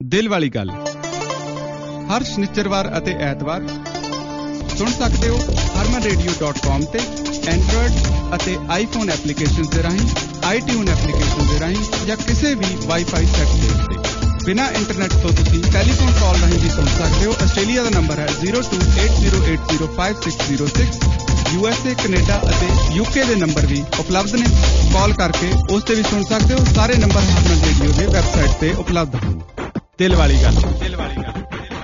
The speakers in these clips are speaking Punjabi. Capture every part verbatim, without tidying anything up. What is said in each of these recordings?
ਦਿਲ ਵਾਲੀ ਗੱਲ ਹਰ ਸ਼ਨੀਚਰਵਾਰ ਅਤੇ ਐਤਵਾਰ ਸੁਣ ਸਕਦੇ ਹੋ ਹਰਮਨ ਰੇਡੀਓ ਡਾਟ ਕਾਮ ਤੇ ਐਂਡਰੋਇਡ ਅਤੇ ਆਈਫੋਨ ਐਪਲੀਕੇਸ਼ਨ ਦੇ ਰਾਹੀਂ, ਆਈਟਿਊਨ ਐਪਲੀਕੇਸ਼ਨ ਦੇ ਰਾਹੀਂ ਜਾਂ ਕਿਸੇ ਵੀ ਵਾਈਫਾਈ ਸੈੱਟ ਦੇ ਉੱਤੇ। ਬਿਨਾਂ ਇੰਟਰਨੈਟ ਤੋਂ ਤੁਸੀਂ ਟੈਲੀਫੋਨ ਕਾਲ ਰਾਹੀਂ ਵੀ ਸੁਣ ਸਕਦੇ ਹੋ। ਆਸਟ੍ਰੇਲੀਆ ਦਾ ਨੰਬਰ ਹੈ zero two eight zero eight zero five six zero six. U S A, Canada ਅਤੇ ਯੂਕੇ ਦੇ ਨੰਬਰ ਵੀ ਉਪਲਬਧ ਨੇ। ਕਾਲ ਕਰਕੇ ਉਸ ਤੇ ਵੀ ਸੁਣ ਸਕਦੇ ਹੋ। ਸਾਰੇ ਨੰਬਰ ਹਰਮਨ ਰੇਡੀਓ ਦੇ ਵੈਬਸਾਈਟ ਤੇ ਉਪਲਬਧ ਹਨ। ਦਿਲ ਵਾਲੀ ਗੱਲ, ਦਿਲ ਵਾਲੀ ਗੱਲ।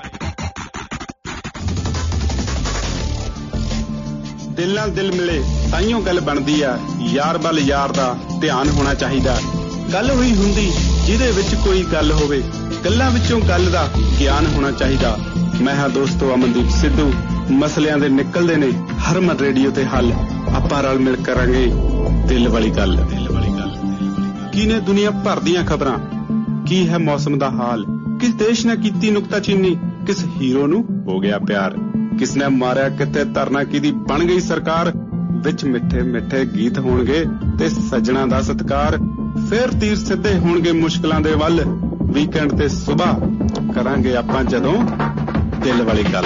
ਦਿਲ ਨਾਲ ਦਿਲ ਮਿਲੇ ਤਾਈਓ ਗੱਲ ਬਣਦੀ ਆ। ਯਾਰ ਵੱਲ ਯਾਰ ਦਾ ਧਿਆਨ ਹੋਣਾ ਚਾਹੀਦਾ। ਗੱਲ ਹੋਈ ਹੁੰਦੀ ਜਿਹਦੇ ਵਿੱਚ ਕੋਈ ਗੱਲ ਹੋਵੇ, ਗੱਲਾਂ ਵਿੱਚੋਂ ਗੱਲ ਦਾ ਗਿਆਨ ਹੋਣਾ ਚਾਹੀਦਾ। ਮੈਂ ਹਾਂ ਦੋਸਤੋ ਅਮਨਦੀਪ ਸਿੱਧੂ। ਮਸਲਿਆਂ ਦੇ ਨਿਕਲਦੇ ਨੇ ਹਰਮਨ ਰੇਡੀਓ ਤੇ ਹੱਲ। ਆਪਾਂ ਰਲ ਮਿਲ ਕਰਾਂਗੇ ਦਿਲ ਵਾਲੀ ਗੱਲ। ਦਿਲ ਵਾਲੀ ਗੱਲ ਕੀ ਨੇ ਦੁਨੀਆ ਭਰ ਦੀਆਂ ਖਬਰਾਂ, ਕੀ ਹੈ ਮੌਸਮ ਦਾ ਹਾਲ, ਕਿਸ ਦੇਸ਼ ਨੇ ਕੀਤੀ ਨੁਕਤਾਚੀਨੀ, ਕਿਸ ਹੀਰੋ ਨੂੰ ਹੋ ਗਿਆ ਪਿਆਰ, ਕਿਸ ਨੇ ਮਾਰਿਆ ਕਿੱਥੇ ਧਰਨਾ ਕਿਹਦੀ ਬਣ ਗਈ ਸਰਕਾਰ। ਵਿੱਚ ਮਿੱਠੇ ਮਿੱਠੇ ਗੀਤ ਹੋਣਗੇ ਤੇ ਸੱਜਣਾ ਦਾ ਸਤਿਕਾਰ। ਫੇਰ ਤੀਰ ਸਿੱਧੇ ਹੋਣਗੇ ਮੁਸ਼ਕਲਾਂ ਦੇ ਵੱਲ। ਵੀਕਐਂਡ ਤੇ ਸੁਬਾਹ ਕਰਾਂਗੇ ਆਪਾਂ ਜਦੋਂ ਦਿਲ ਵਾਲੀ ਗੱਲ।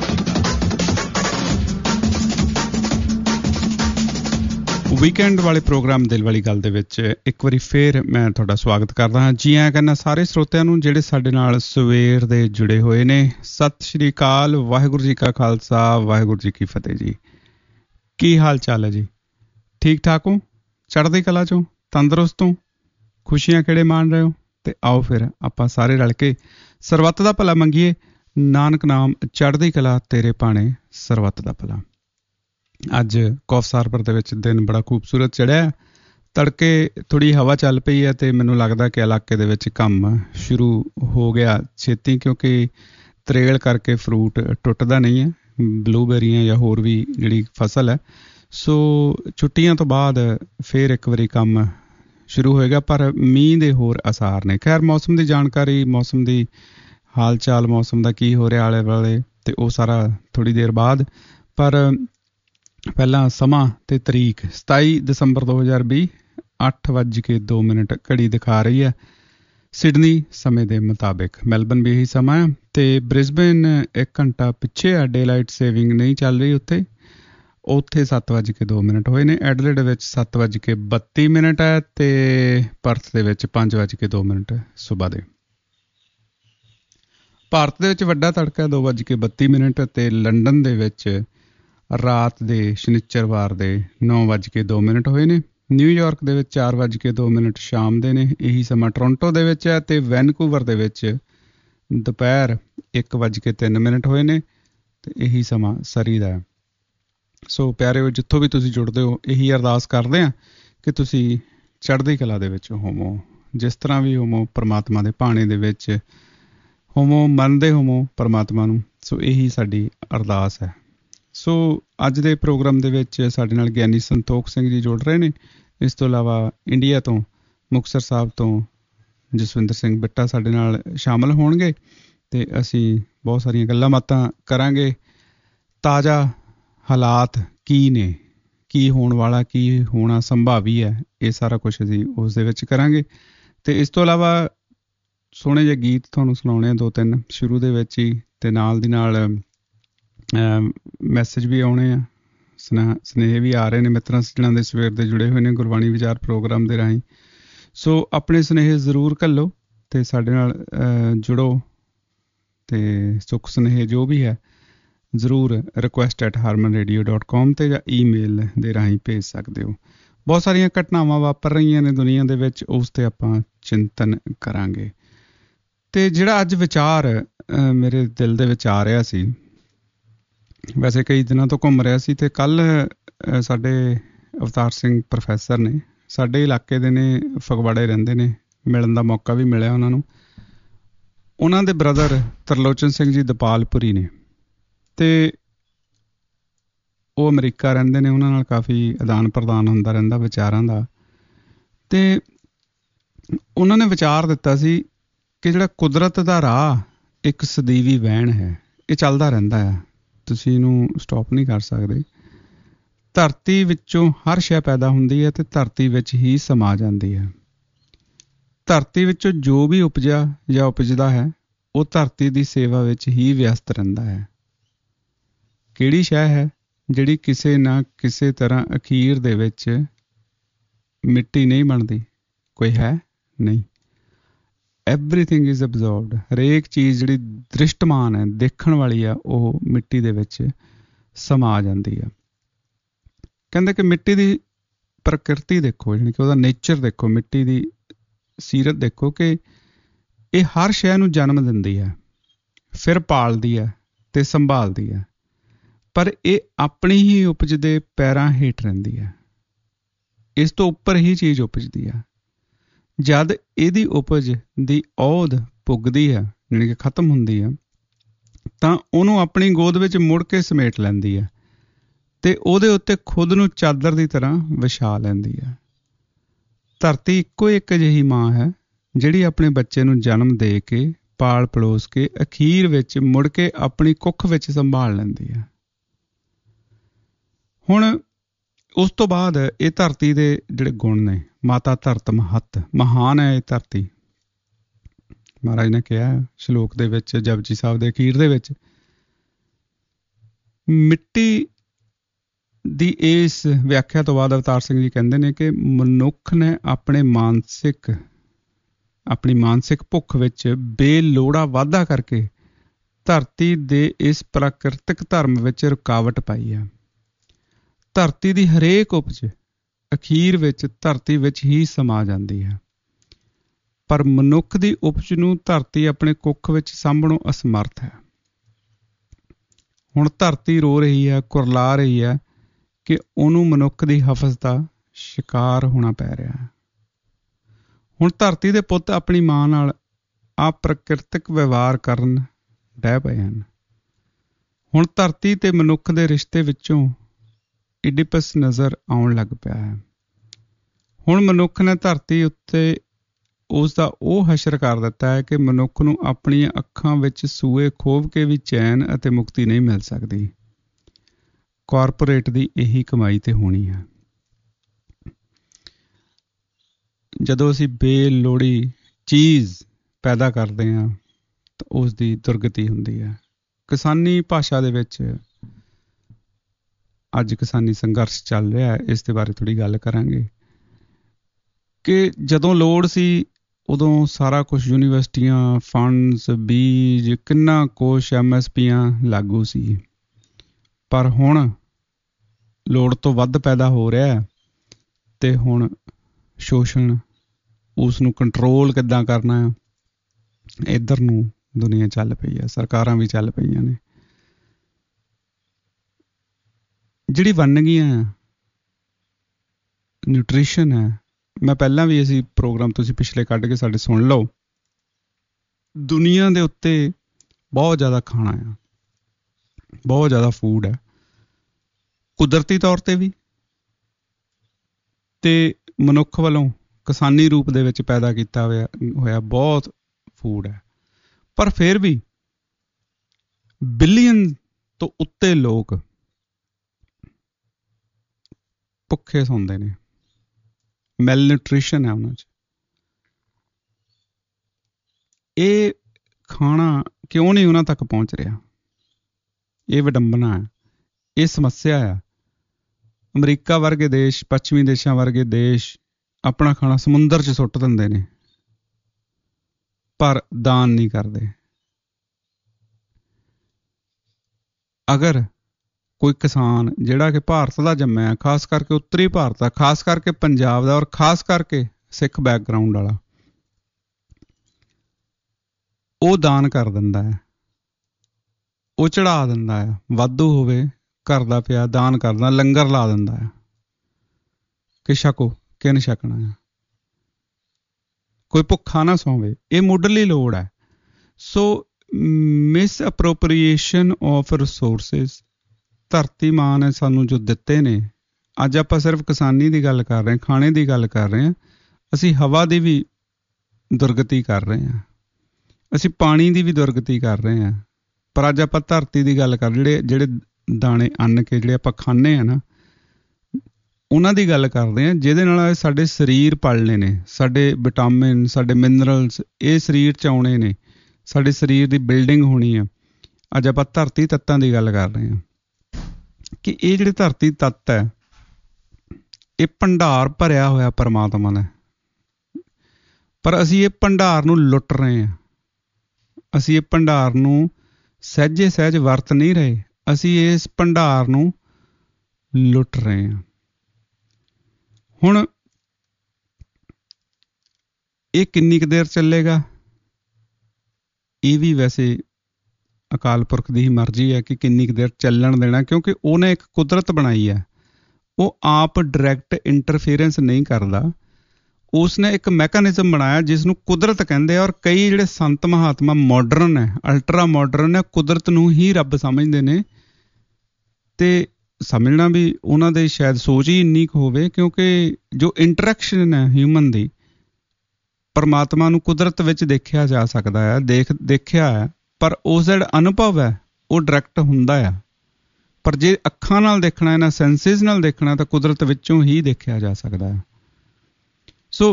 ਵੀਕਐਂਡ ਵਾਲੇ ਪ੍ਰੋਗਰਾਮ ਦਿਲ ਵਾਲੀ ਗੱਲ ਦੇ ਵਿੱਚ ਇੱਕ ਵਾਰੀ ਫੇਰ ਮੈਂ ਤੁਹਾਡਾ ਸਵਾਗਤ ਕਰਦਾ ਹਾਂ। ਜੀ ਆਇਆਂ ਕਹਿੰਦਾ ਸਾਰੇ ਸਰੋਤਿਆਂ ਨੂੰ ਜਿਹੜੇ ਸਾਡੇ ਨਾਲ ਸਵੇਰ ਦੇ ਜੁੜੇ ਹੋਏ ਨੇ। ਸਤਿ ਸ਼੍ਰੀ ਅਕਾਲ, ਵਾਹਿਗੁਰੂ ਜੀ ਕਾ ਖਾਲਸਾ, ਵਾਹਿਗੁਰੂ ਜੀ ਕੀ ਫਤਿਹ ਜੀ। ਕੀ ਹਾਲ ਚਾਲ ਹੈ ਜੀ? ਠੀਕ ਠਾਕ ਹੋ? ਚੜ੍ਹਦੀ ਕਲਾ ਚੋਂ, ਤੰਦਰੁਸਤ ਹੋ, ਖੁਸ਼ੀਆਂ ਕਿਹੜੇ ਮਾਣ ਰਹੇ ਹੋ? ਤੇ ਆਓ ਫਿਰ ਆਪਾਂ ਸਾਰੇ ਰਲ ਕੇ ਸਰਬੱਤ ਦਾ ਭਲਾ ਮੰਗੀਏ। ਨਾਨਕ ਨਾਮ ਚੜ੍ਹਦੀ ਕਲਾ ਤੇਰੇ ਭਾਣੇ ਸਰਬੱਤ ਦਾ ਭਲਾ। ਅੱਜ ਕੌਫਸਾਰਪੁਰ ਦੇ ਵਿੱਚ ਦਿਨ ਬੜਾ ਖੂਬਸੂਰਤ ਚੜ੍ਹਿਆ। ਤੜਕੇ ਥੋੜ੍ਹੀ ਹਵਾ ਚੱਲ ਪਈ ਹੈ ਅਤੇ ਮੈਨੂੰ ਲੱਗਦਾ ਕਿ ਇਲਾਕੇ ਦੇ ਵਿੱਚ ਕੰਮ ਸ਼ੁਰੂ ਹੋ ਗਿਆ ਛੇਤੀ, ਕਿਉਂਕਿ ਤਰੇਲ ਕਰਕੇ ਫਰੂਟ ਟੁੱਟਦਾ ਨਹੀਂ ਹੈ, ਬਲੂਬੇਰੀਆਂ ਜਾਂ ਹੋਰ ਵੀ ਜਿਹੜੀ ਫਸਲ ਹੈ। ਸੋ ਛੁੱਟੀਆਂ ਤੋਂ ਬਾਅਦ ਫਿਰ ਇੱਕ ਵਾਰੀ ਕੰਮ ਸ਼ੁਰੂ ਹੋਏਗਾ, ਪਰ ਮੀਂਹ ਦੇ ਹੋਰ ਆਸਾਰ ਨੇ। ਖੈਰ, ਮੌਸਮ ਦੀ ਜਾਣਕਾਰੀ, ਮੌਸਮ ਦੀ ਹਾਲ ਚਾਲ, ਮੌਸਮ ਦਾ ਕੀ ਹੋ ਰਿਹਾ ਆਲੇ ਦੁਆਲੇ, ਅਤੇ ਉਹ ਸਾਰਾ ਥੋੜ੍ਹੀ ਦੇਰ ਬਾਅਦ। ਪਰ ਪਹਿਲਾਂ ਸਮਾਂ ਅਤੇ ਤਰੀਕ ਸਤਾਈ ਦਸੰਬਰ ਦੋ ਹਜ਼ਾਰ ਵੀਹ, ਅੱਠ ਵੱਜ ਕੇ ਦੋ ਮਿੰਟ ਘੜੀ ਦਿਖਾ ਰਹੀ ਹੈ ਸਿਡਨੀ ਸਮੇਂ ਦੇ ਮੁਤਾਬਿਕ। ਮੈਲਬਨ ਵੀ ਇਹੀ ਸਮਾਂ ਹੈ ਅਤੇ ਬ੍ਰਿਸਬੇਨ ਇੱਕ ਘੰਟਾ ਪਿੱਛੇ ਹੈ। ਡੇ ਲਾਈਟ ਸੇਵਿੰਗ ਨਹੀਂ ਚੱਲ ਰਹੀ ਉੱਥੇ। ਉੱਥੇ ਸੱਤ ਵੱਜ ਕੇ ਦੋ ਮਿੰਟ ਹੋਏ ਨੇ। ਐਡਲੇਡ ਵਿੱਚ ਸੱਤ ਵੱਜ ਕੇ ਬੱਤੀ ਮਿੰਟ ਹੈ ਅਤੇ ਪਰਥ ਦੇ ਵਿੱਚ ਪੰਜ ਵੱਜ ਕੇ ਦੋ ਮਿੰਟ ਸੁਬਾਹ ਦੇ। ਭਾਰਤ ਦੇ ਵਿੱਚ ਵੱਡਾ ਤੜਕਾ ਦੋ ਵੱਜ ਕੇ ਬੱਤੀ ਮਿੰਟ ਅਤੇ ਲੰਡਨ ਦੇ ਵਿੱਚ ਰਾਤ ਦੇ ਸ਼ਨੀਚਰਵਾਰ ਦੇ ਨੌ ਵੱਜ ਕੇ ਦੋ ਮਿੰਟ ਹੋਏ ਨੇ। ਨਿਊਯਾਰਕ ਦੇ ਵਿੱਚ ਚਾਰ ਵੱਜ ਕੇ ਦੋ ਮਿੰਟ ਸ਼ਾਮ ਦੇ ਨੇ। ਇਹੀ ਸਮਾਂ ਟੋਰੰਟੋ ਦੇ ਵਿੱਚ ਹੈ ਅਤੇ ਵੈਨਕੂਵਰ ਦੇ ਵਿੱਚ ਦੁਪਹਿਰ ਇੱਕ ਵੱਜ ਕੇ ਤਿੰਨ ਮਿੰਟ ਹੋਏ ਨੇ ਅਤੇ ਇਹੀ ਸਮਾਂ ਸਰੀ ਦਾ ਹੈ। ਸੋ ਪਿਆਰਿਓ, ਜਿੱਥੋਂ ਵੀ ਤੁਸੀਂ ਜੁੜਦੇ ਹੋ, ਇਹੀ ਅਰਦਾਸ ਕਰਦੇ ਹਾਂ ਕਿ ਤੁਸੀਂ ਚੜ੍ਹਦੀ ਕਲਾ ਦੇ ਵਿੱਚ ਹੋਵੋ, ਜਿਸ ਤਰ੍ਹਾਂ ਵੀ ਹੋਵੋ, ਪਰਮਾਤਮਾ ਦੇ ਭਾਣੇ ਦੇ ਵਿੱਚ ਹੋਵੋ, ਮੰਨਦੇ ਹੋਵੋ ਪਰਮਾਤਮਾ ਨੂੰ। ਸੋ ਇਹੀ ਸਾਡੀ ਅਰਦਾਸ ਹੈ। ਸੋ ਅੱਜ ਦੇ ਪ੍ਰੋਗਰਾਮ ਦੇ ਵਿੱਚ ਸਾਡੇ ਨਾਲ ਗਿਆਨੀ ਸੰਤੋਖ ਸਿੰਘ ਜੀ ਜੁੜ ਰਹੇ ਨੇ। ਇਸ ਤੋਂ ਇਲਾਵਾ ਇੰਡੀਆ ਤੋਂ, ਮੁਕਤਸਰ ਸਾਹਿਬ ਤੋਂ ਜਸਵਿੰਦਰ ਸਿੰਘ ਬਿੱਟਾ ਸਾਡੇ ਨਾਲ ਸ਼ਾਮਲ ਹੋਣਗੇ ਅਤੇ ਅਸੀਂ ਬਹੁਤ ਸਾਰੀਆਂ ਗੱਲਾਂ ਬਾਤਾਂ ਕਰਾਂਗੇ। ਤਾਜ਼ਾ ਹਾਲਾਤ ਕੀ ਨੇ, ਕੀ ਹੋਣ ਵਾਲਾ, ਕੀ ਹੋਣਾ ਸੰਭਾਵੀ ਹੈ, ਇਹ ਸਾਰਾ ਕੁਛ ਅਸੀਂ ਉਸ ਦੇ ਵਿੱਚ ਕਰਾਂਗੇ। ਅਤੇ ਇਸ ਤੋਂ ਇਲਾਵਾ ਸੋਹਣੇ ਜਿਹੇ ਗੀਤ ਤੁਹਾਨੂੰ ਸੁਣਾਉਣੇ ਆ ਦੋ ਤਿੰਨ ਸ਼ੁਰੂ ਦੇ ਵਿੱਚ ਹੀ, ਅਤੇ ਨਾਲ ਦੀ ਨਾਲ ਮੈਸੇਜ ਵੀ ਆਉਣੇ ਆ, ਸੁਨੇਹਾ ਸੁਨੇਹੇ ਵੀ ਆ ਰਹੇ ਨੇ ਮਿੱਤਰਾਂ ਸੱਜਣਾਂ ਦੇ ਸਵੇਰ ਦੇ ਜੁੜੇ ਹੋਏ ਨੇ ਗੁਰਬਾਣੀ ਵਿਚਾਰ ਪ੍ਰੋਗਰਾਮ ਦੇ ਰਾਹੀਂ। ਸੋ ਆਪਣੇ ਸੁਨੇਹੇ ਜ਼ਰੂਰ ਘੱਲੋ ਅਤੇ ਸਾਡੇ ਨਾਲ ਜੁੜੋ, ਅਤੇ ਸੁੱਖ ਸੁਨੇਹੇ ਜੋ ਵੀ ਹੈ ਜ਼ਰੂਰ request at Harman radio dot com 'ਤੇ ਜਾਂ ਈਮੇਲ ਦੇ ਰਾਹੀਂ ਭੇਜ ਸਕਦੇ ਹੋ। ਬਹੁਤ ਸਾਰੀਆਂ ਘਟਨਾਵਾਂ ਵਾਪਰ ਰਹੀਆਂ ਨੇ ਦੁਨੀਆ ਦੇ ਵਿੱਚ, ਉਸ 'ਤੇ ਆਪਾਂ ਚਿੰਤਨ ਕਰਾਂਗੇ। ਅਤੇ ਜਿਹੜਾ ਅੱਜ ਵਿਚਾਰ ਮੇਰੇ ਦਿਲ ਦੇ ਵਿੱਚ ਆ ਰਿਹਾ ਸੀ, ਵੈਸੇ ਕਈ ਦਿਨਾਂ ਤੋਂ ਘੁੰਮ ਰਿਹਾ ਸੀ, ਅਤੇ ਕੱਲ੍ਹ ਸਾਡੇ ਅਵਤਾਰ ਸਿੰਘ ਪ੍ਰੋਫੈਸਰ ਨੇ, ਸਾਡੇ ਇਲਾਕੇ ਦੇ ਨੇ, ਫਗਵਾੜੇ ਰਹਿੰਦੇ ਨੇ, ਮਿਲਣ ਦਾ ਮੌਕਾ ਵੀ ਮਿਲਿਆ ਉਹਨਾਂ ਨੂੰ। ਉਹਨਾਂ ਦੇ ਬ੍ਰਦਰ ਤਰਲੋਚਨ ਸਿੰਘ ਜੀ ਦਪਾਲਪੁਰੀ ਨੇ, ਅਤੇ ਉਹ ਅਮਰੀਕਾ ਰਹਿੰਦੇ ਨੇ। ਉਹਨਾਂ ਨਾਲ ਕਾਫੀ ਆਦਾਨ ਪ੍ਰਦਾਨ ਹੁੰਦਾ ਰਹਿੰਦਾ ਵਿਚਾਰਾਂ ਦਾ। ਅਤੇ ਉਹਨਾਂ ਨੇ ਵਿਚਾਰ ਦਿੱਤਾ ਸੀ ਕਿ ਜਿਹੜਾ ਕੁਦਰਤ ਦਾ ਰਾਹ ਇੱਕ ਸਦੀਵੀ ਵਹਿਣ ਹੈ, ਇਹ ਚੱਲਦਾ ਰਹਿੰਦਾ ਆ, ਤੁਸੀਂ ਇਹਨੂੰ ਸਟੋਪ ਨਹੀਂ ਕਰ ਸਕਦੇ। ਧਰਤੀ ਵਿੱਚੋਂ ਹਰ ਸ਼ੈ ਪੈਦਾ ਹੁੰਦੀ ਹੈ ਅਤੇ ਧਰਤੀ ਵਿੱਚ ਹੀ ਸਮਾ ਜਾਂਦੀ ਹੈ। ਧਰਤੀ ਵਿੱਚੋਂ ਜੋ ਵੀ ਉਪਜਿਆ ਜਾਂ ਉਪਜਦਾ ਹੈ ਉਹ ਧਰਤੀ ਦੀ ਸੇਵਾ ਵਿੱਚ ਹੀ ਵਿਅਸਤ ਰਹਿੰਦਾ ਹੈ। ਕਿਹੜੀ ਸ਼ੈ ਹੈ ਜਿਹੜੀ ਕਿਸੇ ਨਾ ਕਿਸੇ ਤਰ੍ਹਾਂ ਅਖੀਰ ਦੇ ਵਿੱਚ ਮਿੱਟੀ ਨਹੀਂ ਬਣਦੀ? ਕੋਈ ਹੈ? ਨਹੀਂ। Everything is absorbed. ਹਰੇਕ ਚੀਜ਼ ਜਿਹੜੀ ਦ੍ਰਿਸ਼ਟਮਾਨ ਹੈ, ਦੇਖਣ ਵਾਲੀ ਆ, ਉਹ ਮਿੱਟੀ ਦੇ ਵਿੱਚ ਸਮਾ ਜਾਂਦੀ ਆ। ਕਹਿੰਦੇ ਕਿ ਮਿੱਟੀ ਦੀ ਪ੍ਰਕਿਰਤੀ ਦੇਖੋ, ਜਾਣੀ ਕਿ ਉਹਦਾ ਨੇਚਰ ਦੇਖੋ, ਮਿੱਟੀ ਦੀ ਸੀਰਤ ਦੇਖੋ ਕਿ ਇਹ ਹਰ ਸ਼ੈ ਨੂੰ ਜਨਮ ਦਿੰਦੀ ਹੈ, ਫਿਰ ਪਾਲਦੀ ਹੈ ਅਤੇ ਸੰਭਾਲਦੀ ਹੈ, ਪਰ ਇਹ ਆਪਣੀ ਹੀ ਉਪਜ ਦੇ ਪੈਰਾਂ ਹੇਠ ਰਹਿੰਦੀ ਹੈ। ਇਸ ਤੋਂ ਉੱਪਰ ਹੀ ਚੀਜ਼ ਉਪਜਦੀ ਹੈ। ਜਦ ਇਹਦੀ ਉਪਜ ਦੀ ਔਧ ਪੁੱਗਦੀ ਹੈ, ਜਾਣੀ ਕਿ ਖਤਮ ਹੁੰਦੀ ਹੈ, ਤਾਂ ਉਹਨੂੰ ਆਪਣੀ ਗੋਦ ਵਿੱਚ ਮੁੜ ਕੇ ਸਮੇਟ ਲੈਂਦੀ ਹੈ ਅਤੇ ਉਹਦੇ ਉੱਤੇ ਖੁਦ ਨੂੰ ਚਾਦਰ ਦੀ ਤਰ੍ਹਾਂ ਵਿਛਾ ਲੈਂਦੀ ਹੈ। ਧਰਤੀ ਇੱਕੋ ਇੱਕ ਅਜਿਹੀ ਮਾਂ ਹੈ ਜਿਹੜੀ ਆਪਣੇ ਬੱਚੇ ਨੂੰ ਜਨਮ ਦੇ ਕੇ, ਪਾਲ ਪਲੋਸ ਕੇ ਅਖੀਰ ਵਿੱਚ ਮੁੜ ਕੇ ਆਪਣੀ ਕੁੱਖ ਵਿੱਚ ਸੰਭਾਲ ਲੈਂਦੀ ਹੈ। ਹੁਣ ਉਸ ਤੋਂ ਬਾਅਦ ਇਹ ਧਰਤੀ ਦੇ ਜਿਹੜੇ ਗੁਣ ਨੇ, ਮਾਤਾ ਧਰਤ ਮਹੱਤ, ਮਹਾਨ ਹੈ ਇਹ ਧਰਤੀ। ਮਹਾਰਾਜ ਨੇ ਕਿਹਾ ਸ਼ਲੋਕ ਦੇ ਵਿੱਚ, ਜਪਜੀ ਸਾਹਿਬ ਦੇ ਅਖੀਰ ਦੇ ਵਿੱਚ, ਮਿੱਟੀ ਦੀ ਇਸ ਵਿਆਖਿਆ ਤੋਂ ਬਾਅਦ ਅਵਤਾਰ ਸਿੰਘ ਜੀ ਕਹਿੰਦੇ ਨੇ ਕਿ ਮਨੁੱਖ ਨੇ ਆਪਣੇ ਮਾਨਸਿਕ ਆਪਣੀ ਮਾਨਸਿਕ ਭੁੱਖ ਵਿੱਚ ਬੇਲੋੜਾ ਵਾਧਾ ਕਰਕੇ ਧਰਤੀ ਦੇ ਇਸ ਪ੍ਰਾਕਿਰਤਿਕ ਧਰਮ ਵਿੱਚ ਰੁਕਾਵਟ ਪਾਈ ਹੈ। ਧਰਤੀ ਦੀ ਹਰੇਕ ਉਪਜ ਅਖੀਰ ਵਿੱਚ ਧਰਤੀ ਵਿੱਚ ਹੀ ਸਮਾ ਜਾਂਦੀ ਹੈ, ਪਰ ਮਨੁੱਖ ਦੀ ਉਪਜ ਨੂੰ ਧਰਤੀ ਆਪਣੇ ਕੁੱਖ ਵਿੱਚ ਸਾਂਭਣੋਂ ਅਸਮਰਥ ਹੈ। ਹੁਣ ਧਰਤੀ ਰੋ ਰਹੀ ਹੈ, ਕੁਰਲਾ ਰਹੀ ਹੈ ਕਿ ਉਹਨੂੰ ਮਨੁੱਖ ਦੀ ਹਫਸ ਦਾ ਸ਼ਿਕਾਰ ਹੋਣਾ ਪੈ ਰਿਹਾ ਹੈ। ਹੁਣ ਧਰਤੀ ਦੇ ਪੁੱਤ ਆਪਣੀ ਮਾਂ ਨਾਲ ਅਪ੍ਰਕਿਰਤਿਕ ਵਿਵਹਾਰ ਕਰਨ ਡਹਿ ਪਏ ਹਨ। ਹੁਣ ਧਰਤੀ ਤੇ ਮਨੁੱਖ ਦੇ ਰਿਸ਼ਤੇ ਵਿੱਚੋਂ ਇਡੀਪਸ ਨਜ਼ਰ ਆਉਣ ਲੱਗ ਪਿਆ ਹੈ। ਹੁਣ ਮਨੁੱਖ ਨੇ ਧਰਤੀ ਉੱਤੇ ਉਸ ਦਾ ਉਹ ਹਸ਼ਰ ਕਰ ਦਿੱਤਾ ਹੈ ਕਿ ਮਨੁੱਖ ਨੂੰ ਆਪਣੀਆਂ ਅੱਖਾਂ ਵਿੱਚ ਸੂਏ ਖੋਭ ਕੇ ਵੀ ਚੈਨ ਅਤੇ ਮੁਕਤੀ ਨਹੀਂ ਮਿਲ ਸਕਦੀ। ਕਾਰਪੋਰੇਟ ਦੀ ਇਹੀ ਕਮਾਈ ਤੇ ਹੋਣੀ ਹੈ। ਜਦੋਂ ਅਸੀਂ ਬੇਲੋੜੀ ਚੀਜ਼ ਪੈਦਾ ਕਰਦੇ ਹਾਂ ਤਾਂ ਉਸ ਦੀ ਦੁਰਗਤੀ ਹੁੰਦੀ ਹੈ। ਕਿਸਾਨੀ ਭਾਸ਼ਾ ਦੇ ਵਿੱਚ ਅੱਜ ਕਿਸਾਨੀ ਸੰਘਰਸ਼ ਚੱਲ ਰਿਹਾ ਹੈ, ਇਸ ਦੇ ਬਾਰੇ ਥੋੜ੍ਹੀ ਗੱਲ ਕਰਾਂਗੇ ਕਿ ਜਦੋਂ ਲੋੜ ਸੀ ਉਦੋਂ ਸਾਰਾ ਕੁਛ, ਯੂਨੀਵਰਸਿਟੀਆਂ, ਫੰਡਸ, ਬੀਜ, ਕਿੰਨਾ ਕੁਛ, ਐਮ ਐਸ ਪੀਆਂ ਲਾਗੂ ਸੀ, ਪਰ ਹੁਣ ਲੋੜ ਤੋਂ ਵੱਧ ਪੈਦਾ ਹੋ ਰਿਹਾ ਅਤੇ ਹੁਣ ਸ਼ੋਸ਼ਣ, ਉਸ ਨੂੰ ਕੰਟਰੋਲ ਕਿੱਦਾਂ ਕਰਨਾ ਆ, ਇੱਧਰ ਨੂੰ ਦੁਨੀਆ ਚੱਲ ਪਈ ਹੈ, ਸਰਕਾਰਾਂ ਵੀ ਚੱਲ ਪਈਆਂ ਨੇ। ਜਿਹੜੀ ਵੰਨਗੀਆਂ ਆ, ਨਿਊਟ੍ਰੀਸ਼ਨ ਹੈ, ਮੈਂ ਪਹਿਲਾਂ ਵੀ ਅਸੀਂ ਪ੍ਰੋਗਰਾਮ ਤੁਸੀਂ ਪਿਛਲੇ ਕੱਢ ਕੇ ਸਾਡੇ ਸੁਣ ਲਓ। ਦੁਨੀਆ ਦੇ ਉੱਤੇ ਬਹੁਤ ਜ਼ਿਆਦਾ ਖਾਣਾ ਆ, ਬਹੁਤ ਜ਼ਿਆਦਾ ਫੂਡ ਹੈ, ਕੁਦਰਤੀ ਤੌਰ 'ਤੇ ਵੀ ਅਤੇ ਮਨੁੱਖ ਵੱਲੋਂ ਕਿਸਾਨੀ ਰੂਪ ਦੇ ਵਿੱਚ ਪੈਦਾ ਕੀਤਾ ਹੋਇਆ ਹੋਇਆ ਬਹੁਤ ਫੂਡ ਹੈ। ਪਰ ਫਿਰ ਵੀ ਬਿਲੀਅਨ ਤੋਂ ਉੱਤੇ ਲੋਕ ਭੁੱਖੇ ਸੌਂਦੇ ਨੇ, ਮੈਲ ਨਿਊਟ੍ਰੀਸ਼ਨ ਹੈ ਉਹਨਾਂ 'ਚ। ਇਹ ਖਾਣਾ ਕਿਉਂ ਨਹੀਂ ਉਹਨਾਂ ਤੱਕ ਪਹੁੰਚ ਰਿਹਾ? ਇਹ ਵਿਡੰਬਨਾ ਹੈ, ਇਹ ਸਮੱਸਿਆ ਆ। ਅਮਰੀਕਾ ਵਰਗੇ ਦੇਸ਼, ਪੱਛਮੀ ਦੇਸ਼ਾਂ ਵਰਗੇ ਦੇਸ਼ ਆਪਣਾ ਖਾਣਾ ਸਮੁੰਦਰ 'ਚ ਸੁੱਟ ਦਿੰਦੇ ਨੇ, ਪਰ ਦਾਨ ਨਹੀਂ ਕਰਦੇ। ਅਗਰ ਕੋਈ ਕਿਸਾਨ ਜਿਹੜਾ ਕਿ ਭਾਰਤ ਦਾ ਜੰਮਿਆ, ਖਾਸ ਕਰਕੇ ਉੱਤਰੀ ਭਾਰਤ ਦਾ, ਖਾਸ ਕਰਕੇ ਪੰਜਾਬ ਦਾ, ਔਰ ਖਾਸ ਕਰਕੇ ਸਿੱਖ ਬੈਕਗਰਾਊਂਡ ਵਾਲਾ, ਉਹ ਦਾਨ ਕਰ ਦਿੰਦਾ ਹੈ, ਉਹ ਚੜ੍ਹਾ ਦਿੰਦਾ ਹੈ, ਵਾਧੂ ਹੋਵੇ ਘਰ ਦਾ ਪਿਆ, ਦਾਨ ਕਰਦਾ, ਲੰਗਰ ਲਾ ਦਿੰਦਾ ਹੈ ਕਿ ਛਕੋ, ਕਿਨ ਛਕਣਾ ਹੈ, ਕੋਈ ਭੁੱਖਾ ਨਾ ਸੌਵੇ। ਇਹ ਮੁੱਢਲੀ ਲੋੜ ਹੈ। So misappropriation of resources, ਧਰਤੀ ਮਾਂ ਨੇ ਸਾਨੂੰ ਜੋ ਦਿੱਤੇ ਨੇ, ਅੱਜ ਆਪਾਂ ਸਿਰਫ ਕਿਸਾਨੀ ਦੀ ਗੱਲ ਕਰ ਰਹੇ ਹਾਂ, ਖਾਣੇ ਦੀ ਗੱਲ ਕਰ ਰਹੇ ਹਾਂ, ਅਸੀਂ ਹਵਾ ਦੀ ਵੀ ਦੁਰਗਤੀ ਕਰ ਰਹੇ ਹਾਂ, ਅਸੀਂ ਪਾਣੀ ਦੀ ਵੀ ਦੁਰਗਤੀ ਕਰ ਰਹੇ ਹਾਂ, ਪਰ ਅੱਜ ਆਪਾਂ ਧਰਤੀ ਦੀ ਗੱਲ ਕਰ, ਜਿਹੜੇ ਜਿਹੜੇ ਦਾਣੇ ਅੰਨ ਕੇ ਜਿਹੜੇ ਆਪਾਂ ਖਾਂਦੇ ਹਾਂ ਨਾ, ਉਹਨਾਂ ਦੀ ਗੱਲ ਕਰਦੇ ਹਾਂ, ਜਿਹਦੇ ਨਾਲ ਸਾਡੇ ਸਰੀਰ ਪਲਣੇ ਨੇ, ਸਾਡੇ ਵਿਟਾਮਿਨ, ਸਾਡੇ ਮਿਨਰਲਸ ਇਹ ਸਰੀਰ 'ਚ ਆਉਣੇ ਨੇ, ਸਾਡੇ ਸਰੀਰ ਦੀ ਬਿਲਡਿੰਗ ਹੋਣੀ ਆ। ਅੱਜ ਆਪਾਂ ਧਰਤੀ ਤੱਤਾਂ ਦੀ ਗੱਲ ਕਰ ਰਹੇ ਹਾਂ ਕਿ ਇਹ ਜਿਹੜੇ ਧਰਤੀ ਤੱਤ ਹੈ, ਇਹ ਭੰਡਾਰ ਭਰਿਆ ਹੋਇਆ ਪਰਮਾਤਮਾ ਨੇ, ਪਰ ਅਸੀਂ ਇਹ ਭੰਡਾਰ ਨੂੰ ਲੁੱਟ ਰਹੇ ਹਾਂ। ਅਸੀਂ ਇਹ ਭੰਡਾਰ ਨੂੰ ਸਹਿਜੇ ਸਹਿਜ ਵਰਤ ਨਹੀਂ ਰਹੇ, ਅਸੀਂ ਇਸ ਭੰਡਾਰ ਨੂੰ ਲੁੱਟ ਰਹੇ ਹਾਂ। ਹੁਣ ਇਹ ਕਿੰਨੀ ਕੁ ਦੇਰ ਚੱਲੇਗਾ, ਇਹ ਵੀ ਵੈਸੇ ਅਕਾਲ ਪੁਰਖ ਦੀ ਹੀ ਮਰਜ਼ੀ ਹੈ ਕਿ ਕਿੰਨੀ ਕੁ ਦੇਰ ਚੱਲਣ ਦੇਣਾ, ਕਿਉਂਕਿ ਉਹਨੇ ਇੱਕ ਕੁਦਰਤ ਬਣਾਈ ਹੈ। ਉਹ ਆਪ ਡਾਇਰੈਕਟ ਇੰਟਰਫੇਰੈਂਸ ਨਹੀਂ ਕਰਦਾ, ਉਸਨੇ ਇੱਕ ਮੈਕੈਨਿਜ਼ਮ ਬਣਾਇਆ ਜਿਸ ਨੂੰ ਕੁਦਰਤ ਕਹਿੰਦੇ ਆ। ਔਰ ਕਈ ਜਿਹੜੇ ਸੰਤ ਮਹਾਤਮਾ ਮਾਡਰਨ ਹੈ, ਅਲਟਰਾ ਮਾਡਰਨ ਹੈ, ਕੁਦਰਤ ਨੂੰ ਹੀ ਰੱਬ ਸਮਝਦੇ ਨੇ। ਤੇ ਸਮਝਣਾ ਵੀ ਉਹਨਾਂ ਦੇ ਸ਼ਾਇਦ ਸੋਚ ਹੀ ਇੰਨੀ ਕੁ ਹੋਵੇ, ਕਿਉਂਕਿ ਜੋ ਇੰਟਰੈਕਸ਼ਨ ਹੈ ਹਿਊਮਨ ਦੀ ਪਰਮਾਤਮਾ ਨੂੰ ਕੁਦਰਤ ਵਿੱਚ ਦੇਖਿਆ ਜਾ ਸਕਦਾ ਹੈ, ਦੇਖ ਦੇਖਿਆ ਹੈ, ਪਰ ਉਸ ਜਿਹੜਾ ਅਨੁਭਵ ਹੈ ਉਹ ਡਾਇਰੈਕਟ ਹੁੰਦਾ ਆ। ਪਰ ਜੇ ਅੱਖਾਂ ਨਾਲ ਦੇਖਣਾ, ਇਹਨਾਂ ਸੈਂਸਿਸ ਨਾਲ ਦੇਖਣਾ, ਤਾਂ ਕੁਦਰਤ ਵਿੱਚੋਂ ਹੀ ਦੇਖਿਆ ਜਾ ਸਕਦਾ ਹੈ। ਸੋ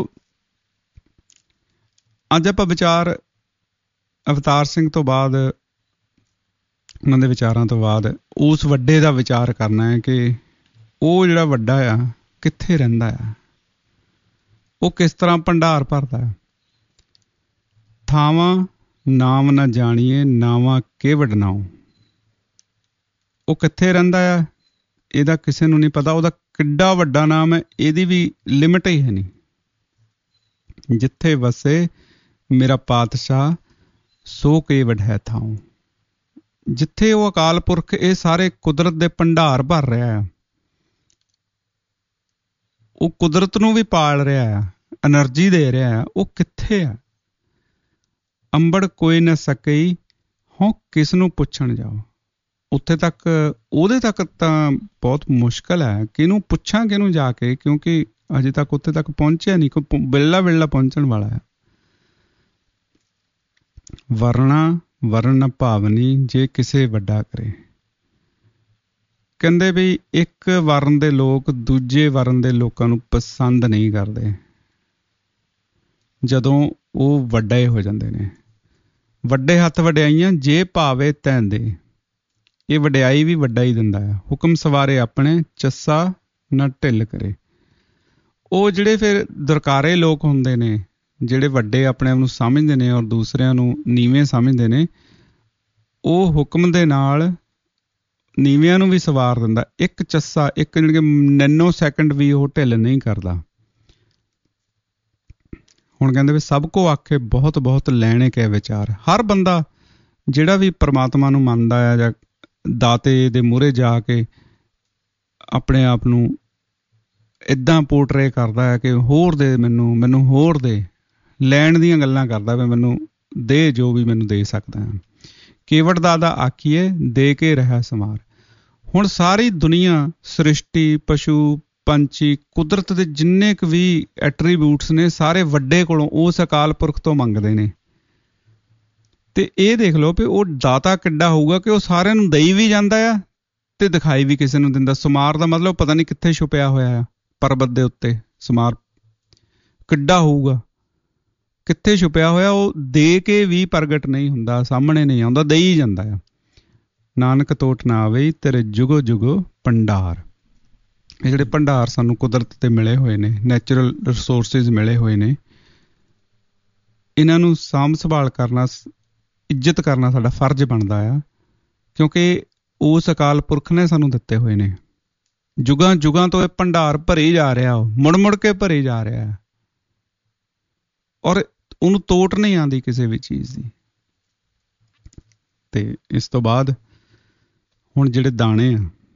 ਅੱਜ ਆਪਾਂ ਵਿਚਾਰ ਅਵਤਾਰ ਸਿੰਘ ਤੋਂ ਬਾਅਦ, ਉਹਨਾਂ ਦੇ ਵਿਚਾਰਾਂ ਤੋਂ ਬਾਅਦ ਉਸ ਵੱਡੇ ਦਾ ਵਿਚਾਰ ਕਰਨਾ ਹੈ ਕਿ ਉਹ ਜਿਹੜਾ ਵੱਡਾ ਆ ਕਿੱਥੇ ਰਹਿੰਦਾ ਆ, ਉਹ ਕਿਸ ਤਰ੍ਹਾਂ ਭੰਡਾਰ ਭਰਦਾ ਹੈ। ਥਾਵਾਂ ਨਾਮ ਨਾ ਜਾਣੀਏ, ਨਾਵਾਂ ਕੇਵਡ ਨਾਉ। ਉਹ ਕਿੱਥੇ ਰਹਿੰਦਾ ਆ ਇਹਦਾ ਕਿਸੇ ਨੂੰ ਨਹੀਂ ਪਤਾ, ਉਹਦਾ ਕਿੱਡਾ ਵੱਡਾ ਨਾਮ ਹੈ ਇਹਦੀ ਵੀ ਲਿਮਿਟ ਹੀ ਹੈ ਨਹੀਂ। ਜਿੱਥੇ ਵਸੇ ਮੇਰਾ ਪਾਤਸ਼ਾਹ ਸੋ ਕੇਵਡ ਹੈ ਥਾਉ। ਜਿੱਥੇ ਉਹ ਅਕਾਲ ਪੁਰਖ ਇਹ ਸਾਰੇ ਕੁਦਰਤ ਦੇ ਭੰਡਾਰ ਭਰ ਰਿਹਾ ਆ, ਉਹ ਕੁਦਰਤ ਨੂੰ ਵੀ ਪਾਲ ਰਿਹਾ ਆ, ਐਨਰਜੀ ਦੇ ਰਿਹਾ ਆ, ਉਹ ਕਿੱਥੇ ਆ? ਅੰਬੜ ਕੋਈ ਨਾ ਸਕਈ ਹੋਂ ਕਿਸ ਨੂੰ ਪੁੱਛਣ ਜਾਓ। ਉੱਥੇ ਤੱਕ, ਉਹਦੇ ਤੱਕ ਤਾਂ ਬਹੁਤ ਮੁਸ਼ਕਲ ਹੈ, ਕਿਹਨੂੰ ਪੁੱਛਾਂ ਕਿਹਨੂੰ ਜਾ ਕੇ, ਕਿਉਂਕਿ ਅਜੇ ਤੱਕ ਉੱਥੇ ਤੱਕ ਪਹੁੰਚਿਆ ਨਹੀਂ, ਕੋਈ ਬਿੱਲਾ ਬਿੱਲਾ ਪਹੁੰਚਣ ਵਾਲਾ ਹੈ। ਵਰਣਾ ਵਰਨ ਭਾਵਨੀ ਜੇ ਕਿਸੇ ਵੱਡਾ ਕਰੇ। ਕਹਿੰਦੇ ਵੀ ਇੱਕ ਵਰਨ ਦੇ ਲੋਕ ਦੂਜੇ ਵਰਨ ਦੇ ਲੋਕਾਂ ਨੂੰ ਪਸੰਦ ਨਹੀਂ ਕਰਦੇ ਜਦੋਂ ਉਹ ਵੱਡੇ ਹੋ ਜਾਂਦੇ ਨੇ। ਵੱਡੇ ਹੱਥ ਵਡਿਆਈਆਂ ਜੇ ਭਾਵੇ ਤੈਂ ਦੇ। ਇਹ ਵਡਿਆਈ ਵੀ ਵੱਡਾ ਹੀ ਦਿੰਦਾ ਹੈ। ਹੁਕਮ ਸਵਾਰੇ ਆਪਣੇ ਚੱਸਾ ਨਾ ਢਿੱਲ ਕਰੇ। ਉਹ ਜਿਹੜੇ ਫਿਰ ਦਰਕਾਰੇ ਲੋਕ ਹੁੰਦੇ ਨੇ, ਜਿਹੜੇ ਵੱਡੇ ਆਪਣੇ ਆਪ ਨੂੰ ਸਮਝਦੇ ਨੇ ਔਰ ਦੂਸਰਿਆਂ ਨੂੰ ਨੀਵੇਂ ਸਮਝਦੇ ਨੇ, ਉਹ ਹੁਕਮ ਦੇ ਨਾਲ ਨੀਵਿਆਂ ਨੂੰ ਵੀ ਸਵਾਰ ਦਿੰਦਾ। ਇੱਕ ਚੱਸਾ, ਇੱਕ ਜਾਣੀ ਕਿ ਨੈਨੋ ਸੈਕਿੰਡ ਵੀ ਉਹ ਢਿੱਲ ਨਹੀਂ ਕਰਦਾ। ਹੁਣ ਕਹਿੰਦੇ ਵੀ ਸਭ ਕੋ ਆਖੇ ਬਹੁਤ ਬਹੁਤ ਲੈਣੇ ਕੈ ਵਿਚਾਰ। ਹਰ ਬੰਦਾ ਜਿਹੜਾ ਵੀ ਪਰਮਾਤਮਾ ਨੂੰ ਮੰਨਦਾ ਆ ਜਾਂ ਦਾਤੇ ਦੇ ਮੂਹਰੇ ਜਾ ਕੇ ਆਪਣੇ ਆਪ ਨੂੰ ਇੱਦਾਂ ਪੋਰਟਰੇ ਕਰਦਾ ਹੈ ਕਿ ਹੋਰ ਦੇ ਮੈਨੂੰ, ਮੈਨੂੰ ਹੋਰ ਦੇ, ਲੈਣ ਦੀਆਂ ਗੱਲਾਂ ਕਰਦਾ ਵੀ ਮੈਨੂੰ ਦੇ ਜੋ ਵੀ ਮੈਨੂੰ ਦੇ ਸਕਦਾ ਹੈ। ਕੇਵਟ ਦਾਦਾ ਆਖੀਏ ਦੇ ਕੇ ਰਿਹਾ ਸਮਾਰ। ਹੁਣ ਸਾਰੀ ਦੁਨੀਆ, ਸ੍ਰਿਸ਼ਟੀ, ਪਸ਼ੂ, ਪੰਛੀ, ਕੁਦਰਤ ਦੇ ਜਿੰਨੇ ਕੁ ਵੀ ਐਟਰੀਬਿਊਟਸ ਨੇ ਸਾਰੇ ਵੱਡੇ ਕੋਲੋਂ ਉਸ ਅਕਾਲ ਪੁਰਖ ਤੋਂ ਮੰਗਦੇ ਨੇ। ਤੇ ਇਹ ਦੇਖ ਲਓ ਵੀ ਉਹ ਦਾਤਾ ਕਿੱਡਾ ਹੋਊਗਾ ਕਿ ਉਹ ਸਾਰਿਆਂ ਨੂੰ ਦੇਈ ਵੀ ਜਾਂਦਾ ਆ ਤੇ ਦਿਖਾਈ ਵੀ ਕਿਸੇ ਨੂੰ ਦਿੰਦਾ। ਸਮਾਰ ਦਾ ਮਤਲਬ ਪਤਾ ਨਹੀਂ ਕਿੱਥੇ ਛੁਪਿਆ ਹੋਇਆ ਆ ਪਰਬਤ ਦੇ ਉੱਤੇ। ਸਮਾਰ ਕਿੱਡਾ ਹੋਊਗਾ, ਕਿੱਥੇ ਛੁਪਿਆ ਹੋਇਆ, ਉਹ ਦੇ ਕੇ ਵੀ ਪ੍ਰਗਟ ਨਹੀਂ ਹੁੰਦਾ, ਸਾਹਮਣੇ ਨਹੀਂ ਆਉਂਦਾ, ਦੇਈ ਜਾਂਦਾ ਆ। ਨਾਨਕ ਤੋਟ ਨਾ ਆਵੇ ਤੇਰੇ ਜੁਗੋ ਜੁਗੋ ਭੰਡਾਰ। ਇਹ ਜਿਹੜੇ ਭੰਡਾਰ ਸਾਨੂੰ ਕੁਦਰਤ ਤੇ ਮਿਲੇ ਹੋਏ ਨੇ, ਨੈਚੁਰਲ ਰਿਸੋਰਸਿਸ ਮਿਲੇ ਹੋਏ ਨੇ, ਇਹਨਾਂ ਨੂੰ ਸਾਂਭ ਸੰਭਾਲ ਕਰਨਾ, ਇੱਜ਼ਤ ਕਰਨਾ ਸਾਡਾ ਫਰਜ਼ ਬਣਦਾ ਆ, ਕਿਉਂਕਿ ਉਸ ਅਕਾਲ ਪੁਰਖ ਨੇ ਸਾਨੂੰ ਦਿੱਤੇ ਹੋਏ ਨੇ। ਜੁਗਾਂ ਜੁਗਾਂ ਤੋਂ ਇਹ ਭੰਡਾਰ ਭਰੇ ਜਾ ਰਿਹਾ, ਉਹ ਮੁੜ ਮੁੜ ਕੇ ਭਰੇ ਜਾ ਰਿਹਾ ਔਰ ਉਹਨੂੰ ਤੋਟ ਨਹੀਂ ਆਉਂਦੀ ਕਿਸੇ ਵੀ ਚੀਜ਼ ਦੀ। ਤੇ ਇਸ ਤੋਂ ਬਾਅਦ ਹੁਣ ਜਿਹੜੇ ਦਾਣੇ ਆ,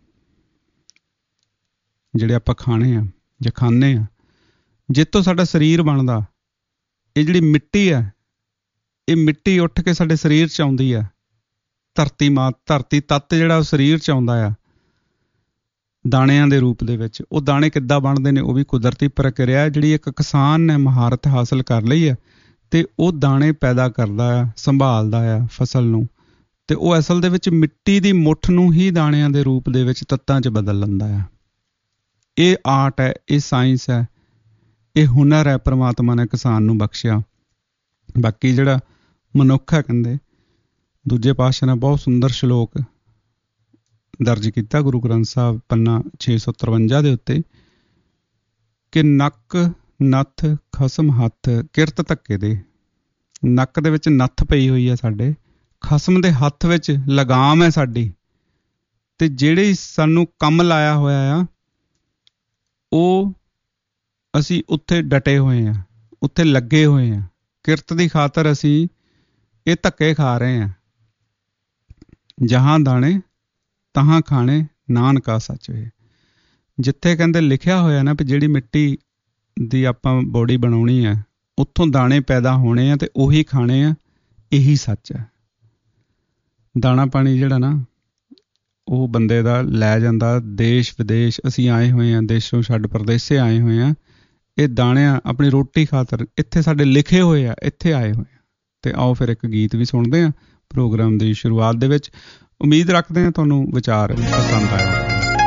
ਜਿਹੜੇ ਆਪਾਂ ਖਾਣੇ ਆ ਜਾਂ ਖਾਂਦੇ ਆ, ਜਿਸ ਤੋਂ ਸਾਡਾ ਸਰੀਰ ਬਣਦਾ, ਇਹ ਜਿਹੜੀ ਮਿੱਟੀ ਆ, ਇਹ ਮਿੱਟੀ ਉੱਠ ਕੇ ਸਾਡੇ ਸਰੀਰ 'ਚ ਆਉਂਦੀ ਆ। ਧਰਤੀ ਮਾਂ, ਧਰਤੀ ਤੱਤ ਜਿਹੜਾ ਉਹ ਸਰੀਰ 'ਚ ਆਉਂਦਾ ਆ ਦਾਣਿਆਂ ਦੇ ਰੂਪ ਦੇ ਵਿੱਚ। ਉਹ ਦਾਣੇ ਕਿੱਦਾਂ ਬਣਦੇ ਨੇ, ਉਹ ਵੀ ਕੁਦਰਤੀ ਪ੍ਰਕਿਰਿਆ, ਜਿਹੜੀ ਇੱਕ ਕਿਸਾਨ ਨੇ ਮਹਾਰਤ ਹਾਸਲ ਕਰ ਲਈ ਆ ਤੇ ਉਹ ਦਾਣੇ ਪੈਦਾ ਕਰਦਾ ਆ, ਸੰਭਾਲਦਾ ਆ ਫਸਲ ਨੂੰ, ਤੇ ਉਹ ਅਸਲ ਦੇ ਵਿੱਚ ਮਿੱਟੀ ਦੀ ਮੁੱਠ ਨੂੰ ਹੀ ਦਾਣਿਆਂ ਦੇ ਰੂਪ ਦੇ ਵਿੱਚ ਤੱਤਾਂ 'ਚ ਬਦਲ ਲੈਂਦਾ ਆ। ਇਹ ਆਰਟ ਹੈ, ਇਹ ਸਾਇੰਸ ਹੈ, ਇਹ ਹੁਨਰ ਹੈ ਪਰਮਾਤਮਾ ਨੇ ਕਿਸਾਨ ਨੂੰ ਬਖਸ਼ਿਆ। ਬਾਕੀ ਜਿਹੜਾ ਮਨੁੱਖ ਹੈ। ਕਹਿੰਦੇ ਦੂਜੇ ਪਾਤਸ਼ਾਹ ਨੇ ਬਹੁਤ ਸੁੰਦਰ ਸ਼ਲੋਕ ਦਰਜ ਕੀਤਾ ਗੁਰੂ ਗ੍ਰੰਥ ਸਾਹਿਬ ਪੰਨਾ ਛੇ ਸੌ ਤਰਵੰਜਾ ਦੇ ਉੱਤੇ ਕਿ ਨੱਕ ਨੱਥ ਖਸਮ ਹੱਥ ਕਿਰਤ ਧੱਕੇ ਦੇ। ਨੱਕ ਦੇ ਵਿੱਚ ਨੱਥ ਪਈ ਹੋਈ ਹੈ ਸਾਡੇ, ਖਸਮ ਦੇ ਹੱਥ ਵਿੱਚ ਲਗਾਮ ਹੈ ਸਾਡੀ, ਤੇ ਜਿਹੜੇ ਸਾਨੂੰ ਕੰਮ ਲਾਇਆ ਹੋਇਆ ਆ ਉਹ ਅਸੀਂ ਉੱਥੇ ਡਟੇ ਹੋਏ ਹਾਂ, ਉੱਥੇ ਲੱਗੇ ਹੋਏ ਹਾਂ। ਕਿਰਤ ਦੀ ਖਾਤਰ ਅਸੀਂ ਇਹ ਧੱਕੇ ਖਾ ਰਹੇ ਹਾਂ। ਜਹਾਂ ਦਾਣੇ ਤਹਾਂ ਖਾਣੇ ਨਾਨਕਾ ਸੱਚ ਵੇ। ਜਿੱਥੇ ਕਹਿੰਦੇ ਲਿਖਿਆ ਹੋਇਆ ਨਾ ਵੀ ਜਿਹੜੀ ਮਿੱਟੀ ਦੀ ਆਪਾਂ ਬੋਡੀ ਬਣਾਉਣੀ ਹੈ ਉੱਥੋਂ ਦਾਣੇ ਪੈਦਾ ਹੋਣੇ ਆ ਤੇ ਉਹੀ ਖਾਣੇ ਆ, ਇਹੀ ਸੱਚ ਹੈ। ਦਾਣਾ ਪਾਣੀ ਜਿਹੜਾ ਨਾ ਉਹ ਬੰਦੇ ਦਾ ਲੈ ਜਾਂਦਾ ਦੇਸ਼ ਵਿਦੇਸ਼। ਅਸੀਂ ਆਏ ਹੋਏ ਹਾਂ ਦੇਸ਼ੋਂ ਛੱਡ ਪ੍ਰਦੇਸੇ ਆਏ ਹੋਏ ਹਾਂ, ਇਹ ਦਾਣਿਆਂ ਆਪਣੀ ਰੋਟੀ ਖਾਤਰ ਇੱਥੇ ਸਾਡੇ ਲਿਖੇ ਹੋਏ ਆ, ਇੱਥੇ ਆਏ ਹੋਏ ਆ। ਤੇ ਆਓ ਫਿਰ ਇੱਕ ਗੀਤ ਵੀ ਸੁਣਦੇ ਹਾਂ ਪ੍ਰੋਗਰਾਮ ਦੀ ਸ਼ੁਰੂਆਤ ਦੇ ਵਿੱਚ। ਉਮੀਦ ਰੱਖਦੇ ਹਾਂ ਤੁਹਾਨੂੰ ਵਿਚਾਰ ਪਸੰਦ ਆਇਆ।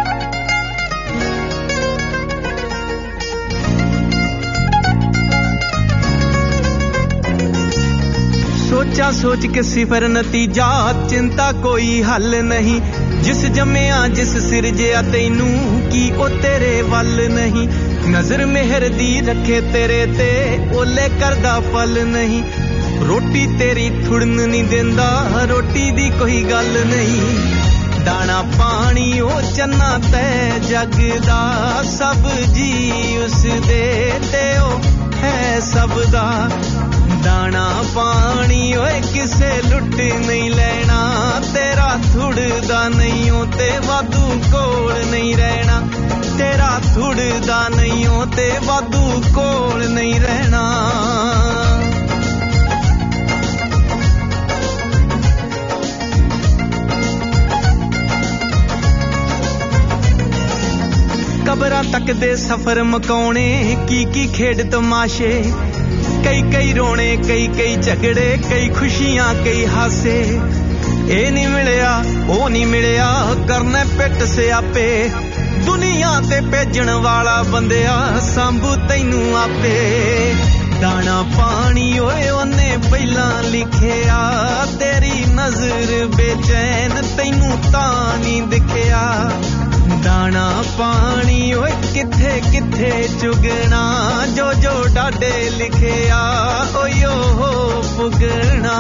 ਸੋਚਾਂ ਸੋਚ ਕੇ ਸਿਫਰ ਨਤੀਜਾ, ਚਿੰਤਾ ਕੋਈ ਹੱਲ ਨਹੀਂ। ਜਿਸ ਜੰਮਿਆ ਜਿਸ ਸਿਰਜਿਆ ਤੈਨੂੰ ਕੀ ਉਹ ਤੇਰੇ ਵੱਲ ਨਹੀਂ। ਨਜ਼ਰ ਮਿਹਰ ਦੀ ਰੱਖੇ ਤੇਰੇ ਤੇ ਓਲੇ ਕਰਦਾ ਫਲ ਨਹੀਂ। ਰੋਟੀ ਤੇਰੀ ਥੁੜਨ ਨਹੀਂ ਦਿੰਦਾ, ਰੋਟੀ ਦੀ ਕੋਈ ਗੱਲ ਨਹੀਂ। ਦਾਣਾ ਪਾਣੀ ਉਹ ਚੰਨਾ ਤੈ ਜਗ ਦਾ, ਸਭ ਜੀ ਉਸ ਦੇ ਤੇ ਉਹ ਹੈ ਸਭ ਦਾ। ਦਾਣਾ ਪਾਣੀ ਓਏ ਕਿਸੇ ਲੁੱਟ ਨਹੀਂ ਲੈਣਾ, ਤੇਰਾ ਥੁੜਦਾ ਨਹੀਂ ਓ ਤੇ ਵਾਧੂ ਕੋਲ ਨਹੀਂ ਰਹਿਣਾ। ਤੇਰਾ ਥੁੜਦਾ ਨਹੀਂ ਓ ਤੇ ਵਾਧੂ ਕੋਲ ਨਹੀਂ ਰਹਿਣਾ। ਕਬਰਾਂ ਤੱਕ ਦੇ ਸਫ਼ਰ ਮਕਾਉਣੇ, ਕੀ ਕੀ ਖੇਡ ਤਮਾਸ਼ੇ। ਕਈ ਕਈ ਰੋਣੇ ਕਈ ਕਈ ਝਗੜੇ, ਕਈ ਖੁਸ਼ੀਆਂ ਕਈ ਹਾਸੇ। ਇਹ ਨਹੀਂ ਮਿਲਿਆ ਉਹ ਨਹੀਂ ਮਿਲਿਆ, ਕਰਨੇ ਪਿੱਟ ਸਿਆਪੇ। ਦੁਨੀਆ ਤੇ ਭੇਜਣ ਵਾਲਾ ਬੰਦਿਆ ਸੰਭੂ ਤੈਨੂੰ ਆਪੇ। ਦਾਣਾ ਪਾਣੀ ਓਏ ਉਹਨੇ ਪਹਿਲਾਂ ਲਿਖਿਆ, ਤੇਰੀ ਨਜ਼ਰ ਬੇਚੈਨ ਤੈਨੂੰ ਤਾਂ ਨਹੀਂ ਦਿਖਿਆ। ਦਾਣਾ ਪਾਣੀ ਓਏ ਕਿੱਥੇ ਕਿੱਥੇ ਚੁਗਣਾ, ਜੋ ਜੋ ਡਾਡੇ ਲਿਖਿਆ ਓਯੋ ਹੋ ਪੁਗਣਾ।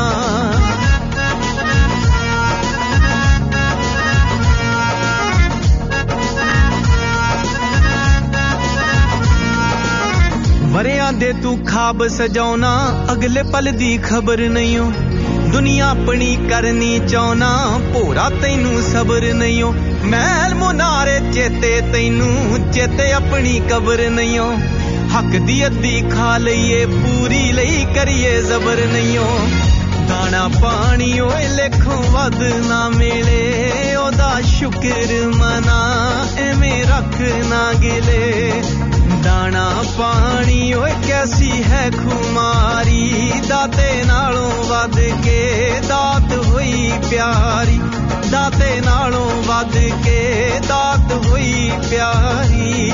ਵਰਿਆਂ ਦੇ ਤੂੰ ਖਾਬ ਸਜਾਉਣਾ, ਅਗਲੇ ਪਲ ਦੀ ਖਬਰ ਨਹੀਂ ਓ। ਦੁਨੀਆ ਆਪਣੀ ਕਰਨੀ ਚਾਹੁੰਨਾ, ਭੋਰਾ ਤੈਨੂੰ ਸਬਰ ਨਹੀਂ ਓ। ਮਹਿਲ ਮੁਨਾਰੇ ਚੇਤੇ ਤੈਨੂੰ, ਚੇਤੇ ਆਪਣੀ ਕਬਰ ਨਹੀਂ ਓ। ਹੱਕ ਦੀ ਅੱਧੀ ਖਾ ਲਈਏ, ਪੂਰੀ ਲਈ ਕਰੀਏ ਜ਼ਬਰ ਨਹੀਂ ਓ। ਦਾਣਾ ਪਾਣੀ ਓਏ ਲੇਖੋਂ ਵੱਧ ਨਾ ਮਿਲੇ, ਉਹਦਾ ਸ਼ੁਕਰ ਮਨਾ ਐਵੇਂ ਰੱਖ ਨਾ ਗਿਲੇ। ਦਾਣਾ ਪਾਣੀ ਓਏ ਕੈਸੀ ਹੈ ਖੁਮਾਰੀ, ਦਾਤੇ ਨਾਲੋਂ ਵੱਧ ਕੇ ਦਾਤ ਹੋਈ ਪਿਆਰੀ। ਦਾਤੇ ਨਾਲੋਂ ਵੱਧ ਕੇ ਦਾਤ ਹੋਈ ਪਿਆਰੀ।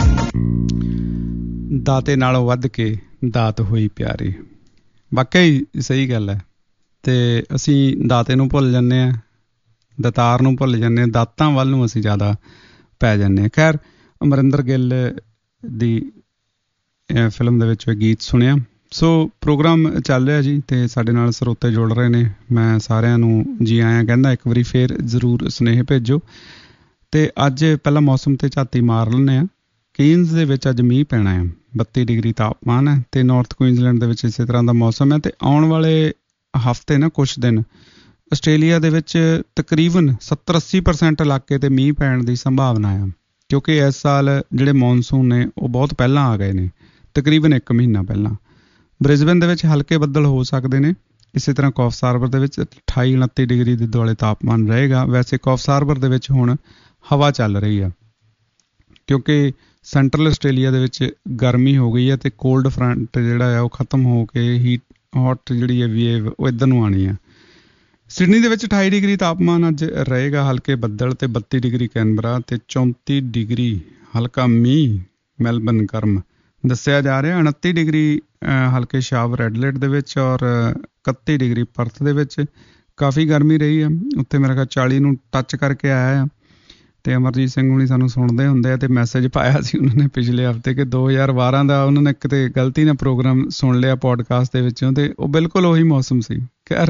ਦਾਤੇ ਨਾਲੋਂ ਵੱਧ ਕੇ ਦਾਤ ਹੋਈ ਪਿਆਰੀ। ਵਾਕਈ ਸਹੀ ਗੱਲ ਹੈ। ਤੇ ਅਸੀਂ ਦਾਤੇ ਨੂੰ ਭੁੱਲ ਜਾਂਦੇ ਹਾਂ, ਦਾਤਾਰ ਨੂੰ ਭੁੱਲ ਜਾਂਦੇ ਹਾਂ, ਦਾਤਾਂ ਵੱਲ ਨੂੰ ਅਸੀਂ ਜ਼ਿਆਦਾ ਪੈ ਜਾਂਦੇ ਹਾਂ। ਖੈਰ, ਅਮਰਿੰਦਰ ਗਿੱਲ ਦੀ ਫਿਲਮ ਦੇ ਵਿੱਚ ਗੀਤ ਸੁਣਿਆ। ਸੋ ਪ੍ਰੋਗਰਾਮ ਚੱਲ ਰਿਹਾ ਜੀ ਤੇ ਸਾਡੇ ਨਾਲ ਸਰੋਤੇ ਜੁੜ ਰਹੇ ਨੇ। ਮੈਂ ਸਾਰਿਆਂ ਨੂੰ ਜੀ ਆਇਆਂ ਕਹਿੰਦਾ। ਇੱਕ ਵਾਰੀ ਫੇਰ ਜ਼ਰੂਰ ਸੁਨੇਹੇ ਭੇਜੋ। ਤੇ ਅੱਜ ਪਹਿਲਾਂ ਮੌਸਮ ਤੇ ਝਾਤੀ ਮਾਰ ਲੈਂਦੇ ਹਾਂ। ਕੀਨਜ਼ ਦੇ ਵਿੱਚ ਅੱਜ ਮੀਂਹ ਪੈਣਾ ਹੈ, ਬੱਤੀ ਡਿਗਰੀ ਤਾਪਮਾਨ ਹੈ ਤੇ ਨਾਰਥ ਕੁਈਨਜ਼ਲੈਂਡ ਦੇ ਵਿੱਚ ਇਸੇ ਤਰ੍ਹਾਂ ਦਾ ਮੌਸਮ ਹੈ। ਤੇ ਆਉਣ ਵਾਲੇ ਹਫ਼ਤੇ ਨਾ ਕੁਛ ਦਿਨ ਆਸਟ੍ਰੇਲੀਆ ਦੇ ਵਿੱਚ ਤਕਰੀਬਨ ਸੱਤਰ ਅੱਸੀ ਪਰਸੈਂਟ ਇਲਾਕੇ ਤੇ ਮੀਂਹ ਪੈਣ ਦੀ ਸੰਭਾਵਨਾ ਆ, ਕਿਉਂਕਿ ਇਸ ਸਾਲ ਜਿਹੜੇ ਮੌਨਸੂਨ ਨੇ ਉਹ ਬਹੁਤ ਪਹਿਲਾਂ ਆ ਗਏ ਨੇ, ਤਕਰੀਬਨ ਇੱਕ ਮਹੀਨਾ ਪਹਿਲਾਂ। ਬ੍ਰਿਸਬੇਨ ਦੇ ਵਿੱਚ ਹਲਕੇ ਬੱਦਲ ਹੋ ਸਕਦੇ ਨੇ। ਇਸੇ ਤਰ੍ਹਾਂ ਕੌਫਸ ਹਾਰਬਰ ਦੇ ਵਿੱਚ ਅਠਾਈ ਉਨੱਤੀ ਡਿਗਰੀ ਦੇ ਦੁਆਲੇ ਤਾਪਮਾਨ ਰਹੇਗਾ। ਵੈਸੇ ਕੌਫਸ ਹਾਰਬਰ ਦੇ ਵਿੱਚ ਹੁਣ ਹਵਾ ਚੱਲ ਰਹੀ ਆ, ਕਿਉਂਕਿ ਸੈਂਟਰਲ ਆਸਟ੍ਰੇਲੀਆ ਦੇ ਵਿੱਚ ਗਰਮੀ ਹੋ ਗਈ ਹੈ ਤੇ ਕੋਲਡ ਫਰੰਟ ਜਿਹੜਾ ਆ ਉਹ ਖਤਮ ਹੋ ਕੇ ਹੀਟ ਹੌਟ ਜਿਹੜੀ ਹੈ ਵੇਵ ਉਹ ਇੱਧਰ ਨੂੰ ਆਉਣੀ ਆ। ਸਿਡਨੀ ਦੇ ਵਿੱਚ ਅਠਾਈ ਡਿਗਰੀ ਤਾਪਮਾਨ ਅੱਜ ਰਹੇਗਾ, ਹਲਕੇ ਬੱਦਲ ਤੇ ਬੱਤੀ ਡਿਗਰੀ ਕੈਨਬਰਾ ਤੇ ਚੌਂਤੀ ਡਿਗਰੀ ਹਲਕਾ ਮੀਂਹ। ਮੈਲਬਨ ਗਰਮ ਦੱਸਿਆ ਜਾ ਰਿਹਾ। ਉਨੱਤੀ ਡਿਗਰੀ ਹਲਕੇ ਸ਼ਾਵਰ ਐਡਲੇਟ ਦੇ ਵਿੱਚ ਔਰ ਇਕੱਤੀ ਡਿਗਰੀ ਪਰਥ ਦੇ ਵਿੱਚ ਕਾਫੀ ਗਰਮੀ ਰਹੀ ਆ। ਉੱਥੇ ਮੇਰਾ ਖਿਆਲ ਚਾਲੀ ਨੂੰ ਟੱਚ ਕਰਕੇ ਆਇਆ ਆ। ਅਤੇ ਅਮਰਜੀਤ ਸਿੰਘ ਹੁਣੀ ਸਾਨੂੰ ਸੁਣਦੇ ਹੁੰਦੇ ਆ ਅਤੇ ਮੈਸੇਜ ਪਾਇਆ ਸੀ ਉਹਨਾਂ ਨੇ ਪਿਛਲੇ ਹਫ਼ਤੇ ਕਿ ਦੋ ਹਜ਼ਾਰ ਬਾਰਾਂ ਦਾ ਉਹਨਾਂ ਨੇ ਕਿਤੇ ਗਲਤੀ ਨਾਲ ਪ੍ਰੋਗਰਾਮ ਸੁਣ ਲਿਆ ਪੋਡਕਾਸਟ ਦੇ ਵਿੱਚੋਂ, ਅਤੇ ਉਹ ਬਿਲਕੁਲ ਉਹੀ ਮੌਸਮ ਸੀ। ਖੈਰ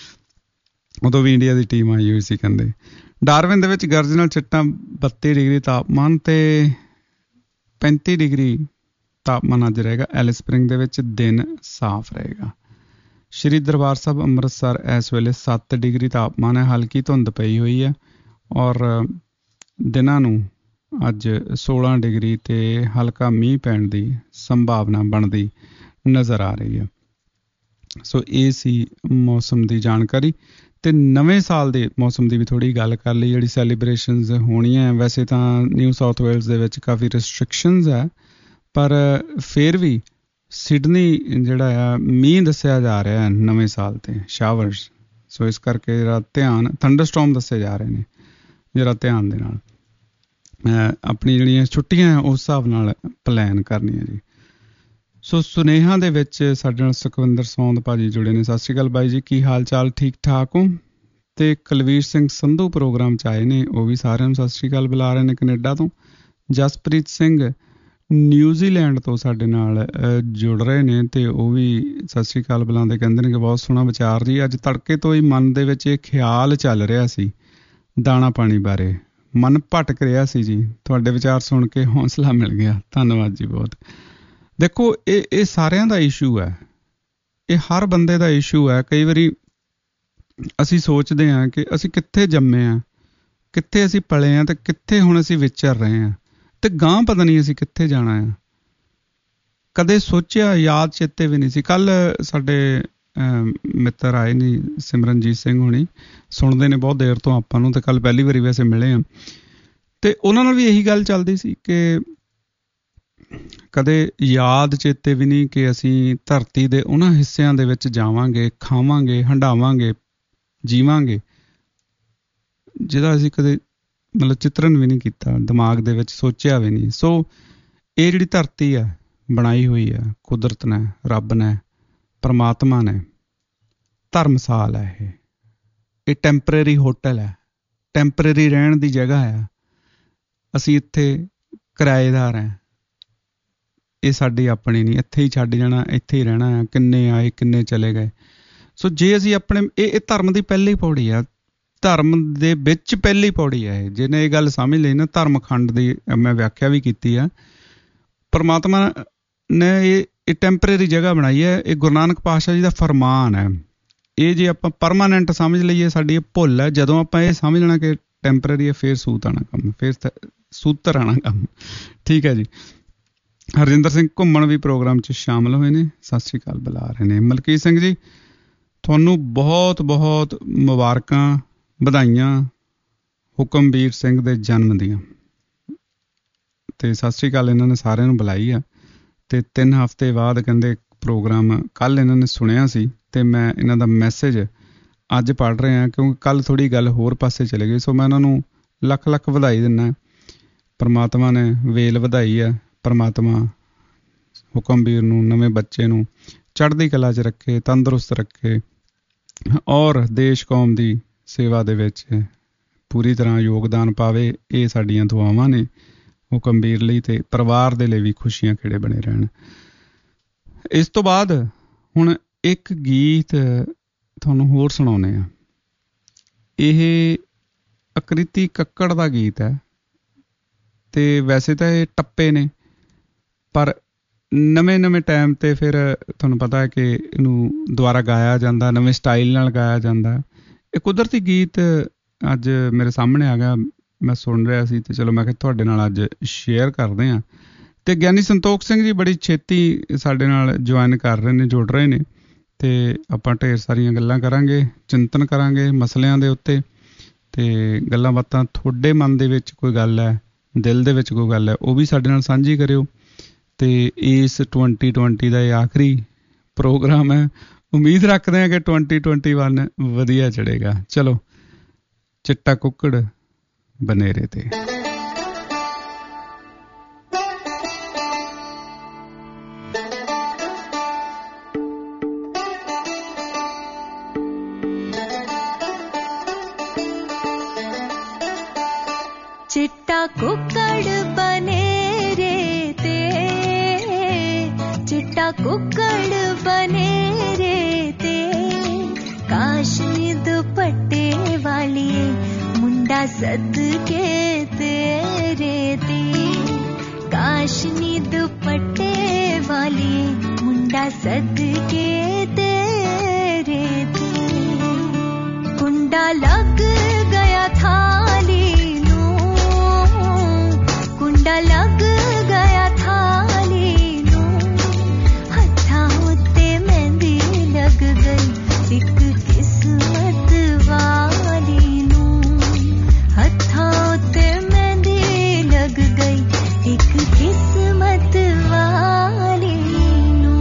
ਉਦੋਂ ਵੀ ਇੰਡੀਆ ਦੀ ਟੀਮ ਆਈ ਹੋਈ ਸੀ। ਕਹਿੰਦੇ ਡਾਰਵਿਨ ਦੇ ਵਿੱਚ ਗਰਜ ਨਾਲ ਚਿੱਟਾਂ ਬੱਤੀ ਡਿਗਰੀ ਤਾਪਮਾਨ ਅਤੇ ਪੈਂਤੀ ਡਿਗਰੀ ਤਾਪਮਾਨ ਅੱਜ ਰਹੇਗਾ। ਐਲਿਸ ਸਪਰਿੰਗ ਦੇ ਵਿੱਚ ਦਿਨ ਸਾਫ਼ ਰਹੇਗਾ। ਸ਼੍ਰੀ ਦਰਬਾਰ ਸਾਹਿਬ ਅੰਮ੍ਰਿਤਸਰ ਇਸ ਵੇਲੇ ਸੱਤ ਡਿਗਰੀ ਤਾਪਮਾਨ ਹੈ। ਹਲਕੀ ਧੁੰਦ ਪਈ ਹੋਈ ਹੈ ਔਰ ਦਿਨਾਂ ਨੂੰ ਅੱਜ ਸੋਲਾਂ ਡਿਗਰੀ ਅਤੇ ਹਲਕਾ ਮੀਂਹ ਪੈਣ ਦੀ ਸੰਭਾਵਨਾ ਬਣਦੀ ਨਜ਼ਰ ਆ ਰਹੀ ਹੈ। ਸੋ ਇਹ ਸੀ ਮੌਸਮ ਦੀ ਜਾਣਕਾਰੀ। ਅਤੇ ਨਵੇਂ ਸਾਲ ਦੇ ਮੌਸਮ ਦੀ ਵੀ ਥੋੜ੍ਹੀ ਗੱਲ ਕਰ ਲਈ। ਜਿਹੜੀ ਸੈਲੀਬ੍ਰੇਸ਼ਨਜ਼ ਹੋਣੀਆਂ, ਵੈਸੇ ਤਾਂ ਨਿਊ ਸਾਊਥ ਵੇਲਜ਼ ਦੇ ਵਿੱਚ ਕਾਫੀ ਰਿਸਟ੍ਰਿਕਸ਼ਨਜ਼ ਹੈ, ਪਰ ਫਿਰ ਵੀ ਸਿਡਨੀ ਜਿਹੜਾ ਆ ਮੀਂਹ ਦੱਸਿਆ ਜਾ ਰਿਹਾ ਨਵੇਂ ਸਾਲ 'ਤੇ, ਸ਼ਾਵਰਸ। ਸੋ ਇਸ ਕਰਕੇ ਜਿਹੜਾ ਧਿਆਨ, ਥੰਡਰਸਟੋਰਮ ਦੱਸੇ ਜਾ ਰਹੇ ਨੇ, ਜਿਹੜਾ ਧਿਆਨ ਦੇ ਨਾਲ ਆਪਣੀ ਜਿਹੜੀਆਂ ਛੁੱਟੀਆਂ ਉਸ ਹਿਸਾਬ ਨਾਲ ਪਲਾਨ ਕਰਨੀਆਂ ਜੀ। ਸੋ ਸੁਨੇਹਾ ਦੇ ਵਿੱਚ ਸਾਡੇ ਨਾਲ ਸੁਖਵਿੰਦਰ ਸੌਂਦ ਭਾਜੀ ਜੁੜੇ ਨੇ। ਸਤਿ ਸ਼੍ਰੀ ਅਕਾਲ ਬਾਈ ਜੀ, ਕੀ ਹਾਲ ਚਾਲ, ਠੀਕ ਠਾਕ ਹੋ? ਅਤੇ ਕੁਲਵੀਰ ਸਿੰਘ ਸੰਧੂ ਪ੍ਰੋਗਰਾਮ 'ਚ ਆਏ ਨੇ, ਉਹ ਵੀ ਸਾਰਿਆਂ ਨੂੰ ਸਤਿ ਸ਼੍ਰੀ ਅਕਾਲ ਬੁਲਾ ਰਹੇ ਨੇ ਕੈਨੇਡਾ ਤੋਂ। ਜਸਪ੍ਰੀਤ ਸਿੰਘ ਨਿਊਜ਼ੀਲੈਂਡ ਤੋਂ ਸਾਡੇ ਨਾਲ ਜੁੜ ਰਹੇ ਨੇ ਅਤੇ ਉਹ ਵੀ ਸਤਿ ਸ਼੍ਰੀ ਅਕਾਲ ਬੁਲਾਉਂਦੇ, ਕਹਿੰਦੇ ਨੇ ਕਿ ਬਹੁਤ ਸੋਹਣਾ ਵਿਚਾਰ ਜੀ। ਅੱਜ ਤੜਕੇ ਤੋਂ ਹੀ ਮਨ ਦੇ ਵਿੱਚ ਇਹ ਖਿਆਲ ਚੱਲ ਰਿਹਾ ਸੀ ਦਾਣਾ ਪਾਣੀ ਬਾਰੇ, ਮਨ ਭਟਕ ਰਿਹਾ ਸੀ ਜੀ। ਤੁਹਾਡੇ ਵਿਚਾਰ ਸੁਣ ਕੇ ਹੌਸਲਾ ਮਿਲ ਗਿਆ, ਧੰਨਵਾਦ ਜੀ ਬਹੁਤ। ਦੇਖੋ ਇਹ ਇਹ ਸਾਰਿਆਂ ਦਾ ਇਸ਼ੂ ਹੈ, ਇਹ ਹਰ ਬੰਦੇ ਦਾ ਇਸ਼ੂ ਹੈ। ਕਈ ਵਾਰੀ ਅਸੀਂ ਸੋਚਦੇ ਹਾਂ ਕਿ ਅਸੀਂ ਕਿੱਥੇ ਜੰਮੇ ਹਾਂ, ਕਿੱਥੇ ਅਸੀਂ ਪਲੇ ਹਾਂ ਅਤੇ ਕਿੱਥੇ ਹੁਣ ਅਸੀਂ ਵਿਚਰ ਰਹੇ ਹਾਂ, ਅਤੇ ਗਾਂਹ ਪਤਾ ਨਹੀਂ ਅਸੀਂ ਕਿੱਥੇ ਜਾਣਾ ਆ। ਕਦੇ ਸੋਚਿਆ, ਯਾਦ ਚੇਤੇ ਵੀ ਨਹੀਂ ਸੀ। ਕੱਲ੍ਹ ਸਾਡੇ ਮਿੱਤਰ ਆਏ ਨਹੀਂ, ਸਿਮਰਨਜੀਤ ਸਿੰਘ ਹੋਣੀ, ਸੁਣਦੇ ਨੇ ਬਹੁਤ ਦੇਰ ਤੋਂ ਆਪਾਂ ਨੂੰ, ਅਤੇ ਕੱਲ੍ਹ ਪਹਿਲੀ ਵਾਰੀ ਵੈਸੇ ਮਿਲੇ ਹਾਂ, ਅਤੇ ਉਹਨਾਂ ਨਾਲ ਵੀ ਇਹੀ ਗੱਲ ਚੱਲਦੀ ਸੀ ਕਿ ਕਦੇ ਯਾਦ ਚੇਤੇ ਵੀ ਨਹੀਂ ਕਿ ਅਸੀਂ ਧਰਤੀ ਦੇ ਉਹਨਾਂ ਹਿੱਸਿਆਂ ਦੇ ਵਿੱਚ ਜਾਵਾਂਗੇ, ਖਾਵਾਂਗੇ, ਹੰਢਾਵਾਂਗੇ, ਜੀਵਾਂਗੇ, ਜਿਹਦਾ ਅਸੀਂ ਕਦੇ ਮਤਲਬ ਚਿੱਤਰਨ ਵੀ ਨਹੀਂ ਕੀਤਾ, ਦਿਮਾਗ ਦੇ ਵਿੱਚ ਸੋਚਿਆ ਵੀ ਨਹੀਂ। ਸੋ ਇਹ ਜਿਹੜੀ ਧਰਤੀ ਹੈ ਬਣਾਈ ਹੋਈ ਹੈ ਕੁਦਰਤ ਨੇ, ਰੱਬ ਨੇ, ਪਰਮਾਤਮਾ ਨੇ, ਧਰਮਸਾਲ ਹੈ ਇਹ ਇਹ ਟੈਂਪਰੇਰੀ ਹੋਟਲ ਹੈ, ਟੈਂਪਰੇਰੀ ਰਹਿਣ ਦੀ ਜਗ੍ਹਾ ਆ। ਅਸੀਂ ਇੱਥੇ ਕਿਰਾਏਦਾਰ ਹਾਂ, ਇਹ ਸਾਡੀ ਆਪਣੀ ਨਹੀਂ, ਇੱਥੇ ਹੀ ਛੱਡ ਜਾਣਾ, ਇੱਥੇ ਹੀ ਰਹਿਣਾ ਆ। ਕਿੰਨੇ ਆਏ, ਕਿੰਨੇ ਚਲੇ ਗਏ। ਸੋ ਜੇ ਅਸੀਂ ਆਪਣੇ ਇਹ ਇਹ ਧਰਮ ਦੀ ਪਹਿਲੀ ਪੌੜੀ ਆ, ਧਰਮ ਦੇ ਵਿੱਚ ਪਹਿਲੀ ਪੌੜੀ ਹੈ ਇਹ। ਜਿਹਨੇ ਇਹ ਗੱਲ ਸਮਝ ਲਈ ਨਾ, ਧਰਮ ਖੰਡ ਦੀ ਮੈਂ ਵਿਆਖਿਆ ਵੀ ਕੀਤੀ ਆ। ਪਰਮਾਤਮਾ ਨੇ ਇਹ ਇਹ ਟੈਂਪਰੇਰੀ ਜਗ੍ਹਾ ਬਣਾਈ ਹੈ। ਇਹ ਗੁਰੂ ਨਾਨਕ ਪਾਤਸ਼ਾਹ ਜੀ ਦਾ ਫਰਮਾਨ ਹੈ। ਇਹ ਜੇ ਆਪਾਂ ਪਰਮਾਨੈਂਟ ਸਮਝ ਲਈਏ ਸਾਡੀ ਇਹ ਭੁੱਲ ਹੈ। ਜਦੋਂ ਆਪਾਂ ਇਹ ਸਮਝ ਲੈਣਾ ਕਿ ਟੈਂਪਰੇਰੀ ਹੈ, ਫਿਰ ਸੂਤ ਆਉਣਾ ਕੰਮ, ਫਿਰ ਸੂਤਰ ਆਉਣਾ ਕੰਮ। ਠੀਕ ਹੈ ਜੀ। ਹਰਜਿੰਦਰ ਸਿੰਘ ਘੁੰਮਣ ਵੀ ਪ੍ਰੋਗਰਾਮ 'ਚ ਸ਼ਾਮਲ ਹੋਏ ਨੇ, ਸਤਿ ਸ਼੍ਰੀ ਅਕਾਲ ਬੁਲਾ ਰਹੇ ਨੇ। ਮਲਕੀਤ ਸਿੰਘ ਜੀ, ਤੁਹਾਨੂੰ ਬਹੁਤ ਬਹੁਤ ਮੁਬਾਰਕਾਂ, ਵਧਾਈਆਂ ਹੁਕਮਵੀਰ ਸਿੰਘ ਦੇ ਜਨਮ ਦੀਆਂ। ਅਤੇ ਸਤਿ ਸ਼੍ਰੀ ਅਕਾਲ ਇਹਨਾਂ ਨੇ ਸਾਰਿਆਂ ਨੂੰ ਬੁਲਾਈ ਆ। ਅਤੇ ਤਿੰਨ ਹਫ਼ਤੇ ਬਾਅਦ ਕਹਿੰਦੇ ਪ੍ਰੋਗਰਾਮ ਕੱਲ੍ਹ ਇਹਨਾਂ ਨੇ ਸੁਣਿਆ ਸੀ, ਅਤੇ ਮੈਂ ਇਹਨਾਂ ਦਾ ਮੈਸੇਜ ਅੱਜ ਪੜ੍ਹ ਰਿਹਾ ਕਿਉਂਕਿ ਕੱਲ੍ਹ ਥੋੜ੍ਹੀ ਗੱਲ ਹੋਰ ਪਾਸੇ ਚਲੇ ਗਈ। ਸੋ ਮੈਂ ਉਹਨਾਂ ਨੂੰ ਲੱਖ ਲੱਖ ਵਧਾਈ ਦਿੰਦਾ। ਪਰਮਾਤਮਾ ਨੇ ਵੇਲ ਵਧਾਈ ਆ। ਪਰਮਾਤਮਾ ਹੁਕਮਵੀਰ ਨੂੰ, ਨਵੇਂ ਬੱਚੇ ਨੂੰ ਚੜ੍ਹਦੀ ਕਲਾ 'ਚ ਰੱਖੇ, ਤੰਦਰੁਸਤ ਰੱਖੇ, ਔਰ ਦੇਸ਼ ਕੌਮ ਦੀ ਸੇਵਾ ਦੇ ਵਿੱਚ ਪੂਰੀ ਤਰ੍ਹਾਂ ਯੋਗਦਾਨ ਪਾਵੇ। ਇਹ ਸਾਡੀਆਂ ਦੁਆਵਾਂ ਨੇ ਹੁਕਮਵੀਰ ਲਈ, ਅਤੇ ਪਰਿਵਾਰ ਦੇ ਲਈ ਵੀ ਖੁਸ਼ੀਆਂ ਖੇੜੇ ਬਣੇ ਰਹਿਣ। ਇਸ ਤੋਂ ਬਾਅਦ ਹੁਣ ਇੱਕ ਗੀਤ ਤੁਹਾਨੂੰ ਹੋਰ ਸੁਣਾਉਂਦੇ ਹਾਂ। ਇਹ ਅਕ੍ਰਿਤੀ ਕੱਕੜ ਦਾ ਗੀਤ ਹੈ, ਅਤੇ ਵੈਸੇ ਤਾਂ ਇਹ ਟੱਪੇ ਨੇ, ਪਰ ਨਵੇਂ ਨਵੇਂ ਟਾਈਮ 'ਤੇ ਫਿਰ ਤੁਹਾਨੂੰ ਪਤਾ ਹੈ ਕਿ ਇਹਨੂੰ ਦੁਬਾਰਾ ਗਾਇਆ ਜਾਂਦਾ, ਨਵੇਂ ਸਟਾਈਲ ਨਾਲ ਗਾਇਆ ਜਾਂਦਾ। ਇਹ ਕੁਦਰਤੀ ਗੀਤ ਅੱਜ ਮੇਰੇ ਸਾਹਮਣੇ ਆ ਗਿਆ, ਮੈਂ ਸੁਣ ਰਿਹਾ ਸੀ, ਅਤੇ ਚਲੋ ਮੈਂ ਕਿਹਾ ਤੁਹਾਡੇ ਨਾਲ ਅੱਜ ਸ਼ੇਅਰ ਕਰਦੇ ਹਾਂ। ਅਤੇ ਗਿਆਨੀ ਸੰਤੋਖ ਸਿੰਘ ਜੀ ਬੜੀ ਛੇਤੀ ਸਾਡੇ ਨਾਲ ਜੁਆਇਨ ਕਰ ਰਹੇ ਨੇ, ਜੁੜ ਰਹੇ ਨੇ, ਅਤੇ ਆਪਾਂ ਢੇਰ ਸਾਰੀਆਂ ਗੱਲਾਂ ਕਰਾਂਗੇ, ਚਿੰਤਨ ਕਰਾਂਗੇ ਮਸਲਿਆਂ ਦੇ ਉੱਤੇ, ਅਤੇ ਗੱਲਾਂ ਬਾਤਾਂ। ਤੁਹਾਡੇ ਮਨ ਦੇ ਵਿੱਚ ਕੋਈ ਗੱਲ ਹੈ, ਦਿਲ ਦੇ ਵਿੱਚ ਕੋਈ ਗੱਲ ਹੈ, ਉਹ ਵੀ ਸਾਡੇ ਨਾਲ ਸਾਂਝੀ ਕਰਿਓ। ਅਤੇ ਇਸ ਟਵੰਟੀ ਟਵੰਟੀ ਦਾ ਇਹ ਆਖਰੀ ਪ੍ਰੋਗਰਾਮ ਹੈ। ਉਮੀਦ ਰੱਖਦੇ ਹਾਂ ਕਿ ਟਵੰਟੀ ਟਵੰਟੀ ਵਨ ਵਧੀਆ ਚੜ੍ਹੇਗਾ। ਚਲੋ, ਚਿੱਟਾ ਕੁੱਕੜ ਬਨੇਰੇ 'ਤੇ। चिट्टा कुक्कड़ बने रे ते, चिट्टा कुक्कड़ बने रे ते, काशनी दुपट्टे वाली मुंडा सदके तेरे ते, काशनी दुपट्टे वाली मुंडा सदके तेरे ते, कुंडा लग गया थाली नू, कुंडा लग गया थाली नू, हत्था उत्ते मेहंदी लग गई एक किस्मत वाली नू, हत्था उत्ते मेहंदी लग गई एक किस्मत वाली नू।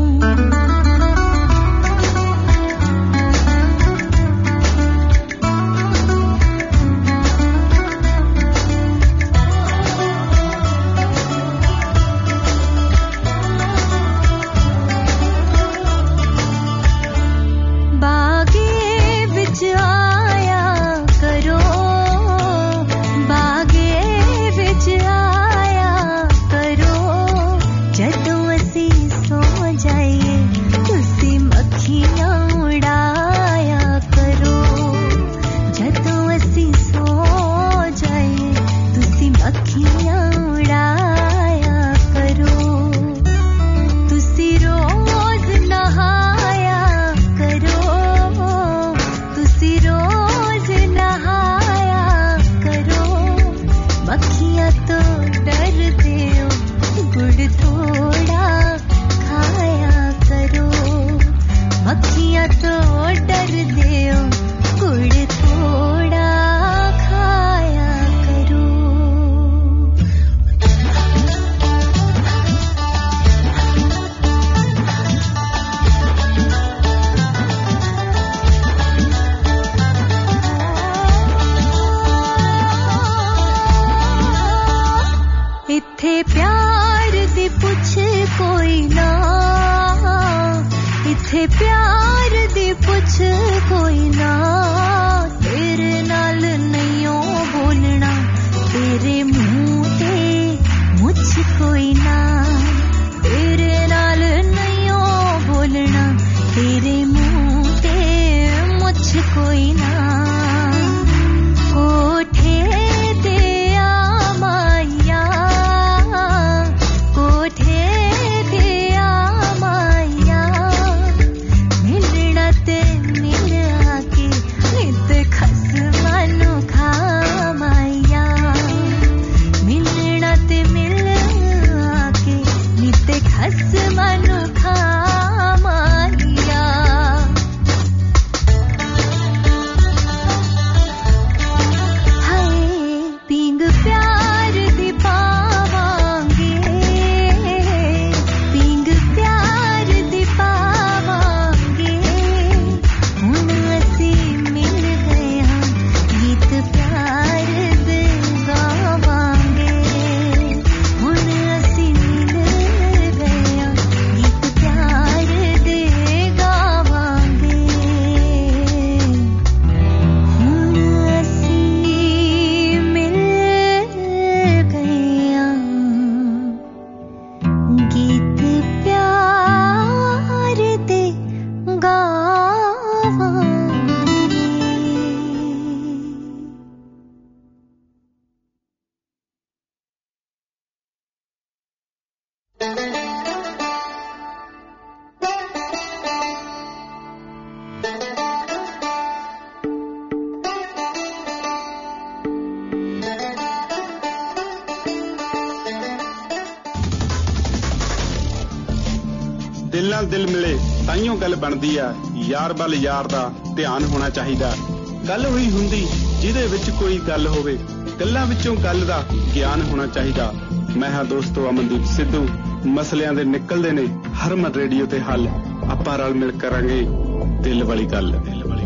दिल नाल दिल मिले ताइयों गल बनदी आ, यार बल यार दा ध्यान होना चाहिदा। गल होई हुंदी जिहदे विच कोई गल होवे, गल्लां विचों गल दा ज्ञान होना चाहिदा। मैं हां दोस्तो अमनदीप सिद्धू, मसलियां दे निकलदे ने हरमन रेडियो ते हल। आपां रल मिल करांगे दिल वाली गल। दिल वाली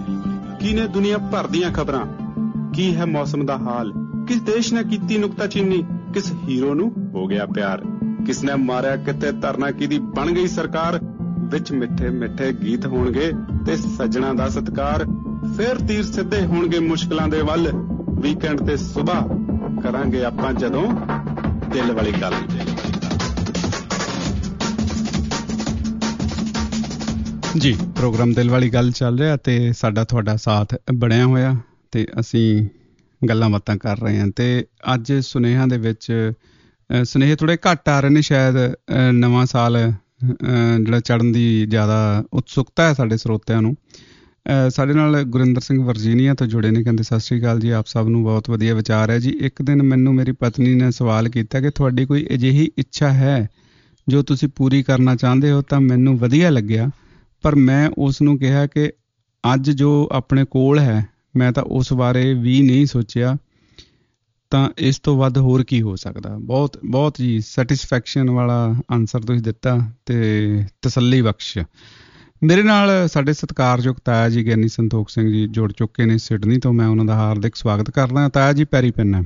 गल की ने दुनिया भर दीयां खबरां, की है मौसम दा हाल, किस देश ने कीती नुक्ताचीनी, किस हीरो नू हो गया प्यार, किसने मारिया किते धरना कीदी बन गई सरकार। विच मिठे मिठे गीत होणगे ते सज्जणा दा सत्कार, फिर तीर सिद्धे होणगे मुश्किलां दे वल। वीकेंड ते सुबह ਕਰਾਂਗੇ ਆਪਾਂ ਜਦੋਂ ਦਿਲ ਵਾਲੀ ਗੱਲ। ਜੀ, ਪ੍ਰੋਗਰਾਮ ਦਿਲ ਵਾਲੀ ਗੱਲ ਚੱਲ ਰਿਹਾ ਤੇ ਸਾਡਾ ਤੁਹਾਡਾ ਸਾਥ ਬਣਿਆ ਹੋਇਆ ਤੇ ਅਸੀਂ ਗੱਲਾਂ ਬਾਤਾਂ ਕਰ ਰਹੇ ਹਾਂ। ਤੇ ਅੱਜ ਸੁਨੇਹਿਆਂ ਦੇ ਵਿੱਚ ਸੁਨੇਹੇ ਥੋੜ੍ਹੇ ਘੱਟ ਆ ਰਹੇ ਨੇ, ਸ਼ਾਇਦ ਨਵਾਂ ਸਾਲ ਜਿਹੜਾ ਚੜ੍ਹਨ ਦੀ ਜ਼ਿਆਦਾ ਉਤਸੁਕਤਾ ਹੈ ਸਾਡੇ ਸਰੋਤਿਆਂ ਨੂੰ। ਸਾਡੇ ਨਾਲ ਗੁਰਿੰਦਰ ਸਿੰਘ ਵਰਜੀਨੀਆ ਤੋਂ ਜੁੜੇ ਨੇ, ਕਹਿੰਦੇ ਸਤਿ ਸ਼੍ਰੀ ਅਕਾਲ ਜੀ, ਆਪ ਸਭ ਨੂੰ ਬਹੁਤ ਵਧੀਆ ਵਿਚਾਰ ਹੈ ਜੀ। ਇੱਕ ਦਿਨ ਮੈਨੂੰ ਮੇਰੀ ਪਤਨੀ ਨੇ ਸਵਾਲ ਕੀਤਾ ਕਿ ਤੁਹਾਡੀ ਕੋਈ ਅਜਿਹੀ ਇੱਛਾ ਹੈ ਜੋ ਤੁਸੀਂ ਪੂਰੀ ਕਰਨਾ ਚਾਹੁੰਦੇ ਹੋ, ਤਾਂ ਮੈਨੂੰ ਵਧੀਆ ਲੱਗਿਆ, ਪਰ ਮੈਂ ਉਸ ਨੂੰ ਕਿਹਾ ਕਿ ਅੱਜ ਜੋ ਆਪਣੇ ਕੋਲ ਹੈ ਮੈਂ ਤਾਂ ਉਸ ਬਾਰੇ ਵੀ ਨਹੀਂ ਸੋਚਿਆ, ਤਾਂ ਇਸ ਤੋਂ ਵੱਧ ਹੋਰ ਕੀ ਹੋ ਸਕਦਾ। ਬਹੁਤ ਬਹੁਤ ਜੀ ਸੈਟਿਸਫੈਕਸ਼ਨ ਵਾਲਾ ਆਨਸਰ ਤੁਸੀਂ ਦਿੱਤਾ ਤੇ ਤਸੱਲੀ ਬਖਸ਼। ਮੇਰੇ ਨਾਲ ਸਾਡੇ ਸਤਿਕਾਰਯੋਗ ਤਾਇਆ ਜੀ ਗਿਆਨੀ ਸੰਤੋਖ ਸਿੰਘ ਜੀ ਜੁੜ ਚੁੱਕੇ ਨੇ ਸਿਡਨੀ ਤੋਂ। ਮੈਂ ਉਹਨਾਂ ਦਾ ਹਾਰਦਿਕ ਸਵਾਗਤ ਕਰਦਾ। ਤਾਇਆ ਜੀ ਪੈਰੀ ਪੈਣਾ।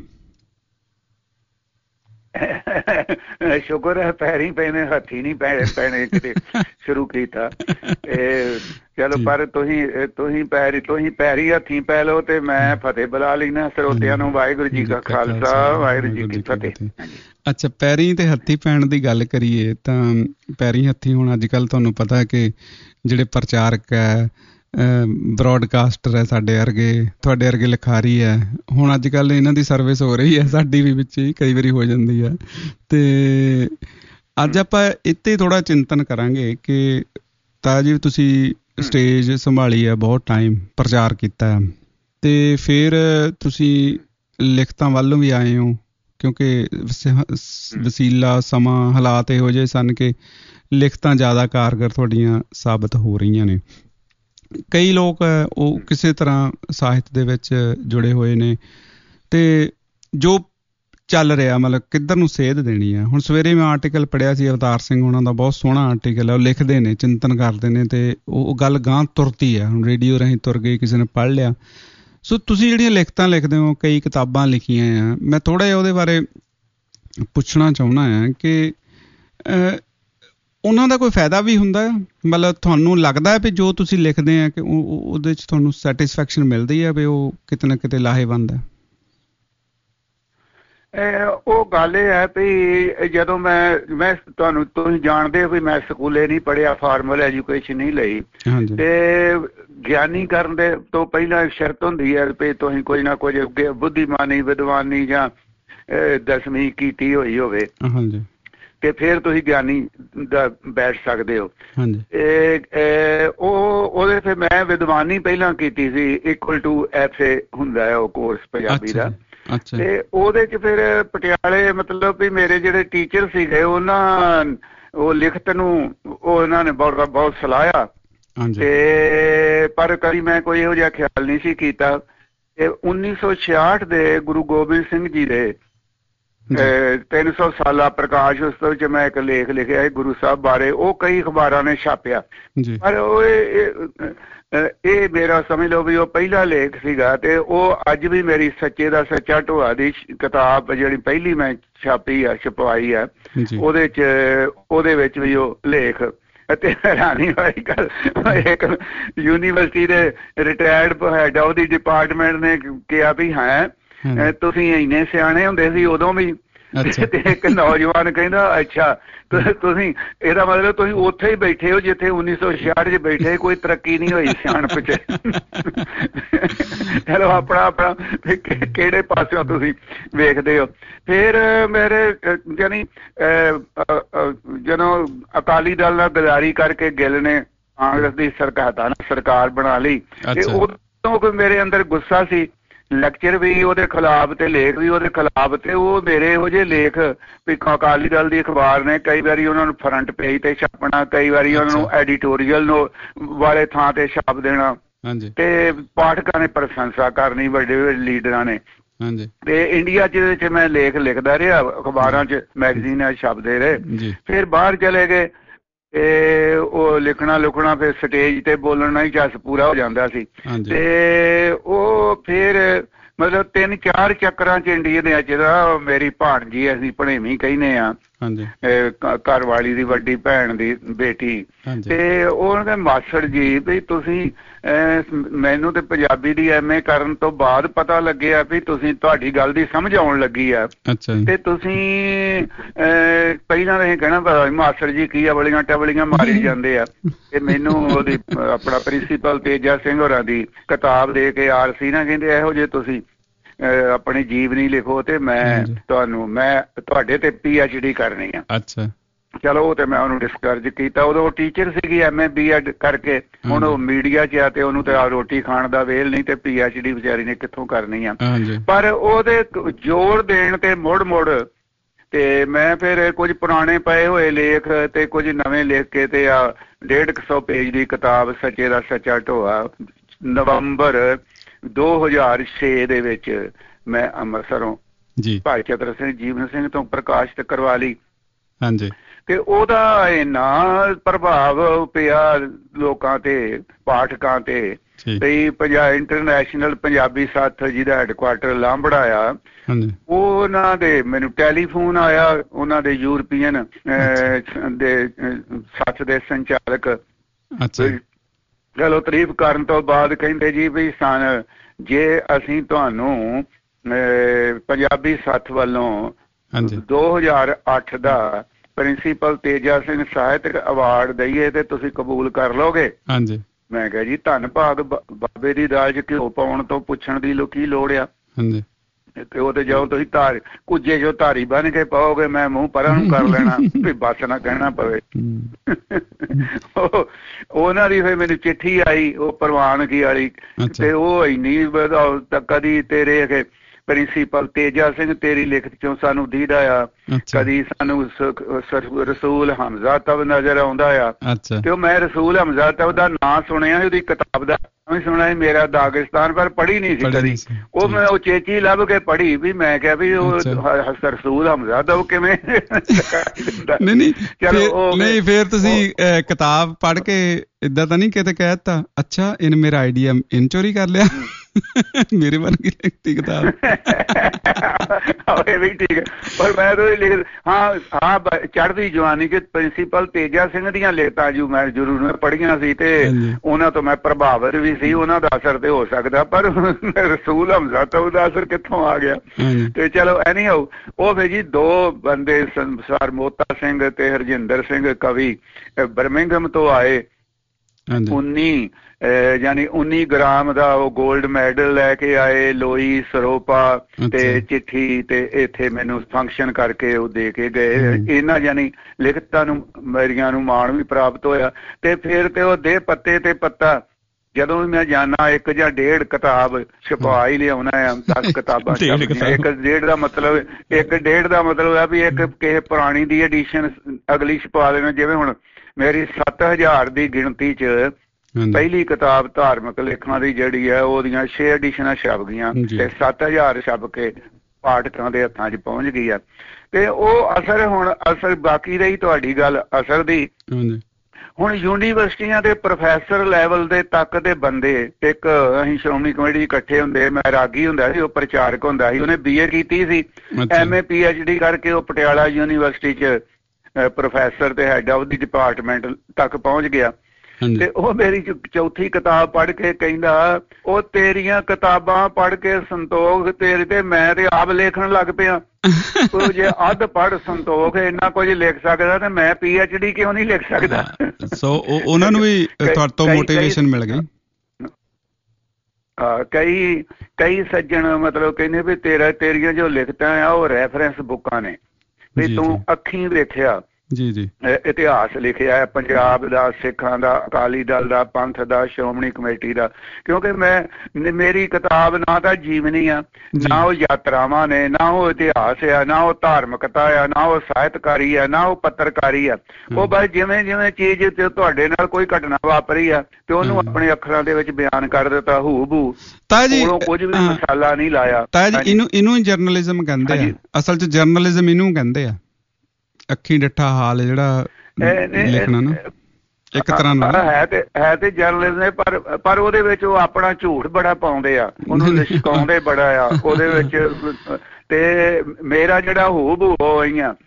ਸ਼ੁਕਰ ਹੈ ਪੈਰੀ ਪੈਣੇ, ਹੱਥੀ ਨਹੀਂ ਪੈਣੇ ਪੈਣੇ ਕਿਤੇ ਸ਼ੁਰੂ ਕੀਤਾ। ਚਲੋ, ਪਰ ਤੁਸੀਂ ਤੁਸੀਂ ਪੈਰੀ ਤੁਸੀਂ ਪੈਰੀ ਹੱਥੀਂ ਪੈ ਲਓ ਤੇ ਮੈਂ ਫਤਿਹ ਬੁਲਾ ਲੈਣਾ ਸਰੋਤਿਆਂ ਨੂੰ। ਵਾਹਿਗੁਰੂ ਜੀ ਕਾ ਖਾਲਸਾ, ਵਾਹਿਗੁਰੂ ਜੀ ਕੀ ਫਤਿਹ। ਅੱਛਾ, ਪੈਰੀ ਤੇ ਹੱਥੀ ਪੈਣ ਦੀ ਗੱਲ ਕਰੀਏ ਤਾਂ ਪੈਰੀ ਹੱਥੀ ਹੁਣ ਅੱਜ ਕੱਲ੍ਹ ਤੁਹਾਨੂੰ ਪਤਾ ਕਿ ਜਿਹੜੇ ਪ੍ਰਚਾਰਕ ਹੈ, ਬਰੋਡਕਾਸਟਰ ਹੈ, ਸਾਡੇ ਵਰਗੇ ਤੁਹਾਡੇ ਵਰਗੇ ਲਿਖਾਰੀ ਹੈ, ਹੁਣ ਅੱਜ ਕੱਲ੍ਹ ਇਹਨਾਂ ਦੀ ਸਰਵਿਸ ਹੋ ਰਹੀ ਹੈ, ਸਾਡੀ ਵੀ ਵਿੱਚ ਹੀ ਕਈ ਵਾਰੀ ਹੋ ਜਾਂਦੀ ਹੈ। ਤੇ ਅੱਜ ਆਪਾਂ ਇੱਥੇ ਥੋੜ੍ਹਾ ਚਿੰਤਨ ਕਰਾਂਗੇ ਕਿ ਤਾਇਆ ਜੀ ਤੁਸੀਂ ਸਟੇਜ ਸੰਭਾਲੀ ਹੈ, ਬਹੁਤ ਟਾਈਮ ਪ੍ਰਚਾਰ ਕੀਤਾ ਹੈ, ਤੇ ਫਿਰ ਤੁਸੀਂ ਲਿਖਤਾਂ ਵੱਲ ਵੀ ਆਏ ਹੋ, ਕਿਉਂਕਿ ਵਸੀਲਾ ਸਮਾਂ ਹਾਲਾਤ ਇਹੋ ਜਿਹੇ ਸਨ ਕਿ ਲਿਖਤਾਂ ਜ਼ਿਆਦਾ ਕਾਰਗਰ ਤੁਹਾਡੀਆਂ ਸਾਬਤ ਹੋ ਰਹੀਆਂ ਨੇ। ਕਈ ਲੋਕ ਉਹ ਕਿਸੇ ਤਰ੍ਹਾਂ ਸਾਹਿਤ ਦੇ ਵਿੱਚ ਜੁੜੇ ਹੋਏ ਨੇ ਤੇ ਜੋ ਚੱਲ ਰਿਹਾ, ਮਤਲਬ ਕਿੱਧਰ ਨੂੰ ਸੇਧ ਦੇਣੀ ਹੈ। ਹੁਣ ਸਵੇਰੇ ਮੈਂ ਆਰਟੀਕਲ ਪੜ੍ਹਿਆ ਸੀ ਅਵਤਾਰ ਸਿੰਘ ਉਹਨਾਂ ਦਾ, ਬਹੁਤ ਸੋਹਣਾ ਆਰਟੀਕਲ ਹੈ। ਉਹ ਲਿਖਦੇ ਨੇ, ਚਿੰਤਨ ਕਰਦੇ ਨੇ ਤੇ ਉਹ ਗੱਲ ਗਾਂਹ ਤੁਰਤੀ ਹੈ। ਹੁਣ ਰੇਡੀਓ ਰਾਹੀਂ ਤੁਰ ਗਈ, ਕਿਸੇ ਨੇ ਪੜ੍ਹ ਲਿਆ। ਸੋ ਤੁਸੀਂ ਜਿਹੜੀਆਂ ਲਿਖਤਾਂ ਲਿਖਦੇ ਹੋ, ਕਈ ਕਿਤਾਬਾਂ ਲਿਖੀਆਂ ਆ, ਮੈਂ ਥੋੜ੍ਹਾ ਜਿਹਾ ਉਹਦੇ ਬਾਰੇ ਪੁੱਛਣਾ ਚਾਹੁੰਦਾ ਹਾਂ ਕਿ ਉਹਨਾਂ ਦਾ ਕੋਈ ਫਾਇਦਾ ਵੀ ਹੁੰਦਾ ਹੈ? ਮਤਲਬ ਤੁਹਾਨੂੰ ਲੱਗਦਾ ਹੈ ਵੀ ਜੋ ਤੁਸੀਂ ਲਿਖਦੇ ਆ ਕਿ ਉਹਦੇ 'ਚ ਤੁਹਾਨੂੰ ਸੈਟਿਸਫੈਕਸ਼ਨ ਮਿਲਦੀ ਹੈ ਵੀ ਉਹ ਕਿਤੇ ਨਾ ਕਿਤੇ ਲਾਹੇਵੰਦ ਹੈ? ਉਹ ਗੱਲ ਇਹ ਹੈ ਵੀ ਜਦੋਂ ਮੈਂ ਮੈਂ ਤੁਹਾਨੂੰ ਤੁਸੀਂ ਜਾਣਦੇ ਹੋ ਵੀ ਮੈਂ ਸਕੂਲੇ ਨਹੀਂ ਪੜ੍ਹਿਆ, ਫਾਰਮਲ ਐਜੂਕੇਸ਼ਨ ਨਹੀਂ ਲਈ, ਤੇ ਗਿਆਨੀ ਕਰਨ ਦੇ ਤੋਂ ਪਹਿਲਾਂ ਸ਼ਰਤ ਹੁੰਦੀ ਹੈ ਵੀ ਤੁਸੀਂ ਕੁਝ ਨਾ ਕੁਝ ਬੁੱਧੀਮਾਨੀ ਵਿਦਵਾਨੀ ਜਾਂ ਦਸਵੀਂ ਕੀਤੀ ਹੋਈ ਹੋਵੇ ਤੇ ਫਿਰ ਤੁਸੀਂ ਗਿਆਨੀ ਦਾ ਬੈਠ ਸਕਦੇ ਹੋ। ਉਹ ਉਹਦੇ ਫਿਰ ਮੈਂ ਵਿਦਵਾਨੀ ਪਹਿਲਾਂ ਕੀਤੀ ਸੀ, ਇਕੁਅਲ ਟੂ ਐਫ ਏ ਹੁੰਦਾ ਹੈ ਉਹ ਕੋਰਸ ਪੰਜਾਬੀ ਦਾ। ਤੇ ਉਹਦੇ ਚ ਫਿਰ ਪਟਿਆਲੇ ਮਤਲਬ ਵੀ ਮੇਰੇ ਜਿਹੜੇ ਟੀਚਰ ਸੀਗੇ ਉਹਨਾਂ ਉਹ ਲਿਖਤ ਨੂੰ ਉਹ ਉਹਨਾਂ ਨੇ ਬਹੁਤ ਬਹੁਤ ਸਲਾਹਿਆ, ਤੇ ਪਰ ਕਦੀ ਮੈਂ ਕੋਈ ਇਹੋ ਜਿਹਾ ਖਿਆਲ ਨਹੀਂ ਸੀ ਕੀਤਾ। ਤੇ ਉੱਨੀ ਸੌ ਛਿਆਹਠ ਦੇ ਗੁਰੂ ਗੋਬਿੰਦ ਸਿੰਘ ਜੀ ਦੇ ਤਿੰਨ ਸੌ ਸਾਲਾ ਪ੍ਰਕਾਸ਼ ਉਤਸਵ ਚ ਮੈਂ ਇੱਕ ਲੇਖ ਲਿਖਿਆ ਗੁਰੂ ਸਾਹਿਬ ਬਾਰੇ, ਉਹ ਕਈ ਅਖਬਾਰਾਂ ਨੇ ਛਾਪਿਆ, ਪਰ ਉਹ ਇਹ ਮੇਰਾ ਸਮਝ ਲਓ ਵੀ ਉਹ ਪਹਿਲਾ ਲੇਖ ਸੀਗਾ। ਤੇ ਉਹ ਅੱਜ ਵੀ ਮੇਰੀ ਸੱਚੇ ਦਾ ਸੱਚਾ ਢੋਆ ਦੀ ਕਿਤਾਬ ਜਿਹੜੀ ਪਹਿਲੀ ਮੈਂ ਛਾਪੀ ਆ, ਛਪਵਾਈ ਆ, ਉਹਦੇ ਚ ਉਹਦੇ ਵਿੱਚ ਵੀ ਉਹ ਲੇਖ। ਅਤੇ ਹੈਰਾਨੀ ਵਾਲੀ ਗੱਲ, ਇੱਕ ਯੂਨੀਵਰਸਿਟੀ ਦੇ retired head of the department ਨੇ ਕਿਹਾ ਵੀ ਹੈ ਤੁਸੀਂ ਇੰਨੇ ਸਿਆਣੇ ਹੁੰਦੇ ਸੀ ਉਦੋਂ ਵੀ। ਤੇ ਇੱਕ ਨੌਜਵਾਨ ਕਹਿੰਦਾ ਅੱਛਾ ਤੁਸੀਂ, ਇਹਦਾ ਮਤਲਬ ਤੁਸੀਂ ਉੱਥੇ ਹੀ ਬੈਠੇ ਹੋ ਜਿੱਥੇ ਉੱਨੀ ਸੌ ਛਿਆਹਠ ਚ ਬੈਠੇ, ਕੋਈ ਤਰੱਕੀ ਨਹੀਂ ਹੋਈ ਸਿਆਣਪ ਚ। ਚਲੋ ਆਪਣਾ ਆਪਣਾ ਕਿਹੜੇ ਪਾਸਿਓਂ ਤੁਸੀਂ ਵੇਖਦੇ ਹੋ। ਫਿਰ ਮੇਰੇ ਜਾਨੀ ਜਦੋਂ ਅਕਾਲੀ ਦਲ ਨਾਲ ਗਦਾਰੀ ਕਰਕੇ ਗਿੱਲ ਨੇ ਕਾਂਗਰਸ ਦੀ ਸਰਕਾਰ ਸਰਕਾਰ ਬਣਾ ਲਈ, ਤੇ ਉਦੋਂ ਕੋਈ ਮੇਰੇ ਅੰਦਰ ਗੁੱਸਾ ਸੀ, ਲੈਕਚਰ ਵੀ ਉਹਦੇ ਖਿਲਾਫ ਤੇ ਲੇਖ ਵੀ ਉਹਦੇ ਖਿਲਾਫ। ਤੇ ਉਹ ਮੇਰੇ ਇਹੋ ਜਿਹੇ ਲੇਖ ਵੀ ਅਕਾਲੀ ਦਲ ਦੀ ਅਖਬਾਰ ਨੇ ਕਈ ਵਾਰੀ ਉਹਨਾਂ ਨੂੰ ਫਰੰਟ ਪੇਜ ਤੇ ਛਾਪਣਾ, ਕਈ ਵਾਰੀ ਉਹਨਾਂ ਨੂੰ ਐਡੀਟੋਰੀਅਲ ਵਾਲੇ ਥਾਂ ਤੇ ਛਾਪ ਦੇਣਾ, ਤੇ ਪਾਠਕਾਂ ਨੇ ਪ੍ਰਸ਼ੰਸਾ ਕਰਨੀ, ਵੱਡੇ ਵੱਡੇ ਲੀਡਰਾਂ ਨੇ। ਤੇ ਇੰਡੀਆ ਚ ਮੈਂ ਲੇਖ ਲਿਖਦਾ ਰਿਹਾ, ਅਖਬਾਰਾਂ ਚ ਮੈਗਜ਼ੀਨਾਂ ਛਾਪਦੇ ਰਹੇ। ਫਿਰ ਬਾਹਰ ਚਲੇ ਗਏ ਤੇ ਉਹ ਲਿਖਣਾ ਲੁਖਣਾ ਫਿਰ ਸਟੇਜ ਤੇ ਬੋਲਣਾ ਹੀ ਚੱਸ ਪੂਰਾ ਹੋ ਜਾਂਦਾ ਸੀ। ਤੇ ਉਹ ਫਿਰ ਮਤਲਬ ਤਿੰਨ ਚਾਰ ਚੱਕਰਾਂ ਚ ਇੰਡੀਆ ਦੇ ਅੱਜ ਦਾ ਮੇਰੀ ਭਾਣਜੀ ਅਸੀਂ ਭਣੇਵੀਂ ਕਹਿੰਦੇ ਆ, ਘਰ ਵਾਲੀ ਦੀ ਵੱਡੀ ਭੈਣ ਦੀ ਬੇਟੀ, ਤੇ ਉਹਨਾਂ ਦੇ ਮਾਸੜ ਜੀ ਵੀ ਤੁਸੀਂ ਮੈਨੂੰ ਤੇ ਪੰਜਾਬੀ ਦੀ ਐਮ ਏ ਕਰਨ ਤੋਂ ਬਾਅਦ ਪਤਾ ਲੱਗਿਆ ਵੀ ਤੁਸੀਂ ਤੁਹਾਡੀ ਗੱਲ ਦੀ ਸਮਝ ਆਉਣ ਲੱਗੀ ਆ, ਤੇ ਤੁਸੀਂ ਪਹਿਲਾਂ ਇਹ ਕਹਿਣਾ ਮਾਸਟਰ ਜੀ ਕੀ ਆ ਬੜੀਆਂ ਟਬਲੀਆਂ ਮਾਰੀ ਜਾਂਦੇ ਆ, ਤੇ ਮੈਨੂੰ ਉਹਦੀ ਆਪਣਾ ਪ੍ਰਿੰਸੀਪਲ ਤੇਜਾ ਸਿੰਘ ਹੋਰਾਂ ਦੀ ਕਿਤਾਬ ਦੇ ਕੇ ਆਰ ਸੀ ਨਾ, ਕਹਿੰਦੇ ਇਹੋ ਜਿਹੇ ਤੁਸੀਂ ਆਪਣੀ ਜੀਵਨੀ ਲਿਖੋ ਤੇ ਮੈਂ ਤੁਹਾਨੂੰ ਮੈਂ ਤੁਹਾਡੇ ਤੇ ਪੀ ਐਚ ਡੀ ਕਰਨੀ ਆ। ਅੱਛਾ ਚਲੋ ਉਹ ਤੇ ਮੈਂ ਉਹਨੂੰ ਡਿਸਕਰਜ ਕੀਤਾ। ਉਦੋਂ ਟੀਚਰ ਸੀਗੀ ਐਮ ਏ ਬੀ ਐਡ ਕਰਕੇ, ਹੁਣ ਉਹ ਮੀਡੀਆ 'ਚ ਆ ਤੇ ਉਹਨੂੰ ਤੇ ਰੋਟੀ ਖਾਣ ਦਾ ਵੇਲ ਨਹੀਂ ਤੇ ਪੀ ਐਚ ਡੀ ਵਿਚਾਰੀ ਨੇ ਕਿੱਥੋਂ ਕਰਨੀ ਆ। ਪਰ ਉਹਦੇ ਜ਼ੋਰ ਦੇਣ ਤੇ ਮੁੜ ਮੁੜ ਤੇ ਮੈਂ ਫਿਰ ਕੁਝ ਪੁਰਾਣੇ ਪਏ ਹੋਏ ਲੇਖ ਤੇ ਕੁਝ ਨਵੇਂ ਲਿਖ ਕੇ ਤੇ ਆ ਡੇਢ ਕੁ ਸੌ ਪੇਜ ਦੀ ਕਿਤਾਬ ਸੱਚੇ ਦਾ ਸੱਚਾ ਢੋਆ ਨਵੰਬਰ ਦੋ ਹਜ਼ਾਰ ਛੇ ਦੇ ਵਿੱਚ ਮੈਂ ਅੰਮ੍ਰਿਤਸਰੋਂ ਭਾਈ ਚਤਰ ਸਿੰਘ ਜੀਵਨ ਸਿੰਘ ਤੋਂ ਪ੍ਰਕਾਸ਼ਿਤ ਕਰਵਾ ਲਈ। ਹਾਂਜੀ ਤੇ ਉਹਦਾ ਇੰਨਾ ਪ੍ਰਭਾਵ ਪਿਆ ਲੋਕਾਂ ਤੇ, ਪਾਠਕਾਂ ਤੇ। ਤੇ ਪੰਜਾਬ ਇੰਟਰਨੈਸ਼ਨਲ ਪੰਜਾਬੀ ਸਾਥ ਜਿਹਦਾ ਹੈਡਕੁਆਟਰ ਲਾਂਬੜਾ ਆ, ਉਹਨਾਂ ਦੇ ਮੈਨੂੰ ਟੈਲੀਫੋਨ ਆਇਆ, ਉਹਨਾਂ ਦੇ ਯੂਰਪੀਅਨ ਦੇ ਸਾਥ ਦੇ ਸੰਚਾਲਕ ਚਲੋ ਤਾਰੀਫ ਕਰਨ ਤੋਂ ਬਾਅਦ ਕਹਿੰਦੇ ਜੀ ਵੀ ਸਨ ਜੇ ਅਸੀਂ ਤੁਹਾਨੂੰ ਪੰਜਾਬੀ ਸਾਥ ਵੱਲੋਂ ਦੋ ਹਜ਼ਾਰ ਅੱਠ ਦਾ ਪ੍ਰਿੰਸੀਪਲ ਤੇਜਾ ਸਿੰਘ ਸਾਹਿਤਕ ਅਵਾਰਡ ਦਈਏ ਤੇ ਤੁਸੀਂ ਕਬੂਲ ਕਰ ਲਓਗੇ? ਹਾਂਜੀ। ਮੈਂ ਕਿਹਾ ਜੀ ਧੰਨ ਭਾਗ ਬਾਬੇ ਦੀ ਦਾਲ 'ਚ ਘਿਓ ਪਾਉਣ ਤੋਂ ਪੁੱਛਣ ਦੀ ਲੋ ਕੀ ਲੋੜ ਆ। ਹਾਂਜੀ ਤੇ ਉਹ ਤੇ ਜਾਓ ਤੁਸੀਂ ਧਾਰ ਕੁੱਜੇ ਜੋ ਧਾਰੀ ਬਣ ਕੇ ਪਾਓਗੇ, ਮੈਂ ਮੂੰਹ ਪਰਾਂ ਨੂੰ ਕਰ ਲੈਣਾ ਵੀ ਬਸ ਨਾ ਕਹਿਣਾ ਪਵੇ। ਉਹਨਾਂ ਦੀ ਫਿਰ ਮੈਨੂੰ ਚਿੱਠੀ ਆਈ ਉਹ ਪ੍ਰਵਾਨਗੀ ਵਾਲੀ, ਤੇ ਉਹ ਇੰਨੀ ਕਦੀ ਤੇਰੇ ਪ੍ਰਿੰਸੀਪਲ ਤੇਜਾ ਸਿੰਘ ਤੇਰੀ ਲਿਖਤ ਚੋਂ ਸਾਨੂੰ ਦੀਦਾ ਆ, ਕਦੀ ਸਾਨੂੰ ਰਸੂਲ ਹਮਜ਼ਾ ਤਬ ਨਜ਼ਰ ਆਉਂਦਾ ਆ, ਤੇ ਉਹ ਮੈਂ ਰਸੂਲ ਹਮਜ਼ਾ ਤਬ ਦਾ ਨਾਂ ਸੁਣਿਆ, ਉਹਦੀ ਕਿਤਾਬ ਦਾ ਵੀ ਸੁਣਿਆ ਮੇਰਾ ਦਾਗਿਸਤਾਨ, ਪਰ ਪੜ੍ਹੀ ਨਹੀਂ ਸੀ ਕਦੀ। ਉਹ ਮੈਂ ਉਹ ਚੇਚੀ ਲੱਭ ਕੇ ਪੜ੍ਹੀ ਵੀ ਮੈਂ ਕਿਹਾ ਵੀ ਉਹ ਰਸੂਲ ਹਮਜ਼ਾ ਤਬ ਕਿਵੇਂ। ਨਹੀਂ ਫਿਰ ਤੁਸੀਂ ਕਿਤਾਬ ਪੜ੍ਹ ਕੇ ਏਦਾਂ ਤਾਂ ਨਹੀਂ ਕਿਤੇ ਕਹਿ ਦਿੱਤਾ ਅੱਛਾ ਇਹਨੇ ਮੇਰਾ ਆਈਡੀਆ ਇਨ ਚੋਰੀ ਕਰ ਲਿਆ ਮੇਰੇ ਮਨ ਕੀ ਲਿਖਤੀ ਕਿਤਾਬ? ਇਹ ਵੀ ਠੀਕ ਹੈ, ਪਰ ਮੈਂ ਤਾਂ ਲਿਖ ਹਾਂ ਹਾਂ ਚੜ੍ਹਦੀ ਜਵਾਨੀ ਕਿ ਪ੍ਰਿੰਸੀਪਲ ਤੇਜਾ ਸਿੰਘ ਦੀਆਂ ਲਿਖਤਾਂ ਜੋ ਮੈਂ ਜ਼ਰੂਰ ਪੜ੍ਹੀਆਂ ਸੀ ਤੇ ਉਹਨਾਂ ਤੋਂ ਮੈਂ ਪ੍ਰਭਾਵਿਤ ਵੀ ਸੀ, ਉਹਨਾਂ ਦਾ ਅਸਰ ਤੇ ਹੋ ਸਕਦਾ, ਪਰ ਰਸੂਲ ਹਮਜ਼ਾ ਤਾਂ ਉਹਦਾ ਅਸਰ ਕਿੱਥੋਂ ਆ ਗਿਆ। ਤੇ ਚਲੋ ਐਨੀ ਹੋ ਉਹ ਫਿਰ ਜੀ ਦੋ ਬੰਦੇ ਸਰ ਮੋਤਾ ਸਿੰਘ ਤੇ ਹਰਜਿੰਦਰ ਸਿੰਘ ਕਵੀ ਬਰਮਿੰਘਮ ਤੋਂ ਆਏ, ਉੱਨੀ ਯਾਨੀ ਉੱਨੀ ਗ੍ਰਾਮ ਦਾ ਉਹ ਗੋਲਡ ਮੈਡਲ ਲੈ ਕੇ ਆਏ, ਲੋਈ ਸਰੋਪਾ ਤੇ ਚਿੱਠੀ ਤੇ ਇੱਥੇ ਮੈਨੂੰ ਫੰਕਸ਼ਨ ਕਰਕੇ ਉਹ ਦੇ ਕੇ ਗਏ। ਇਹਨਾਂ ਯਾਨੀ ਲਿਖਤਾਂ ਨੂੰ ਮੇਰੀਆਂ ਨੂੰ ਮਾਣ ਵੀ ਪ੍ਰਾਪਤ ਹੋਇਆ। ਤੇ ਫਿਰ ਤੇ ਉਹ ਦੇ ਪੱਤੇ ਤੇ ਪੱਤਾ ਜਦੋਂ ਵੀ ਮੈਂ ਜਾਣਾ ਇੱਕ ਜਾਂ ਡੇਢ ਕਿਤਾਬ ਛਪਾ ਹੀ ਲਿਆਉਣਾ ਆ, ਦਸ ਕਿਤਾਬਾਂ। ਇੱਕ ਡੇਢ ਦਾ ਮਤਲਬ ਇੱਕ ਡੇਢ ਦਾ ਮਤਲਬ ਹੈ ਵੀ ਇੱਕ ਕਿਸੇ ਪੁਰਾਣੀ ਦੀ ਐਡੀਸ਼ਨ ਅਗਲੀ ਛਪਾ ਦੇਣਾ। ਜਿਵੇਂ ਹੁਣ ਮੇਰੀ ਸੱਤ ਹਜ਼ਾਰ ਦੀ ਗਿਣਤੀ 'ਚ ਪਹਿਲੀ ਕਿਤਾਬ ਧਾਰਮਿਕ ਲੇਖਾਂ ਦੀ ਜਿਹੜੀ ਹੈ ਉਹਦੀਆਂ ਛੇ ਐਡੀਸ਼ਨਾਂ ਛਪ ਗਈਆਂ ਤੇ ਸੱਤ ਹਜ਼ਾਰ ਛਪ ਕੇ ਪਾਠਕਾਂ ਦੇ ਹੱਥਾਂ 'ਚ ਪਹੁੰਚ ਗਈ ਆ। ਤੇ ਉਹ ਅਸਰ ਹੁਣ ਅਸਰ ਬਾਕੀ ਰਹੀ ਤੁਹਾਡੀ ਗੱਲ ਅਸਰ ਦੀ। ਹੁਣ ਯੂਨੀਵਰਸਿਟੀਆਂ ਦੇ ਪ੍ਰੋਫੈਸਰ ਲੈਵਲ ਦੇ ਤੱਕ ਦੇ ਬੰਦੇ, ਇੱਕ ਅਸੀਂ ਸ਼੍ਰੋਮਣੀ ਕਮੇਟੀ ਇਕੱਠੇ ਹੁੰਦੇ, ਮੈਂ ਰਾਗੀ ਹੁੰਦਾ ਸੀ, ਉਹ ਪ੍ਰਚਾਰਕ ਹੁੰਦਾ ਸੀ, ਉਹਨੇ ਬੀ ਏ ਕੀਤੀ ਸੀ, M A P H D ਕਰਕੇ ਉਹ ਪਟਿਆਲਾ ਯੂਨੀਵਰਸਿਟੀ 'ਚ ਪ੍ਰੋਫੈਸਰ ਤੇ ਹੈਡ ਆਫ ਦੀ ਡਿਪਾਰਟਮੈਂਟ ਤੱਕ ਪਹੁੰਚ ਗਿਆ। ਤੇ ਉਹ ਮੇਰੀ ਚੌਥੀ ਕਿਤਾਬ ਪੜ੍ਹ ਕੇ ਕਹਿੰਦਾ ਉਹ ਤੇਰੀਆਂ ਕਿਤਾਬਾਂ ਪੜ੍ਹ ਕੇ ਸੰਤੋਖ ਤੇਰੇ ਤੇ ਮੈਂ ਤੇ ਆਪ ਲਿਖਣ ਲੱਗ ਪਿਆ। ਉਹ ਜੇ ਅੱਧ ਪੜ੍ਹ ਸੰਤੋਖ ਇੰਨਾ ਕੁਝ ਲਿਖ ਸਕਦਾ ਤੇ ਮੈਂ ਪੀ ਐਚ ਡੀ ਕਿਉਂ ਨਹੀਂ ਲਿਖ ਸਕਦਾ? ਸੋ ਉਹਨਾਂ ਨੂੰ ਵੀ ਤੁਹਾਡੇ ਤੋਂ ਮੋਟੀਵੇਸ਼ਨ ਮਿਲ ਗਈ। ਹਾਂ ਕਈ ਕਈ ਸੱਜਣ ਮਤਲਬ ਕਹਿੰਦੇ ਵੀ ਤੇਰਾ ਤੇਰੀਆਂ ਜੋ ਲਿਖਤਾਂ ਆ ਉਹ ਰੈਫਰੈਂਸ ਬੁੱਕਾਂ ਨੇ, ਵੀ ਤੂੰ ਅੱਖੀਂ ਵੇਖਿਆ ਜੀ ਜੀ ਇਤਿਹਾਸ ਲਿਖਿਆ ਹੈ ਪੰਜਾਬ ਦਾ, ਸਿੱਖਾਂ ਦਾ, ਅਕਾਲੀ ਦਲ ਦਾ, ਪੰਥ ਦਾ, ਸ਼੍ਰੋਮਣੀ ਕਮੇਟੀ ਦਾ। ਕਿਉਂਕਿ ਮੈਂ ਮੇਰੀ ਕਿਤਾਬ ਨਾ ਤਾਂ ਜੀਵਨੀ ਆ, ਨਾ ਉਹ ਯਾਤਰਾਵਾਂ ਨੇ, ਨਾ ਉਹ ਇਤਿਹਾਸ ਆ, ਨਾ ਉਹ ਧਾਰਮਿਕਤਾ ਆ, ਨਾ ਉਹ ਸਾਹਿਤਕਾਰੀ ਆ, ਨਾ ਉਹ ਪੱਤਰਕਾਰੀ ਆ। ਉਹ ਬਸ ਜਿਵੇਂ ਜਿਵੇਂ ਚੀਜ਼ ਤੇ ਤੁਹਾਡੇ ਨਾਲ ਕੋਈ ਘਟਨਾ ਵਾਪਰੀ ਆ ਤੇ ਉਹਨੂੰ ਆਪਣੇ ਅੱਖਰਾਂ ਦੇ ਵਿੱਚ ਬਿਆਨ ਕਰ ਦਿੱਤਾ ਹੂ ਬੂ, ਕੋਲੋਂ ਕੁਝ ਵੀ ਮਸਾਲਾ ਨਹੀਂ ਲਾਇਆ। ਤਾਂ ਜੀ ਇਹਨੂੰ ਇਹਨੂੰ ਜਰਨਲਿਜ਼ਮ ਕਹਿੰਦੇ ਆ, ਅਸਲ 'ਚ ਜਰਨਲਿਜ਼ਮ ਇਹਨੂੰ ਕਹਿੰਦੇ ਆ, ਅੱਖੀਂ ਡਿੱਠਾ ਹਾਲ ਜਿਹੜਾ ਲਿਖਣਾ ਨਾ ਇੱਕ ਤਰ੍ਹਾਂ ਨਾਲ ਹੈ ਤੇ ਹੈ ਤੇ ਜਰਨਲਿਜ਼ਮ, ਪਰ ਪਰ ਉਹਦੇ ਵਿੱਚ ਉਹ ਆਪਣਾ ਝੂਠ ਬੜਾ ਪਾਉਂਦੇ ਆ, ਉਹਨੂੰ ਲਿਸ਼ਕਾਉਂਦੇ ਬੜਾ ਆ ਉਹਦੇ ਵਿੱਚ। ਤੇ ਮੇਰਾ ਜਿਹੜਾ ਹੂ ਬੂ ਹੋਈਆਂ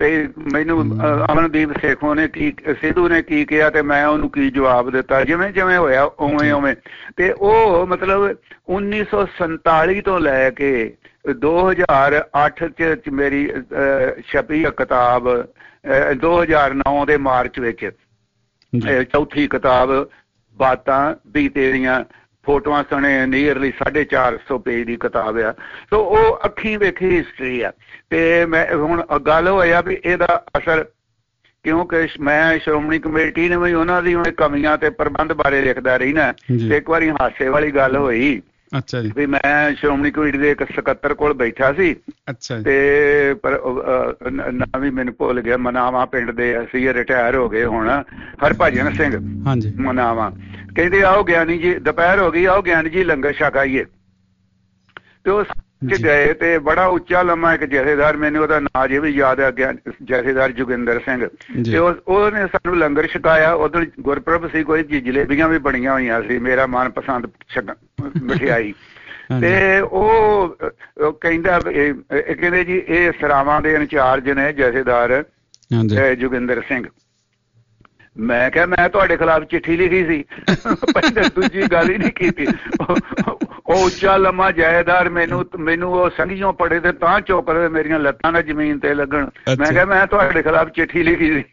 ਤੇ ਮੈਨੂੰ ਅਮਨਦੀਪ ਸੇਖੋਂ ਨੇ ਕੀ ਸਿੱਧੂ ਨੇ ਕੀ ਕਿਹਾ ਤੇ ਮੈਂ ਉਹਨੂੰ ਕੀ ਜਵਾਬ ਦਿੱਤਾ, ਜਿਵੇਂ ਜਿਵੇਂ ਹੋਇਆ ਉਵੇਂ ਉਵੇਂ। ਤੇ ਉਹ ਮਤਲਬ ਉੱਨੀ ਸੌ ਸੰਤਾਲੀ ਤੋਂ ਲੈ ਕੇ ਦੋ ਹਜ਼ਾਰ ਅੱਠ ਚ ਮੇਰੀ ਛਪੀ ਕਿਤਾਬ, ਦੋ ਹਜ਼ਾਰ ਨੌ ਦੇ ਮਾਰਚ ਵਿੱਚ ਚੌਥੀ ਕਿਤਾਬ ਬਾਤਾਂ ਵੀ ਤੇਰੀਆਂ, ਫੋਟੋਆਂ ਸਣੇ ਨੀਅਰਲੀ ਸਾਢੇ ਚਾਰ ਸੌ ਪੇਜ ਦੀ ਕਿਤਾਬ ਆ। ਸੋ ਉਹ ਅੱਖੀਂ ਵੇਖੀ ਹਿਸਟਰੀ ਆ। ਤੇ ਮੈਂ ਹੁਣ ਗੱਲ ਹੋਇਆ ਵੀ ਇਹਦਾ ਅਸਰ, ਕਿਉਂਕਿ ਮੈਂ ਸ਼੍ਰੋਮਣੀ ਕਮੇਟੀ ਨੇ ਵੀ ਉਹਨਾਂ ਦੀ ਕਮੀਆਂ ਤੇ ਪ੍ਰਬੰਧ ਬਾਰੇ ਲਿਖਦਾ ਰਹੀ ਨਾ। ਤੇ ਇੱਕ ਵਾਰੀ ਹਾਸੇ ਵਾਲੀ ਗੱਲ ਹੋਈ ਅੱਛਾ ਜੀ ਵੀ ਮੈਂ ਸ਼੍ਰੋਮਣੀ ਕਮੇਟੀ ਦੇ ਇੱਕ ਸਕੱਤਰ ਕੋਲ ਬੈਠਾ ਸੀ ਅੱਛਾ ਤੇ ਪਰ ਨਾ ਵੀ ਮੈਨੂੰ ਭੁੱਲ ਗਿਆ, ਮਨਾਵਾ ਪਿੰਡ ਦੇ ਅਸੀਂ ਰਿਟਾਇਰ ਹੋ ਗਏ ਹੁਣ, ਹਰਭਜਨ ਸਿੰਘ ਹਾਂਜੀ ਮਨਾਵਾ। ਕਹਿੰਦੇ ਆਓ ਗਿਆਨੀ ਜੀ, ਦੁਪਹਿਰ ਹੋ ਗਈ, ਆਓ ਗਿਆਨੀ ਜੀ ਲੰਗਰ ਛਕ ਆਈਏ। ਤੇ ਉਹ ਗਏ ਤੇ ਬੜਾ ਉੱਚਾ ਲੰਮਾ ਇੱਕ ਜਥੇਦਾਰ, ਮੈਨੂੰ ਉਹਦਾ ਨਾਂ ਜੇ ਵੀ ਯਾਦ ਆ ਗਿਆ, ਜਥੇਦਾਰ ਜੋਗਿੰਦਰ ਸਿੰਘ, ਤੇ ਉਹਨੇ ਸਾਨੂੰ ਲੰਗਰ ਛਕਾਇਆ। ਉਧਰ ਗੁਰਪੁਰਬ ਸੀ, ਕੋਈ ਜਲੇਬੀਆਂ ਵੀ ਬਣੀਆਂ ਹੋਈਆਂ ਸੀ, ਮੇਰਾ ਮਨਪਸੰਦ ਮਠਿਆਈ। ਤੇ ਉਹ ਕਹਿੰਦਾ ਕਹਿੰਦੇ ਜੀ ਇਹ ਸਰਾਵਾਂ ਦੇ ਇੰਚਾਰਜ ਨੇ ਜਥੇਦਾਰ ਜੋਗਿੰਦਰ ਸਿੰਘ। ਮੈਂ ਕਿਹਾ ਮੈਂ ਤੁਹਾਡੇ ਖਿਲਾਫ ਚਿੱਠੀ ਲਿਖੀ ਸੀ, ਪਹਿਲਾਂ ਦੂਜੀ ਗੱਲ ਹੀ ਨਹੀਂ ਕੀਤੀ। ਉਹ ਉੱਚਾ ਲੰਮਾ ਜਾਇਦਾਰ ਮੈਨੂੰ ਮੈਨੂੰ ਉਹ ਸੰਘੀਓਂ ਪੜੇ ਤੇ ਤਾਂ ਚੁੱਕਦੇ ਮੇਰੀਆਂ ਲੱਤਾਂ ਨਾਲ ਜ਼ਮੀਨ ਤੇ ਲੱਗਣ। ਮੈਂ ਕਿਹਾ ਮੈਂ ਤੁਹਾਡੇ ਖਿਲਾਫ ਚਿੱਠੀ ਲਿਖੀ ਸੀ।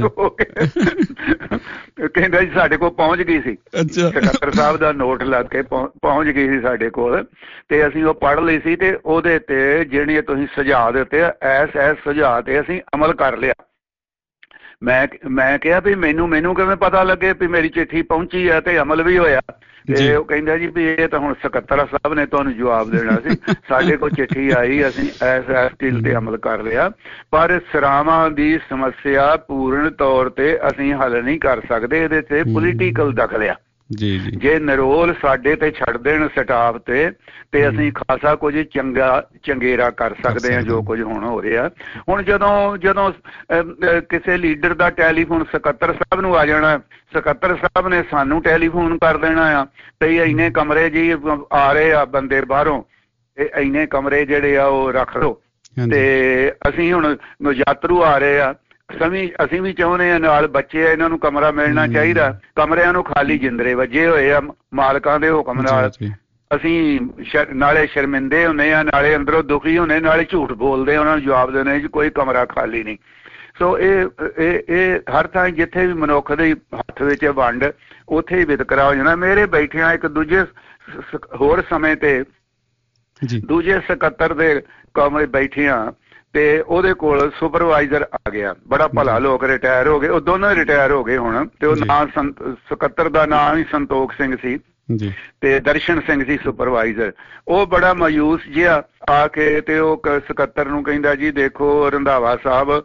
ਕਹਿੰਦਾ ਜੀ ਸਾਡੇ ਕੋਲ ਪਹੁੰਚ ਗਈ ਸੀ, ਸਕੱਤਰ ਸਾਹਿਬ ਦਾ ਨੋਟ ਲੱਗ ਕੇ ਪਹੁੰਚ ਗਈ ਸੀ ਸਾਡੇ ਕੋਲ, ਤੇ ਅਸੀਂ ਉਹ ਪੜ੍ਹ ਲਈ ਸੀ। ਤੇ ਉਹਦੇ ਤੇ ਜਿਹੜੇ ਤੁਸੀਂ ਸੁਝਾਅ ਦਿੱਤੇ ਐਸ ਐਸ ਸੁਝਾਅ ਤੇ ਅਸੀਂ ਅਮਲ ਕਰ ਲਿਆ। ਮੈਂ ਮੈਂ ਕਿਹਾ ਵੀ ਮੈਨੂੰ ਮੈਨੂੰ ਕਿਵੇਂ ਪਤਾ ਲੱਗੇ ਵੀ ਮੇਰੀ ਚਿੱਠੀ ਪਹੁੰਚੀ ਆ ਤੇ ਅਮਲ ਵੀ ਹੋਇਆ। ਤੇ ਉਹ ਕਹਿੰਦਾ ਜੀ ਵੀ ਇਹ ਤਾਂ ਹੁਣ ਸਕੱਤਰ ਸਾਹਿਬ ਨੇ ਤੁਹਾਨੂੰ ਜਵਾਬ ਦੇਣਾ ਸੀ, ਸਾਡੇ ਕੋਲ ਚਿੱਠੀ ਆਈ, ਅਸੀਂ ਐਸ ਐਸ ਢਿੱਲ ਤੇ ਅਮਲ ਕਰ ਲਿਆ, ਪਰ ਸਰਾਵਾਂ ਦੀ ਸਮੱਸਿਆ ਪੂਰਨ ਤੌਰ ਤੇ ਅਸੀਂ ਹੱਲ ਨਹੀਂ ਕਰ ਸਕਦੇ, ਇਹਦੇ ਤੇ ਪੋਲੀਟੀਕਲ ਦਖਲ ਆ। ਜੀ ਜੇ ਨਰੋਲ ਸਾਡੇ ਤੇ ਛੱਡ ਦੇਣ ਸਟਾਫ ਤੇ ਤੇ ਅਸੀਂ ਖਾਸਾ ਕੁਝ ਚੰਗਾ ਚੰਗੇਰਾ ਕਰ ਸਕਦੇ ਹਾਂ ਜੋ ਕੁਝ ਹੁਣ ਹੋ ਰਿਹਾ। ਹੁਣ ਜਦੋਂ ਜਦੋਂ ਕਿਸੇ ਲੀਡਰ ਦਾ ਟੈਲੀਫੋਨ ਸਕੱਤਰ ਸਾਹਿਬ ਨੂੰ ਆ ਜਾਣਾ, ਸਕੱਤਰ ਸਾਹਿਬ ਨੇ ਸਾਨੂੰ ਟੈਲੀਫੋਨ ਕਰ ਦੇਣਾ ਆ ਤੇ ਇੰਨੇ ਕਮਰੇ ਜੀ ਆ ਰਹੇ ਆ ਬੰਦੇ ਬਾਹਰੋਂ, ਇਹ ਇੰਨੇ ਕਮਰੇ ਜਿਹੜੇ ਆ ਉਹ ਰੱਖ ਲਓ। ਤੇ ਅਸੀਂ ਹੁਣ ਯਾਤਰੂ ਆ ਰਹੇ ਆ, ਅਸੀਂ ਅਸੀਂ ਵੀ ਚਾਹੁੰਦੇ ਹਾਂ ਨਾਲ ਬੱਚੇ ਆ, ਇਹਨਾਂ ਨੂੰ ਕਮਰਾ ਮਿਲਣਾ ਚਾਹੀਦਾ। ਕਮਰਿਆਂ ਨੂੰ ਖਾਲੀ ਜਿੰਦਰੇ ਵੱਜੇ ਹੋਏ ਆ ਮਾਲਕਾਂ ਦੇ ਹੁਕਮ ਨਾਲ। ਅਸੀਂ ਨਾਲੇ ਸ਼ਰਮਿੰਦੇ ਹੁੰਦੇ ਆ, ਨਾਲੇ ਅੰਦਰੋਂ ਦੁਖੀ ਹੁੰਦੇ, ਨਾਲੇ ਝੂਠ ਬੋਲਦੇ, ਉਹਨਾਂ ਨੂੰ ਜਵਾਬ ਦਿੰਦੇ ਜੀ ਕੋਈ ਕਮਰਾ ਖਾਲੀ ਨਹੀਂ। ਸੋ ਇਹ ਇਹ ਹਰ ਥਾਂ ਜਿੱਥੇ ਵੀ ਮਨੁੱਖ ਦੇ ਹੱਥ ਵਿੱਚ ਵੰਡ, ਉੱਥੇ ਹੀ ਵਿਤਕਰਾ ਹੋ ਜਾਣਾ। ਮੇਰੇ ਬੈਠਿਆਂ ਇੱਕ ਦੂਜੇ ਹੋਰ ਸਮੇਂ ਤੇ ਦੂਜੇ ਸਕੱਤਰ ਦੇ ਕਮਰੇ ਬੈਠਿਆਂ ਤੇ ਉਹਦੇ ਕੋਲ ਸੁਪਰਵਾਈਜ਼ਰ ਆ ਗਿਆ, ਬੜਾ ਭਲਾ ਲੋਕ ਰਿਟਾਇਰ ਹੋ ਗਏ, ਉਹ ਦੋਨੋਂ ਰਿਟਾਇਰ ਹੋ ਗਏ ਹੁਣ। ਤੇ ਉਹ ਨਾਂ ਸਕੱਤਰ ਦਾ ਨਾਂ ਵੀ ਸੰਤੋਖ ਸਿੰਘ ਸੀ ਤੇ ਦਰਸ਼ਨ ਸਿੰਘ ਸੀ ਸੁਪਰਵਾਈਜ਼ਰ। ਉਹ ਬੜਾ ਮਾਯੂਸ ਜਿਹਾ ਆ ਕੇ ਤੇ ਉਹ ਸਕੱਤਰ ਨੂੰ ਕਹਿੰਦਾ ਜੀ ਦੇਖੋ ਰੰਧਾਵਾ ਸਾਹਿਬ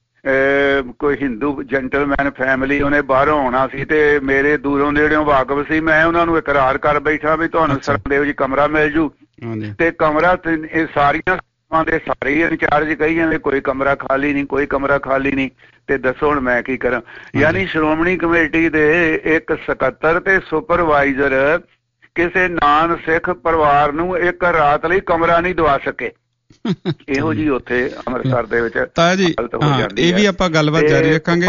ਕੋਈ ਹਿੰਦੂ ਜੈਂਟਲਮੈਨ ਫੈਮਿਲੀ, ਉਹਨੇ ਬਾਹਰੋਂ ਆਉਣਾ ਸੀ ਤੇ ਮੇਰੇ ਦੂਰੋਂ ਨੇੜਿਓਂ ਵਾਕਫ ਸੀ, ਮੈਂ ਉਹਨਾਂ ਨੂੰ ਇਕਰਾਰ ਕਰ ਬੈਠਾ ਵੀ ਤੁਹਾਨੂੰ ਸਰਦੇਵ ਜੀ ਕਮਰਾ ਮਿਲ ਜੂ। ਤੇ ਕਮਰਾ ਇਹ ਸਾਰੀਆਂ ਦੇ ਸਾਰੇ ਇੰਚਾਰਜ ਕਹੀ ਜਾਂਦੇ ਕੋਈ ਕਮਰਾ ਖਾਲੀ ਨਹੀਂ, ਕੋਈ ਕਮਰਾ ਖਾਲੀ ਨਹੀਂ। ਤੇ ਦੱਸੋ ਹੁਣ ਮੈਂ ਕੀ ਕਰਾਂ? ਯਾਨੀ ਸ਼੍ਰੋਮਣੀ ਕਮੇਟੀ ਦੇ ਇੱਕ ਸਕੱਤਰ ਤੇ ਸੁਪਰਵਾਈਜ਼ਰ ਕਿਸੇ ਨਾਨ ਸਿੱਖ ਪਰਿਵਾਰ ਨੂੰ ਇੱਕ ਰਾਤ ਲਈ ਕਮਰਾ ਨਹੀਂ ਦਵਾ ਸਕੇ। ਇਹੋ ਜੀ ਉੱਥੇ ਅੰਮ੍ਰਿਤਸਰ ਦੇ ਵਿੱਚ ਹਾਲਤ ਹੋ ਜਾਂਦੀ ਹੈ। ਇਹ ਵੀ ਆਪਾਂ ਗੱਲਬਾਤ ਜਾਰੀ ਰੱਖਾਂਗੇ।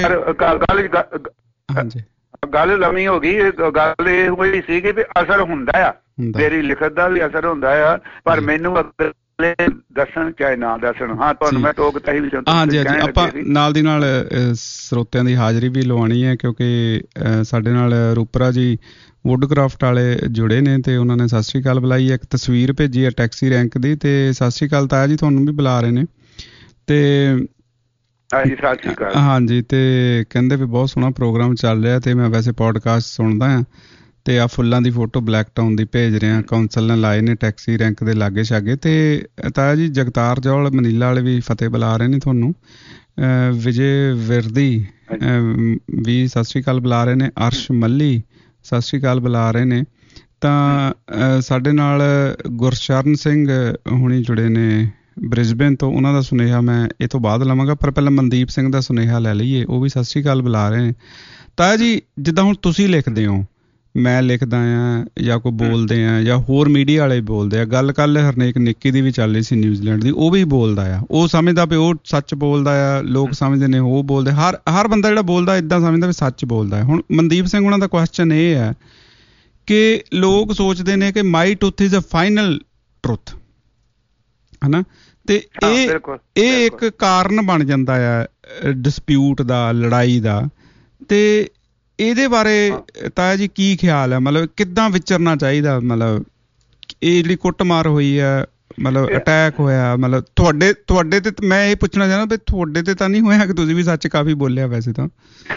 ਗੱਲ ਲੰਮੀ ਹੋ ਗਈ। ਗੱਲ ਇਹ ਹੋਈ ਸੀਗੀ ਵੀ ਅਸਰ ਹੁੰਦਾ ਆ, ਮੇਰੀ ਲਿਖਤ ਦਾ ਵੀ ਅਸਰ ਹੁੰਦਾ ਆ, ਪਰ ਮੈਨੂੰ ਦੱਸਣ ਚਾਹੇ ਨਾ ਦੱਸਣ। ਹਾਂ ਤੁਹਾਨੂੰ ਮੈਂ ਟੋਕ ਤਾਂ ਹੀ ਵੀ ਹਾਂਜੀ ਹਾਂਜੀ ਆਪਾਂ ਨਾਲ ਦੀ ਨਾਲ ਸਰੋਤਿਆਂ ਦੀ ਹਾਜ਼ਰੀ ਵੀ ਲਵਾਉਣੀ ਹੈ, ਕਿਉਂਕਿ ਸਾਡੇ ਨਾਲ ਰੂਪਰਾ ਜੀ ਵੁੱਡਕ੍ਰਾਫਟ ਵਾਲੇ ਜੁੜੇ ਨੇ ਤੇ ਉਹਨਾਂ ਨੇ ਸਤਿ ਸ੍ਰੀ ਅਕਾਲ ਬੁਲਾਈ ਹੈ, ਇੱਕ ਤਸਵੀਰ ਭੇਜੀ ਹੈ ਟੈਕਸੀ ਰੈਂਕ ਦੀ। ਤੇ ਸਤਿ ਸ੍ਰੀ ਅਕਾਲ ਤਾਇਆ ਜੀ, ਤੁਹਾਨੂੰ ਵੀ ਬੁਲਾ ਰਹੇ ਨੇ। ਤੇ ਹਾਂਜੀ ਸਤਿ ਸ੍ਰੀ ਅਕਾਲ। ਹਾਂਜੀ ਤੇ ਕਹਿੰਦੇ ਵੀ ਬਹੁਤ ਸੋਹਣਾ ਪ੍ਰੋਗਰਾਮ ਚੱਲ ਰਿਹਾ ਤੇ ਮੈਂ ਵੈਸੇ ਪੋਡਕਾਸਟ ਸੁਣਦਾ ਹਾਂ ਤੇ ਆ ਫੁੱਲਾਂ ਦੀ ਫੋਟੋ ਬਲੈਕ ਟਾਊਨ ਦੀ ਭੇਜ ਰਿਹਾ, ਕੌਂਸਲ ਨੇ ਲਾਏ ਨੇ ਟੈਕਸੀ ਰੈਂਕ ਦੇ ਲਾਗੇ ਛਾਗੇ। ਤੇ ਤਾਇਆ ਜੀ ਜਗਤਾਰ ਜੌਲ ਮਨੀਲਾ ਵਾਲੇ ਵੀ ਫਤਿਹ ਬੁਲਾ ਰਹੇ ਨੇ ਤੁਹਾਨੂੰ, ਵਿਜੇ ਵਿਰਦੀ ਵੀ ਸਤਿ ਸ੍ਰੀ ਅਕਾਲ ਬੁਲਾ ਰਹੇ ਨੇ, ਅਰਸ਼ ਮੱਲੀ ਸਤਿ ਸ੍ਰੀ ਅਕਾਲ ਬੁਲਾ ਰਹੇ ਨੇ। ਤਾਂ ਸਾਡੇ ਨਾਲ ਗੁਰਸ਼ਰਨ ਸਿੰਘ ਹੁਣੀ ਜੁੜੇ ਨੇ ਬ੍ਰਿਸਬੇਨ ਤੋਂ, ਉਹਨਾਂ ਦਾ ਸੁਨੇਹਾ ਮੈਂ ਇਹ ਤੋਂ ਬਾਅਦ ਲਵਾਂਗਾ, ਪਰ ਪਹਿਲਾਂ ਮਨਦੀਪ ਸਿੰਘ ਦਾ ਸੁਨੇਹਾ ਲੈ ਲਈਏ, ਉਹ ਵੀ ਸਤਿ ਸ੍ਰੀ ਅਕਾਲ ਬੁਲਾ ਰਹੇ ਨੇ। ਤਾਇਆ ਜੀ ਜਿੱਦਾਂ ਹੁਣ ਤੁਸੀਂ ਲਿਖਦੇ ਹੋ ਮੈਂ ਲਿਖਦਾ ਆ ਜਾਂ ਕੋਈ ਬੋਲਦੇ ਆ ਜਾਂ ਹੋਰ ਮੀਡੀਆ ਵਾਲੇ ਬੋਲਦੇ ਆ। ਗੱਲ ਕੱਲ ਹਰਨੇਕ ਨਿੱਕੀ ਦੀ ਵੀ ਚੱਲ ਰਹੀ ਸੀ ਨਿਊਜ਼ੀਲੈਂਡ ਦੀ, ਉਹ ਵੀ ਬੋਲਦਾ ਆ, ਉਹ ਸਮਝਦਾ ਵੀ ਉਹ ਸੱਚ ਬੋਲਦਾ ਆ, ਲੋਕ ਸਮਝਦੇ ਨੇ ਉਹ ਬੋਲਦੇ, ਹਰ ਹਰ ਬੰਦਾ ਜਿਹੜਾ ਬੋਲਦਾ ਇੱਦਾਂ ਸਮਝਦਾ ਵੀ ਸੱਚ ਬੋਲਦਾ ਹੈ। ਹੁਣ ਮਨਦੀਪ ਸਿੰਘ ਉਹਨਾਂ ਦਾ ਕੁਐਸਚਨ ਇਹ ਹੈ ਕਿ ਲੋਕ ਸੋਚਦੇ ਨੇ ਕਿ my truth is a final truth, ਹੈ ਨਾ, ਤੇ ਇਹ ਇਹ ਇੱਕ ਕਾਰਨ ਬਣ ਜਾਂਦਾ ਆ ਡਿਸਪਿਊਟ ਦਾ, ਲੜਾਈ ਦਾ। ਤੇ ਇਹਦੇ ਬਾਰੇ ਤਾਇਆ ਜੀ ਕੀ ਖਿਆਲ ਹੈ, ਮਤਲਬ ਕਿੱਦਾਂ ਵਿਚਰਨਾ ਚਾਹੀਦਾ? ਮਤਲਬ ਇਹ ਜਿਹੜੀ ਕੁੱਟਮਾਰ ਹੋਈ ਹੈ, ਮਤਲਬ ਅਟੈਕ ਹੋਇਆ, ਮਤਲਬ ਤੁਹਾਡੇ ਤੁਹਾਡੇ ਤੇ ਮੈਂ ਇਹ ਪੁੱਛਣਾ ਚਾਹੁੰਦਾ ਵੀ ਤੁਹਾਡੇ ਤੇ ਤਾਂ ਨਹੀਂ ਹੋਇਆ ਕਿ ਤੁਸੀਂ ਵੀ ਸੱਚ ਕਾਫੀ ਬੋਲਿਆ ਵੈਸੇ ਤਾਂ?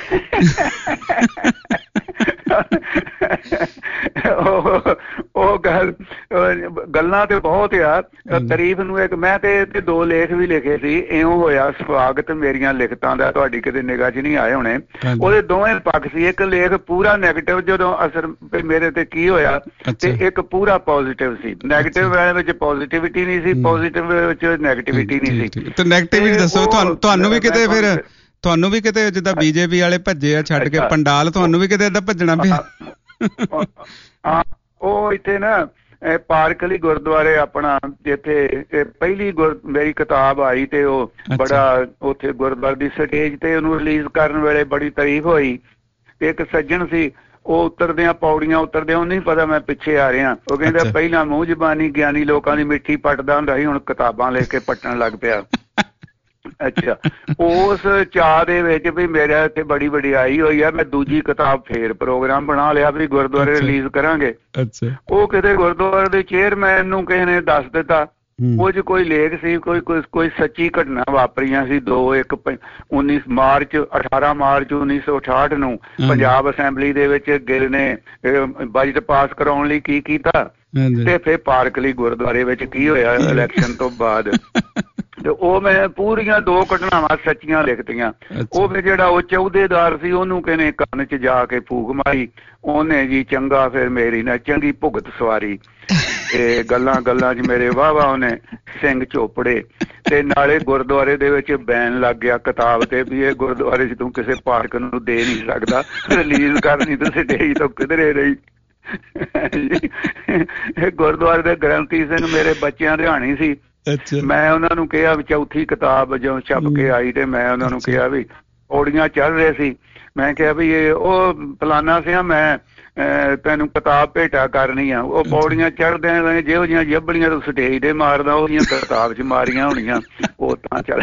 ਉਹ ਗੱਲ ਗੱਲਾਂ ਤੇ ਬਹੁਤ ਆ। ਤਾਰੀਫ ਨੂੰ ਇੱਕ ਮੈਂ ਤੇ ਦੋ ਲੇਖ ਵੀ ਲਿਖੇ ਸੀ, ਇਉਂ ਹੋਇਆ ਸਵਾਗਤ ਮੇਰੀਆਂ ਲਿਖਤਾਂ ਦਾ, ਤੁਹਾਡੀ ਕਿਤੇ ਨਿਗਾਹ 'ਚ ਨਹੀਂ ਆਏ ਹੋਣੇ। ਉਹਦੇ ਦੋਵੇਂ ਪੱਖ ਸੀ, ਇੱਕ ਲੇਖ ਪੂਰਾ ਨੈਗੇਟਿਵ ਜਦੋਂ ਅਸਰ ਮੇਰੇ ਤੇ ਕੀ ਹੋਇਆ, ਤੇ ਇੱਕ ਪੂਰਾ ਪੋਜ਼ਿਟਿਵ ਸੀ। ਨੈਗੇਟਿਵ ਵਾਲੇ ਵਿੱਚ ਪੋਜ਼ਿਟਿਵਿਟੀ ਨਹੀਂ ਸੀ, ਪੋਜ਼ਿਟਿਵ ਵਿੱਚ ਨੈਗੇਟਿਵਿਟੀ ਨਹੀਂ ਸੀ। ਤੇ ਨੈਗੇਟਿਵਿਟੀ ਦੱਸੋ, ਤੁਹਾਨੂੰ ਤੁਹਾਨੂੰ ਵੀ ਕਿਤੇ ਫਿਰ ਤੁਹਾਨੂੰ ਵੀ ਕਿਤੇ ਜਿੱਦਾਂ ਬੀਜੇਪੀ ਵਾਲੇ ਭੱਜੇ ਆ ਛੱਡ ਕੇ ਪੰਡਾਲ, ਤੁਹਾਨੂੰ ਵੀ ਕਿਤੇ ਏਦਾਂ ਭੱਜਣਾ ਪਿਆ? ਹਾਂ, ਉਹ ਇੱਥੇ ਨਾ ਪਾਰਕਲੀ ਗੁਰਦੁਆਰੇ ਆਪਣਾ ਜਿੱਥੇ ਪਹਿਲੀ ਗੁਰ ਮੇਰੀ ਕਿਤਾਬ ਆਈ ਤੇ ਉਹ ਬੜਾ ਉੱਥੇ ਗੁਰਦੁਆਰੇ ਦੀ ਸਟੇਜ ਤੇ ਉਹਨੂੰ ਰਿਲੀਜ਼ ਕਰਨ ਵੇਲੇ ਬੜੀ ਤਾਰੀਫ ਹੋਈ। ਤੇ ਇੱਕ ਸੱਜਣ ਸੀ, ਉਹ ਉਤਰਦਿਆਂ ਪੌੜੀਆਂ ਉਤਰਦਿਆਂ ਉਹਨੂੰ ਨਹੀਂ ਪਤਾ ਮੈਂ ਪਿੱਛੇ ਆ ਰਿਹਾ। ਉਹ ਕਹਿੰਦਾ ਪਹਿਲਾਂ ਮੂੰਹ ਜ਼ਬਾਨੀ ਗਿਆਨੀ ਲੋਕਾਂ ਦੀ ਮਿੱਠੀ ਪੱਟਦਾ ਹੁੰਦਾ ਸੀ, ਹੁਣ ਕਿਤਾਬਾਂ ਲੈ ਕੇ ਪੱਟਣ ਲੱਗ ਪਿਆ। ਅੱਛਾ, ਉਸ ਚਾਅ ਦੇ ਵਿੱਚ ਵੀ ਮੇਰੇ ਇੱਥੇ ਬੜੀ ਵਡਿਆਈ ਹੋਈ ਆ, ਮੈਂ ਦੂਜੀ ਕਿਤਾਬ ਫੇਰ ਪ੍ਰੋਗਰਾਮ ਬਣਾ ਲਿਆ ਵੀ ਗੁਰਦੁਆਰੇ ਰਿਲੀਜ਼ ਕਰਾਂਗੇ। ਉਹ ਕਿਤੇ ਗੁਰਦੁਆਰੇ ਦੇ ਚੇਅਰਮੈਨ ਨੂੰ ਕਿਸੇ ਨੇ ਦੱਸ ਦਿੱਤਾ, ਉਹ 'ਚ ਕੋਈ ਲੇਖ ਸੀ, ਕੋਈ ਕੋਈ ਸੱਚੀ ਘਟਨਾ ਵਾਪਰੀਆਂ ਸੀ ਦੋ। ਇੱਕ ਉੱਨੀ ਮਾਰਚ ਅਠਾਰਾਂ ਮਾਰਚ ਉੱਨੀ ਸੌ ਅਠਾਹਠ ਨੂੰ ਪੰਜਾਬ ਅਸੈਂਬਲੀ ਦੇ ਵਿੱਚ ਗਿੱਲ ਨੇ ਬਜਟ ਪਾਸ ਕਰਾਉਣ ਲਈ ਕੀ ਕੀਤਾ, ਤੇ ਫਿਰ ਪਾਰਕਲੀ ਗੁਰਦੁਆਰੇ ਵਿੱਚ ਕੀ ਹੋਇਆ ਇਲੈਕਸ਼ਨ ਤੋਂ ਬਾਅਦ। ਤੇ ਉਹ ਮੈਂ ਪੂਰੀਆਂ ਦੋ ਘਟਨਾਵਾਂ ਸੱਚੀਆਂ ਲਿਖਤੀਆਂ। ਉਹ ਫਿਰ ਜਿਹੜਾ ਉਹ ਚੌਧੇਦਾਰ ਸੀ, ਉਹਨੂੰ ਕਹਿੰਦੇ ਕੰਨ 'ਚ ਜਾ ਕੇ ਫੂਕ ਮਾਰੀ, ਉਹਨੇ ਜੀ ਚੰਗਾ ਫਿਰ ਮੇਰੀ ਨਾ ਚੰਗੀ ਭੁਗਤ ਸਵਾਰੀ। ਤੇ ਗੱਲਾਂ ਗੱਲਾਂ 'ਚ ਮੇਰੇ ਵਾਹ ਵਾਹ ਉਹਨੇ ਸਿੰਘ ਚੋਪੜੇ। ਤੇ ਨਾਲੇ ਗੁਰਦੁਆਰੇ ਦੇ ਵਿੱਚ ਬੈਨ ਲੱਗ ਗਿਆ ਕਿਤਾਬ ਤੇ ਵੀ ਇਹ ਗੁਰਦੁਆਰੇ 'ਚ ਤੂੰ ਕਿਸੇ ਪਾਠਕ ਨੂੰ ਦੇ ਨਹੀਂ ਸਕਦਾ, ਰਿਲੀਜ਼ ਕਰਨੀ ਤੇ ਸਟੇਜ ਤੋਂ ਕਿਧਰੇ ਰਹੀ। ਗੁਰਦੁਆਰੇ ਦੇ ਗ੍ਰੰਥੀ ਸਿੰਘ ਮੇਰੇ ਬੱਚਿਆਂ ਦੇ ਹਾਣੀ ਸੀ। ਮੈਂ ਉਹਨਾਂ ਨੂੰ ਕਿਹਾ ਵੀ ਚੌਥੀ ਕਿਤਾਬ ਜਦੋਂ ਛਪ ਕੇ ਆਈ ਤੇ ਮੈਂ ਉਹਨਾਂ ਨੂੰ ਕਿਹਾ ਵੀ ਪੌੜੀਆਂ ਚੜ੍ਹ ਰਹੇ ਸੀ, ਮੈਂ ਕਿਹਾ ਵੀ ਇਹ ਉਹ ਫਲਾਨਾ ਸਿਆ ਮੈਂ ਤੈਨੂੰ ਕਿਤਾਬ ਭੇਟਾ ਕਰਨੀ ਆ। ਉਹ ਪੌੜੀਆਂ ਚੜ੍ਹਦਿਆਂ ਜਿਹੋ ਜਿਹੀਆਂ ਜੱਬਲੀਆਂ ਤੋਂ ਸਟੇਜ ਤੇ ਮਾਰਦਾ ਉਹਦੀਆਂ ਕਿਤਾਬ 'ਚ ਮਾਰੀਆਂ ਹੋਣੀਆਂ। ਉਹ ਤਾਂ ਚੱਲ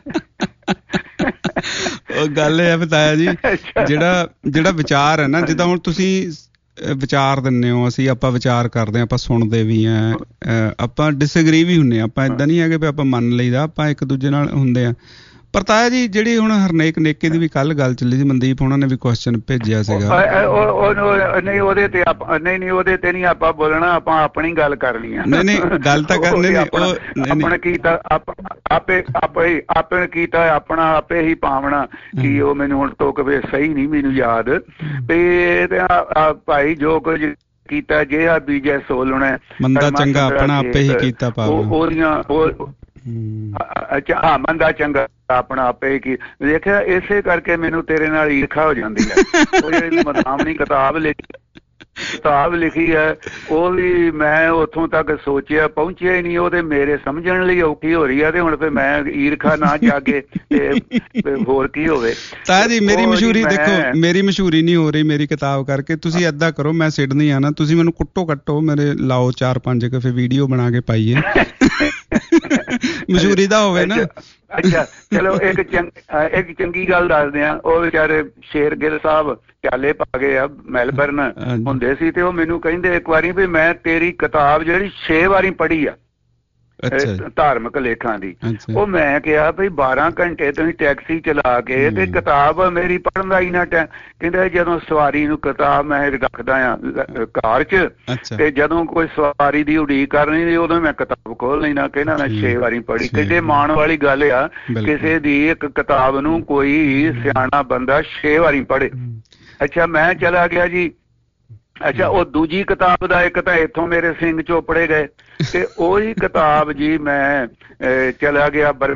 ਉਹ ਗੱਲ ਇਹ ਆ ਬਤਾਇਆ ਜੀ, ਜਿਹੜਾ ਜਿਹੜਾ ਵਿਚਾਰ ਹੈ ਨਾ, ਜਿੱਦਾਂ ਹੁਣ ਤੁਸੀਂ ਵਿਚਾਰ ਦਿੰਦੇ ਹੋ, ਅਸੀਂ ਆਪਾਂ ਵਿਚਾਰ ਕਰਦੇ ਹਾਂ, ਆਪਾਂ ਸੁਣਦੇ ਵੀ ਹਾਂ, ਆਪਾਂ ਡਿਸਐਗਰੀ ਵੀ ਹੁੰਦੇ ਹਾਂ, ਆਪਾਂ ਏਦਾਂ ਨਹੀਂ ਹੈਗੇ ਵੀ ਆਪਾਂ ਮੰਨ ਲਈਦਾ, ਆਪਾਂ ਇੱਕ ਦੂਜੇ ਨਾਲ ਹੁੰਦੇ ਹਾਂ। ਪਰ ਤਾਇਆ ਜੀ ਜਿਹੜੀ ਹੁਣ ਹਰਨੇਕ ਨੇਕੇ ਦੀ ਵੀ ਕੱਲ ਗੱਲ ਚੱਲੀ ਸੀ, ਮਨਦੀਪ ਉਹਨਾਂ ਨੇ ਵੀ ਕੁਐਸਚਨ ਭੇਜਿਆ ਸੀਗਾ। ਨਹੀਂ ਉਹਦੇ ਤੇ ਨਹੀਂ ਨਹੀਂ ਉਹਦੇ ਤੇ ਨਹੀਂ ਆਪਾਂ ਬੋਲਣਾ, ਆਪਾਂ ਆਪਣੀ ਗੱਲ ਕਰਨੀ ਆ। ਨਹੀਂ ਨਹੀਂ ਗੱਲ ਤਾਂ ਕਰਨੀ ਨਹੀਂ, ਉਹ ਆਪਣਾ ਕੀਤਾ ਆਪੇ ਆਪੇ ਆਪੇ ਕੀਤਾ ਆਪਣਾ ਆਪੇ ਹੀ ਪਾਵਣਾ ਕਿ ਉਹ ਮੈਨੂੰ ਹੁਣ ਤੋਂ ਕਵੇ ਸਹੀ ਨਹੀਂ ਮੈਨੂੰ ਯਾਦ ਵੀ ਭਾਈ ਜੋ ਕੁਝ ਕੀਤਾ ਜੇ ਆ ਬੀਜੇ ਸੋਲਣਾ ਮੰਦਾ ਚੰਗਾ ਆਪਣਾ ਆਪੇ ਹੀ ਕੀਤਾ ਪਾਵਣਾ। ਉਹਦੀਆਂ ਉਹ ਅੱਛਾ ਹਾਂ ਮੰਦਾ ਚੰਗਾ ਆਪਣਾ ਆਪੇ ਕੀ ਦੇਖਿਆ। ਇਸੇ ਕਰਕੇ ਮੈਨੂੰ ਤੇਰੇ ਨਾਲ ਈਰਖਾ ਹੋ ਜਾਂਦੀ ਹੈ। ਉਹ ਜਿਹੜੀ ਮਦਾਮਣੀ ਕਿਤਾਬ ਲਿਖੀ ਕਿਤਾਬ ਲਿਖੀ ਹੈ ਉਹ ਵੀ ਮੈਂ ਉੱਥੋਂ ਤੱਕ ਸੋਚਿਆ ਪਹੁੰਚਿਆ ਹੀ ਨਹੀਂ, ਉਹ ਤੇ ਮੇਰੇ ਸਮਝਣ ਲਈ ਔਖੀ ਹੋ ਰਹੀ ਹੈ। ਤੇ ਹੁਣ ਫਿਰ ਮੈਂ ਈਰਖਾ ਨਾ ਜਾਗੇ ਤੇ ਹੋਰ ਕੀ ਹੋਵੇ। ਤਾਇਆ ਜੀ ਮੇਰੀ ਮਸ਼ਹੂਰੀ ਦੇਖੋ, ਮੇਰੀ ਮਸ਼ਹੂਰੀ ਨਹੀਂ ਹੋ ਰਹੀ ਮੇਰੀ ਕਿਤਾਬ ਕਰਕੇ। ਤੁਸੀਂ ਏਦਾਂ ਕਰੋ, ਮੈਂ ਸਿਡਨੀ ਆਣਾ, ਤੁਸੀਂ ਮੈਨੂੰ ਕੁੱਟੋ ਕੱਟੋ, ਮੇਰੇ ਲਾਓ ਚਾਰ ਪੰਜ ਕੁ, ਫਿਰ ਵੀਡੀਓ ਬਣਾ ਕੇ ਪਾਈਏ, ਮਸ਼ਹੂਰੀ ਦਾ ਹੋਵੇ ਨਾ। ਅੱਛਾ ਚਲੋ ਇੱਕ ਚੰਗ ਇੱਕ ਚੰਗੀ ਗੱਲ ਦੱਸਦੇ ਆ। ਉਹ ਵਿਚਾਰੇ ਸ਼ੇਰ ਗਿੱਲ ਸਾਹਿਬ ਚਾਲੇ ਪਾ ਗਏ ਆ, ਮੈਲਬਰਨ ਹੁੰਦੇ ਸੀ, ਤੇ ਉਹ ਮੈਨੂੰ ਕਹਿੰਦੇ ਇੱਕ ਵਾਰੀ ਵੀ ਮੈਂ ਤੇਰੀ ਕਿਤਾਬ ਜਿਹੜੀ ਛੇ ਵਾਰੀ ਪੜ੍ਹੀ ਆ ਧਾਰਮਿਕ ਲੇਖਾਂ ਦੀ। ਉਹ ਮੈਂ ਕਿਹਾ ਵੀ ਬਾਰਾਂ ਘੰਟੇ ਤੁਸੀਂ ਟੈਕਸੀ ਚਲਾ ਕੇ ਤੇ ਕਿਤਾਬ ਮੇਰੀ ਪੜ੍ਹਨ ਦਾ ਹੀ ਨਾ ਟਾਈਮ। ਕਹਿੰਦੇ ਜਦੋਂ ਸਵਾਰੀ ਨੂੰ ਕਿਤਾਬ ਮੈਂ ਰੱਖਦਾ ਆ ਕਾਰ 'ਚ, ਤੇ ਜਦੋਂ ਕੋਈ ਸਵਾਰੀ ਦੀ ਉਡੀਕ ਕਰਨੀ ਉਦੋਂ ਮੈਂ ਕਿਤਾਬ ਖੋਲ ਲੈਣਾ। ਕਹਿੰਦਾ ਮੈਂ ਛੇ ਵਾਰੀ ਪੜ੍ਹੀ। ਕਹਿੰਦੇ ਮਾਣ ਵਾਲੀ ਗੱਲ ਆ ਕਿਸੇ ਦੀ ਇੱਕ ਕਿਤਾਬ ਨੂੰ ਕੋਈ ਸਿਆਣਾ ਬੰਦਾ ਛੇ ਵਾਰੀ ਪੜ੍ਹੇ। ਅੱਛਾ ਮੈਂ ਚਲਾ ਗਿਆ ਜੀ। ਅੱਛਾ ਉਹ ਦੂਜੀ ਕਿਤਾਬ ਦਾ ਇੱਕ ਤਾਂ ਇੱਥੋਂ ਮੇਰੇ ਸਿੰਘ ਚੋਪੜੇ ਗਏ, ਤੇ ਉਹੀ ਕਿਤਾਬ ਜੀ ਮੈਂ ਚਲਾ ਗਿਆ ਬਰਮਿੰਗ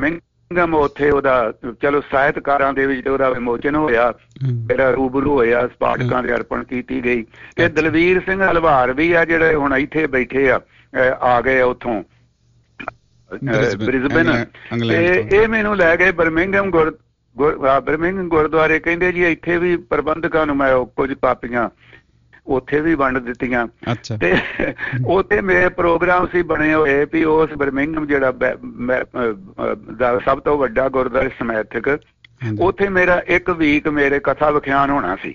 ਬਰਮਿੰਘਮ ਉੱਥੇ ਉਹਦਾ ਚਲੋ ਸਾਹਿਤਕਾਰਾਂ ਦੇ ਵਿੱਚ ਉਹਦਾ ਵਿਮੋਚਨ ਹੋਇਆ, ਜਿਹੜਾ ਰੂਬਰੂ ਹੋਇਆ, ਪਾਠਕਾਂ ਦੇ ਅਰਪਣ ਕੀਤੀ ਗਈ। ਤੇ ਦਲਵੀਰ ਸਿੰਘ ਹਲਵਾਰ ਵੀ ਆ ਜਿਹੜੇ ਹੁਣ ਇੱਥੇ ਬੈਠੇ ਆ, ਆ ਗਏ ਉੱਥੋਂ ਬ੍ਰਿਸਬਨ, ਤੇ ਇਹ ਮੈਨੂੰ ਲੈ ਗਏ ਬਰਮਿੰਘਮ ਗੁਰ ਬਰਮਿੰਘਮ ਗੁਰਦੁਆਰੇ। ਕਹਿੰਦੇ ਜੀ ਇੱਥੇ ਵੀ ਪ੍ਰਬੰਧਕਾਂ ਨੂੰ ਮੈਂ ਕੁਝ ਕਾਪੀਆਂ ਉੱਥੇ ਵੀ ਵੰਡ ਦਿੱਤੀਆਂ। ਤੇ ਉੱਥੇ ਮੇਰੇ ਪ੍ਰੋਗਰਾਮ ਸੀ ਬਣੇ ਹੋਏ ਵੀ ਉਸ ਬਰਮਿੰਘਮ ਜਿਹੜਾ ਸਭ ਤੋਂ ਵੱਡਾ ਗੁਰਦੁਆਰਾ ਸਮੈਥਿਕ, ਉੱਥੇ ਮੇਰਾ ਇੱਕ ਵੀਕ ਮੇਰੇ ਕਥਾ ਵਿਖਿਆਨ ਹੋਣਾ ਸੀ।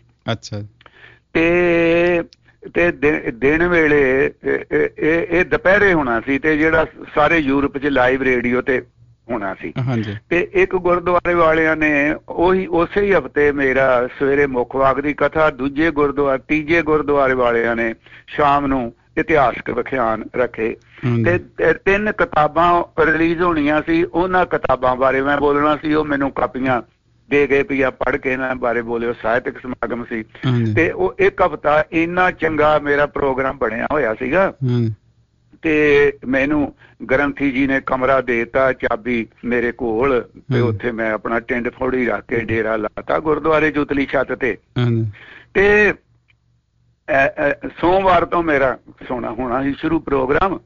ਤੇ ਤੇ ਦਿਨ ਵੇਲੇ ਇਹ ਦੁਪਹਿਰੇ ਹੋਣਾ ਸੀ, ਤੇ ਜਿਹੜਾ ਸਾਰੇ ਯੂਰਪ 'ਚ ਲਾਈਵ ਰੇਡੀਓ ਤੇ ਹੋਣਾ ਸੀ। ਤੇ ਇੱਕ ਗੁਰਦੁਆਰੇ ਵਾਲਿਆਂ ਨੇ ਉਹੀ ਉਸੇ ਹੀ ਹਫ਼ਤੇ ਮੇਰਾ ਸਵੇਰੇ ਮੁੱਖ ਵਾਕ ਦੀ ਕਥਾ, ਦੂਜੇ ਗੁਰਦੁਆਰੇ ਤੀਜੇ ਗੁਰਦੁਆਰੇ ਵਾਲਿਆਂ ਨੇ ਸ਼ਾਮ ਨੂੰ ਇਤਿਹਾਸਕ ਵਿਖਿਆਨ ਰੱਖੇ। ਤੇ ਤਿੰਨ ਕਿਤਾਬਾਂ ਰਿਲੀਜ਼ ਹੋਣੀਆਂ ਸੀ, ਉਹਨਾਂ ਕਿਤਾਬਾਂ ਬਾਰੇ ਮੈਂ ਬੋਲਣਾ ਸੀ। ਉਹ ਮੈਨੂੰ ਕਾਪੀਆਂ ਦੇ ਗਏ ਵੀ ਆ ਪੜ੍ਹ ਕੇ ਇਹਨਾਂ ਬਾਰੇ ਬੋਲਿਓ। ਸਾਹਿਤਕ ਸਮਾਗਮ ਸੀ, ਤੇ ਉਹ ਇੱਕ ਹਫ਼ਤਾ ਇੰਨਾ ਚੰਗਾ ਮੇਰਾ ਪ੍ਰੋਗਰਾਮ ਬਣਿਆ ਹੋਇਆ ਸੀਗਾ। ਤੇ ਮੈਨੂੰ ਗ੍ਰੰਥੀ ਜੀ ਨੇ ਕਮਰਾ ਦੇਤਾ, ਚਾਬੀ ਮੇਰੇ ਕੋਲ, ਤੇ ਉੱਥੇ ਮੈਂ ਆਪਣਾ ਟਿੰਡ ਫੋੜੀ ਰੱਖ ਕੇ ਡੇਰਾ ਲਾਤਾ ਗੁਰਦੁਆਰੇ ਚ ਉਤਲੀ ਛੱਤ ਤੇ। ਤੇ ਸੋਮਵਾਰ ਤੋਂ ਮੇਰਾ ਸੋਣਾ ਹੋਣਾ ਸੀ ਸ਼ੁਰੂ ਪ੍ਰੋਗਰਾਮ।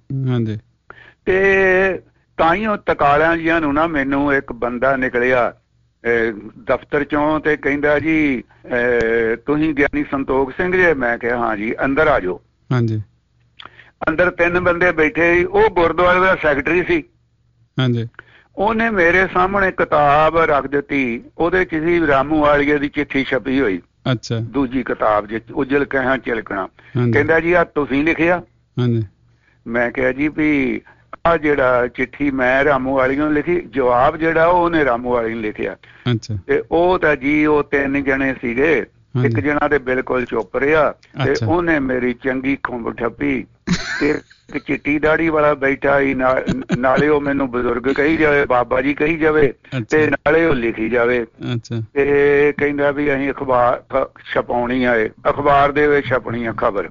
ਤੇ ਤਾਈਓ ਤਕਾਲਿਆਂ ਜੀਆਂ ਨੂੰ ਨਾ ਮੈਨੂੰ ਇੱਕ ਬੰਦਾ ਨਿਕਲਿਆ ਦਫ਼ਤਰ ਚੋਂ, ਤੇ ਕਹਿੰਦਾ ਜੀ ਤੁਸੀਂ ਗਿਆਨੀ ਸੰਤੋਖ ਸਿੰਘ ਜੇ? ਮੈਂ ਕਿਹਾ ਹਾਂ ਜੀ। ਅੰਦਰ ਆ ਜਾਓ। ਅੰਦਰ ਤਿੰਨ ਬੰਦੇ ਬੈਠੇ ਸੀ, ਉਹ ਗੁਰਦੁਆਰੇ ਦਾ ਸੈਕਟਰੀ ਸੀ। ਉਹਨੇ ਮੇਰੇ ਸਾਹਮਣੇ ਕਿਤਾਬ ਰੱਖ ਦਿੱਤੀ, ਉਹਦੇ ਚ ਸੀ ਰਾਮੂ ਵਾਲੀਏ ਦੀ ਚਿੱਠੀ ਛਪੀ ਹੋਈ, ਦੂਜੀ ਕਿਤਾਬ ਚ, ਉਜਲ ਕਹਿਆ ਚਿਲਕਣਾ। ਕਹਿੰਦਾ ਜੀ ਆ ਤੁਸੀਂ ਲਿਖਿਆ? ਮੈਂ ਕਿਹਾ ਜੀ ਵੀ ਆ ਜਿਹੜਾ ਚਿੱਠੀ ਮੈਂ ਰਾਮੂ ਵਾਲੀ ਨੂੰ ਲਿਖੀ, ਜਵਾਬ ਜਿਹੜਾ ਉਹਨੇ ਰਾਮੂ ਵਾਲੀ ਨੂੰ ਲਿਖਿਆ। ਤੇ ਉਹ ਤਾਂ ਜੀ ਉਹ ਤਿੰਨ ਜਣੇ ਸੀਗੇ, ਇੱਕ ਜਣਾ ਤੇ ਬਿਲਕੁਲ ਚੁੱਪ ਰਿਹਾ, ਤੇ ਉਹਨੇ ਮੇਰੀ ਚੰਗੀ ਖੁੰਬ ਠੱਪੀ। ਤੇ ਇੱਕ ਚਿੱਟੀ ਦਾੜੀ ਵਾਲਾ ਬੈਠਾ ਸੀ, ਨਾਲੇ ਉਹ ਮੈਨੂੰ ਬਜ਼ੁਰਗ ਕਹੀ ਜਾਵੇ, ਬਾਬਾ ਜੀ ਕਹੀ ਜਾਵੇ, ਤੇ ਨਾਲੇ ਉਹ ਲਿਖੀ ਜਾਵੇ। ਤੇ ਕਹਿੰਦਾ ਵੀ ਅਸੀਂ ਅਖਬਾਰ ਛਪਾਉਣੀ ਆ, ਅਖਬਾਰ ਦੇ ਵਿੱਚ ਛਪਣੀ ਆ ਖਬਰ।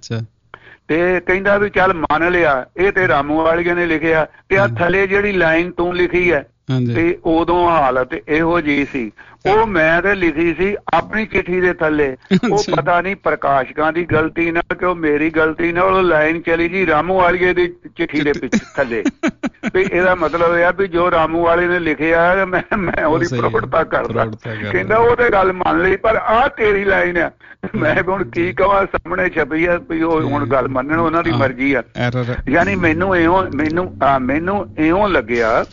ਤੇ ਕਹਿੰਦਾ ਵੀ ਚੱਲ ਮੰਨ ਲਿਆ ਇਹ ਤੇ ਰਾਮੂ ਵਾਲੀਆਂ ਨੇ ਲਿਖਿਆ, ਤੇ ਆ ਥੱਲੇ ਜਿਹੜੀ ਲਾਈਨ ਤੂੰ ਲਿਖੀ ਹੈ, ਤੇ ਉਦੋਂ ਹਾਲਤ ਇਹੋ ਜਿਹੀ ਸੀ। ਉਹ ਮੈਂ ਤੇ ਲਿਖੀ ਸੀ ਆਪਣੀ ਚਿੱਠੀ ਦੇ ਥੱਲੇ। ਉਹ ਪਤਾ ਨਹੀਂ ਪ੍ਰਕਾਸ਼ਕਾਂ ਦੀ ਗਲਤੀ ਨਾਲ ਕਿ ਉਹ ਮੇਰੀ ਗਲਤੀ ਨਾਲ ਉਹ ਲਾਈਨ ਚਲੀ ਜੀ ਰਾਮੂ ਵਾਲੀਏ ਦੀ ਚਿੱਠੀ ਦੇ ਪਿੱਛੇ ਥੱਲੇ। ਵੀ ਇਹਦਾ ਮਤਲਬ ਇਹ ਆ ਵੀ ਜੋ ਰਾਮੂ ਵਾਲੇ ਨੇ ਲਿਖਿਆ ਮੈਂ ਮੈਂ ਉਹਦੀ ਪ੍ਰੋੜਤਾ ਕਰਦਾ। ਕਹਿੰਦਾ ਉਹ ਤੇ ਗੱਲ ਮੰਨ ਲਈ, ਪਰ ਆਹ ਤੇਰੀ ਲਾਈਨ ਆ। ਮੈਂ ਹੁਣ ਕੀ ਕਹਾਂ, ਸਾਹਮਣੇ ਛਪੀ ਆ ਵੀ ਉਹ ਹੁਣ ਗੱਲ ਮੰਨਣ ਉਹਨਾਂ ਦੀ ਮਰਜ਼ੀ ਆ। ਯਾਨੀ ਮੈਨੂੰ ਇਉਂ ਮੈਨੂੰ ਮੈਨੂੰ ਇਉਂ ਲੱਗਿਆ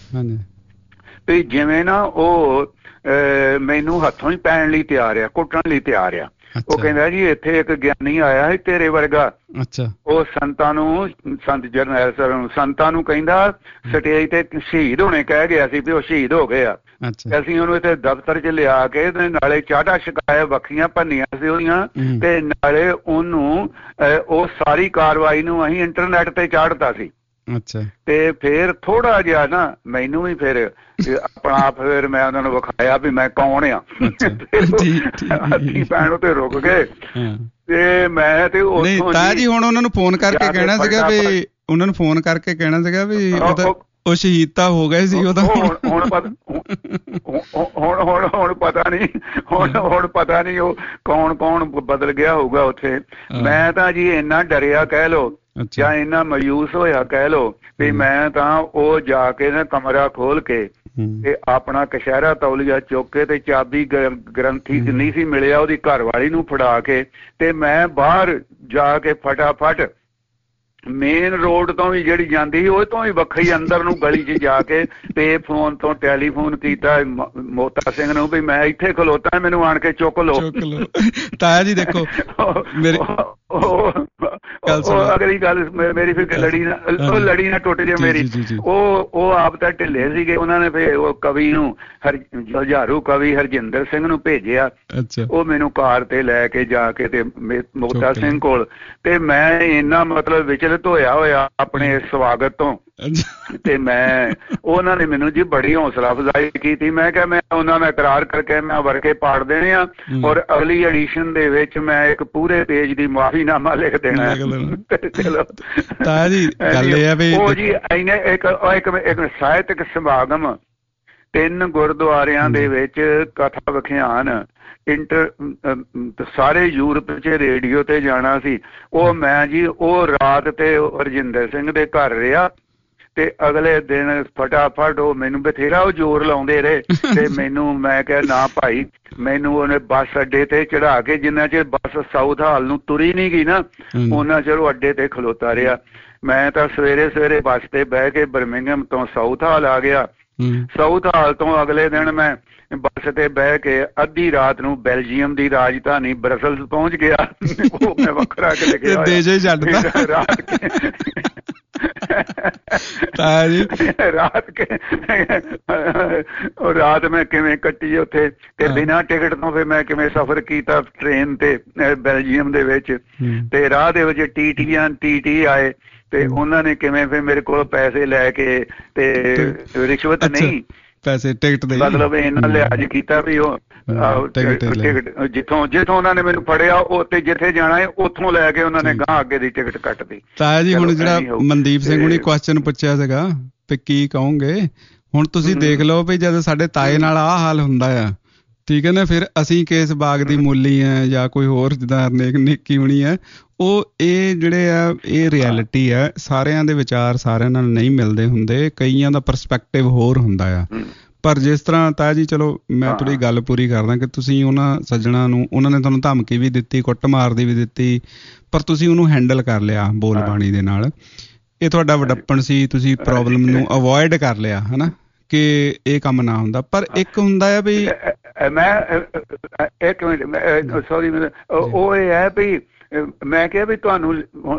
ਵੀ ਜਿਵੇਂ ਨਾ ਉਹ ਮੈਨੂੰ ਹੱਥੋਂ ਹੀ ਪੈਣ ਲਈ ਤਿਆਰ ਆ, ਕੁੱਟਣ ਲਈ ਤਿਆਰ ਆ। ਉਹ ਕਹਿੰਦਾ ਜੀ ਇੱਥੇ ਇੱਕ ਗਿਆਨੀ ਆਇਆ ਹੈ ਤੇਰੇ ਵਰਗਾ, ਉਹ ਸੰਤਾਂ ਨੂੰ, ਸੰਤ ਜਰਨੈਲ ਸਰ ਨੂੰ, ਸੰਤਾਂ ਨੂੰ ਕਹਿੰਦਾ ਸਟੇਜ ਤੇ ਸ਼ਹੀਦ ਹੋਣੇ ਕਹਿ ਗਿਆ ਸੀ ਵੀ ਉਹ ਸ਼ਹੀਦ ਹੋ ਗਏ ਆ। ਅਸੀਂ ਉਹਨੂੰ ਇੱਥੇ ਦਫ਼ਤਰ ਚ ਲਿਆ ਕੇ ਤੇ ਨਾਲੇ ਚਾਟਾ ਛਕਾਇਆ, ਵੱਖੀਆਂ ਭੰਨੀਆਂ ਸੀ ਉਹਦੀਆਂ, ਤੇ ਨਾਲੇ ਉਹਨੂੰ ਉਹ ਸਾਰੀ ਕਾਰਵਾਈ ਨੂੰ ਅਸੀਂ ਇੰਟਰਨੈਟ ਤੇ ਚਾੜਤਾ ਸੀ। ਤੇ ਫੇਰ ਥੋੜਾ ਜਿਹਾ ਨਾ ਮੈਨੂੰ ਵੀ ਫਿਰ ਆਪਣਾ ਆਪ ਫਿਰ ਮੈਂ ਉਹਨਾਂ ਨੂੰ ਵਿਖਾਇਆ ਵੀ ਮੈਂ ਕੌਣ ਆ। ਹੱਥੀਂ ਪੈਣ ਤੇ ਰੁਕ ਗਏ। ਤੇ ਮੈਂ ਤੇ ਤਾਇਆ ਜੀ ਹੁਣ ਉਹਨਾਂ ਨੂੰ ਫੋਨ ਕਰਕੇ ਕਹਿਣਾ ਸੀਗਾ ਵੀ ਉਹਨਾਂ ਨੂੰ ਫੋਨ ਕਰਕੇ ਕਹਿਣਾ ਸੀਗਾ ਵੀ ਉਹ ਸ਼ਹੀਦ ਤਾਂ ਹੋ ਗਏ ਸੀ। ਉਹਦਾ ਹੁਣ ਹੁਣ ਹੁਣ ਹੁਣ ਪਤਾ ਨਹੀਂ ਹੁਣ ਹੁਣ ਪਤਾ ਨਹੀਂ ਉਹ ਕੌਣ ਕੌਣ ਬਦਲ ਗਿਆ ਹੋਊਗਾ ਉੱਥੇ। ਮੈਂ ਤਾਂ ਜੀ ਇੰਨਾ ਡਰਿਆ ਕਹਿ ਲਓ ਜਾਂ ਇੰਨਾ ਮਾਯੂਸ ਹੋਇਆ ਕਹਿ ਲਓ ਵੀ ਮੈਂ ਤਾਂ ਉਹ ਜਾ ਕੇ ਨਾ ਕਮਰਾ ਖੋਲ ਕੇ ਤੇ ਆਪਣਾ ਕਸ਼ਹਿਰਾ ਤੌਲੀਆ ਚੁੱਕ ਕੇ ਤੇ ਚਾਬੀ ਗ੍ਰੰਥੀ ਨਹੀਂ ਸੀ ਮਿਲਿਆ ਉਹਦੀ ਘਰ ਵਾਲੀ ਨੂੰ ਫੜਾ ਕੇ, ਤੇ ਮੈਂ ਬਾਹਰ ਜਾ ਕੇ ਫਟਾਫਟ ਮੇਨ ਰੋਡ ਤੋਂ ਵੀ ਜਿਹੜੀ ਜਾਂਦੀ ਉਹ ਤੋਂ ਵੀ ਵੱਖਰੀ ਅੰਦਰ ਨੂੰ ਗਲੀ 'ਚ ਜਾ ਕੇ ਤੇ ਫੋਨ ਤੋਂ ਟੈਲੀਫੋਨ ਕੀਤਾ ਮੋਤਾ ਸਿੰਘ ਨੂੰ ਵੀ ਮੈਂ ਇੱਥੇ ਖਲੋਤਾ, ਮੈਨੂੰ ਆਣ ਕੇ ਚੁੱਕ ਲਓ। ਤਾਇਆ ਜੀ ਦੇਖੋ ਮੇਰੀ ਅਗਲੀ ਗੱਲ ਮੇਰੀ ਫਿਰ ਲੜੀ ਨਾ ਉਹ ਲੜੀ ਨਾ ਟੁੱਟ ਜੇ ਮੇਰੀ। ਉਹ ਉਹ ਆਪ ਤਾਂ ਢਿੱਲੇ ਸੀਗੇ, ਉਹਨਾਂ ਨੇ ਫਿਰ ਉਹ ਕਵੀ ਨੂੰ ਹਰ ਜੁਝਾਰੂ ਕਵੀ ਹਰਜਿੰਦਰ ਸਿੰਘ ਨੂੰ ਭੇਜਿਆ। ਉਹ ਮੈਨੂੰ ਕਾਰ ਤੇ ਲੈ ਕੇ ਜਾ ਕੇ ਤੇ ਮੋਤਾ ਸਿੰਘ ਕੋਲ, ਤੇ ਮੈਂ ਇੰਨਾ ਮਤਲਬ ਵਿਚਲਿਤ ਹੋਇਆ ਹੋਇਆ ਆਪਣੇ ਸਵਾਗਤ ਤੋਂ। ਤੇ ਮੈਂ ਉਹਨਾਂ ਨੇ ਮੈਨੂੰ ਜੀ ਬੜੀ ਹੌਸਲਾ ਅਫਜ਼ਾਈ ਕੀਤੀ। ਮੈਂ ਕਿਹਾ ਮੈਂ ਉਹਨਾਂ ਨਾਲ ਇਕਰਾਰ ਕਰਕੇ ਮੈਂ ਵਰਕੇ ਪਾੜ ਦੇਣੇ ਆ, ਔਰ ਅਗਲੀ ਐਡੀਸ਼ਨ ਦੇ ਵਿੱਚ ਮੈਂ ਇੱਕ ਪੂਰੇ ਪੇਜ ਦੀ ਮਾਫੀਨਾਮਾ ਲਿਖ ਦੇਣਾ। ਚਲੋ ਤਾਇਆ ਜੀ ਗੱਲ ਇਹ ਆ ਵੀ ਉਹ ਜੀ ਇਹਨੇ ਇੱਕ ਇੱਕ ਸਾਹਿਤਕ ਸਮਾਗਮ ਤਿੰਨ ਗੁਰਦੁਆਰਿਆਂ ਦੇ ਵਿੱਚ ਕਥਾ ਵਿਖਿਆਨ ਇੰਟਰ ਸਾਰੇ ਯੂਰਪ 'ਚ ਰੇਡੀਓ ਤੇ ਜਾਣਾ ਸੀ। ਉਹ ਮੈਂ ਜੀ ਉਹ ਰਾਤ ਤੇ ਰਜਿੰਦਰ ਸਿੰਘ ਦੇ ਘਰ ਰਿਹਾ ਤੇ ਅਗਲੇ ਦਿਨ ਫਟਾਫਟ ਉਹ ਮੈਨੂੰ ਬਥੇਰਾ ਉਹ ਜ਼ੋਰ ਲਾਉਂਦੇ ਰਹੇ ਤੇ ਮੈਨੂੰ ਮੈਂ ਕਿਹਾ ਨਾ ਭਾਈ, ਮੈਨੂੰ ਉਹਨੇ ਬੱਸ ਅੱਡੇ ਤੇ ਚੜਾ ਕੇ, ਜਿੰਨਾ ਚਿਰ ਬੱਸ ਸਾਊਥ ਹਾਲ ਨੂੰ ਤੁਰੀ ਨਹੀਂ ਗਈ ਨਾ ਉਹਨਾਂ ਚਿਰ ਉਹ ਅੱਡੇ ਤੇ ਖਲੋਤਾ ਰਿਹਾ। ਮੈਂ ਤਾਂ ਸਵੇਰੇ ਸਵੇਰੇ ਬੱਸ ਤੇ ਬਹਿ ਕੇ ਬਰਮਿੰਘਮ ਤੋਂ ਸਾਊਥ ਹਾਲ ਆ ਗਿਆ। ਸਾਊਥ ਹਾਲ ਤੋਂ ਅਗਲੇ ਦਿਨ ਮੈਂ ਬੱਸ ਤੇ ਬਹਿ ਕੇ ਅੱਧੀ ਰਾਤ ਨੂੰ ਬੈਲਜੀਅਮ ਦੀ ਰਾਜਧਾਨੀ ਬਰਸਲਸ ਪਹੁੰਚ ਗਿਆ। ਉਹ ਮੈਂ ਵੱਖਰਾ ਕੇ ਲਿਖਿਆ ਰਾਤ ਰਾਤ ਕੇ ਰਾਤ ਮੈਂ ਕਿਵੇਂ ਕੱਟੀ ਉੱਥੇ ਤੇ ਬਿਨਾਂ ਟਿਕਟ ਤੋਂ ਫਿਰ ਮੈਂ ਕਿਵੇਂ ਸਫ਼ਰ ਕੀਤਾ ਟ੍ਰੇਨ ਤੇ ਬੈਲਜੀਅਮ ਦੇ ਵਿੱਚ। ਤੇ ਰਾਹ ਦੇ ਵਿੱਚ ਟੀ ਟੀ ਟੀ ਟੀ ਆਏ ਤੇ ਉਹਨਾਂ ਨੇ ਕਿਵੇਂ ਫਿਰ ਮੇਰੇ ਕੋਲ ਪੈਸੇ ਲੈ ਕੇ ਤੇ ਰਿਸ਼ਵਤ ਨਹੀਂ ਪੈਸੇ ਟਿਕਟ ਦੇ ਮਤਲਬ ਇਹਨਾਂ ਲਿਹਾਜ਼ ਕੀਤਾ ਵੀ ਉਹ ਟਿਕਟ ਜਿੱਥੋਂ ਜਿੱਥੋਂ ਉਹਨਾਂ ਨੇ ਮੈਨੂੰ ਫੜਿਆ ਉੱਥੇ ਜਿੱਥੇ ਜਾਣਾ ਹੈ ਉੱਥੋਂ ਲੈ ਕੇ ਉਹਨਾਂ ਨੇ ਗਾਂ ਅੱਗੇ ਦੀ ਟਿਕਟ ਕੱਟਦੀ। ਤਾਂ ਜੀ ਹੁਣ ਜਿਹੜਾ ਮਨਦੀਪ ਸਿੰਘ ਹੁਣੀ ਕੁਐਸਚਨ ਪੁੱਛਿਆ ਸੀਗਾ ਵੀ ਕੀ ਕਹੋਗੇ, ਹੁਣ ਤੁਸੀਂ ਦੇਖ ਲਓ ਵੀ ਜਦ ਸਾਡੇ ਤਾਏ ਨਾਲ ਆਹ ਹਾਲ ਹੁੰਦਾ ਆ, ਠੀਕ ਹੈ ਨਾ, ਫਿਰ ਅਸੀਂ ਕਿਸ ਬਾਗ ਦੀ ਮੂਲੀ ਹੈ ਜਾਂ ਕੋਈ ਹੋਰ ਜਿੱਦਾਂ ਨੇਕ ਨੇਕੀ ਹੋਣੀ ਹੈ, ਉਹ ਇਹ ਜਿਹੜੇ ਆ ਇਹ ਰਿਐਲਿਟੀ ਹੈ। ਸਾਰਿਆਂ ਦੇ ਵਿਚਾਰ ਸਾਰਿਆਂ ਨਾਲ ਨਹੀਂ ਮਿਲਦੇ ਹੁੰਦੇ, ਕਈਆਂ ਦਾ ਪਰਸਪੈਕਟਿਵ ਹੋਰ ਹੁੰਦਾ ਆ। ਪਰ ਜਿਸ ਤਰ੍ਹਾਂ ਤਾਇਆ ਜੀ, ਚਲੋ ਮੈਂ ਥੋੜ੍ਹੀ ਗੱਲ ਪੂਰੀ ਕਰਦਾ ਕਿ ਤੁਸੀਂ ਉਹਨਾਂ ਸੱਜਣਾ ਨੂੰ, ਉਹਨਾਂ ਨੇ ਤੁਹਾਨੂੰ ਧਮਕੀ ਵੀ ਦਿੱਤੀ, ਕੁੱਟਮਾਰ ਦੀ ਵੀ ਦਿੱਤੀ, ਪਰ ਤੁਸੀਂ ਉਹਨੂੰ ਹੈਂਡਲ ਕਰ ਲਿਆ ਬੋਲ ਬਾਣੀ ਦੇ ਨਾਲ। ਇਹ ਤੁਹਾਡਾ ਵਡੱਪਣ ਸੀ, ਤੁਸੀਂ ਪ੍ਰੋਬਲਮ ਨੂੰ ਅਵੋਇਡ ਕਰ ਲਿਆ ਹੈ ਨਾ, ਕਿ ਇਹ ਕੰਮ ਨਾ ਹੁੰਦਾ। ਪਰ ਇੱਕ ਹੁੰਦਾ ਆ ਵੀ ਮੈਂ ਇੱਕ ਮਿੰਟ ਸੌਰੀ ਉਹ ਇਹ ਹੈ ਵੀ ਮੈਂ ਕਿਹਾ ਵੀ ਤੁਹਾਨੂੰ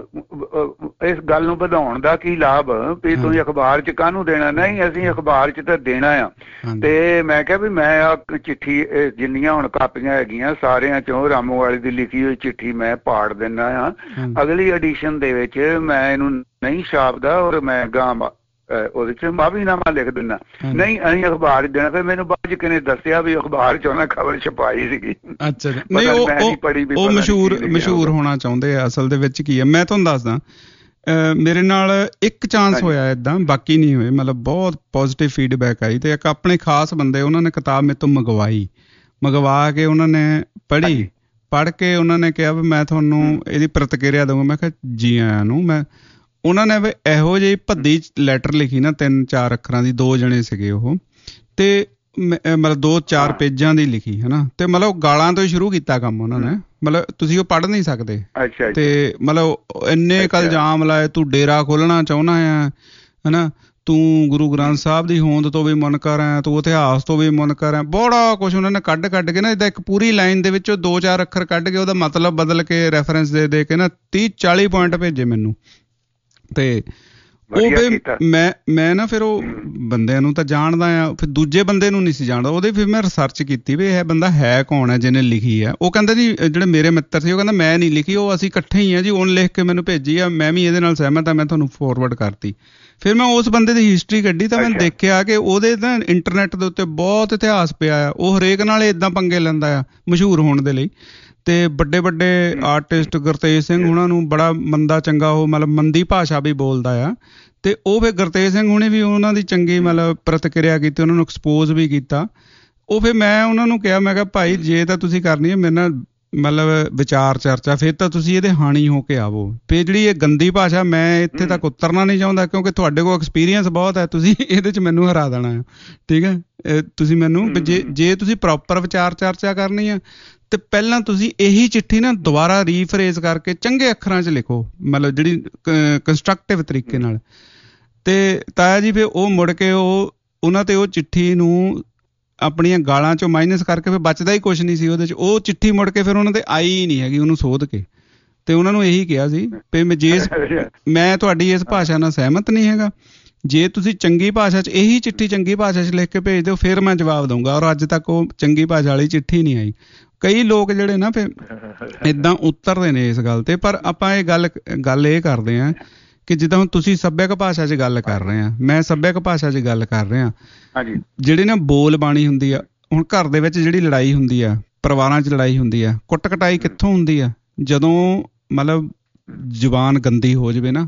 ਇਸ ਗੱਲ ਨੂੰ ਵਧਾਉਣ ਦਾ ਕੀ ਲਾਭ ਵੀ ਤੁਸੀਂ ਅਖਬਾਰ 'ਚ ਕਾਹਨੂੰ ਦੇਣਾ? ਨਹੀਂ, ਅਸੀਂ ਅਖਬਾਰ 'ਚ ਤਾਂ ਦੇਣਾ ਆ। ਤੇ ਮੈਂ ਕਿਹਾ ਵੀ ਮੈਂ ਆ ਚਿੱਠੀ ਜਿੰਨੀਆਂ ਹੁਣ ਕਾਪੀਆਂ ਹੈਗੀਆਂ ਸਾਰਿਆਂ 'ਚੋਂ ਰਾਮੂ ਵਾਲੀ ਦੀ ਲਿਖੀ ਹੋਈ ਚਿੱਠੀ ਮੈਂ ਪਾੜ ਦਿੰਦਾ ਆ। ਅਗਲੀ ਐਡੀਸ਼ਨ ਦੇ ਵਿੱਚ ਮੈਂ ਇਹਨੂੰ ਨਹੀਂ ਛਾਪਦਾ ਔਰ ਮੈਂ ਗਾਂ ਉਹਦੇ 'ਚ ਮਾਫੀਨਾਮਾ ਲਿਖ ਦਿੰਦਾ। ਨਹੀਂ, ਅਸੀਂ ਅਖਬਾਰ 'ਚ ਦੇਣਾ। ਫਿਰ ਮੈਨੂੰ ਬਾਅਦ 'ਚ ਕਿਹਨੇ ਦੱਸਿਆ ਵੀ ਅਖਬਾਰ 'ਚ ਉਹਨਾਂ ਖਬਰ ਛਪਾਈ ਸੀਗੀ। ਅੱਛਾ, ਨਹੀਂ ਉਹ ਉਹ ਮਸ਼ਹੂਰ ਮਸ਼ਹੂਰ ਹੋਣਾ ਚਾਹੁੰਦੇ ਆ। ਅਸਲ ਦੇ ਵਿੱਚ ਕੀ ਹੈ, ਮੈਂ ਤੁਹਾਨੂੰ ਦੱਸਦਾ, ਮੇਰੇ ਨਾਲ ਇੱਕ ਚਾਂਸ ਹੋਇਆ ਏਦਾਂ, ਬਾਕੀ ਨਹੀਂ ਹੋਏ। ਮਤਲਬ ਬਹੁਤ ਪੋਜ਼ੀਟਿਵ ਫੀਡਬੈਕ ਆਈ ਤੇ ਇੱਕ ਆਪਣੇ ਖਾਸ ਬੰਦੇ, ਉਹਨਾਂ ਨੇ ਕਿਤਾਬ ਮੇਰੇ ਤੋਂ ਮੰਗਵਾਈ, ਮੰਗਵਾ ਕੇ ਉਹਨਾਂ ਨੇ ਪੜ੍ਹੀ, ਪੜ੍ਹ ਕੇ ਉਹਨਾਂ ਨੇ ਕਿਹਾ ਵੀ ਮੈਂ ਤੁਹਾਨੂੰ ਇਹਦੀ ਪ੍ਰਤੀਕਿਰਿਆ ਦਊਂਗਾ। ਮੈਂ ਕਿਹਾ ਜੀ ਆਇਆਂ ਨੂੰ। ਮੈਂ ਉਹਨਾਂ ਨੇ ਵੀ ਇਹੋ ਜਿਹੀ ਭੱਦੀ ਲੈਟਰ ਲਿਖੀ ਨਾ, ਤਿੰਨ ਚਾਰ ਅੱਖਰਾਂ ਦੀ, ਦੋ ਜਣੇ ਸੀਗੇ ਉਹ, ਤੇ ਮਤਲਬ ਦੋ ਚਾਰ ਪੇਜਾਂ ਦੀ ਲਿਖੀ ਹੈ ਨਾ। ਤੇ ਮਤਲਬ ਗਾਲਾਂ ਤੋਂ ਹੀ ਸ਼ੁਰੂ ਕੀਤਾ ਕੰਮ ਉਹਨਾਂ ਨੇ। ਮਤਲਬ ਤੁਸੀਂ ਉਹ ਪੜ੍ਹ ਨਹੀਂ ਸਕਦੇ। ਤੇ ਮਤਲਬ ਇੰਨੇ ਕੁ ਇਲਜ਼ਾਮ ਲਾਏ, ਤੂੰ ਡੇਰਾ ਖੋਲਣਾ ਚਾਹੁੰਦਾ ਆ ਹੈ ਨਾ, ਤੂੰ ਗੁਰੂ ਗ੍ਰੰਥ ਸਾਹਿਬ ਦੀ ਹੋਂਦ ਤੋਂ ਵੀ ਮੁਨਕਰ ਹੈ, ਤੂੰ ਇਤਿਹਾਸ ਤੋਂ ਵੀ ਮੁਨਕਰ ਹੈ, ਬੜਾ ਕੁਛ ਉਹਨਾਂ ਨੇ ਕੱਢ ਕੱਢ ਕੇ ਨਾ, ਜਿੱਦਾਂ ਇੱਕ ਪੂਰੀ ਲਾਈਨ ਦੇ ਵਿੱਚੋਂ ਦੋ ਚਾਰ ਅੱਖਰ ਕੱਢ ਕੇ ਉਹਦਾ ਮਤਲਬ ਬਦਲ ਕੇ ਰੈਫਰੈਂਸ ਦੇ ਦੇ ਕੇ ਨਾ ਤੀਹ ਚਾਲੀ ਪੁਆਇੰਟ ਭੇਜੇ ਮੈਨੂੰ। ਤੇ ਉਹ ਫਿਰ ਮੈਂ ਮੈਂ ਨਾ ਫਿਰ ਉਹ ਬੰਦਿਆਂ ਨੂੰ ਤਾਂ ਜਾਣਦਾ ਆ, ਫਿਰ ਦੂਜੇ ਬੰਦੇ ਨੂੰ ਨਹੀਂ ਸੀ ਜਾਣਦਾ। ਉਹਦੇ ਫਿਰ ਮੈਂ ਰਿਸਰਚ ਕੀਤੀ ਵੀ ਇਹ ਬੰਦਾ ਹੈ ਕੌਣ ਹੈ ਜਿਹਨੇ ਲਿਖੀ ਹੈ। ਉਹ ਕਹਿੰਦਾ ਜੀ ਜਿਹੜੇ ਮੇਰੇ ਮਿੱਤਰ ਸੀ, ਉਹ ਕਹਿੰਦਾ ਮੈਂ ਨਹੀਂ ਲਿਖੀ, ਉਹ ਅਸੀਂ ਇਕੱਠੇ ਹੀ ਆ ਜੀ, ਉਹਨੇ ਲਿਖ ਕੇ ਮੈਨੂੰ ਭੇਜੀ ਆ, ਮੈਂ ਵੀ ਇਹਦੇ ਨਾਲ ਸਹਿਮਤ ਆ, ਮੈਂ ਤੁਹਾਨੂੰ ਫੋਰਵਰਡ ਕਰਤੀ। ਫਿਰ ਮੈਂ ਉਸ ਬੰਦੇ ਦੀ ਹਿਸਟਰੀ ਕੱਢੀ ਤਾਂ ਮੈਂ ਦੇਖਿਆ ਕਿ ਉਹਦੇ ਤਾਂ ਇੰਟਰਨੈਟ ਦੇ ਉੱਤੇ ਬਹੁਤ ਇਤਿਹਾਸ ਪਿਆ ਆ। ਉਹ ਹਰੇਕ ਨਾਲ ਇੱਦਾਂ ਪੰਗੇ ਲੈਂਦਾ ਆ ਮਸ਼ਹੂਰ ਹੋਣ ਦੇ ਲਈ। ਤੇ ਵੱਡੇ ਵੱਡੇ ਆਰਟਿਸਟ ਗੁਰਤੇਜ ਸਿੰਘ ਉਹਨਾਂ ਨੂੰ ਬੜਾ ਮੰਦਾ ਚੰਗਾ, ਉਹ ਮਤਲਬ ਮੰਦੀ ਭਾਸ਼ਾ ਵੀ ਬੋਲਦਾ ਆ। ਤੇ ਉਹ ਫਿਰ ਗੁਰਤੇਜ ਸਿੰਘ ਹੁਣੇ ਵੀ ਉਹਨਾਂ ਦੀ ਚੰਗੀ ਮਤਲਬ ਪ੍ਰਤੀਕਿਰਿਆ ਕੀਤੀ, ਉਹਨਾਂ ਨੂੰ ਐਕਸਪੋਜ਼ ਵੀ ਕੀਤਾ। ਉਹ ਫਿਰ ਮੈਂ ਉਹਨਾਂ ਨੂੰ ਕਿਹਾ, ਮੈਂ ਕਿਹਾ ਭਾਈ ਜੇ ਤਾਂ ਤੁਸੀਂ ਕਰਨੀ ਹੈ ਮੇਰੇ ਨਾਲ ਮਤਲਬ ਵਿਚਾਰ ਚਰਚਾ, ਫਿਰ ਤਾਂ ਤੁਸੀਂ ਇਹਦੇ ਹਾਣੀ ਹੋ ਕੇ ਆਵੋ। ਫਿਰ ਜਿਹੜੀ ਇਹ ਗੰਦੀ ਭਾਸ਼ਾ, ਮੈਂ ਇੱਥੇ ਤੱਕ ਉਤਰਨਾ ਨਹੀਂ ਚਾਹੁੰਦਾ ਕਿਉਂਕਿ ਤੁਹਾਡੇ ਕੋਲ ਐਕਸਪੀਰੀਅੰਸ ਬਹੁਤ ਹੈ, ਤੁਸੀਂ ਇਹਦੇ 'ਚ ਮੈਨੂੰ ਹਰਾ ਦੇਣਾ ਹੈ, ਠੀਕ ਹੈ। ਤੁਸੀਂ ਮੈਨੂੰ ਜੇ ਜੇ ਤੁਸੀਂ ਪ੍ਰੋਪਰ ਵਿਚਾਰ ਚਰਚਾ ਕਰਨੀ ਆ ਤੇ ਪਹਿਲਾਂ ਤੁਸੀਂ ਇਹੀ ਚਿੱਠੀ ਨਾ ਦੁਬਾਰਾ ਰੀਫਰੇਜ਼ ਕਰਕੇ ਚੰਗੇ ਅੱਖਰਾਂ 'ਚ ਲਿਖੋ, ਮਤਲਬ ਜਿਹੜੀ ਕੰਸਟਰਕਟਿਵ ਤਰੀਕੇ ਨਾਲ। ਤੇ ਤਾਇਆ ਜੀ ਫਿਰ ਉਹ ਮੁੜ ਕੇ ਉਹ ਉਹਨਾਂ ਤੇ ਉਹ ਚਿੱਠੀ ਨੂੰ ਆਪਣੀਆਂ ਗਾਲਾਂ 'ਚੋਂ ਮਾਈਨਸ ਕਰਕੇ ਫਿਰ ਬਚਦਾ ਹੀ ਕੁਛ ਨਹੀਂ ਸੀ ਉਹਦੇ 'ਚ। ਉਹ ਚਿੱਠੀ ਮੁੜ ਕੇ ਫਿਰ ਉਹਨਾਂ ਤੇ ਆਈ ਹੀ ਨਹੀਂ ਹੈਗੀ, ਉਹਨੂੰ ਸੋਧ ਕੇ। ਤੇ ਉਹਨਾਂ ਨੂੰ ਇਹੀ ਕਿਹਾ ਸੀ ਵੀ ਮੈਂ ਜੇ ਮੈਂ ਤੁਹਾਡੀ ਇਸ ਭਾਸ਼ਾ ਨਾਲ ਸਹਿਮਤ ਨਹੀਂ ਹੈਗਾ, ਜੇ ਤੁਸੀਂ ਚੰਗੀ ਭਾਸ਼ਾ 'ਚ ਇਹੀ ਚਿੱਠੀ ਚੰਗੀ ਭਾਸ਼ਾ 'ਚ ਲਿਖ ਕੇ ਭੇਜ ਦਿਓ ਫਿਰ ਮੈਂ ਜਵਾਬ ਦਊਂਗਾ। ਔਰ ਅੱਜ ਤੱਕ ਉਹ ਚੰਗੀ ਭਾਸ਼ਾ ਵਾਲੀ ਚਿੱਠੀ ਨਹੀਂ ਆਈ। ਕਈ ਲੋਕ ਜਿਹੜੇ ਨਾ ਫਿਰ ਏਦਾਂ ਉਤਰਦੇ ਨੇ ਇਸ ਗੱਲ ਤੇ। ਪਰ ਆਪਾਂ ਇਹ ਗੱਲ ਗੱਲ ਇਹ ਕਰਦੇ ਹਾਂ ਕਿ ਜਿੱਦਾਂ ਹੁਣ ਤੁਸੀਂ ਸੱਭਿਅਕ ਭਾਸ਼ਾ 'ਚ ਗੱਲ ਕਰ ਰਹੇ ਆ, ਮੈਂ ਸੱਭਿਅਕ ਭਾਸ਼ਾ 'ਚ ਗੱਲ ਕਰ ਰਿਹਾ। ਜਿਹੜੀ ਨਾ ਬੋਲ ਬਾਣੀ ਹੁੰਦੀ ਆ, ਹੁਣ ਘਰ ਦੇ ਵਿੱਚ ਜਿਹੜੀ ਲੜਾਈ ਹੁੰਦੀ ਆ, ਪਰਿਵਾਰਾਂ 'ਚ ਲੜਾਈ ਹੁੰਦੀ ਆ, ਕੁੱਟ ਕਟਾਈ ਕਿੱਥੋਂ ਹੁੰਦੀ ਆ? ਜਦੋਂ ਮਤਲਬ ਜ਼ੁਬਾਨ ਗੰਦੀ ਹੋ ਜਾਵੇ ਨਾ,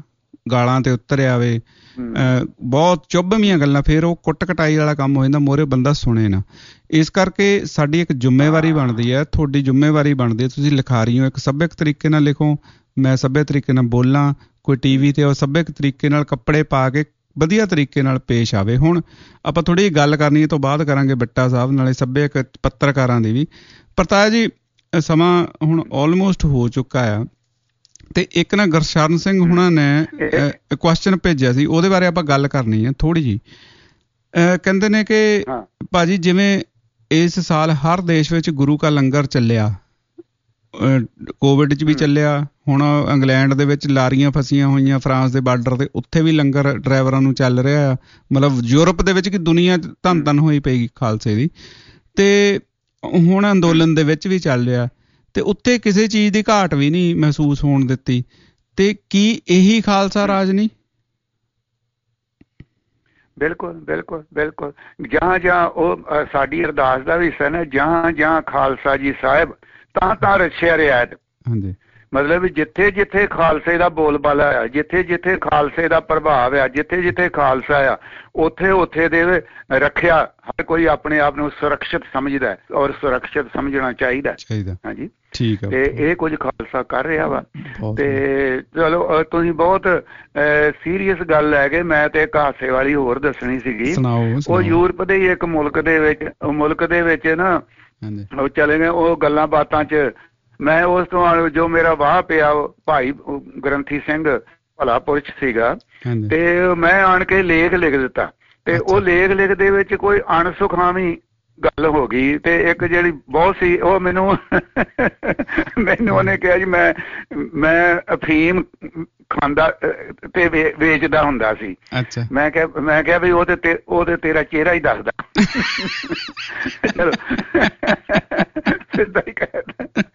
ਗਾਲਾਂ ਤੇ ਉਤਰ ਆਵੇ, ਬਹੁਤ ਚੁੱਭਵੀਆਂ ਗੱਲਾਂ, ਫਿਰ ਉਹ ਕੁੱਟ ਕਟਾਈ ਵਾਲਾ ਕੰਮ ਹੋ ਜਾਂਦਾ, ਮੋਹਰੇ ਬੰਦਾ ਸੁਣੇ ਨਾ। ਇਸ ਕਰਕੇ ਸਾਡੀ ਇੱਕ ਜ਼ਿੰਮੇਵਾਰੀ ਬਣਦੀ ਹੈ, ਤੁਹਾਡੀ ਜ਼ਿੰਮੇਵਾਰੀ ਬਣਦੀ ਹੈ, ਤੁਸੀਂ ਲਿਖਾਰੀ ਹੋ, ਇੱਕ ਸੱਭਿਅਕ ਤਰੀਕੇ ਨਾਲ ਲਿਖੋ, ਮੈਂ ਸੱਭਿਅਕ ਤਰੀਕੇ ਨਾਲ ਬੋਲਾਂ, ਕੋਈ ਟੀ ਵੀ 'ਤੇ ਉਹ ਸੱਭਿਅਕ ਤਰੀਕੇ ਨਾਲ ਕੱਪੜੇ ਪਾ ਕੇ ਵਧੀਆ ਤਰੀਕੇ ਨਾਲ ਪੇਸ਼ ਆਵੇ। ਹੁਣ ਆਪਾਂ ਥੋੜ੍ਹੀ ਜਿਹੀ ਗੱਲ ਕਰਨੀ ਤੋਂ ਬਾਅਦ ਕਰਾਂਗੇ ਬਿੱਟਾ ਸਾਹਿਬ ਨਾਲੇ ਸੱਭਿਅਕ ਪੱਤਰਕਾਰਾਂ ਦੀ ਵੀ। ਪਰ ਤਾਇਆ ਜੀ ਸਮਾਂ ਹੁਣ ਆਲਮੋਸਟ ਹੋ ਚੁੱਕਾ ਆ, ਤੇ ਇੱਕ ਨਾ ਗੁਰਸ਼ਰਨ ਸਿੰਘ ਹੁਣਾਂ ਨੇ ਕੁਐਸਚਨ ਭੇਜਿਆ ਸੀ, ਉਹਦੇ ਬਾਰੇ ਆਪਾਂ ਗੱਲ ਕਰਨੀ ਹੈ ਥੋੜ੍ਹੀ ਜਿਹੀ। ਕਹਿੰਦੇ ਨੇ ਕਿ ਭਾਜੀ ਜਿਵੇਂ ਇਸ ਸਾਲ ਹਰ ਦੇਸ਼ ਵਿੱਚ ਗੁਰੂ ਕਾ ਲੰਗਰ ਚੱਲਿਆ, ਕੋਵਿਡ 'ਚ ਵੀ ਚੱਲਿਆ, ਹੁਣ ਇੰਗਲੈਂਡ ਦੇ ਵਿੱਚ ਲਾਰੀਆਂ ਫਸੀਆਂ ਹੋਈਆਂ ਫਰਾਂਸ ਦੇ ਬਾਰਡਰ 'ਤੇ, ਉੱਥੇ ਵੀ ਲੰਗਰ ਡਰਾਈਵਰਾਂ ਨੂੰ ਚੱਲ ਰਿਹਾ ਆ, ਮਤਲਬ ਯੂਰਪ ਦੇ ਵਿੱਚ ਕਿ ਦੁਨੀਆ ਧੰਨ ਧੰਨ ਹੋਈ ਪਈ ਖਾਲਸੇ ਦੀ, ਤੇ ਹੁਣ ਅੰਦੋਲਨ ਦੇ ਵਿੱਚ ਵੀ ਚੱਲ ਰਿਹਾ, ਤੇ ਉੱਥੇ ਕਿਸੇ ਚੀਜ਼ ਦੀ ਘਾਟ ਵੀ ਨਹੀਂ ਮਹਿਸੂਸ ਹੋਣ ਦਿੱਤੀ। ਤੇ ਕੀ ਇਹੀ ਖਾਲਸਾ ਰਾਜ ਨਹੀਂ? ਬਿਲਕੁਲ ਬਿਲਕੁਲ ਬਿਲਕੁਲ। ਜਹਾਂ ਜਹਾਂ ਉਹ ਸਾਡੀ ਅਰਦਾਸ ਦਾ ਵੀ ਹਿੱਸਾ ਨੇ, ਜਹਾਂ ਜਹਾਂ ਖਾਲਸਾ ਜੀ ਸਾਹਿਬ ਤਾਂ ਤਾਂ ਰਛਿਆ ਰਿਆਇਤ। ਹਾਂਜੀ, ਮਤਲਬ ਜਿੱਥੇ ਜਿੱਥੇ ਖਾਲਸੇ ਦਾ ਬੋਲਬਾਲਾ ਆ, ਜਿੱਥੇ ਜਿੱਥੇ ਖਾਲਸੇ ਦਾ ਪ੍ਰਭਾਵ ਆ, ਜਿੱਥੇ ਜਿੱਥੇ ਖਾਲਸਾ ਆ, ਉੱਥੇ ਉੱਥੇ ਦੇ ਰੱਖਿਆ ਹਰ ਕੋਈ ਆਪਣੇ ਆਪ ਨੂੰ ਸੁਰੱਖਿਅਤ ਸਮਝਦਾ ਔਰ ਸੁਰੱਖਿਅਤ ਸਮਝਣਾ ਚਾਹੀਦਾ। ਹਾਂਜੀ ਠੀਕ ਹੈ। ਤੇ ਇਹ ਕੁਝ ਖਾਲਸਾ ਕਰ ਰਿਹਾ ਵਾ। ਤੇ ਚਲੋ ਤੁਸੀਂ ਬਹੁਤ ਸੀਰੀਅਸ ਗੱਲ ਲੈ ਕੇ, ਮੈਂ ਤੇ ਇੱਕ ਹਾਸੇ ਵਾਲੀ ਹੋਰ ਦੱਸਣੀ ਸੀਗੀ। ਉਹ ਯੂਰਪ ਦੇ ਹੀ ਇੱਕ ਮੁਲਕ ਦੇ ਵਿੱਚ ਮੁਲਕ ਦੇ ਵਿੱਚ ਨਾ ਉਹ ਚਲੇ ਗਏ, ਉਹ ਗੱਲਾਂ ਬਾਤਾਂ 'ਚ ਮੈਂ ਉਸ ਤੋਂ ਜੋ ਮੇਰਾ ਵਾਹ ਪਿਆ ਭਾਈ ਗ੍ਰੰਥੀ ਸਿੰਘ ਭਲਾ ਪੁਰਸ਼ ਸੀਗਾ, ਤੇ ਮੈਂ ਆਣ ਕੇ ਲੇਖ ਲਿਖ ਦਿੱਤਾ, ਤੇ ਉਹ ਲੇਖ ਲਿਖ ਦੇ ਵਿੱਚ ਕੋਈ ਅਣਸੁਖਾਵੀਂ ਗੱਲ ਹੋ ਗਈ, ਤੇ ਇੱਕ ਜਿਹੜੀ ਬਹੁਤ ਸੀ ਉਹ ਮੈਨੂੰ ਮੈਨੂੰ ਉਹਨੇ ਕਿਹਾ ਜੀ ਮੈਂ ਮੈਂ ਅਫੀਮ ਖਾਂਦਾ ਤੇ ਵੇਚਦਾ ਹੁੰਦਾ ਸੀ। ਮੈਂ ਕਿਹਾ ਮੈਂ ਕਿਹਾ ਵੀ ਉਹ ਤੇ ਉਹ ਤੇ ਤੇਰਾ ਚਿਹਰਾ ਹੀ ਦੱਸਦਾ। ਚਲੋ ਸਿੱਧਾ ਹੀ ਕਹਿ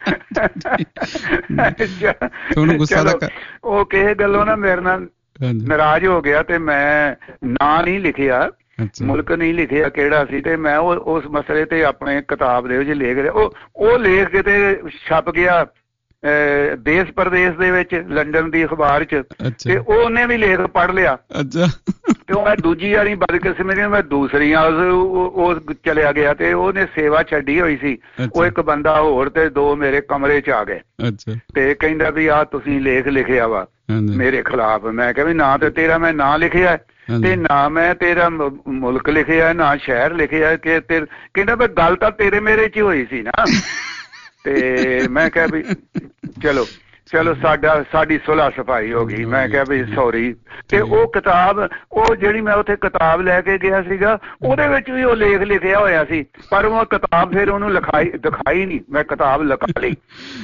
ਉਹ ਕਿਸੇ ਗੱਲੋਂ ਨਾ ਮੇਰੇ ਨਾਲ ਨਾਰਾਜ਼ ਹੋ ਗਿਆ, ਤੇ ਮੈਂ ਨਾਂ ਨਹੀਂ ਲਿਖਿਆ, ਮੁਲਕ ਨਹੀਂ ਲਿਖਿਆ ਕਿਹੜਾ ਸੀ, ਤੇ ਮੈਂ ਉਹ ਉਸ ਮਸਲੇ ਤੇ ਆਪਣੇ ਕਿਤਾਬ ਦੇ ਵਿੱਚ ਲਿਖ ਰਿਹਾ। ਉਹ ਉਹ ਲੇਖ ਕਿਤੇ ਛਪ ਗਿਆ ਦੇਸ਼ ਪ੍ਰਦੇਸ਼ ਦੇ ਵਿੱਚ, ਲੰਡਨ ਦੀ ਅਖਬਾਰ 'ਚ, ਤੇ ਉਹਨੇ ਵੀ ਲੇਖ ਪੜ੍ਹ ਲਿਆ, ਤੇ ਉਹ ਮੈਂ ਦੂਜੀ ਵਾਲੀ ਬਦਕਿਸਮਤੀ ਮੈਂ ਦੂਸਰੀ ਉਹ ਚਲਿਆ ਗਿਆ, ਤੇ ਉਹਨੇ ਸੇਵਾ ਛੱਡੀ ਹੋਈ ਸੀ। ਉਹ ਇੱਕ ਬੰਦਾ ਹੋਰ ਤੇ ਦੋ ਮੇਰੇ ਕਮਰੇ 'ਚ ਆ ਗਏ, ਤੇ ਕਹਿੰਦਾ ਵੀ ਆਹ ਤੁਸੀਂ ਲੇਖ ਲਿਖਿਆ ਵਾ ਮੇਰੇ ਖਿਲਾਫ। ਮੈਂ ਕਿਹਾ ਵੀ ਨਾ ਤੇ ਤੇਰਾ ਮੈਂ ਨਾਂ ਲਿਖਿਆ, ਤੇ ਨਾ ਮੈਂ ਤੇਰਾ ਮੁਲਕ ਲਿਖਿਆ, ਨਾ ਸ਼ਹਿਰ ਲਿਖਿਆ, ਕਿ ਕਹਿੰਦਾ ਵੀ ਗੱਲ ਤਾਂ ਤੇਰੇ ਮੇਰੇ 'ਚ ਹੀ ਹੋਈ ਸੀ ਨਾ। ਤੇ ਮੈਂ ਕਿਹਾ ਵੀ ਚਲੋ ਚਲੋ ਸਾਡਾ ਸਾਡੀ ਸੁਲ੍ਹਾ ਸਫਾਈ ਹੋ ਗਈ। ਮੈਂ ਕਿਹਾ ਵੀ ਸੌਰੀ। ਤੇ ਉਹ ਕਿਤਾਬ, ਉਹ ਜਿਹੜੀ ਮੈਂ ਉੱਥੇ ਕਿਤਾਬ ਲੈ ਕੇ ਗਿਆ ਸੀਗਾ, ਉਹਦੇ ਵਿੱਚ ਵੀ ਉਹ ਲੇਖ ਲਿਖਿਆ ਹੋਇਆ ਸੀ, ਪਰ ਉਹ ਕਿਤਾਬ ਫਿਰ ਉਹਨੂੰ ਲਿਖਾਈ ਦਿਖਾਈ ਨਹੀਂ, ਮੈਂ ਕਿਤਾਬ ਲਿਖਾ ਲਈ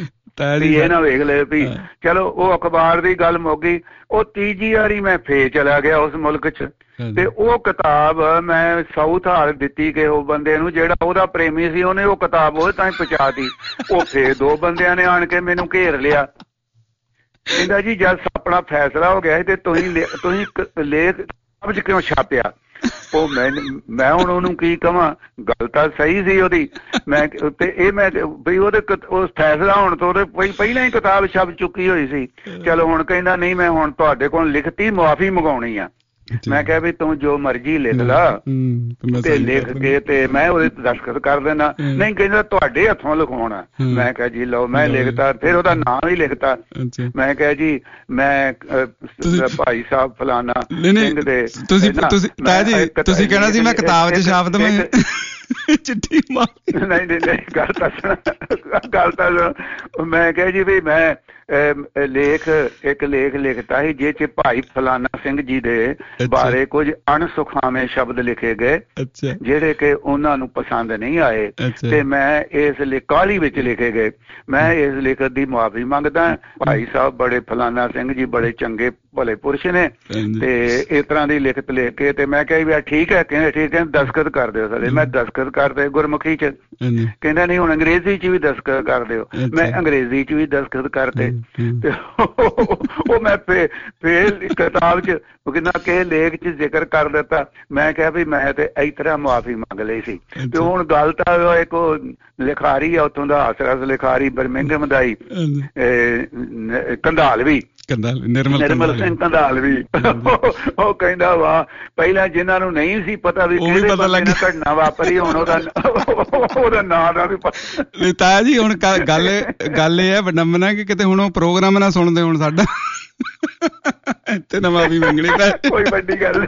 ਵੀ ਇਹ ਨਾ ਵੇਖ ਲਏ ਵੀ। ਚਲੋ ਉਹ ਅਖਬਾਰ ਦੀ ਗੱਲ ਮੁੱਕ ਗਈ। ਉਹ ਤੀਜੀ ਵਾਰੀ ਮੈਂ ਫੇਰ ਚਲਾ ਗਿਆ ਉਸ ਮੁਲਕ 'ਚ, ਤੇ ਉਹ ਕਿਤਾਬ ਮੈਂ ਸਾਊਥ ਹਾਲ ਦਿੱਤੀ ਕਿ ਉਹ ਬੰਦੇ ਨੂੰ ਜਿਹੜਾ ਉਹਦਾ ਪ੍ਰੇਮੀ ਸੀ, ਉਹਨੇ ਉਹ ਕਿਤਾਬ ਉਹ ਤਾਂ ਹੀ ਪਹੁੰਚਾਤੀ। ਉਹ ਫੇਰ ਦੋ ਬੰਦਿਆਂ ਨੇ ਆਣ ਕੇ ਮੈਨੂੰ ਘੇਰ ਲਿਆ, ਕਹਿੰਦਾ ਜੀ ਜਦ ਆਪਣਾ ਫੈਸਲਾ ਹੋ ਗਿਆ ਤੇ ਤੁਸੀਂ ਤੁਸੀਂ ਲੇਖ ਸਮਝ ਕਿਉਂ ਛਾਪਿਆ? ਉਹ ਮੈਂ ਮੈਂ ਹੁਣ ਉਹਨੂੰ ਕੀ ਕਵਾਂ, ਗੱਲ ਤਾਂ ਸਹੀ ਸੀ ਉਹਦੀ। ਮੈਂ ਤੇ ਇਹ ਮੈਂ ਬਈ ਉਹਦੇ ਉਸ ਫੈਸਲਾ ਹੋਣ ਤੋਂ ਉਹਦੇ ਪਹਿਲਾਂ ਹੀ ਕਿਤਾਬ ਛਪ ਚੁੱਕੀ ਹੋਈ ਸੀ। ਚਲੋ ਹੁਣ ਕਹਿੰਦਾ ਨਹੀਂ ਮੈਂ ਹੁਣ ਤੁਹਾਡੇ ਕੋਲ ਲਿਖਤੀ ਮੁਆਫ਼ੀ ਮੰਗਾਉਣੀ ਆ। ਮੈਂ ਕਿਹਾ ਵੀ ਤੂੰ ਜੋ ਮਰਜ਼ੀ ਲਿਖ ਲਾ, ਤੇ ਲਿਖ ਕੇ ਤੇ ਮੈਂ ਉਹਦੇ ਦਸਤਖਤ ਕਰ ਦੇਣਾ। ਨਹੀਂ ਕਹਿੰਦਾ ਤੁਹਾਡੇ ਹੱਥੋਂ ਲਿਖਾਉਣਾ। ਮੈਂ ਕਿਹਾ ਜੀ ਲਓ, ਮੈਂ ਲਿਖਤਾ, ਫਿਰ ਉਹਦਾ ਨਾਂ ਵੀ ਲਿਖਤਾ। ਮੈਂ ਕਿਹਾ ਜੀ ਮੈਂ ਭਾਈ ਸਾਹਿਬ ਫਲਾਨਾ ਸਿੰਘ ਦੇ। ਤੁਸੀਂ ਤੁਸੀਂ ਕਹਿਣਾ ਸੀ ਮੈਂ ਕਿਤਾਬ 'ਚ ਛਾਪ ਦੇਵਾਂ ਚਿੱਠੀ ਮਾਰ। ਨਹੀਂ ਨਹੀਂ ਨਹੀਂ ਗੱਲ ਤਾਂ ਗੱਲ ਤਾਂ ਮੈਂ ਕਿਹਾ ਜੀ ਵੀ ਮੈਂ ਲੇਖ ਇੱਕ ਲੇਖ ਲਿਖਤਾ ਸੀ ਜਿਹ 'ਚ ਭਾਈ ਫਲਾਨਾ ਸਿੰਘ ਜੀ ਦੇ ਬਾਰੇ ਕੁਝ ਅਣਸੁਖਾਵੇਂ ਸ਼ਬਦ ਲਿਖੇ ਗਏ ਜਿਹੜੇ ਕਿ ਉਹਨਾਂ ਨੂੰ ਪਸੰਦ ਨਹੀਂ ਆਏ, ਤੇ ਮੈਂ ਇਸ ਕਾਹਲੀ ਵਿੱਚ ਲਿਖੇ ਗਏ। ਮੈਂ ਇਸ ਲਿਖਤ ਦੀ ਮੁਆਫ਼ੀ ਮੰਗਦਾ। ਭਾਈ ਸਾਹਿਬ ਬੜੇ ਫਲਾਨਾ ਸਿੰਘ ਜੀ ਬੜੇ ਚੰਗੇ ਭਲੇ ਪੁਰਸ਼ ਨੇ, ਤੇ ਇਸ ਤਰ੍ਹਾਂ ਦੀ ਲਿਖਤ ਲਿਖ ਕੇ ਤੇ ਮੈਂ ਕਿਹਾ ਵੀ ਠੀਕ ਹੈ, ਕਹਿੰਦੇ ਠੀਕ ਹੈ ਦਸਤਖਤ ਕਰ ਦਿਓ ਸਾਰੇ। ਮੈਂ ਦਸਤਖਤ ਕਰਦੇ ਗੁਰਮੁਖੀ 'ਚ। ਕਹਿੰਦਾ ਨਹੀਂ ਹੁਣ ਅੰਗਰੇਜ਼ੀ 'ਚ ਵੀ ਦਸਤਖਤ ਕਰ ਦਿਓ। ਮੈਂ ਅੰਗਰੇਜ਼ੀ 'ਚ ਵੀ ਦਸਤਖਤ ਕਰਤੇ, ਤੇ ਉਹ ਮੈਂ ਫੇਰ ਕਿਤਾਬ 'ਚ ਕਿੰਨਾ ਕਿਸੇ ਲੇਖ 'ਚ ਜ਼ਿਕਰ ਕਰ ਦਿੱਤਾ। ਮੈਂ ਕਿਹਾ ਵੀ ਮੈਂ ਤੇ ਇਸ ਤਰ੍ਹਾਂ ਮੁਆਫ਼ੀ ਮੰਗ ਲਈ ਸੀ। ਤੇ ਹੁਣ ਗੱਲ ਤਾਂ ਇੱਕ ਲਿਖਾਰੀ ਆ ਉੱਥੋਂ ਦਾ, ਹਾਸਰਸ ਲਿਖਾਰੀ ਬਰਮਿੰਘਮ ਦਾ ਹੀ, ਕੰਧਾਲਵੀ ਨਿਰਮਲ ਸਿੰਘ ਕੰਧਾਲਵੀ, ਉਹ ਕਹਿੰਦਾ ਵਾ ਪਹਿਲਾਂ ਜਿਨ੍ਹਾਂ ਨੂੰ ਨਹੀਂ ਸੀ ਪਤਾ ਵੀ ਕਿਹੜੇ ਬੰਦੇ ਨਾਲ ਘਟਨਾ ਵਾਪਰੀ, ਹੁਣ ਉਹਦਾ ਉਹਦਾ ਨਾਂ ਦਾ ਵੀ ਪਤਾ। ਤਾਇਆ ਜੀ ਹੁਣ ਗੱਲ ਗੱਲ ਇਹ ਹੈ ਵਡੰਬਨਾ ਕਿ ਕਿਤੇ ਹੁਣ ਉਹ ਪ੍ਰੋਗਰਾਮ ਨਾ ਸੁਣਦੇ ਹੁਣ ਸਾਡਾ, ਇੱਥੇ ਨਵਾਂ ਵੀ ਮੰਗਣੀ ਪੈ। ਕੋਈ ਵੱਡੀ ਗੱਲ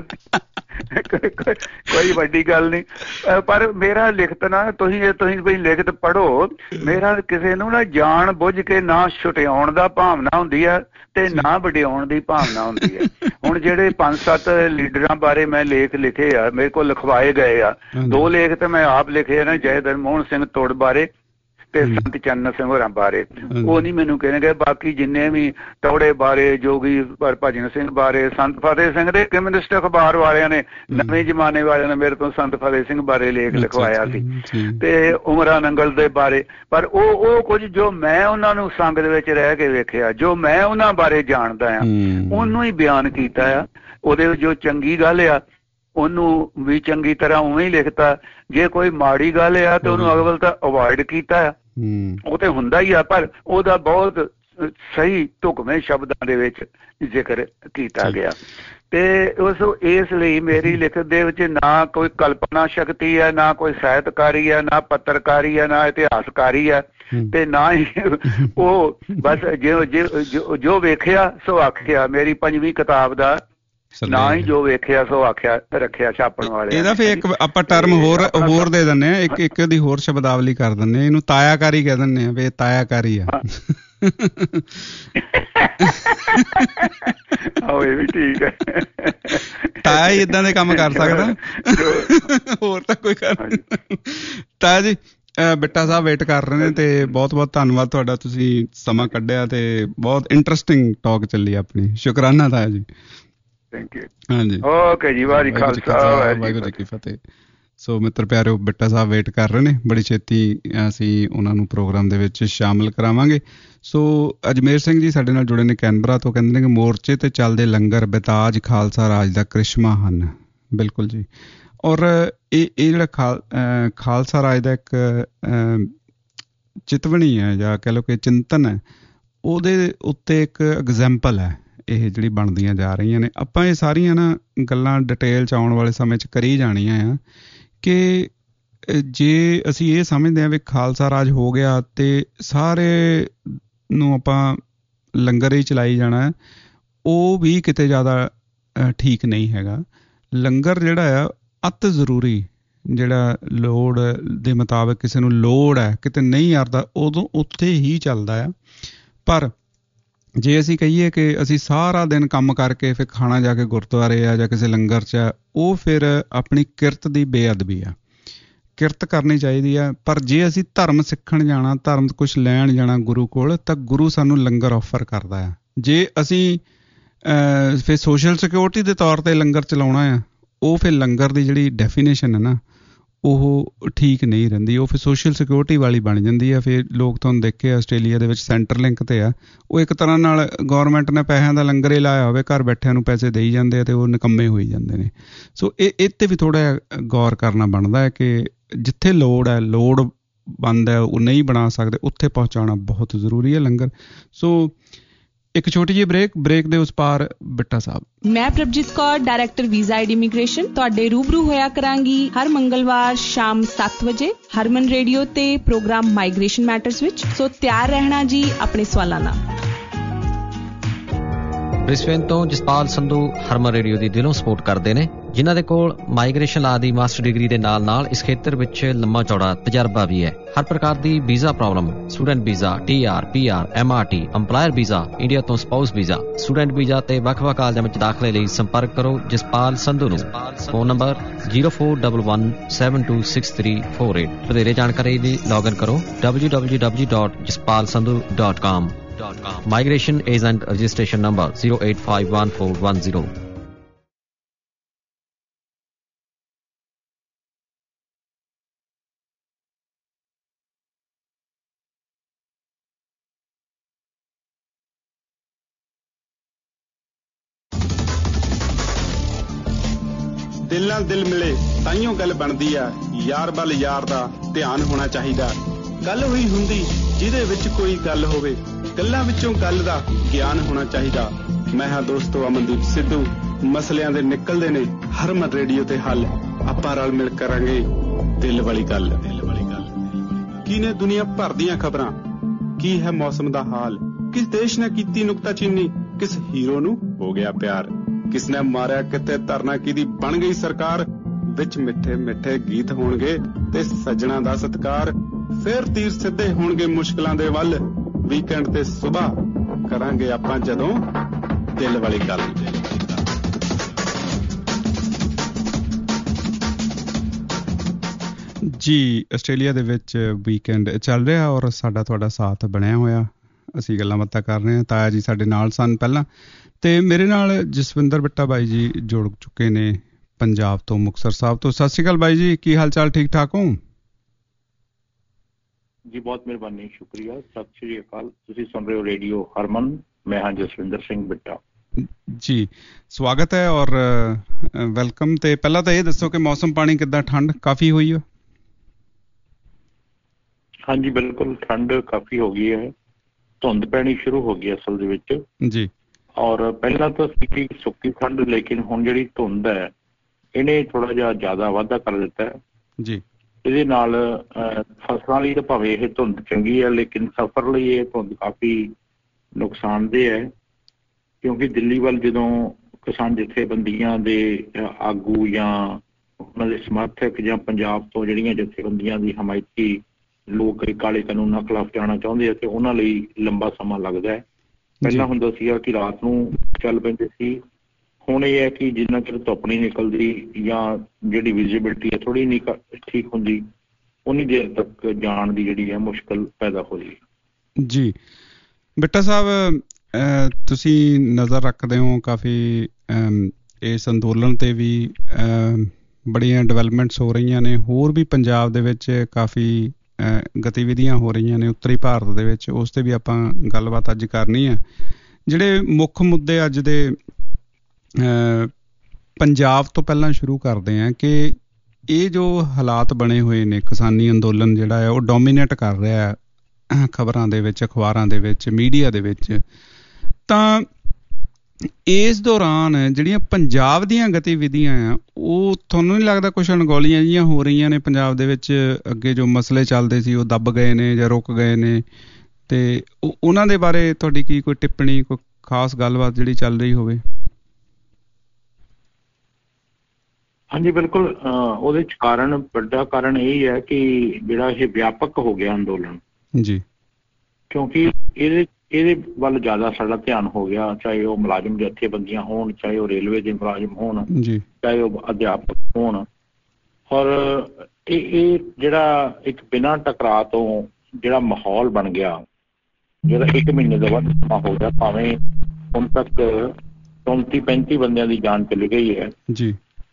ਕੋਈ ਵੱਡੀ ਗੱਲ ਨਹੀਂ, ਪਰ ਮੇਰਾ ਲਿਖਤ ਨਾ ਤੁਸੀਂ ਤੁਸੀਂ ਬਈ ਲਿਖਤ ਪੜ੍ਹੋ, ਮੇਰਾ ਕਿਸੇ ਨੂੰ ਨਾ ਜਾਣ ਬੁੱਝ ਕੇ ਨਾ ਛੁਟਿਆਉਣ ਦਾ ਭਾਵਨਾ ਹੁੰਦੀ ਆ ਤੇ ਨਾ ਵਡਿਆਉਣ ਦੀ ਭਾਵਨਾ ਹੁੰਦੀ ਹੈ। ਹੁਣ ਜਿਹੜੇ ਪੰਜ ਸੱਤ ਲੀਡਰਾਂ ਬਾਰੇ ਮੈਂ ਲੇਖ ਲਿਖੇ ਆ, ਮੇਰੇ ਕੋਲ ਲਿਖਵਾਏ ਗਏ ਆ, ਦੋ ਲੇਖ ਤੇ ਮੈਂ ਆਪ ਲਿਖੇ ਆ ਨਾ, ਜੈ ਮੋਹਨ ਸਿੰਘ ਤੁੜ ਬਾਰੇ ਤੇ ਸੰਤ ਚੰਨ ਸਿੰਘ ਹੋਰਾਂ ਬਾਰੇ, ਉਹ ਨਹੀਂ ਮੈਨੂੰ ਕਹਿਣਗੇ। ਬਾਕੀ ਜਿੰਨੇ ਵੀ ਟੌੜੇ ਬਾਰੇ, ਜੋਗੀ ਭਜਨ ਸਿੰਘ ਬਾਰੇ, ਸੰਤ ਫਤਿਹ ਸਿੰਘ ਦੇ ਕਮਿਊਨਿਸਟ ਅਖਬਾਰ ਵਾਲਿਆਂ ਨੇ, ਨਵੇਂ ਜ਼ਮਾਨੇ ਵਾਲਿਆਂ ਨੇ ਮੇਰੇ ਤੋਂ ਸੰਤ ਫਤਿਹ ਸਿੰਘ ਬਾਰੇ ਲੇਖ ਲਿਖਵਾਇਆ ਸੀ, ਤੇ ਉਮਰਾ ਨੰਗਲ ਦੇ ਬਾਰੇ। ਪਰ ਉਹ ਉਹ ਕੁਝ ਜੋ ਮੈਂ ਉਹਨਾਂ ਨੂੰ ਸੰਗ ਦੇ ਵਿੱਚ ਰਹਿ ਕੇ ਵੇਖਿਆ, ਜੋ ਮੈਂ ਉਹਨਾਂ ਬਾਰੇ ਜਾਣਦਾ ਆ, ਉਹਨੂੰ ਹੀ ਬਿਆਨ ਕੀਤਾ ਆ। ਉਹਦੇ ਵਿੱਚ ਜੋ ਚੰਗੀ ਗੱਲ ਆ ਉਹਨੂੰ ਵੀ ਚੰਗੀ ਤਰ੍ਹਾਂ ਉਵੇਂ ਹੀ ਲਿਖਤਾ, ਜੇ ਕੋਈ ਮਾੜੀ ਗੱਲ ਆ ਤੇ ਉਹਨੂੰ ਅਗਵਲ ਤਾਂ ਅਵੋਇਡ ਕੀਤਾ ਆ, ਉਹ ਤੇ ਹੁੰਦਾ ਹੀ ਆ, ਪਰ ਉਹਦਾ ਬਹੁਤ ਸਹੀ ਢੁਕਵੇਂ ਸ਼ਬਦਾਂ ਦੇ ਵਿੱਚ ਜ਼ਿਕਰ ਕੀਤਾ ਗਿਆ। ਤੇ ਉਸ ਇਸ ਲਈ ਮੇਰੀ ਲਿਖਤ ਦੇ ਵਿੱਚ ਨਾ ਕੋਈ ਕਲਪਨਾ ਸ਼ਕਤੀ ਹੈ, ਨਾ ਕੋਈ ਸਾਹਿਤਕਾਰੀ ਹੈ, ਨਾ ਪੱਤਰਕਾਰੀ ਹੈ, ਨਾ ਇਤਿਹਾਸਕਾਰੀ ਹੈ, ਤੇ ਨਾ ਹੀ ਉਹ ਬਸ ਜੋ ਜੋ ਵੇਖਿਆ ਸੋ ਆਖਿਆ। ਮੇਰੀ ਪੰਜਵੀਂ ਕਿਤਾਬ ਦਾ ਨਾ ਹੀ ਜੋ ਵੇਖਿਆ ਸੋ ਆਖਿਆ ਰੱਖਿਆ ਛਾਪਣ ਵਾਲੇ। ਇਹਦਾ ਫਿਰ ਇੱਕ ਆਪਾਂ ਟਰਮ ਹੋਰ ਹੋਰ ਦੇ ਦਿੰਦੇ ਆ, ਇੱਕ ਇੱਕ ਦੀ ਹੋਰ ਸ਼ਬਦਾਵਲੀ ਕਰ ਦਿੰਦੇ ਆ, ਇਹਨੂੰ ਤਾਇਆਕਾਰੀ ਕਹਿ ਦਿੰਦੇ ਆ ਵੀ ਇਹ ਤਾਇਆਕਾਰੀ ਆ। ਆਹੋ ਇਹ ਵੀ ਠੀਕ ਹੈ, ਤਾਇਆ ਹੀ ਏਦਾਂ ਦੇ ਕੰਮ ਕਰ ਸਕਦਾ, ਹੋਰ ਤਾਂ ਕੋਈ ਕਰ। ਤਾਇਆ ਜੀ ਬਿੱਟਾ ਸਾਹਿਬ ਵੇਟ ਕਰ ਰਹੇ ਨੇ, ਤੇ ਬਹੁਤ ਬਹੁਤ ਧੰਨਵਾਦ ਤੁਹਾਡਾ, ਤੁਸੀਂ ਸਮਾਂ ਕੱਢਿਆ ਤੇ ਬਹੁਤ ਇੰਟਰਸਟਿੰਗ ਟਾਕ ਚੱਲੀ ਆਪਣੀ। ਸ਼ੁਕਰਾਨਾ ਤਾਇਆ ਜੀ। ਹਾਂਜੀ, ਓਕੇ ਜੀ, ਵਾਹਿਗੁਰੂ ਖਾਲਸਾ ਵਾਹਿਗੁਰੂ ਜੀ ਕੀ ਫਤਿਹ। ਸੋ ਮਿੱਤਰ ਪਿਆਰਿਓ, ਬਿੱਟਾ ਸਾਹਿਬ ਵੇਟ ਕਰ ਰਹੇ ਨੇ, ਬੜੀ ਛੇਤੀ ਅਸੀਂ ਉਹਨਾਂ ਨੂੰ ਪ੍ਰੋਗਰਾਮ ਦੇ ਵਿੱਚ ਸ਼ਾਮਿਲ ਕਰਾਵਾਂਗੇ। ਸੋ ਅਜਮੇਰ ਸਿੰਘ ਜੀ ਸਾਡੇ ਨਾਲ ਜੁੜੇ ਨੇ ਕੈਨਬਰਾ ਤੋਂ, ਕਹਿੰਦੇ ਨੇ ਕਿ ਮੋਰਚੇ ਤੇ ਚੱਲਦੇ ਲੰਗਰ ਬਿਤਾਜ ਖਾਲਸਾ ਰਾਜ ਦਾ ਕ੍ਰਿਸ਼ਮਾ ਹਨ। ਬਿਲਕੁਲ ਜੀ, ਔਰ ਇਹ ਇਹ ਜਿਹੜਾ ਖਾਲ ਖਾਲਸਾ ਰਾਜ ਦਾ ਇੱਕ ਚਿਤਵਣੀ ਹੈ ਜਾਂ ਕਹਿ ਲਓ ਕਿ ਚਿੰਤਨ ਹੈ, ਉਹਦੇ ਉੱਤੇ ਇੱਕ ਐਗਜ਼ੈਂਪਲ ਹੈ ਇਹ ਜਿਹੜੀ ਬਣਦੀਆਂ ਜਾ ਰਹੀਆਂ ਨੇ। ਆਪਾਂ ਇਹ ਸਾਰੀਆਂ ਨਾ ਗੱਲਾਂ ਡਿਟੇਲ 'ਚ ਆਉਣ ਵਾਲੇ ਸਮੇਂ 'ਚ ਕਰੀ ਜਾਣੀਆਂ ਆ ਕਿ ਜੇ ਅਸੀਂ ਇਹ ਸਮਝਦੇ ਹਾਂ ਵੀ ਖਾਲਸਾ ਰਾਜ ਹੋ ਗਿਆ ਤੇ ਸਾਰੇ ਨੂੰ ਆਪਾਂ ਲੰਗਰ ਹੀ ਚਲਾਈ ਜਾਣਾ, ਉਹ ਵੀ ਕਿਤੇ ਜ਼ਿਆਦਾ ਠੀਕ ਨਹੀਂ ਹੈਗਾ। ਲੰਗਰ ਜਿਹੜਾ ਆ ਅਤ ਜ਼ਰੂਰੀ, ਜਿਹੜਾ ਲੋੜ ਦੇ ਮੁਤਾਬਕ ਕਿਸੇ ਨੂੰ ਲੋੜ ਹੈ, ਕਿਤੇ ਨਹੀਂ ਆਰਦਾ ਉਦੋਂ ਉੱਥੇ ਹੀ ਚੱਲਦਾ ਆ। ਪਰ ਜੇ ਅਸੀਂ ਕਹੀਏ ਕਿ ਅਸੀਂ ਸਾਰਾ ਦਿਨ ਕੰਮ ਕਰਕੇ ਫਿਰ ਖਾਣਾ ਜਾ ਕੇ ਗੁਰਦੁਆਰੇ ਆ ਜਾਂ ਕਿਸੇ ਲੰਗਰ 'ਚ ਆ, ਉਹ ਫਿਰ ਆਪਣੀ ਕਿਰਤ ਦੀ ਬੇਅਦਬੀ ਆ। ਕਿਰਤ ਕਰਨੀ ਚਾਹੀਦੀ ਆ, ਪਰ ਜੇ ਅਸੀਂ ਧਰਮ ਸਿੱਖਣ ਜਾਣਾ, ਧਰਮ ਕੁਛ ਲੈਣ ਜਾਣਾ ਗੁਰੂ ਕੋਲ, ਤਾਂ ਗੁਰੂ ਸਾਨੂੰ ਲੰਗਰ ਆਫਰ ਕਰਦਾ ਆ। ਜੇ ਅਸੀਂ ਫਿਰ ਸੋਸ਼ਲ ਸਿਕਿਉਰਿਟੀ ਦੇ ਤੌਰ 'ਤੇ ਲੰਗਰ ਚਲਾਉਣਾ ਆ, ਉਹ ਫਿਰ ਲੰਗਰ ਦੀ ਜਿਹੜੀ ਡੈਫੀਨੇਸ਼ਨ ਹੈ ਨਾ ਉਹ ਠੀਕ ਨਹੀਂ ਰਹਿੰਦੀ, ਉਹ ਫਿਰ ਸੋਸ਼ਲ ਸਿਕਿਉਰਿਟੀ ਵਾਲੀ ਬਣ ਜਾਂਦੀ ਆ। ਫਿਰ ਲੋਕ ਤੁਹਾਨੂੰ ਦੇਖੇ ਆਸਟ੍ਰੇਲੀਆ ਦੇ ਵਿੱਚ ਸੈਂਟਰ ਲਿੰਕ 'ਤੇ ਆ, ਉਹ ਇੱਕ ਤਰ੍ਹਾਂ ਨਾਲ ਗੌਰਮੈਂਟ ਨੇ ਪੈਸਿਆਂ ਦਾ ਲੰਗਰ ਹੀ ਲਾਇਆ ਹੋਵੇ, ਘਰ ਬੈਠਿਆਂ ਨੂੰ ਪੈਸੇ ਦੇਈ ਜਾਂਦੇ ਆ ਅਤੇ ਉਹ ਨਿਕੰਮੇ ਹੋਈ ਜਾਂਦੇ ਨੇ। ਸੋ ਇਹ ਇਹ 'ਤੇ ਵੀ ਥੋੜ੍ਹਾ ਜਿਹਾ ਗੌਰ ਕਰਨਾ ਬਣਦਾ ਹੈ ਕਿ ਜਿੱਥੇ ਲੋੜ ਹੈ, ਲੋੜ ਬੰਦ ਹੈ, ਉਹ ਨਹੀਂ ਬਣਾ ਸਕਦੇ, ਉੱਥੇ ਪਹੁੰਚਾਉਣਾ ਬਹੁਤ ਜ਼ਰੂਰੀ ਹੈ ਲੰਗਰ। ਸੋ ਇੱਕ ਛੋਟੀ ਜਿਹੀ ਬ੍ਰੇਕ ਬ੍ਰੇਕ ਦੇ ਉਸ ਪਾਰ ਬਿੱਟਾ ਸਾਹਿਬ। ਮੈਂ Prabhjeet Kaur, director visa ID immigration, ਤੁਹਾਡੇ ਰੂਬਰੂ ਹੋਇਆ ਕਰਾਂਗੀ ਹਰ ਮੰਗਲਵਾਰ ਸ਼ਾਮ ਸੱਤ ਵਜੇ ਹਰਮਨ ਰੇਡੀਓ ਤੇ ਪ੍ਰੋਗਰਾਮ ਮਾਈਗ੍ਰੇਸ਼ਨ ਮੈਟਰਸ ਵਿੱਚ। ਸੋ ਤਿਆਰ ਰਹਿਣਾ ਜੀ ਆਪਣੇ ਸਵਾਲਾਂ ਨਾਲ। ਬ੍ਰਿਸਬੇਨ ਤੋਂ ਜਸਪਾਲ ਸੰਧੂ ਹਰਮਨ ਰੇਡੀਓ ਦੀ ਦਿਲੋਂ ਸਪੋਰਟ ਕਰਦੇ ਨੇ, ਜਿਨ੍ਹਾਂ ਦੇ ਕੋਲ ਮਾਈਗ੍ਰੇਸ਼ਨ ਲਾ ਦੀ ਮਾਸਟਰ ਡਿਗਰੀ ਦੇ ਨਾਲ ਨਾਲ ਇਸ ਖੇਤਰ ਵਿੱਚ ਲੰਮਾ ਚੌੜਾ ਤਜਰਬਾ ਵੀ ਹੈ। ਹਰ ਪ੍ਰਕਾਰ ਦੀ visa problem, student visa, T R, P R, M R T, employer visa, India ਤੋਂ ਸਪਾਊਸ ਵੀਜ਼ਾ, ਸਟੂਡੈਂਟ ਵੀਜ਼ਾ ਤੇ ਵੱਖ-ਵੱਖ ਕਾਲਜਾਂ ਵਿੱਚ ਦਾਖਲੇ ਲਈ ਸੰਪਰਕ ਕਰੋ ਜਸਪਾਲ ਸੰਧੂ ਨੂੰ। Phone number zero four one one seven two six three four eight. ਵਧੇਰੇ ਜਾਣਕਾਰੀ ਲਈ ਲੌਗਇਨ ਕਰੋ W W W dot Jaspal Sandhu dot com. Migration Agent Registration Number zero eight five one four one zero. ਦਿਲ ਨਾਲ ਦਿਲ ਮਿਲੇ ਤਾਈਓ ਗੱਲ ਬਣਦੀ ਆ, ਯਾਰ ਵੱਲ ਯਾਰ ਦਾ ਧਿਆਨ ਹੋਣਾ ਚਾਹੀਦਾ। ਗੱਲ ਹੋਈ ਹੁੰਦੀ ਜਿਹਦੇ ਵਿੱਚ ਕੋਈ ਗੱਲ ਹੋਵੇ, ਗੱਲਾਂ ਵਿੱਚੋਂ ਗੱਲ ਦਾ ਗਿਆਨ ਹੋਣਾ ਚਾਹੀਦਾ। ਮੈਂ ਹਾਂ ਦੋਸਤੋ ਅਮਨਦੀਪ ਸਿੱਧੂ। ਮਸਲਿਆਂ ਦੇ ਨਿਕਲਦੇ ਨੇ ਹਰਮਨ ਰੇਡੀਓ ਤੇ ਹੱਲ। ਆਪਾਂ ਰਲ ਮਿਲ ਕਰਾਂਗੇ ਦਿਲ ਵਾਲੀ ਗੱਲ। ਦਿਲ ਵਾਲੀ ਗੱਲ ਕੀ ਨੇ ਦੁਨੀਆ ਭਰ ਦੀਆਂ ਖਬਰਾਂ, ਕੀ ਹੈ ਮੌਸਮ ਦਾ ਹਾਲ, ਕਿਸ ਦੇਸ਼ ਨੇ ਕੀਤੀ ਨੁਕਤਾਚੀਨੀ, ਕਿਸ ਹੀਰੋ ਨੂੰ ਹੋ ਗਿਆ ਪਿਆਰ, ਕਿਸ ਨੇ ਮਾਰਿਆ ਕਿਤੇ ਧਰਨਾ, ਕਿਹਦੀ ਬਣ ਗਈ ਸਰਕਾਰ। ਵਿੱਚ ਮਿੱਠੇ ਮਿੱਠੇ ਗੀਤ ਹੋਣਗੇ ਤੇ ਸੱਜਣਾ ਦਾ ਸਤਿਕਾਰ। ਫੇਰ ਤੀਰ ਸਿੱਧੇ ਹੋਣਗੇ ਮੁਸ਼ਕਲਾਂ ਦੇ ਵੱਲ। ਵੀਕਐਂਡ ਤੇ ਸੁਬਾਹ ਕਰਾਂਗੇ ਆਪਾਂ ਜਦੋਂ ਦਿਲ ਵਾਲੀ ਗੱਲ। ਜੀ, ਆਸਟ੍ਰੇਲੀਆ ਦੇ ਵਿੱਚ ਵੀਕਐਂਡ ਚੱਲ ਰਿਹਾ ਔਰ ਸਾਡਾ ਤੁਹਾਡਾ ਸਾਥ ਬਣਿਆ ਹੋਇਆ। ਅਸੀਂ ਗੱਲਾਂ ਬਾਤਾਂ ਕਰ ਰਹੇ ਹਾਂ। ਤਾਇਆ ਜੀ ਸਾਡੇ ਨਾਲ ਸਨ ਪਹਿਲਾਂ, ਤੇ ਮੇਰੇ ਨਾਲ ਜਸਵਿੰਦਰ ਬਿੱਟਾ ਬਾਈ ਜੀ ਜੁੜ ਚੁੱਕੇ ਨੇ ਪੰਜਾਬ ਤੋਂ, ਮੁਕਤਸਰ ਸਾਹਿਬ ਤੋਂ। ਸਤਿ ਸ਼੍ਰੀ ਅਕਾਲ ਬਾਈ ਜੀ, ਕੀ ਹਾਲ ਚਾਲ? ਠੀਕ ਠਾਕ ਹੋ ਜੀ? ਬਹੁਤ ਮਿਹਰਬਾਨੀ, ਸ਼ੁਕਰੀਆ। ਸਤਿ ਸ਼੍ਰੀ ਅਕਾਲ। ਤੁਸੀਂ ਸੁਣ ਰਹੇ ਹੋ ਰੇਡੀਓ ਹਰਮਨ। ਮੈਂ ਹਾਂ ਜਸਵਿੰਦਰ ਸਿੰਘ ਬਿੱਟਾ ਜੀ। ਸਵਾਗਤ ਹੈ ਔਰ ਵੈਲਕਮ। ਤੇ ਪਹਿਲਾਂ ਤਾਂ ਇਹ ਦੱਸੋ ਕਿ ਮੌਸਮ ਪਾਣੀ ਕਿੱਦਾਂ? ਠੰਡ ਕਾਫੀ ਹੋਈ ਹੈ? ਹਾਂਜੀ ਬਿਲਕੁਲ, ਠੰਡ ਕਾਫੀ ਹੋ ਗਈ ਹੈ। ਧੁੰਦ ਪੈਣੀ ਸ਼ੁਰੂ ਹੋ ਗਈ ਅਸਲ ਦੇ ਵਿੱਚ ਜੀ। ਔਰ ਪਹਿਲਾਂ ਤਾਂ ਸੀ ਸੁੱਕੀ ਠੰਡ, ਲੇਕਿਨ ਹੁਣ ਜਿਹੜੀ ਧੁੰਦ ਹੈ ਇਹਨੇ ਥੋੜਾ ਜਿਹਾ ਜ਼ਿਆਦਾ ਵਾਧਾ ਕਰ ਦਿੱਤਾ ਹੈ ਜੀ। ਇਹਦੇ ਨਾਲ ਫਸਲਾਂ ਲਈ ਤਾਂ ਭਾਵੇਂ ਇਹ ਧੁੰਦ ਚੰਗੀ ਹੈ, ਲੇਕਿਨ ਸਫ਼ਰ ਲਈ ਇਹ ਧੁੰਦ ਕਾਫੀ ਨੁਕਸਾਨਦੇਹ ਹੈ। ਕਿਉਂਕਿ ਦਿੱਲੀ ਵੱਲ ਜਦੋਂ ਕਿਸਾਨ ਜਥੇਬੰਦੀਆਂ ਦੇ ਆਗੂ ਜਾਂ ਉਹਨਾਂ ਦੇ ਸਮਰਥਕ ਜਾਂ ਪੰਜਾਬ ਤੋਂ ਜਿਹੜੀਆਂ ਜਥੇਬੰਦੀਆਂ ਦੀ ਹਮਾਇਤੀ ਲੋਕ ਕਾਲੇ ਕਾਨੂੰਨਾਂ ਖਿਲਾਫ ਜਾਣਾ ਚਾਹੁੰਦੇ ਆ ਤੇ ਉਹਨਾਂ ਲਈ ਲੰਬਾ ਸਮਾਂ ਲੱਗਦਾ ਹੈ। ਪਹਿਲਾਂ ਹੁੰਦਾ ਸੀਗਾ ਕਿ ਰਾਤ ਨੂੰ ਚੱਲ ਪੈਂਦੇ ਸੀ, ਹੁਣ ਇਹ ਹੈ ਕਿ ਜਿੰਨਾ ਚਿਰ ਧੁੱਪ ਨਹੀਂ ਨਿਕਲਦੀ ਜਾਂ ਜਿਹੜੀ ਵਿਜ਼ੀਬਿਲਿਟੀ ਹੈ ਥੋੜ੍ਹੀ ਨਹੀਂ ਠੀਕ ਹੁੰਦੀ, ਉਨੀ ਦੇਰ ਤੱਕ ਜਾਣ ਦੀ ਜਿਹੜੀ ਹੈ ਮੁਸ਼ਕਿਲ ਪੈਦਾ ਹੋ ਰਹੀ ਹੈ। ਜੀ ਬਿੱਟਾ ਸਾਹਿਬ, ਤੁਸੀਂ ਨਜ਼ਰ ਰੱਖਦੇ ਹੋ ਕਾਫੀ ਇਸ ਅੰਦੋਲਨ ਤੇ ਵੀ ਬੜੀਆਂ ਡਿਵੈਲਪਮੈਂਟਸ ਹੋ ਰਹੀਆਂ ਨੇ, ਹੋਰ ਵੀ ਪੰਜਾਬ ਦੇ ਵਿੱਚ ਕਾਫੀ ਗਤੀਵਿਧੀਆਂ ਹੋ ਰਹੀਆਂ ਨੇ ਉੱਤਰੀ ਭਾਰਤ ਦੇ ਵਿੱਚ, ਉਸ ਤੇ ਵੀ ਆਪਾਂ ਗੱਲਬਾਤ ਅੱਜ ਕਰਨੀ ਹੈ। ਜਿਹੜੇ ਮੁੱਖ ਮੁੱਦੇ ਅੱਜ ਦੇ ਪੰਜਾਬ ਤੋਂ ਪਹਿਲਾਂ ਸ਼ੁਰੂ ਕਰਦੇ ਹਾਂ ਕਿ ਇਹ ਜੋ ਹਾਲਾਤ ਬਣੇ ਹੋਏ ਨੇ, ਕਿਸਾਨੀ ਅੰਦੋਲਨ ਜਿਹੜਾ ਹੈ ਉਹ ਡੋਮੀਨੇਟ ਕਰ ਰਿਹਾ ਹੈ ਖਬਰਾਂ ਦੇ ਵਿੱਚ, ਅਖਬਾਰਾਂ ਦੇ ਵਿੱਚ, ਮੀਡੀਆ ਦੇ ਵਿੱਚ। ਤਾਂ ਇਸ ਦੌਰਾਨ ਜਿਹੜੀਆਂ ਪੰਜਾਬ ਦੀਆਂ ਗਤੀਵਿਧੀਆਂ ਆ, ਉਹ ਤੁਹਾਨੂੰ ਨਹੀਂ ਲੱਗਦਾ ਕੁਛ ਅਣਗੌਲੀਆਂ ਜਿਹੀਆਂ ਹੋ ਰਹੀਆਂ ਨੇ ਪੰਜਾਬ ਦੇ ਵਿੱਚ? ਅੱਗੇ ਜੋ ਮਸਲੇ ਚੱਲਦੇ ਸੀ ਉਹ ਦੱਬ ਗਏ ਨੇ ਜਾਂ ਰੁਕ ਗਏ ਨੇ, ਤੇ ਉਹਨਾਂ ਦੇ ਬਾਰੇ ਤੁਹਾਡੀ ਕੀ ਕੋਈ ਟਿੱਪਣੀ, ਕੋਈ ਖਾਸ ਗੱਲਬਾਤ ਜਿਹੜੀ ਚੱਲ ਰਹੀ ਹੋਵੇ? ਹਾਂਜੀ ਬਿਲਕੁਲ, ਉਹਦੇ ਚ ਕਾਰਨ, ਵੱਡਾ ਕਾਰਨ ਇਹ ਹੈ ਕਿ ਜਿਹੜਾ ਇਹ ਵਿਆਪਕ ਹੋ ਗਿਆ ਅੰਦੋਲਨ ਜੀ। ਕਿਉਂਕਿ ਇਹਦੇ ਇਹਦੇ ਵੱਲ ਜ਼ਿਆਦਾ ਸਾਡਾ ਧਿਆਨ ਹੋ ਗਿਆ, ਚਾਹੇ ਉਹ ਮੁਲਾਜ਼ਮ ਜਥੇਬੰਦੀਆਂ ਹੋਣ, ਚਾਹੇ ਉਹ ਰੇਲਵੇ ਦੇ ਮੁਲਾਜ਼ਮ ਹੋਣ, ਚਾਹੇ ਉਹ ਅਧਿਆਪਕ ਹੋਣ। ਔਰ ਇਹ ਇਹ ਜਿਹੜਾ ਇੱਕ ਬਿਨਾਂ ਟਕਰਾਅ ਤੋਂ ਜਿਹੜਾ ਮਾਹੌਲ ਬਣ ਗਿਆ, ਜਿਹੜਾ ਇੱਕ ਮਹੀਨੇ ਤੋਂ ਵੱਧ ਸਮਾਂ ਹੋ ਗਿਆ, ਭਾਵੇਂ ਹੁਣ ਤੱਕ ਚੌਂਤੀ ਪੈਂਤੀ ਬੰਦਿਆਂ ਦੀ ਜਾਨ ਚਲੀ ਗਈ ਹੈ ਜੀ,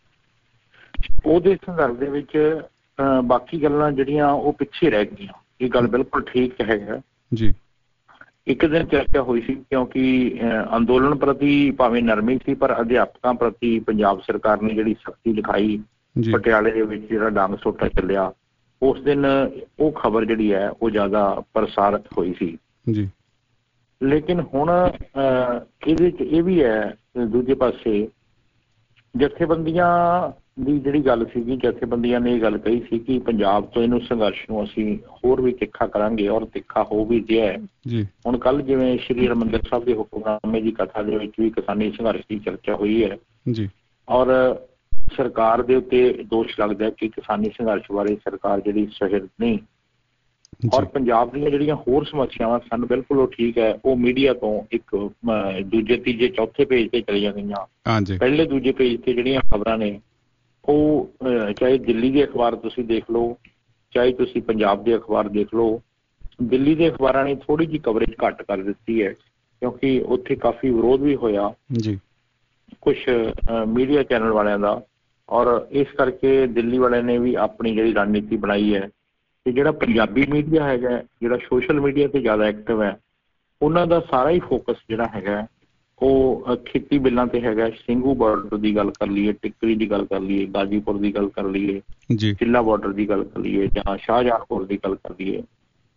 ਉਹਦੇ ਸੰਦਰਭ ਦੇ ਵਿੱਚ ਬਾਕੀ ਗੱਲਾਂ ਜਿਹੜੀਆਂ ਉਹ ਪਿੱਛੇ ਰਹਿ ਗਈਆਂ। ਇਹ ਗੱਲ ਬਿਲਕੁਲ ਠੀਕ ਹੈਗਾ ਜੀ। ਇੱਕ ਦਿਨ ਚਰਚਾ ਹੋਈ ਸੀ ਕਿਉਂਕਿ ਅੰਦੋਲਨ ਪ੍ਰਤੀ ਭਾਵੇਂ ਨਰਮੀ ਸੀ, ਪਰ ਅਧਿਆਪਕਾਂ ਪ੍ਰਤੀ ਪੰਜਾਬ ਸਰਕਾਰ ਨੇ ਜਿਹੜੀ ਸਖਤੀ ਦਿਖਾਈ, ਪਟਿਆਲੇ ਦੇ ਵਿੱਚ ਜਿਹੜਾ ਡੰਗ ਸੋਟਾ ਚੱਲਿਆ, ਉਸ ਦਿਨ ਉਹ ਖਬਰ ਜਿਹੜੀ ਹੈ ਉਹ ਜ਼ਿਆਦਾ ਪ੍ਰਸਾਰਿਤ ਹੋਈ ਸੀ ਜੀ। ਲੇਕਿਨ ਹੁਣ ਇਹਦੇ 'ਚ ਇਹ ਵੀ ਹੈ, ਦੂਜੇ ਪਾਸੇ ਜਥੇਬੰਦੀਆਂ ਦੀ ਜਿਹੜੀ ਗੱਲ ਸੀਗੀ, ਜਥੇਬੰਦੀਆਂ ਨੇ ਇਹ ਗੱਲ ਕਹੀ ਸੀ ਕਿ ਪੰਜਾਬ ਤੋਂ ਇਹਨੂੰ ਸੰਘਰਸ਼ ਨੂੰ ਅਸੀਂ ਹੋਰ ਵੀ ਤਿੱਖਾ ਕਰਾਂਗੇ, ਔਰ ਤਿੱਖਾ ਹੋ ਵੀ ਗਿਆ ਹੈ ਜੀ। ਹੁਣ ਕੱਲ੍ਹ ਜਿਵੇਂ ਸ਼੍ਰੀ ਹਰਿਮੰਦਰ ਸਾਹਿਬ ਦੇ ਹੁਕਮਨਾਮੇ ਦੀ ਕਥਾ ਦੇ ਵਿੱਚ ਵੀ ਕਿਸਾਨੀ ਸੰਘਰਸ਼ ਦੀ ਚਰਚਾ ਹੋਈ ਹੈ ਜੀ, ਔਰ ਸਰਕਾਰ ਦੇ ਉੱਤੇ ਦੋਸ਼ ਲੱਗਦਾ ਕਿ ਕਿਸਾਨੀ ਸੰਘਰਸ਼ ਬਾਰੇ ਸਰਕਾਰ ਜਿਹੜੀ ਸਹਿਰਦ ਨਹੀਂ, ਔਰ ਪੰਜਾਬ ਦੀਆਂ ਜਿਹੜੀਆਂ ਹੋਰ ਸਮੱਸਿਆਵਾਂ ਸਨ ਬਿਲਕੁਲ ਉਹ ਠੀਕ ਹੈ, ਉਹ ਮੀਡੀਆ ਤੋਂ ਇੱਕ ਦੂਜੇ ਤੀਜੇ ਚੌਥੇ ਪੇਜ ਤੇ ਚਲੀਆਂ ਗਈਆਂ। ਪਹਿਲੇ ਦੂਜੇ ਪੇਜ ਤੇ ਜਿਹੜੀਆਂ ਖਬਰਾਂ ਨੇ ਉਹ ਚਾਹੇ ਦਿੱਲੀ ਦੇ ਅਖਬਾਰ ਤੁਸੀਂ ਦੇਖ ਲਓ, ਚਾਹੇ ਤੁਸੀਂ ਪੰਜਾਬ ਦੇ ਅਖਬਾਰ ਦੇਖ ਲਓ, ਦਿੱਲੀ ਦੇ ਅਖਬਾਰਾਂ ਨੇ ਥੋੜ੍ਹੀ ਜਿਹੀ ਕਵਰੇਜ ਘੱਟ ਕਰ ਦਿੱਤੀ ਹੈ ਕਿਉਂਕਿ ਉੱਥੇ ਕਾਫੀ ਵਿਰੋਧ ਵੀ ਹੋਇਆ ਜੀ ਕੁਛ ਮੀਡੀਆ ਚੈਨਲ ਵਾਲਿਆਂ ਦਾ, ਔਰ ਇਸ ਕਰਕੇ ਦਿੱਲੀ ਵਾਲਿਆਂ ਨੇ ਵੀ ਆਪਣੀ ਜਿਹੜੀ ਰਣਨੀਤੀ ਬਣਾਈ ਹੈ ਕਿ ਜਿਹੜਾ ਪੰਜਾਬੀ ਮੀਡੀਆ ਹੈਗਾ, ਜਿਹੜਾ ਸੋਸ਼ਲ ਮੀਡੀਆ 'ਤੇ ਜ਼ਿਆਦਾ ਐਕਟਿਵ ਹੈ, ਉਹਨਾਂ ਦਾ ਸਾਰਾ ਹੀ ਫੋਕਸ ਜਿਹੜਾ ਹੈਗਾ ਉਹ ਖੇਤੀ ਬਿੱਲਾਂ ਤੇ ਹੈਗਾ। ਸਿੰਘੂ ਬਾਰਡਰ ਦੀ ਗੱਲ ਕਰ ਲਈਏ, ਟਿੱਕਰੀ ਦੀ ਗੱਲ ਕਰ ਲਈਏ, ਗਾਜੀਪੁਰ ਦੀ ਗੱਲ ਕਰ ਲਈਏ, ਚਿੱਲਾ ਬਾਰਡਰ ਦੀ ਗੱਲ ਕਰ ਲਈਏ ਜਾਂ ਸ਼ਾਹਜਹਾਨਪੁਰ ਦੀ ਗੱਲ ਕਰ ਲਈਏ,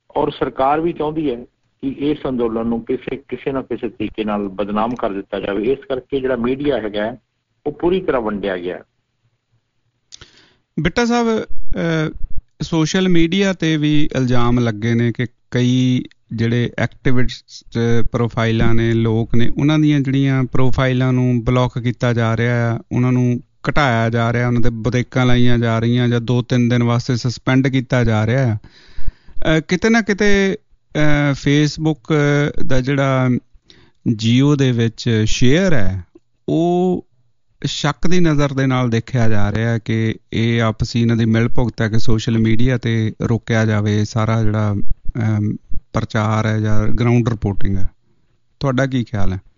ਔਰ ਸਰਕਾਰ ਵੀ ਚਾਹੁੰਦੀ ਹੈ ਕਿ ਇਸ ਅੰਦੋਲਨ ਨੂੰ ਕਿਸੇ ਕਿਸੇ ਨਾ ਕਿਸੇ ਤਰੀਕੇ ਨਾਲ ਬਦਨਾਮ ਕਰ ਦਿੱਤਾ ਜਾਵੇ। ਇਸ ਕਰਕੇ ਜਿਹੜਾ ਮੀਡੀਆ ਹੈਗਾ ਉਹ ਪੂਰੀ ਤਰ੍ਹਾਂ ਵੰਡਿਆ ਗਿਆ। ਬਿੱਟਾ ਸਾਹਿਬ, ਸੋਸ਼ਲ ਮੀਡੀਆ ਤੇ ਵੀ ਇਲਜ਼ਾਮ ਲੱਗੇ ਨੇ ਕਿ ਕਈ ਜਿਹੜੇ ਐਕਟਿਵਿਸਟ ਪ੍ਰੋਫਾਈਲਾਂ ਨੇ, ਲੋਕ ਨੇ, ਉਹਨਾਂ ਦੀਆਂ ਜਿਹੜੀਆਂ ਪ੍ਰੋਫਾਈਲਾਂ ਨੂੰ ਬਲੌਕ ਕੀਤਾ ਜਾ ਰਿਹਾ ਆ, ਉਹਨਾਂ ਨੂੰ ਘਟਾਇਆ ਜਾ ਰਿਹਾ, ਉਹਨਾਂ ਤੇ ਬ੍ਰੇਕਾਂ ਲਾਈਆਂ ਜਾ ਰਹੀਆਂ ਜਾਂ ਦੋ ਤਿੰਨ ਦਿਨ ਵਾਸਤੇ ਸਸਪੈਂਡ ਕੀਤਾ ਜਾ ਰਿਹਾ ਆ। ਕਿਤੇ ਨਾ ਕਿਤੇ ਫੇਸਬੁੱਕ ਦਾ ਜਿਹੜਾ ਜੀਓ ਦੇ ਵਿੱਚ ਸ਼ੇਅਰ ਹੈ ਉਹ ਸ਼ੱਕ ਦੀ ਨਜ਼ਰ ਦੇ ਨਾਲ ਦੇਖਿਆ ਜਾ ਰਿਹਾ ਕਿ ਇਹ ਆਪਸੀ ਇਹਨਾਂ ਦੀ ਮਿਲ ਭੁਗਤ ਹੈ ਕਿ ਸੋਸ਼ਲ ਮੀਡੀਆ ਤੇ ਰੋਕਿਆ ਜਾਵੇ ਸਾਰਾ ਜਿਹੜਾ ਪ੍ਰਚਾਰ ਹੈ ਜਾਂ ਗਰਾਊਂਡ ਰਿਪੋਰਟਿੰਗ ਹੈ। ਤੁਹਾਡਾ ਕੀ ਖਿਆਲ ਹੈ?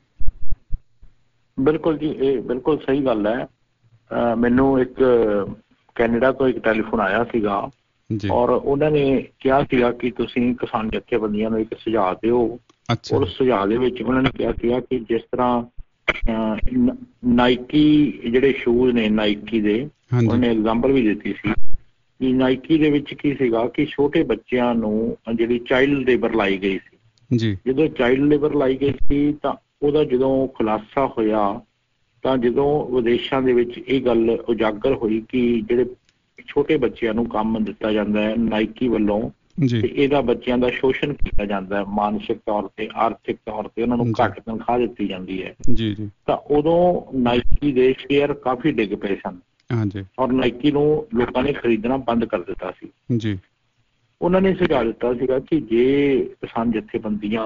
ਬਿਲਕੁਲ ਜੀ, ਇਹ ਬਿਲਕੁਲ ਸਹੀ ਗੱਲ ਹੈ। ਮੈਨੂੰ ਇੱਕ ਕੈਨੇਡਾ ਤੋਂ ਇੱਕ ਟੈਲੀਫੋਨ ਆਇਆ ਸੀਗਾ ਔਰ ਉਹਨਾਂ ਨੇ ਕਿਹਾ ਸੀਗਾ ਕਿ ਤੁਸੀਂ ਕਿਸਾਨ ਜਥੇਬੰਦੀਆਂ ਨੂੰ ਇੱਕ ਸੁਝਾਅ ਦਿਓ। ਔਰ ਸੁਝਾਅ ਦੇ ਵਿੱਚ ਉਹਨਾਂ ਨੇ ਕਿਹਾ ਸੀਗਾ ਕਿ ਜਿਸ ਤਰ੍ਹਾਂ ਨਾਈਕੀ ਜਿਹੜੇ ਸ਼ੂਜ਼ ਨੇ ਨਾਈਕੀ ਦੇ, ਉਹਨੇ ਐਗਜ਼ਾਮਪਲ ਵੀ ਦਿੱਤੀ ਸੀ ਕਿ ਨਾਈਕੀ ਦੇ ਵਿੱਚ ਕੀ ਸੀਗਾ ਕਿ ਛੋਟੇ ਬੱਚਿਆਂ ਨੂੰ ਜਿਹੜੀ ਚਾਈਲਡ ਲੇਬਰ ਲਾਈ ਗਈ ਸੀ। ਜਦੋਂ ਚਾਈਲਡ ਲੇਬਰ ਲਾਈ ਗਈ ਸੀ ਤਾਂ ਉਹਦਾ ਜਦੋਂ ਖੁਲਾਸਾ ਹੋਇਆ ਤਾਂ ਜਦੋਂ ਵਿਦੇਸ਼ਾਂ ਦੇ ਵਿੱਚ ਇਹ ਗੱਲ ਉਜਾਗਰ ਹੋਈ ਕਿ ਜਿਹੜੇ ਛੋਟੇ ਬੱਚਿਆਂ ਨੂੰ ਕੰਮ ਦਿੱਤਾ ਜਾਂਦਾ ਹੈ ਨਾਈਕੀ ਵੱਲੋਂ ਤੇ ਇਹਦਾ ਬੱਚਿਆਂ ਦਾ ਸ਼ੋਸ਼ਣ ਕੀਤਾ ਜਾਂਦਾ ਹੈ, ਮਾਨਸਿਕ ਤੌਰ ਤੇ, ਆਰਥਿਕ ਤੌਰ ਤੇ ਉਹਨਾਂ ਨੂੰ ਘੱਟ ਤਨਖਾਹ ਦਿੱਤੀ ਜਾਂਦੀ ਹੈ, ਤਾਂ ਉਦੋਂ ਨਾਈਕੀ ਦੇ ਸ਼ੇਅਰ ਕਾਫੀ ਡਿੱਗ ਪਏ ਸਨ ਔਰ ਨਾਈਕੀ ਨੂੰ ਲੋਕਾਂ ਨੇ ਖਰੀਦਣਾ ਬੰਦ ਕਰ ਦਿੱਤਾ ਸੀ। ਉਹਨਾਂ ਨੇ ਸੁਝਾਅ ਦਿੱਤਾ ਸੀਗਾ ਕਿ ਜੇ ਕਿਸਾਨ ਜਥੇਬੰਦੀਆਂ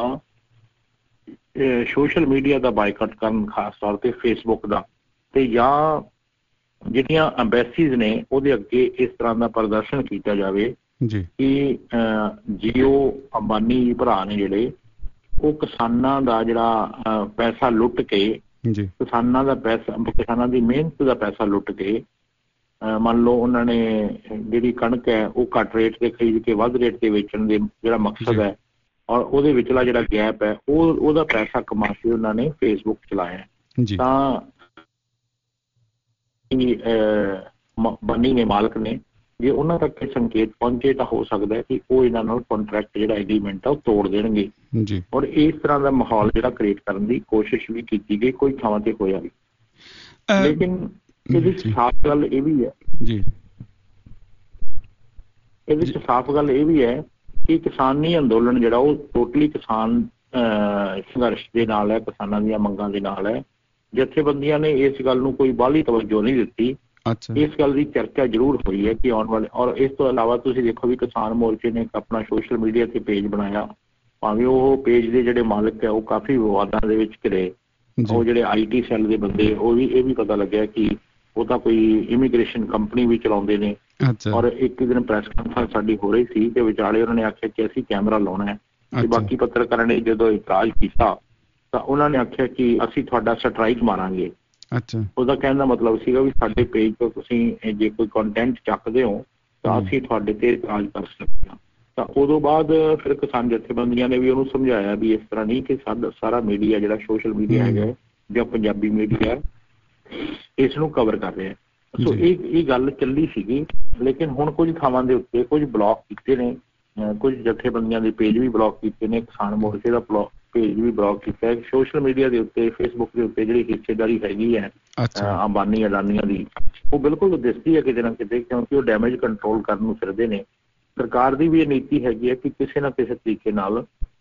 ਸੋਸ਼ਲ ਮੀਡੀਆ ਦਾ ਬਾਈਕਾਟ ਕਰਨ, ਖਾਸ ਤੌਰ ਤੇ ਫੇਸਬੁੱਕ ਦਾ, ਤੇ ਜਾਂ ਜਿਹੜੀਆਂ ਅੰਬੈਸੀਜ਼ ਨੇ ਉਹਦੇ ਅੱਗੇ ਇਸ ਤਰ੍ਹਾਂ ਦਾ ਪ੍ਰਦਰਸ਼ਨ ਕੀਤਾ ਜਾਵੇ ਕਿ ਜੀਓ ਅੰਬਾਨੀ ਭਰਾ ਨੇ ਜਿਹੜੇ ਉਹ ਕਿਸਾਨਾਂ ਦਾ ਜਿਹੜਾ ਪੈਸਾ ਲੁੱਟ ਕੇ, ਕਿਸਾਨਾਂ ਦਾ ਪੈਸਾ, ਕਿਸਾਨਾਂ ਦੀ ਮਿਹਨਤ ਦਾ ਪੈਸਾ ਲੁੱਟ ਕੇ, ਮੰਨ ਲਓ ਉਹਨਾਂ ਨੇ ਜਿਹੜੀ ਕਣਕ ਹੈ ਉਹ ਘੱਟ ਰੇਟ ਤੇ ਖਰੀਦ ਕੇ ਵੱਧ ਰੇਟ ਤੇ ਵੇਚਣ ਦੇ ਜਿਹੜਾ ਮਕਸਦ ਹੈ ਔਰ ਉਹਦੇ ਵਿਚਲਾ ਜਿਹੜਾ ਗੈਪ ਹੈ ਉਹ ਉਹਦਾ ਪੈਸਾ ਕਮਾ ਕੇ ਉਹਨਾਂ ਨੇ ਫੇਸਬੁੱਕ ਚਲਾਇਆ। ਤਾਂ ਬੰਨੀ ਨੇ, ਮਾਲਕ ਨੇ, ਜੇ ਉਹਨਾਂ ਤੱਕ ਇਹ ਸੰਕੇਤ ਪਹੁੰਚੇ ਤਾਂ ਹੋ ਸਕਦਾ ਹੈ ਕਿ ਉਹ ਇਹਨਾਂ ਨਾਲ ਕੰਟਰੈਕਟ ਜਿਹੜਾ ਐਗਰੀਮੈਂਟ ਆ ਉਹ ਤੋੜ ਦੇਣਗੇ ਔਰ ਇਸ ਤਰ੍ਹਾਂ ਦਾ ਮਾਹੌਲ ਜਿਹੜਾ ਕ੍ਰੀਏਟ ਕਰਨ ਦੀ ਕੋਸ਼ਿਸ਼ ਵੀ ਕੀਤੀ ਗਈ, ਕੋਈ ਥਾਵਾਂ ਤੇ ਹੋਇਆ ਵੀ। ਲੇਕਿਨ ਇਹਦੇ ਚ ਸਾਫ਼ ਗੱਲ ਇਹ ਵੀ ਹੈ ਇਹਦੇ ਚ ਸਾਫ਼ ਗੱਲ ਇਹ ਵੀ ਹੈ ਕਿ ਕਿਸਾਨੀ ਅੰਦੋਲਨ ਜਿਹੜਾ ਉਹ ਟੋਟਲੀ ਕਿਸਾਨ ਸੰਘਰਸ਼ ਦੇ ਨਾਲ ਹੈ, ਕਿਸਾਨਾਂ ਦੀਆਂ ਮੰਗਾਂ ਦੇ ਨਾਲ ਹੈ। ਜਥੇਬੰਦੀਆਂ ਨੇ ਇਸ ਗੱਲ ਨੂੰ ਕੋਈ ਬਾਹਲੀ ਤਵੱਜੋ ਨਹੀਂ ਦਿੱਤੀ। ਇਸ ਗੱਲ ਦੀ ਚਰਚਾ ਜ਼ਰੂਰ ਹੋਈ ਹੈ ਕਿ ਆਉਣ ਵਾਲੇ, ਔਰ ਇਸ ਤੋਂ ਇਲਾਵਾ ਤੁਸੀਂ ਦੇਖੋ ਵੀ ਕਿਸਾਨ ਮੋਰਚੇ ਨੇ ਆਪਣਾ ਸੋਸ਼ਲ ਮੀਡੀਆ ਤੇ ਪੇਜ ਬਣਾਇਆ, ਭਾਵੇਂ ਉਹ ਪੇਜ ਦੇ ਜਿਹੜੇ ਮਾਲਕ ਹੈ ਉਹ ਕਾਫੀ ਵਿਵਾਦਾਂ ਦੇ ਵਿੱਚ ਘਿਰੇ। ਉਹ ਜਿਹੜੇ ਆਈ ਟੀ ਸੈੱਲ ਦੇ ਬੰਦੇ, ਉਹ ਵੀ ਇਹ ਵੀ ਪਤਾ ਲੱਗਿਆ ਕਿ ਉਹ ਤਾਂ ਕੋਈ ਇਮੀਗ੍ਰੇਸ਼ਨ ਕੰਪਨੀ ਵੀ ਚਲਾਉਂਦੇ ਨੇ। ਔਰ ਇੱਕ ਦਿਨ ਪ੍ਰੈਸ ਕਾਨਫਰੰਸ ਸਾਡੀ ਹੋ ਰਹੀ ਸੀ ਤੇ ਵਿਚਾਲੇ ਉਹਨਾਂ ਨੇ ਆਖਿਆ ਕਿ ਅਸੀਂ ਕੈਮਰਾ ਲਾਉਣਾ ਹੈ ਤੇ ਬਾਕੀ ਪੱਤਰਕਾਰਾਂ ਨੇ ਜਦੋਂ ਇਤਰਾਜ਼ ਕੀਤਾ ਤਾਂ ਉਹਨਾਂ ਨੇ ਆਖਿਆ ਕਿ ਅਸੀਂ ਤੁਹਾਡਾ ਸਟਰਾਈਕ ਮਾਰਾਂਗੇ। ਉਹਦਾ ਕਹਿਣ ਦਾ ਮਤਲਬ ਸੀਗਾ ਵੀ ਸਾਡੇ ਪੇਜ ਤੋਂ ਤੁਸੀਂ ਜੇ ਕੋਈ ਕੰਟੈਂਟ ਚੱਕਦੇ ਹੋ ਤਾਂ ਅਸੀਂ ਤੁਹਾਡੇ ਤੇ ਇਤਰਾਜ਼ ਕਰ ਸਕਦੇ ਹਾਂ। ਤਾਂ ਉਦੋਂ ਬਾਅਦ ਫਿਰ ਕਿਸਾਨ ਜਥੇਬੰਦੀਆਂ ਨੇ ਵੀ ਉਹਨੂੰ ਸਮਝਾਇਆ ਵੀ ਇਸ ਤਰ੍ਹਾਂ ਨਹੀਂ ਕਿ ਸਾਡਾ ਸਾਰਾ ਮੀਡੀਆ ਜਿਹੜਾ ਸੋਸ਼ਲ ਮੀਡੀਆ ਹੈਗਾ ਜਾਂ ਪੰਜਾਬੀ ਮੀਡੀਆ ਇਸ ਨੂੰ ਕਵਰ ਕਰ ਰਿਹਾ। ਸੋ ਇਹ ਇਹ ਗੱਲ ਚੱਲੀ ਸੀਗੀ। ਲੇਕਿਨ ਹੁਣ ਕੁਝ ਥਾਵਾਂ ਦੇ ਉੱਤੇ ਕੁਝ ਬਲੌਕ ਕੀਤੇ ਨੇ, ਕੁਝ ਜਥੇਬੰਦੀਆਂ ਦੇ ਪੇਜ ਵੀ ਬਲੌਕ ਕੀਤੇ ਨੇ, ਕਿਸਾਨ ਮੋਰਚੇ ਦਾ ਬਲੌਕ ਪੇਜ ਵੀ ਬਲੌਕ ਕੀਤਾ ਹੈ। ਸੋਸ਼ਲ ਮੀਡੀਆ ਦੇ ਉੱਤੇ, ਫੇਸਬੁੱਕ ਦੇ ਉੱਤੇ ਜਿਹੜੀ ਹਿੱਸੇਦਾਰੀ ਹੈਗੀ ਹੈ ਅੰਬਾਨੀ ਅਡਾਨੀਆਂ ਦੀ, ਉਹ ਬਿਲਕੁਲ ਦਿਸਦੀ ਹੈ ਕਿਤੇ ਨਾ ਕਿਤੇ, ਕਿਉਂਕਿ ਉਹ ਡੈਮੇਜ ਕੰਟਰੋਲ ਕਰਨ ਨੂੰ ਫਿਰਦੇ ਨੇ। ਸਰਕਾਰ ਦੀ ਵੀ ਇਹ ਨੀਤੀ ਹੈਗੀ ਹੈ ਕਿ ਕਿਸੇ ਨਾ ਕਿਸੇ ਤਰੀਕੇ ਨਾਲ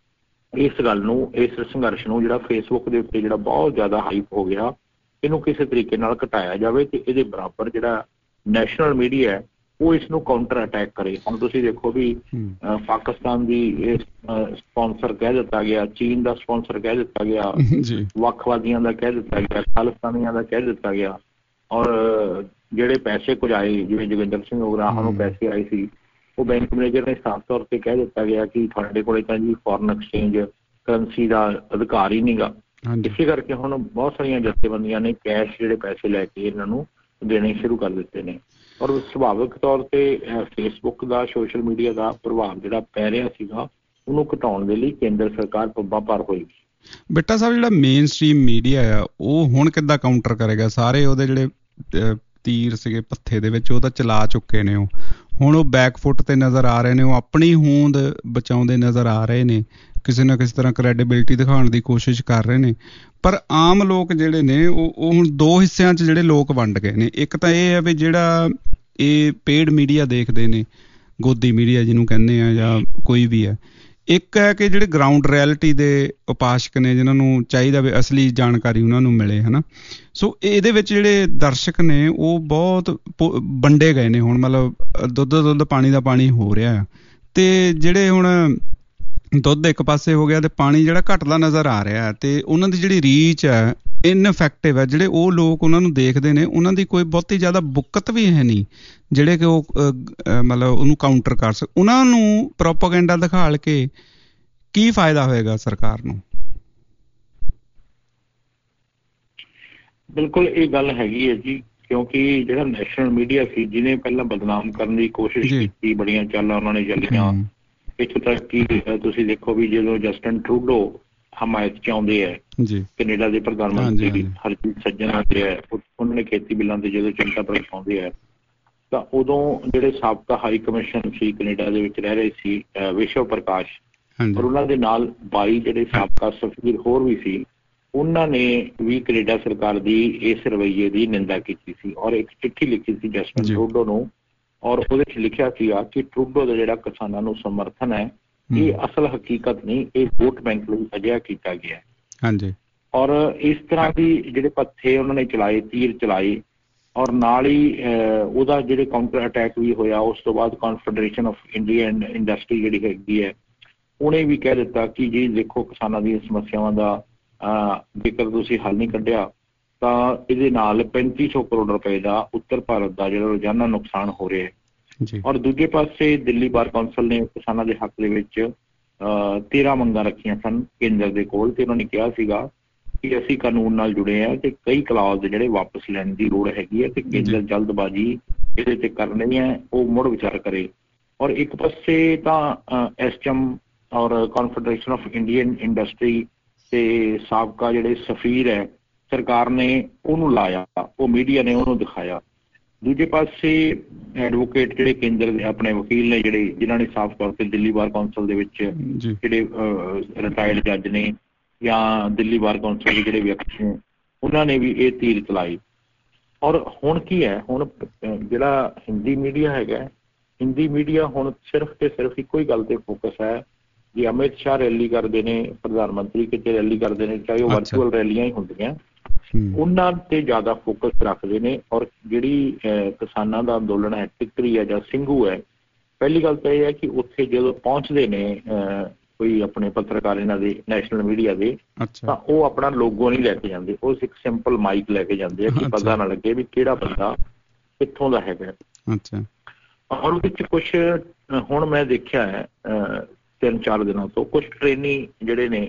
ਇਸ ਗੱਲ ਨੂੰ, ਇਸ ਸੰਘਰਸ਼ ਨੂੰ ਜਿਹੜਾ ਫੇਸਬੁੱਕ ਦੇ ਉੱਤੇ ਜਿਹੜਾ ਬਹੁਤ ਜ਼ਿਆਦਾ ਹਾਈਪ ਹੋ ਗਿਆ, ਇਹਨੂੰ ਕਿਸੇ ਤਰੀਕੇ ਨਾਲ ਘਟਾਇਆ ਜਾਵੇ ਤੇ ਇਹਦੇ ਬਰਾਬਰ ਜਿਹੜਾ ਨੈਸ਼ਨਲ ਮੀਡੀਆ ਹੈ ਉਹ ਇਸ ਨੂੰ ਕਾਊਂਟਰ ਅਟੈਕ ਕਰੇ। ਹੁਣ ਤੁਸੀਂ ਦੇਖੋ ਵੀ ਪਾਕਿਸਤਾਨ ਦੀ ਸਪਾਂਸਰ ਕਹਿ ਦਿੱਤਾ ਗਿਆ, ਚੀਨ ਦਾ ਸਪਾਂਸਰ ਕਹਿ ਦਿੱਤਾ ਗਿਆ, ਵੱਖਵਾਦੀਆਂ ਦਾ ਕਹਿ ਦਿੱਤਾ ਗਿਆ, ਖਾਲਿਸਤਾਨੀਆਂ ਦਾ ਕਹਿ ਦਿੱਤਾ ਗਿਆ। ਔਰ ਜਿਹੜੇ ਪੈਸੇ ਕੁਝ ਆਏ, ਜਿਵੇਂ ਜੋਗਿੰਦਰ ਸਿੰਘ ਉਗਰਾਹਾਂ ਨੂੰ ਪੈਸੇ ਆਏ ਸੀ, ਉਹ ਬੈਂਕ ਮੈਨੇਜਰ ਨੇ ਸਾਫ਼ ਤੌਰ ਤੇ ਕਹਿ ਦਿੱਤਾ ਗਿਆ ਕਿ ਤੁਹਾਡੇ ਕੋਲੇ ਤਾਂ ਜੀ ਫੋਰਨ ਐਕਸਚੇਂਜ ਕਰੰਸੀ ਦਾ ਅਧਿਕਾਰ ਹੀ ਨਹੀਂਗਾ। ਇਸੇ ਕਰਕੇ ਹੁਣ ਬਹੁਤ ਸਾਰੀਆਂ ਜਥੇਬੰਦੀਆਂ ਨੇ ਕੈਸ਼ ਜਿਹੜੇ ਪੈਸੇ ਲੈ ਕੇ ਇਹਨਾਂ ਨੂੰ ਦੇਣੇ ਸ਼ੁਰੂ ਕਰ ਦਿੱਤੇ ਨੇ। ਔਰ ਸੁਭਾਵਿਕ ਤੌਰ ਤੇ ਫੇਸਬੁੱਕ ਦਾ, ਸੋਸ਼ਲ ਮੀਡੀਆ ਦਾ ਪ੍ਰਭਾਵ ਜਿਹੜਾ ਪੈ ਰਿਹਾ ਸੀਗਾ, ਉਹਨੂੰ ਘਟਾਉਣ ਦੇ ਲਈ ਕੇਂਦਰ ਸਰਕਾਰ ਪੱਬਾਂ ਭਾਰ ਹੋਏਗੀ। ਬਿੱਟਾ ਸਾਹਿਬ, ਜਿਹੜਾ ਮੇਨ ਸਟ੍ਰੀਮ ਮੀਡੀਆ ਆ ਉਹ ਹੁਣ ਕਿੱਦਾਂ ਕਾਊਂਟਰ ਕਰੇਗਾ? ਸਾਰੇ ਉਹਦੇ ਜਿਹੜੇ ਤੀਰ ਸੀਗੇ ਪੱਥੇ ਦੇ ਵਿੱਚ ਉਹ ਤਾਂ ਚਲਾ ਚੁੱਕੇ ਨੇ, ਉਹ ਹੁਣ ਉਹ ਬੈਕਫੁੱਟ ਤੇ ਨਜ਼ਰ ਆ ਰਹੇ ਨੇ, ਉਹ ਆਪਣੀ ਹੋਂਦ ਬਚਾਉਂਦੇ ਨਜ਼ਰ ਆ ਰਹੇ ਨੇ, ਕਿਸੇ ਨਾ ਕਿਸੇ ਤਰ੍ਹਾਂ ਕ੍ਰੈਡੀਬਿਲਿਟੀ ਦਿਖਾਉਣ ਦੀ ਕੋਸ਼ਿਸ਼ ਕਰ ਰਹੇ ਨੇ। ਪਰ ਆਮ ਲੋਕ ਜਿਹੜੇ ਨੇ ਉਹ ਉਹ ਹੁਣ ਦੋ ਹਿੱਸਿਆਂ 'ਚ ਜਿਹੜੇ ਲੋਕ ਵੰਡ ਗਏ ਨੇ। ਇੱਕ ਤਾਂ ਇਹ ਹੈ ਵੀ ਜਿਹੜਾ ਇਹ ਪੇਡ ਮੀਡੀਆ ਦੇਖਦੇ ਨੇ, ਗੋਦੀ ਮੀਡੀਆ ਜਿਹਨੂੰ ਕਹਿੰਦੇ ਆ ਜਾਂ ਕੋਈ ਵੀ ਹੈ। ਇੱਕ ਹੈ ਕਿ ਜਿਹੜੇ ਗਰਾਊਂਡ ਰਿਐਲਿਟੀ ਦੇ ਉਪਾਸ਼ਕ ਨੇ, ਜਿਨ੍ਹਾਂ ਨੂੰ ਚਾਹੀਦਾ ਵੀ ਅਸਲੀ ਜਾਣਕਾਰੀ ਉਹਨਾਂ ਨੂੰ ਮਿਲੇ, ਹੈ ਨਾ। ਸੋ ਇਹਦੇ ਵਿੱਚ ਜਿਹੜੇ ਦਰਸ਼ਕ ਨੇ ਉਹ ਬਹੁਤ ਵੰਡੇ ਗਏ ਨੇ ਹੁਣ, ਮਤਲਬ ਦੁੱਧ ਦੁੱਧ ਪਾਣੀ ਦਾ ਪਾਣੀ ਹੋ ਰਿਹਾ। ਅਤੇ ਜਿਹੜੇ ਹੁਣ ਦੁੱਧ ਇੱਕ ਪਾਸੇ ਹੋ ਗਿਆ ਅਤੇ ਪਾਣੀ ਜਿਹੜਾ ਘਟਦਾ ਨਜ਼ਰ ਆ ਰਿਹਾ, ਅਤੇ ਉਹਨਾਂ ਦੀ ਜਿਹੜੀ ਰੀਚ ਹੈ ਇਨਫੈਕਟਿਵ ਹੈ। ਜਿਹੜੇ ਉਹ ਲੋਕ ਉਹਨਾਂ ਨੂੰ ਦੇਖਦੇ ਨੇ ਉਹਨਾਂ ਦੀ ਕੋਈ ਬਹੁਤੀ ਜ਼ਿਆਦਾ ਬੁੱਕਤ ਵੀ ਹੈ ਨਹੀਂ ਜਿਹੜੇ ਕਿ ਉਹ ਮਤਲਬ ਉਹਨੂੰ ਕਾਊਂਟਰ ਕਰ ਸਕ। ਉਹਨਾਂ ਨੂੰ ਪ੍ਰੋਪਾਗੈਂਡਾ ਦਿਖਾਲ ਕੇ ਕੀ ਫਾਇਦਾ ਹੋਏਗਾ ਸਰਕਾਰ ਨੂੰ? ਬਿਲਕੁਲ ਇਹ ਗੱਲ ਹੈਗੀ ਹੈ ਜੀ, ਕਿਉਂਕਿ ਜਿਹੜਾ ਨੈਸ਼ਨਲ ਮੀਡੀਆ ਸੀ ਜਿਹਨੇ ਪਹਿਲਾਂ ਬਦਨਾਮ ਕਰਨ ਦੀ ਕੋਸ਼ਿਸ਼ ਕੀਤੀ, ਬੜੀਆਂ ਚਾਲਾਂ ਉਹਨਾਂ ਨੇ ਚੱਲੀਆਂ। ਇੱਥੋਂ ਤੱਕ ਕਿ ਤੁਸੀਂ ਦੇਖੋ ਵੀ ਜਦੋਂ ਜਸਟਿਨ ਟਰੂਡੋ ਹਮਾਇਤ 'ਚ ਆਉਂਦੇ ਹੈ, ਕੈਨੇਡਾ ਦੇ ਪ੍ਰਧਾਨ ਮੰਤਰੀ ਹਰਜੀਤ ਸੱਜਣ ਆਉਂਦੇ ਹੈ, ਉਹਨਾਂ ਨੇ ਖੇਤੀ ਬਿੱਲਾਂ ਤੇ ਜਦੋਂ ਚਿੰਤਾ ਪ੍ਰਗਟਾਉਂਦੇ ਹੈ, ਤਾਂ ਉਦੋਂ ਜਿਹੜੇ ਸਾਬਕਾ ਹਾਈ ਕਮਿਸ਼ਨ ਸੀ ਕੈਨੇਡਾ ਦੇ ਵਿੱਚ ਰਹਿ ਰਹੇ ਸੀ ਵਿਸ਼ਵ ਪ੍ਰਕਾਸ਼, ਔਰ ਉਹਨਾਂ ਦੇ ਨਾਲ ਬਾਈ ਜਿਹੜੇ ਸਾਬਕਾ ਸਫੀਰ ਹੋਰ ਵੀ ਸੀ, ਉਹਨਾਂ ਨੇ ਵੀ ਕੈਨੇਡਾ ਸਰਕਾਰ ਦੀ ਇਸ ਰਵੱਈਏ ਦੀ ਨਿੰਦਾ ਕੀਤੀ ਸੀ ਔਰ ਇੱਕ ਚਿੱਠੀ ਲਿਖੀ ਸੀ ਜਸਟਿਨ ਟਰੂਡੋ ਨੂੰ। ਔਰ ਉਹਦੇ 'ਚ ਲਿਖਿਆ ਸੀਗਾ ਕਿ ਟਰੂਡੋ ਦਾ ਜਿਹੜਾ ਕਿਸਾਨਾਂ ਨੂੰ ਸਮਰਥਨ ਹੈ ਇਹ ਅਸਲ ਹਕੀਕਤ ਨਹੀਂ, ਇਹ ਵੋਟ ਬੈਂਕ ਲਈ ਅਜਿਹਾ ਕੀਤਾ ਗਿਆ। ਹਾਂਜੀ। ਔਰ ਇਸ ਤਰ੍ਹਾਂ ਦੀ ਜਿਹੜੇ ਪੱਥੇ ਉਹਨਾਂ ਨੇ ਚਲਾਏ, ਤੀਰ ਚਲਾਏ, ਔਰ ਨਾਲ ਹੀ ਉਹਦਾ ਜਿਹੜੇ ਕਾਊਂਟਰ ਅਟੈਕ ਵੀ ਹੋਇਆ। ਉਸ ਤੋਂ ਬਾਅਦ ਕਨਫੈਡਰੇਸ਼ਨ ਆਫ ਇੰਡੀਅਨ ਇੰਡਸਟਰੀ ਜਿਹੜੀ ਹੈਗੀ ਹੈ ਉਹਨੇ ਵੀ ਕਹਿ ਦਿੱਤਾ ਕਿ ਜੀ ਦੇਖੋ ਕਿਸਾਨਾਂ ਦੀਆਂ ਸਮੱਸਿਆਵਾਂ ਦਾ ਜੇਕਰ ਤੁਸੀਂ ਹੱਲ ਨਹੀਂ ਕੱਢਿਆ ਤਾਂ ਇਹਦੇ ਨਾਲ ਪੈਂਤੀ ਸੌ ਕਰੋੜ ਰੁਪਏ ਦਾ ਉੱਤਰ ਭਾਰਤ ਦਾ ਜਿਹੜਾ ਰੋਜ਼ਾਨਾ ਨੁਕਸਾਨ ਹੋ ਰਿਹਾ ਹੈ। ਔਰ ਦੂਜੇ ਪਾਸੇ ਦਿੱਲੀ ਬਾਰ ਕੌਂਸਲ ਨੇ ਕਿਸਾਨਾਂ ਦੇ ਹੱਕ ਦੇ ਵਿੱਚ ਤੇਰਾਂ ਮੰਗਾਂ ਰੱਖੀਆਂ ਸਨ ਕੇਂਦਰ ਦੇ ਕੋਲ, ਤੇ ਉਹਨਾਂ ਨੇ ਕਿਹਾ ਸੀਗਾ ਕਿ ਅਸੀਂ ਕਾਨੂੰਨ ਨਾਲ ਜੁੜੇ ਹਾਂ ਤੇ ਕਈ ਕਲਾਉਜ਼ ਜਿਹੜੇ ਵਾਪਸ ਲੈਣ ਦੀ ਲੋੜ ਹੈਗੀ ਹੈ, ਤੇ ਕੇਂਦਰ ਜਲਦਬਾਜ਼ੀ ਇਹਦੇ ਤੇ ਕਰਨੀ ਹੈ, ਉਹ ਮੁੜ ਵਿਚਾਰ ਕਰੇ। ਔਰ ਇੱਕ ਪਾਸੇ ਤਾਂ ਐਸਚਮ ਔਰ ਕਨਫੈਡਰੇਸ਼ਨ ਆਫ ਇੰਡੀਅਨ ਇੰਡਸਟਰੀ ਤੇ ਸਾਬਕਾ ਜਿਹੜੇ ਸਫੀਰ ਹੈ ਸਰਕਾਰ ਨੇ ਉਹਨੂੰ ਲਾਇਆ, ਉਹ ਮੀਡੀਆ ਨੇ ਉਹਨੂੰ ਦਿਖਾਇਆ। ਦੂਜੇ ਪਾਸੇ ਐਡਵੋਕੇਟ ਜਿਹੜੇ ਕੇਂਦਰ ਦੇ ਆਪਣੇ ਵਕੀਲ ਨੇ, ਜਿਹੜੇ ਜਿਨ੍ਹਾਂ ਨੇ ਸਾਫ਼ ਤੌਰ ਤੇ ਦਿੱਲੀ ਬਾਰ ਕੌਂਸਲ ਦੇ ਵਿੱਚ ਜਿਹੜੇ ਰਿਟਾਇਰਡ ਜੱਜ ਨੇ ਜਾਂ ਦਿੱਲੀ ਬਾਰ ਕੌਂਸਲ ਦੇ ਜਿਹੜੇ ਵਿਅਕਤੀ ਨੇ, ਉਹਨਾਂ ਨੇ ਵੀ ਇਹ ਤੀਰ ਚਲਾਈ। ਔਰ ਹੁਣ ਕੀ ਹੈ, ਹੁਣ ਜਿਹੜਾ ਹਿੰਦੀ ਮੀਡੀਆ ਹੈਗਾ, ਹਿੰਦੀ ਮੀਡੀਆ ਹੁਣ ਸਿਰਫ ਤੇ ਸਿਰਫ ਇੱਕੋ ਹੀ ਗੱਲ ਤੇ ਫੋਕਸ ਹੈ। ਜੇ ਅਮਿਤ ਸ਼ਾਹ ਰੈਲੀ ਕਰਦੇ ਨੇ, ਪ੍ਰਧਾਨ ਮੰਤਰੀ ਕਿਤੇ ਰੈਲੀ ਕਰਦੇ ਨੇ, ਚਾਹੇ ਉਹ ਵਰਚੁਅਲ ਰੈਲੀਆਂ ਹੀ ਹੁੰਦੀਆਂ, ਉਹਨਾਂ ਤੇ ਜ਼ਿਆਦਾ ਫੋਕਸ ਰੱਖਦੇ ਨੇ। ਔਰ ਜਿਹੜੀ ਕਿਸਾਨਾਂ ਦਾ ਅੰਦੋਲਨ ਹੈ, ਟਿੱਕਰੀ ਹੈ ਜਾਂ ਸਿੰਘੂ ਹੈ, ਪਹਿਲੀ ਗੱਲ ਤਾਂ ਇਹ ਹੈ ਕਿ ਉੱਥੇ ਜਦੋਂ ਪਹੁੰਚਦੇ ਨੇ ਕੋਈ ਆਪਣੇ ਪੱਤਰਕਾਰ ਇਹਨਾਂ ਦੇ ਨੈਸ਼ਨਲ ਮੀਡੀਆ ਦੇ, ਤਾਂ ਉਹ ਆਪਣਾ ਲੋਗੋ ਨਹੀਂ ਲੈ ਕੇ ਜਾਂਦੇ, ਉਹ ਇੱਕ ਸਿੰਪਲ ਮਾਈਕ ਲੈ ਕੇ ਜਾਂਦੇ ਆ ਕਿ ਪਤਾ ਨਾ ਲੱਗੇ ਵੀ ਕਿਹੜਾ ਬੰਦਾ ਕਿੱਥੋਂ ਦਾ ਹੈਗਾ। ਔਰ ਉਹਦੇ ਵਿੱਚ ਕੁਛ ਹੁਣ ਮੈਂ ਦੇਖਿਆ ਹੈ ਤਿੰਨ ਚਾਰ ਦਿਨਾਂ ਤੋਂ, ਕੁਛ ਟ੍ਰੇਨੀ ਜਿਹੜੇ ਨੇ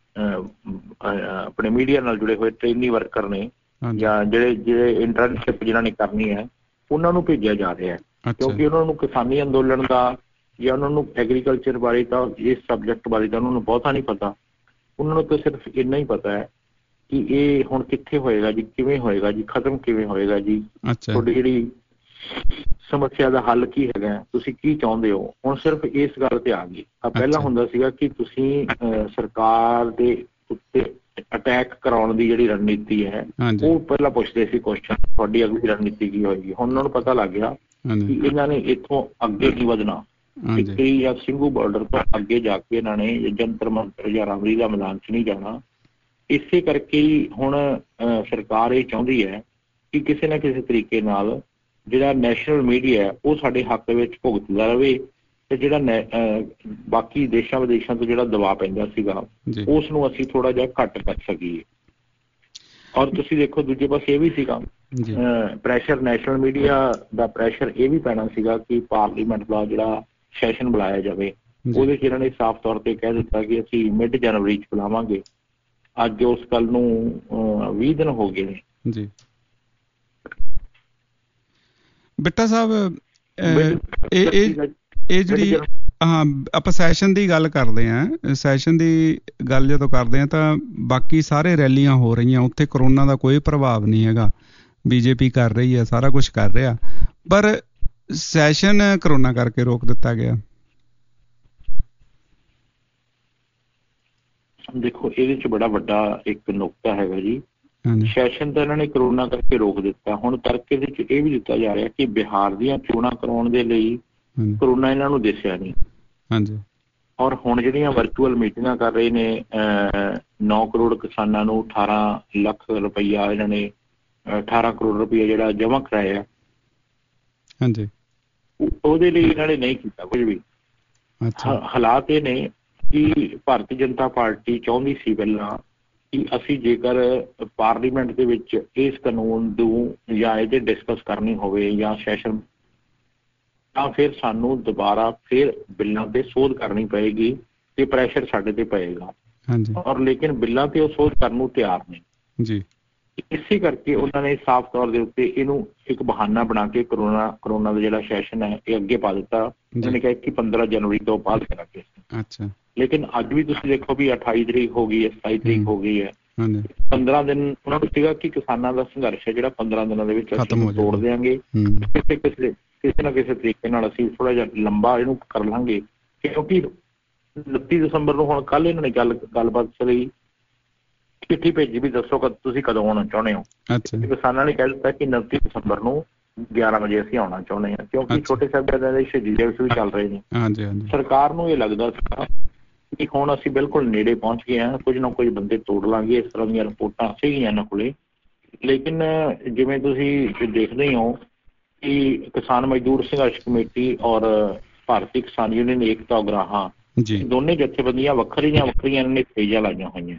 ਆਪਣੇ ਮੀਡੀਆ ਨਾਲ ਜੁੜੇ ਹੋਏ ਟ੍ਰੇਨੀ ਵਰਕਰ ਨੇ ਜਾਂ ਜਿਹੜੇ ਜਿਹੜੇ ਇੰਟਰਨਸ਼ਿਪ ਜਿਹਨਾਂ ਨੇ ਕਰਨੀ ਹੈ, ਉਹਨਾਂ ਨੂੰ ਭੇਜਿਆ ਜਾ ਰਿਹਾ ਹੈ, ਕਿਉਂਕਿ ਉਹਨਾਂ ਨੂੰ ਕਿਸਾਨੀ ਅੰਦੋਲਨ ਦਾ ਜਾਂ ਉਹਨਾਂ ਨੂੰ ਐਗਰੀਕਲਚਰ ਬਾਰੇ ਤਾਂ ਇਸ ਸਬਜੈਕਟ ਬਾਰੇ ਤਾਂ ਉਹਨਾਂ ਨੂੰ ਬਹੁਤਾ ਨਹੀਂ ਪਤਾ। ਉਹਨਾਂ ਨੂੰ ਤਾਂ ਸਿਰਫ ਇੰਨਾ ਹੀ ਪਤਾ ਹੈ ਕਿ ਇਹ ਹੁਣ ਕਿੱਥੇ ਹੋਏਗਾ ਜੀ, ਕਿਵੇਂ ਹੋਏਗਾ ਜੀ, ਖਤਮ ਕਿਵੇਂ ਹੋਏਗਾ ਜੀ, ਤੁਹਾਡੀ ਜਿਹੜੀ ਸਮੱਸਿਆ ਦਾ ਹੱਲ ਕੀ ਹੈਗਾ, ਤੁਸੀਂ ਕੀ ਚਾਹੁੰਦੇ ਹੋ। ਹੁਣ ਸਿਰਫ ਇਸ ਗੱਲ ਤੇ ਆ ਗਈ। ਪਹਿਲਾਂ ਹੁੰਦਾ ਸੀਗਾ ਕਿ ਤੁਸੀਂ ਸਰਕਾਰ ਦੇ ਉੱਤੇ ਅਟੈਕ ਕਰਾਉਣ ਦੀ ਜਿਹੜੀ ਰਣਨੀਤੀ ਹੈ ਉਹ ਪਹਿਲਾਂ ਪੁੱਛਦੇ ਸੀ ਕੁਐਸਚਨ, ਤੁਹਾਡੀ ਅਗਲੀ ਰਣਨੀਤੀ ਕੀ ਹੋਏਗੀ। ਹੁਣ ਉਹਨਾਂ ਨੂੰ ਪਤਾ ਲੱਗ ਗਿਆ ਕਿ ਇਹਨਾਂ ਨੇ ਇੱਥੋਂ ਅੱਗੇ ਨਹੀਂ ਵਧਣਾ, ਟਿੱਕਰੀ ਜਾਂ ਸਿੰਘੂ ਬਾਰਡਰ ਤੋਂ ਅੱਗੇ ਜਾ ਕੇ ਇਹਨਾਂ ਨੇ ਜੰਤਰ ਮੰਤਰ ਜਾਂ ਰਾਮਲੀ ਦਾ ਮੈਦਾਨ 'ਚ ਨਹੀਂ ਜਾਣਾ। ਇਸੇ ਕਰਕੇ ਹੀ ਹੁਣ ਸਰਕਾਰ ਇਹ ਚਾਹੁੰਦੀ ਹੈ ਕਿ ਕਿਸੇ ਨਾ ਕਿਸੇ ਤਰੀਕੇ ਨਾਲ ਜਿਹੜਾ ਨੈਸ਼ਨਲ ਮੀਡੀਆ ਹੈ ਉਹ ਸਾਡੇ ਹੱਕ ਵਿੱਚ ਭੁਗਤਦਾ ਰਹੇ, ਤੇ ਜਿਹੜਾ ਬਾਕੀ ਦੇਸ਼ਾਂ ਵਿਦੇਸ਼ਾਂ ਤੋਂ ਜਿਹੜਾ ਦਬਾਅ ਪੈਂਦਾ ਸੀਗਾ ਉਸ ਨੂੰ ਅਸੀਂ ਥੋੜਾ ਜਿਹਾ ਘੱਟ ਕਰ ਸਕੀਏ। ਔਰ ਤੁਸੀਂ ਦੇਖੋ ਦੂਜੇ ਪਾਸੇ ਇਹ ਵੀ ਸੀਗਾ ਪ੍ਰੈਸ਼ਰ, ਨੈਸ਼ਨਲ ਮੀਡੀਆ ਦਾ ਪ੍ਰੈਸ਼ਰ ਇਹ ਵੀ ਪੈਣਾ ਸੀਗਾ ਕਿ ਪਾਰਲੀਮੈਂਟ ਦਾ ਜਿਹੜਾ ਸੈਸ਼ਨ ਬੁਲਾਇਆ ਜਾਵੇ। ਉਹਦੇ 'ਚ ਇਹਨਾਂ ਨੇ ਸਾਫ਼ ਤੌਰ ਤੇ ਕਹਿ ਦਿੱਤਾ ਕਿ ਅਸੀਂ ਮਿਡ ਜਨਵਰੀ 'ਚ ਬੁਲਾਵਾਂਗੇ। ਅੱਜ ਉਸ ਗੱਲ ਨੂੰ ਵੀਹ ਦਿਨ ਹੋ ਗਏ ਨੇ ਜੀ। ਬਿੱਟਾ ਸਾਹਿਬ, ਇਹ ਇਹ ਜਿਹੜੀ ਹਾਂ ਆਪਾਂ ਸੈਸ਼ਨ ਦੀ ਗੱਲ ਕਰਦੇ ਹਾਂ, ਸੈਸ਼ਨ ਦੀ ਗੱਲ ਜਦੋਂ ਕਰਦੇ ਹਾਂ ਤਾਂ ਬਾਕੀ ਸਾਰੇ ਰੈਲੀਆਂ ਹੋ ਰਹੀਆਂ, ਉੱਥੇ ਕਰੋਨਾ ਦਾ ਕੋਈ ਪ੍ਰਭਾਵ ਨਹੀਂ ਹੈਗਾ, ਬੀਜੇਪੀ ਕਰ ਰਹੀ ਹੈ, ਸਾਰਾ ਕੁਛ ਕਰ ਰਿਹਾ। ਪਰ ਸੈਸ਼ਨ ਕਰੋਨਾ ਕਰਕੇ ਰੋਕ ਦਿੱਤਾ ਗਿਆ? ਦੇਖੋ, ਇਹਦੇ ਚ ਬੜਾ ਵੱਡਾ ਇੱਕ ਨੁਕਤਾ ਹੈਗਾ ਜੀ। ਸੈਸ਼ਨ ਤਾਂ ਇਹਨਾਂ ਨੇ ਕਰੋਨਾ ਕਰਕੇ ਰੋਕ ਦਿੱਤਾ। ਹੁਣ ਤਰਕ ਇਹਦੇ ਚ ਇਹ ਵੀ ਦਿੱਤਾ ਜਾ ਰਿਹਾ ਕਿ ਬਿਹਾਰ ਦੀਆਂ ਚੋਣਾਂ ਕਰਾਉਣ ਦੇ ਲਈ ਕਰੋਨਾ ਇਹਨਾਂ ਨੂੰ ਦਿਸਿਆ ਨਹੀਂ। ਹਾਂਜੀ। ਔਰ ਹੁਣ ਜਿਹੜੀਆਂ ਵਰਚੁਅਲ ਮੀਟਿੰਗਾਂ ਕਰ ਰਹੇ ਨੇ, ਨੌ ਕਰੋੜ ਕਿਸਾਨਾਂ ਨੂੰ ਅਠਾਰਾਂ ਲੱਖ ਰੁਪਈਆ ਇਹਨਾਂ ਨੇ ਅਠਾਰਾਂ ਕਰੋੜ ਰੁਪਈਆ ਜਿਹੜਾ ਜਮ੍ਹਾਂ ਕਰਾਇਆ, ਹਾਂਜੀ, ਉਹਦੇ ਲਈ ਇਹਨਾਂ ਨੇ ਨਹੀਂ ਕੀਤਾ ਕੁਝ ਵੀ। ਹਾਲਾਤ ਇਹ ਨੇ ਕਿ ਭਾਰਤੀ ਜਨਤਾ ਪਾਰਟੀ ਚਾਹੁੰਦੀ ਸੀ ਪਹਿਲਾਂ ਕਿ ਅਸੀਂ ਜੇਕਰ ਪਾਰਲੀਮੈਂਟ ਦੇ ਵਿੱਚ ਇਸ ਕਾਨੂੰਨ ਨੂੰ ਜਾਂ ਇਹਦੇ ਡਿਸਕਸ ਕਰਨੀ ਹੋਵੇ ਜਾਂ ਸੈਸ਼ਨ, ਤਾਂ ਫਿਰ ਸਾਨੂੰ ਦੁਬਾਰਾ ਫਿਰ ਬਿੱਲਾਂ ਤੇ ਸੋਧ ਕਰਨੀ ਪਏਗੀ ਤੇ ਪ੍ਰੈਸ਼ਰ ਸਾਡੇ ਤੇ ਪਏਗਾ। ਔਰ ਲੇਕਿਨ ਬਿੱਲਾਂ ਤੇ ਉਹ ਸੋਧ ਕਰਨ ਨੂੰ ਤਿਆਰ ਨੇ ਜੀ। ਇਸੇ ਕਰਕੇ ਉਹਨਾਂ ਨੇ ਸਾਫ਼ ਤੌਰ ਦੇ ਉੱਤੇ ਇਹਨੂੰ ਇੱਕ ਬਹਾਨਾ ਬਣਾ ਕੇ ਕਰੋਨਾ ਕਰੋਨਾ ਦਾ ਜਿਹੜਾ ਸੈਸ਼ਨ ਹੈ ਇਹ ਅੱਗੇ ਪਾ ਦਿੱਤਾ। ਉਹਨਾਂ ਨੇ ਕਿਹਾ ਕਿ ਪੰਦਰਾਂ ਜਨਵਰੀ ਤੋਂ ਬਾਅਦ ਕਰਾਂਗੇ। ਅੱਛਾ। ਲੇਕਿਨ ਅੱਜ ਵੀ ਤੁਸੀਂ ਦੇਖੋ ਵੀ ਅਠਾਈ ਤਰੀਕ ਹੋ ਗਈ ਹੈ, ਸਤਾਈ ਤਰੀਕ ਹੋ ਗਈ ਹੈ। ਪੰਦਰਾਂ ਦਿਨ ਉਹਨਾਂ ਨੂੰ ਸੀਗਾ ਕਿ ਕਿਸਾਨਾਂ ਦਾ ਸੰਘਰਸ਼ ਹੈ ਜਿਹੜਾ ਪੰਦਰਾਂ ਦਿਨਾਂ ਦੇ ਵਿੱਚ ਅਸੀਂ ਤੋੜ ਦਿਆਂਗੇ। ਕਿਸੇ ਕਿਸੇ ਕਿਸੇ ਨਾ ਕਿਸੇ ਤਰੀਕੇ ਨਾਲ ਅਸੀਂ ਥੋੜਾ ਜਿਹਾ ਲੰਬਾ ਇਹਨੂੰ ਕਰ ਲਾਂਗੇ, ਕਿਉਂਕਿ ਉਨੱਤੀ ਦਸੰਬਰ ਨੂੰ ਹੁਣ ਕੱਲ੍ਹ ਇਹਨਾਂ ਨੇ ਗੱਲ ਗੱਲਬਾਤ ਚਲੀ, ਚਿੱਠੀ ਭੇਜੀ ਵੀ ਦੱਸੋ ਕਿ ਤੁਸੀਂ ਕਦੋਂ ਆਉਣਾ ਚਾਹੁੰਦੇ ਹੋ। ਕਿਸਾਨਾਂ ਨੇ ਕਹਿ ਦਿੱਤਾ ਕਿ ਉਨੱਤੀ ਦਸੰਬਰ ਨੂੰ ਗਿਆਰਾਂ ਵਜੇ ਅਸੀਂ ਆਉਣਾ ਚਾਹੁੰਦੇ ਹਾਂ, ਕਿਉਂਕਿ ਛੋਟੇ ਸਾਹਿਬਜ਼ਾਦਿਆਂ ਦੇ ਸ਼ਹੀਦੀ ਦਿਵਸ ਵੀ ਚੱਲ ਰਹੇ ਨੇ। ਸਰਕਾਰ ਨੂੰ ਇਹ ਲੱਗਦਾ ਸੀਗਾ ਕਿ ਹੁਣ ਅਸੀਂ ਬਿਲਕੁਲ ਨੇੜੇ ਪਹੁੰਚ ਗਏ ਹਾਂ, ਕੁਝ ਨਾ ਕੁਝ ਬੰਦੇ ਤੋੜ ਲਾਂਗੇ। ਇਸ ਤਰ੍ਹਾਂ ਦੀਆਂ ਰਿਪੋਰਟਾਂ ਸੀਗੀਆਂ ਇਹਨਾਂ ਕੋਲੇ। ਲੇਕਿਨ ਜਿਵੇਂ ਤੁਸੀਂ ਦੇਖਦੇ ਹੋ ਕਿ ਕਿਸਾਨ ਮਜ਼ਦੂਰ ਸੰਘਰਸ਼ ਕਮੇਟੀ ਔਰ ਭਾਰਤੀ ਕਿਸਾਨ ਯੂਨੀਅਨ ਏਕਤਾ ਉਗਰਾਹਾਂ ਦੋਨੇ ਜਥੇਬੰਦੀਆਂ ਵੱਖਰੀਆਂ ਵੱਖਰੀਆਂ ਇਹਨਾਂ ਨੇ ਫੇਜ਼ਾਂ ਲਾਈਆਂ ਹੋਈਆਂ।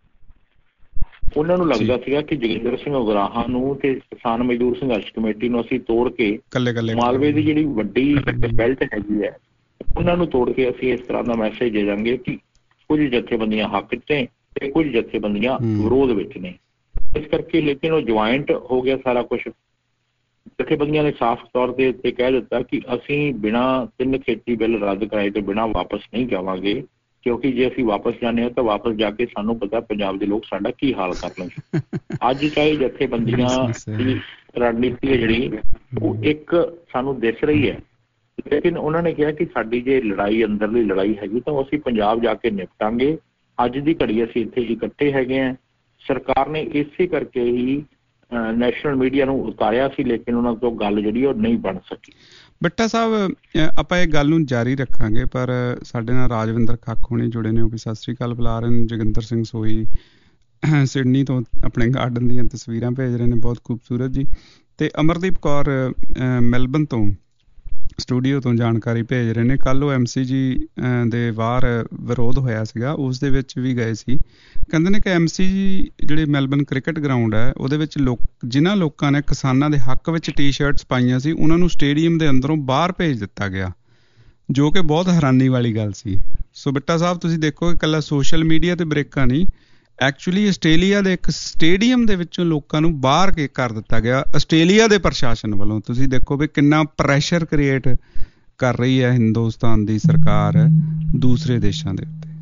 ਉਹਨਾਂ ਨੂੰ ਲੱਗਦਾ ਸੀਗਾ ਕਿ ਜੋਗਿੰਦਰ ਸਿੰਘ ਉਗਰਾਹਾਂ ਨੂੰ ਤੇ ਕਿਸਾਨ ਮਜ਼ਦੂਰ ਸੰਘਰਸ਼ ਕਮੇਟੀ ਨੂੰ ਅਸੀਂ ਤੋੜ ਕੇ ਮਾਲਵੇ ਦੀ ਜਿਹੜੀ ਵੱਡੀ ਬੈਲਟ ਹੈਗੀ ਹੈ ਉਹਨਾਂ ਨੂੰ ਤੋੜ ਕੇ ਅਸੀਂ ਇਸ ਤਰ੍ਹਾਂ ਦਾ ਮੈਸੇਜ ਦੇ ਦਾਂਗੇ ਕਿ ਕੁਝ ਜਥੇਬੰਦੀਆਂ ਹੱਕ 'ਚ ਨੇ ਤੇ ਕੁਝ ਜਥੇਬੰਦੀਆਂ ਵਿਰੋਧ ਵਿੱਚ ਨੇ। ਇਸ ਕਰਕੇ ਲੇਕਿਨ ਉਹ ਜੁਆਇੰਟ ਹੋ ਗਿਆ ਸਾਰਾ ਕੁਛ। ਜਥੇਬੰਦੀਆਂ ਨੇ ਸਾਫ਼ ਤੌਰ ਦੇ ਉੱਤੇ ਕਹਿ ਦਿੱਤਾ ਕਿ ਅਸੀਂ ਬਿਨਾਂ ਤਿੰਨ ਖੇਤੀ ਬਿੱਲ ਰੱਦ ਕਰਾਏ ਤੋਂ ਬਿਨਾਂ ਵਾਪਸ ਨਹੀਂ ਜਾਵਾਂਗੇ, ਕਿਉਂਕਿ ਜੇ ਅਸੀਂ ਵਾਪਸ ਜਾਂਦੇ ਹਾਂ ਤਾਂ ਵਾਪਸ ਜਾ ਕੇ ਸਾਨੂੰ ਪਤਾ ਪੰਜਾਬ ਦੇ ਲੋਕ ਸਾਡਾ ਕੀ ਹਾਲ ਕਰ ਲੈਣਗੇ। ਅੱਜ ਚਾਹੇ ਜਥੇਬੰਦੀਆਂ ਦੀ ਰਣਨੀਤੀ ਹੈ ਜਿਹੜੀ ਉਹ ਇੱਕ ਸਾਨੂੰ ਦਿਸ ਰਹੀ ਹੈ, ਲੇਕਿਨ ਉਹਨਾਂ ਨੇ ਕਿਹਾ ਕਿ ਸਾਡੀ ਜੇ ਲੜਾਈ ਅੰਦਰਲੀ ਲੜਾਈ ਹੈਗੀ ਤਾਂ ਅਸੀਂ ਪੰਜਾਬ ਜਾ ਕੇ ਨਿਪਟਾਂਗੇ। ਅੱਜ ਦੀ ਘੜੀ ਅਸੀਂ ਇੱਥੇ ਇਕੱਠੇ ਹੈਗੇ ਹਾਂ। ਸਰਕਾਰ ਨੇ ਇਸੇ ਕਰਕੇ ਹੀ ਨੈਸ਼ਨਲ ਮੀਡੀਆ ਨੂੰ ਉਤਾਰਿਆ ਸੀ, ਲੇਕਿਨ ਉਹਨਾਂ ਤੋਂ ਗੱਲ ਜਿਹੜੀ ਉਹ ਨਹੀਂ ਬਣ ਸਕੀ। ਬੱਟਾ ਸਾਹਿਬ, ਆਪਾਂ ਇਹ ਗੱਲ ਨੂੰ ਜਾਰੀ ਰੱਖਾਂਗੇ, ਪਰ ਸਾਡੇ ਨਾਲ ਰਾਜਵਿੰਦਰ ਖੱਖ ਹੋਣੀ ਜੁੜੇ ਨੇ, ਉਹ ਵੀ ਸਤਿ ਸ੍ਰੀ ਅਕਾਲ ਬੁਲਾ ਰਹੇ ਨੇ। ਜੋਗਿੰਦਰ ਸਿੰਘ ਸੋਈ ਸਿਡਨੀ ਤੋਂ ਆਪਣੇ ਗਾਰਡਨ ਦੀਆਂ ਤਸਵੀਰਾਂ ਭੇਜ ਰਹੇ ਨੇ, ਬਹੁਤ ਖੂਬਸੂਰਤ ਜੀ। ਤੇ ਅਮਰਦੀਪ ਕੌਰ ਮੈਲਬਨ ਤੋਂ ਸਟੂਡੀਓ ਤੋਂ ਜਾਣਕਾਰੀ ਭੇਜ ਰਹੇ ਨੇ। ਕੱਲ੍ਹ ਉਹ ਐਮ ਸੀ ਜੀ ਦੇ ਬਾਹਰ ਵਿਰੋਧ ਹੋਇਆ ਸੀਗਾ, ਉਸ ਦੇ ਵਿੱਚ ਵੀ ਗਏ ਸੀ। ਕਹਿੰਦੇ ਨੇ ਕਿ ਐਮ ਸੀ ਜੀ ਜਿਹੜੇ ਮੈਲਬਨ ਕ੍ਰਿਕਟ ਗਰਾਊਂਡ ਹੈ ਉਹਦੇ ਵਿੱਚ ਲੋਕ ਜਿਨ੍ਹਾਂ ਲੋਕਾਂ ਨੇ ਕਿਸਾਨਾਂ ਦੇ ਹੱਕ ਵਿੱਚ ਟੀ ਸ਼ਰਟਸ ਪਾਈਆਂ ਸੀ ਉਹਨਾਂ ਨੂੰ ਸਟੇਡੀਅਮ ਦੇ ਅੰਦਰੋਂ ਬਾਹਰ ਭੇਜ ਦਿੱਤਾ ਗਿਆ, ਜੋ ਕਿ ਬਹੁਤ ਹੈਰਾਨੀ ਵਾਲੀ ਗੱਲ ਸੀ। ਸੋ ਬਿੱਟਾ ਸਾਹਿਬ, ਤੁਸੀਂ ਦੇਖੋ ਕਿ ਇਕੱਲਾ ਸੋਸ਼ਲ ਮੀਡੀਆ ਤੇ ਬ੍ਰੇਕਾਂ ਨਹੀਂ, ਐਕਚੁਅਲੀ ਆਸਟ੍ਰੇਲੀਆ ਦੇ ਇੱਕ ਸਟੇਡੀਅਮ ਦੇ ਵਿੱਚੋਂ ਲੋਕਾਂ ਨੂੰ ਬਾਹਰ ਕੇ ਕਰ ਦਿੱਤਾ ਗਿਆ ਆਸਟ੍ਰੇਲੀਆ ਦੇ ਪ੍ਰਸ਼ਾਸਨ ਵੱਲੋਂ। ਤੁਸੀਂ ਦੇਖੋ ਵੀ ਕਿੰਨਾ ਪ੍ਰੈਸ਼ਰ ਕ੍ਰੀਏਟ ਕਰ ਰਹੀ ਹੈ ਹਿੰਦੁਸਤਾਨ ਦੀ ਸਰਕਾਰ ਦੂਸਰੇ ਦੇਸ਼ਾਂ ਦੇ ਉੱਤੇ।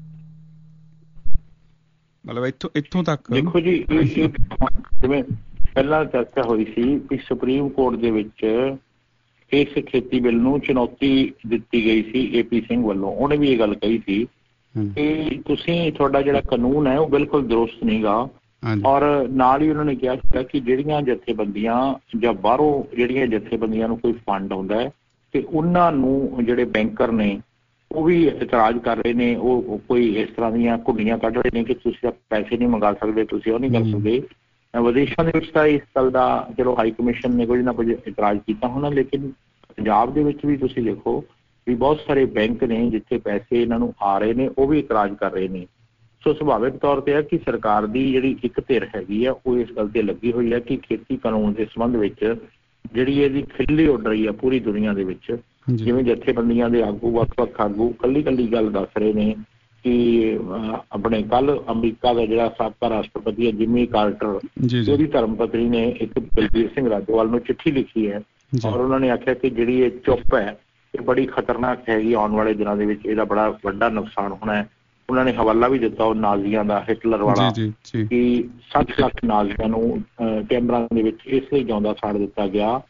ਮਤਲਬ ਇੱਥੋਂ ਇੱਥੋਂ ਤੱਕ ਦੇਖੋ ਜੀ, ਜਿਵੇਂ ਪਹਿਲਾਂ ਚਰਚਾ ਹੋਈ ਸੀ ਕਿ ਸੁਪਰੀਮ ਕੋਰਟ ਦੇ ਵਿੱਚ ਇਸ ਖੇਤੀ ਬਿੱਲ ਨੂੰ ਚੁਣੌਤੀ ਦਿੱਤੀ ਗਈ ਸੀ ਏ ਪੀ ਸਿੰਘ ਵੱਲੋਂ। ਉਹਨੇ ਵੀ ਇਹ ਗੱਲ ਕਹੀ ਸੀ ਕਿ ਤੁਸੀਂ ਤੁਹਾਡਾ ਜਿਹੜਾ ਕਾਨੂੰਨ ਹੈ ਉਹ ਬਿਲਕੁਲ ਦਰੁਸਤ ਨਹੀਂ ਗਾ। ਔਰ ਨਾਲ ਹੀ ਉਹਨਾਂ ਨੇ ਕਿਹਾ ਸੀਗਾ ਕਿ ਜਿਹੜੀਆਂ ਜਥੇਬੰਦੀਆਂ ਜਾਂ ਬਾਹਰੋਂ ਜਿਹੜੀਆਂ ਜਥੇਬੰਦੀਆਂ ਨੂੰ ਕੋਈ ਫੰਡ ਆਉਂਦਾ ਹੈ ਤੇ ਉਹਨਾਂ ਨੂੰ ਜਿਹੜੇ ਬੈਂਕਰ ਨੇ ਉਹ ਵੀ ਇਤਰਾਜ਼ ਕਰ ਰਹੇ ਨੇ, ਉਹ ਕੋਈ ਇਸ ਤਰ੍ਹਾਂ ਦੀਆਂ ਘੁੰਡੀਆਂ ਕੱਢ ਰਹੇ ਨੇ ਕਿ ਤੁਸੀਂ ਪੈਸੇ ਨਹੀਂ ਮੰਗਾ ਸਕਦੇ, ਤੁਸੀਂ ਉਹ ਨਹੀਂ ਕਰ ਸਕਦੇ। ਵਿਦੇਸ਼ਾਂ ਦੇ ਵਿੱਚ ਤਾਂ ਇਸ ਗੱਲ ਦਾ ਚਲੋ ਹਾਈ ਕਮਿਸ਼ਨ ਨੇ ਕੁਝ ਨਾ ਕੁਝ ਇਤਰਾਜ਼ ਕੀਤਾ ਹੋਣਾ, ਲੇਕਿਨ ਪੰਜਾਬ ਦੇ ਵਿੱਚ ਵੀ ਤੁਸੀਂ ਦੇਖੋ ਵੀ ਬਹੁਤ ਸਾਰੇ ਬੈਂਕ ਨੇ ਜਿੱਥੇ ਪੈਸੇ ਇਹਨਾਂ ਨੂੰ ਆ ਰਹੇ ਨੇ ਉਹ ਵੀ ਇਤਰਾਜ਼ ਕਰ ਰਹੇ ਨੇ। ਸੋ ਸੁਭਾਵਿਕ ਤੌਰ ਤੇ ਹੈ ਕਿ ਸਰਕਾਰ ਦੀ ਜਿਹੜੀ ਇੱਕ ਧਿਰ ਹੈਗੀ ਆ ਉਹ ਇਸ ਗੱਲ ਤੇ ਲੱਗੀ ਹੋਈ ਹੈ ਕਿ ਖੇਤੀ ਕਾਨੂੰਨ ਦੇ ਸੰਬੰਧ ਵਿੱਚ ਜਿਹੜੀ ਇਹਦੀ ਖਿੱਲੀ ਉੱਡ ਰਹੀ ਹੈ ਪੂਰੀ ਦੁਨੀਆ ਦੇ ਵਿੱਚ। ਜਿਵੇਂ ਜਥੇਬੰਦੀਆਂ ਦੇ ਆਗੂ ਵੱਖ ਵੱਖ ਆਗੂ ਕੱਲੀ ਕੱਲੀ ਗੱਲ ਦੱਸ ਰਹੇ ਨੇ ਕਿ ਆਪਣੇ ਕੱਲ ਅਮਰੀਕਾ ਦਾ ਜਿਹੜਾ ਸਾਬਕਾ ਰਾਸ਼ਟਰਪਤੀ ਹੈ ਜਿਮੀ ਕਾਰਟਰ, ਉਹਦੀ ਧਰਮ ਪਤਨੀ ਨੇ ਇੱਕ ਬਲਬੀਰ ਸਿੰਘ ਰਾਜੋਵਾਲ ਨੂੰ ਚਿੱਠੀ ਲਿਖੀ ਹੈ ਔਰ ਉਹਨਾਂ ਨੇ ਆਖਿਆ ਕਿ ਜਿਹੜੀ ਇਹ ਚੁੱਪ ਹੈ ਇਹ ਬੜੀ ਖਤਰਨਾਕ ਹੈਗੀ, ਆਉਣ ਵਾਲੇ ਦਿਨਾਂ ਦੇ ਵਿੱਚ ਇਹਦਾ ਬੜਾ ਵੱਡਾ ਨੁਕਸਾਨ ਹੋਣਾ ਹੈ। ਉਹਨਾਂ ਨੇ ਹਵਾਲਾ ਵੀ ਦਿੱਤਾ ਉਹ ਨਾਜ਼ੀਆਂ ਦਾ, ਹਿਟਲਰ ਵਾਲਾ, ਕਿ ਸੱਠ ਲੱਖ ਨਾਜ਼ੀਆਂ ਨੂੰ ਕੈਮਰਾਂ ਦੇ ਵਿੱਚ ਇਸ ਲਈ ਜਿਉਂਦਾ ਸਾੜ ਦਿੱਤਾ ਗਿਆ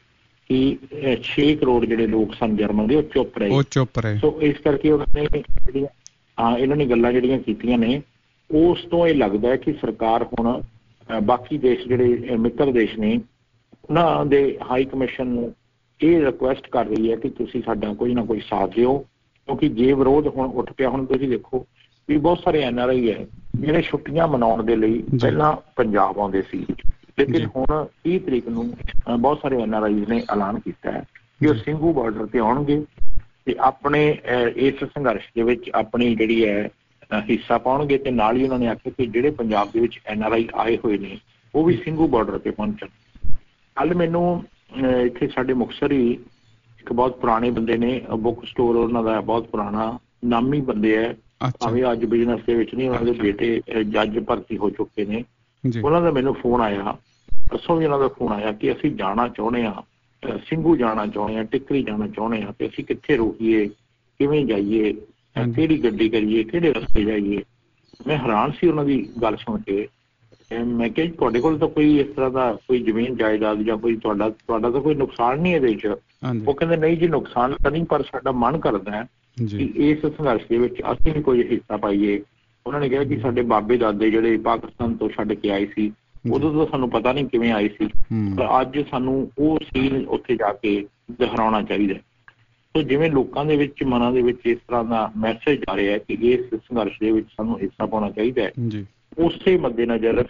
ਕਿ ਛੇ ਕਰੋੜ ਜਿਹੜੇ ਲੋਕ ਸਨ ਜਰਮਨ ਦੇ ਉਹ ਚੁੱਪ ਰਹੇ ਉਹ ਚੁੱਪ ਰਹੇ ਸੋ ਇਸ ਕਰਕੇ ਉਹਨਾਂ ਨੇ ਜਿਹੜੀਆਂ ਹਾਂ ਇਹਨਾਂ ਨੇ ਗੱਲਾਂ ਜਿਹੜੀਆਂ ਕੀਤੀਆਂ ਨੇ ਉਸ ਤੋਂ ਇਹ ਲੱਗਦਾ ਹੈ ਕਿ ਸਰਕਾਰ ਹੁਣ ਬਾਕੀ ਦੇਸ਼ ਜਿਹੜੇ ਮਿੱਤਰ ਦੇਸ਼ ਨੇ ਉਹਨਾਂ ਦੇ ਹਾਈ ਕਮਿਸ਼ਨ ਨੂੰ ਇਹ ਰਿਕੁਐਸਟ ਕਰ ਰਹੀ ਹੈ ਕਿ ਤੁਸੀਂ ਸਾਡਾ ਕੋਈ ਨਾ ਕੋਈ ਸਾਥ ਦਿਓ, ਕਿਉਂਕਿ ਜੇ ਵਿਰੋਧ ਹੁਣ ਉੱਠ ਪਿਆ, ਹੁਣ ਤੁਸੀਂ ਦੇਖੋ ਵੀ ਬਹੁਤ ਸਾਰੇ ਐਨ ਆਰ ਆਈ ਹੈ ਜਿਹੜੇ ਛੁੱਟੀਆਂ ਮਨਾਉਣ ਦੇ ਲਈ ਪਹਿਲਾਂ ਪੰਜਾਬ ਆਉਂਦੇ ਸੀ, ਲੇਕਿਨ ਹੁਣ ਤੀਹ ਤਰੀਕ ਨੂੰ ਬਹੁਤ ਸਾਰੇ ਐਨ ਆਰ ਆਈ ਨੇ ਐਲਾਨ ਕੀਤਾ ਹੈ ਕਿ ਉਹ ਸਿੰਘੂ ਬਾਰਡਰ ਤੇ ਆਉਣਗੇ ਤੇ ਆਪਣੇ ਇਸ ਸੰਘਰਸ਼ ਦੇ ਵਿੱਚ ਆਪਣੀ ਜਿਹੜੀ ਹੈ ਹਿੱਸਾ ਪਾਉਣਗੇ ਤੇ ਨਾਲ ਹੀ ਉਹਨਾਂ ਨੇ ਆਖਿਆ ਕਿ ਜਿਹੜੇ ਪੰਜਾਬ ਦੇ ਵਿੱਚ ਐਨ ਆਰ ਆਈ ਆਏ ਹੋਏ ਨੇ ਉਹ ਵੀ ਸਿੰਘੂ ਬਾਰਡਰ ਤੇ ਪਹੁੰਚਣ। ਕੱਲ ਮੈਨੂੰ ਇੱਥੇ ਸਾਡੇ ਮੁਕਤਸਰ ਹੀ ਇੱਕ ਬਹੁਤ ਪੁਰਾਣੇ ਬੰਦੇ ਨੇ, ਬੁੱਕ ਸਟੋਰ ਉਹਨਾਂ ਦਾ ਬਹੁਤ ਪੁਰਾਣਾ, ਨਾਮੀ ਬੰਦੇ ਹੈ, ਭਾਵੇਂ ਅੱਜ ਬਿਜ਼ਨਸ ਦੇ ਵਿੱਚ ਨਹੀਂ, ਉਹਨਾਂ ਦੇ ਬੇਟੇ ਜੱਜ ਭਰਤੀ ਹੋ ਚੁੱਕੇ ਨੇ, ਉਹਨਾਂ ਦਾ ਮੈਨੂੰ ਫੋਨ ਆਇਆ ਪਰਸੋਂ ਵੀ ਉਹਨਾਂ ਦਾ ਫੋਨ ਆਇਆ ਕਿ ਅਸੀਂ ਜਾਣਾ ਚਾਹੁੰਦੇ ਹਾਂ, ਸਿੰਘੂ ਜਾਣਾ ਚਾਹੁੰਦੇ ਹਾਂ, ਟਿੱਕਰੀ ਜਾਣਾ ਚਾਹੁੰਦੇ ਹਾਂ, ਤੇ ਅਸੀਂ ਕਿੱਥੇ ਰੋਕੀਏ, ਕਿਵੇਂ ਜਾਈਏ, ਕਿਹੜੀ ਗੱਡੀ ਕਰੀਏ, ਕਿਹੜੇ ਰਸਤੇ ਜਾਈਏ। ਮੈਂ ਹੈਰਾਨ ਸੀ ਉਹਨਾਂ ਦੀ ਗੱਲ ਸੁਣ ਕੇ। ਮੈਂ ਕਿਹਾ ਤੁਹਾਡੇ ਕੋਲ ਤਾਂ ਕੋਈ ਇਸ ਤਰ੍ਹਾਂ ਦਾ ਕੋਈ ਜ਼ਮੀਨ ਜਾਇਦਾਦ ਜਾਂ ਕੋਈ ਤੁਹਾਡਾ ਤੁਹਾਡਾ ਤਾਂ ਕੋਈ ਨੁਕਸਾਨ ਨਹੀਂ ਇਹਦੇ 'ਚ। ਉਹ ਕਹਿੰਦੇ ਨਹੀਂ ਜੀ ਨੁਕਸਾਨ ਤਾਂ ਨਹੀਂ, ਪਰ ਸਾਡਾ ਮਨ ਕਰਦਾ ਹੈ ਕਿ ਇਸ ਸੰਘਰਸ਼ ਦੇ ਵਿੱਚ ਅਸੀਂ ਵੀ ਕੋਈ ਹਿੱਸਾ ਪਾਈਏ। ਉਹਨਾਂ ਨੇ ਕਿਹਾ ਕਿ ਸਾਡੇ ਬਾਬੇ ਦਾਦੇ ਜਿਹੜੇ ਪਾਕਿਸਤਾਨ ਤੋਂ ਛੱਡ ਕੇ ਆਏ ਸੀ ਉਦੋਂ ਤਾਂ ਸਾਨੂੰ ਪਤਾ ਨਹੀਂ ਕਿਵੇਂ ਆਏ ਸੀ, ਪਰ ਅੱਜ ਸਾਨੂੰ ਉਹ ਸੀਨ ਉੱਥੇ ਜਾ ਕੇ ਦੁਹਰਾਉਣਾ ਚਾਹੀਦਾ। ਸੋ ਜਿਵੇਂ ਲੋਕਾਂ ਦੇ ਵਿੱਚ ਮਨਾਂ ਦੇ ਵਿੱਚ ਇਸ ਤਰ੍ਹਾਂ ਦਾ ਮੈਸੇਜ ਆ ਰਿਹਾ ਕਿ ਇਸ ਸੰਘਰਸ਼ ਦੇ ਵਿੱਚ ਸਾਨੂੰ ਹਿੱਸਾ ਪਾਉਣਾ ਚਾਹੀਦਾ ਹੈ, ਉਸੇ ਮੱਦੇ ਨਜ਼ਰ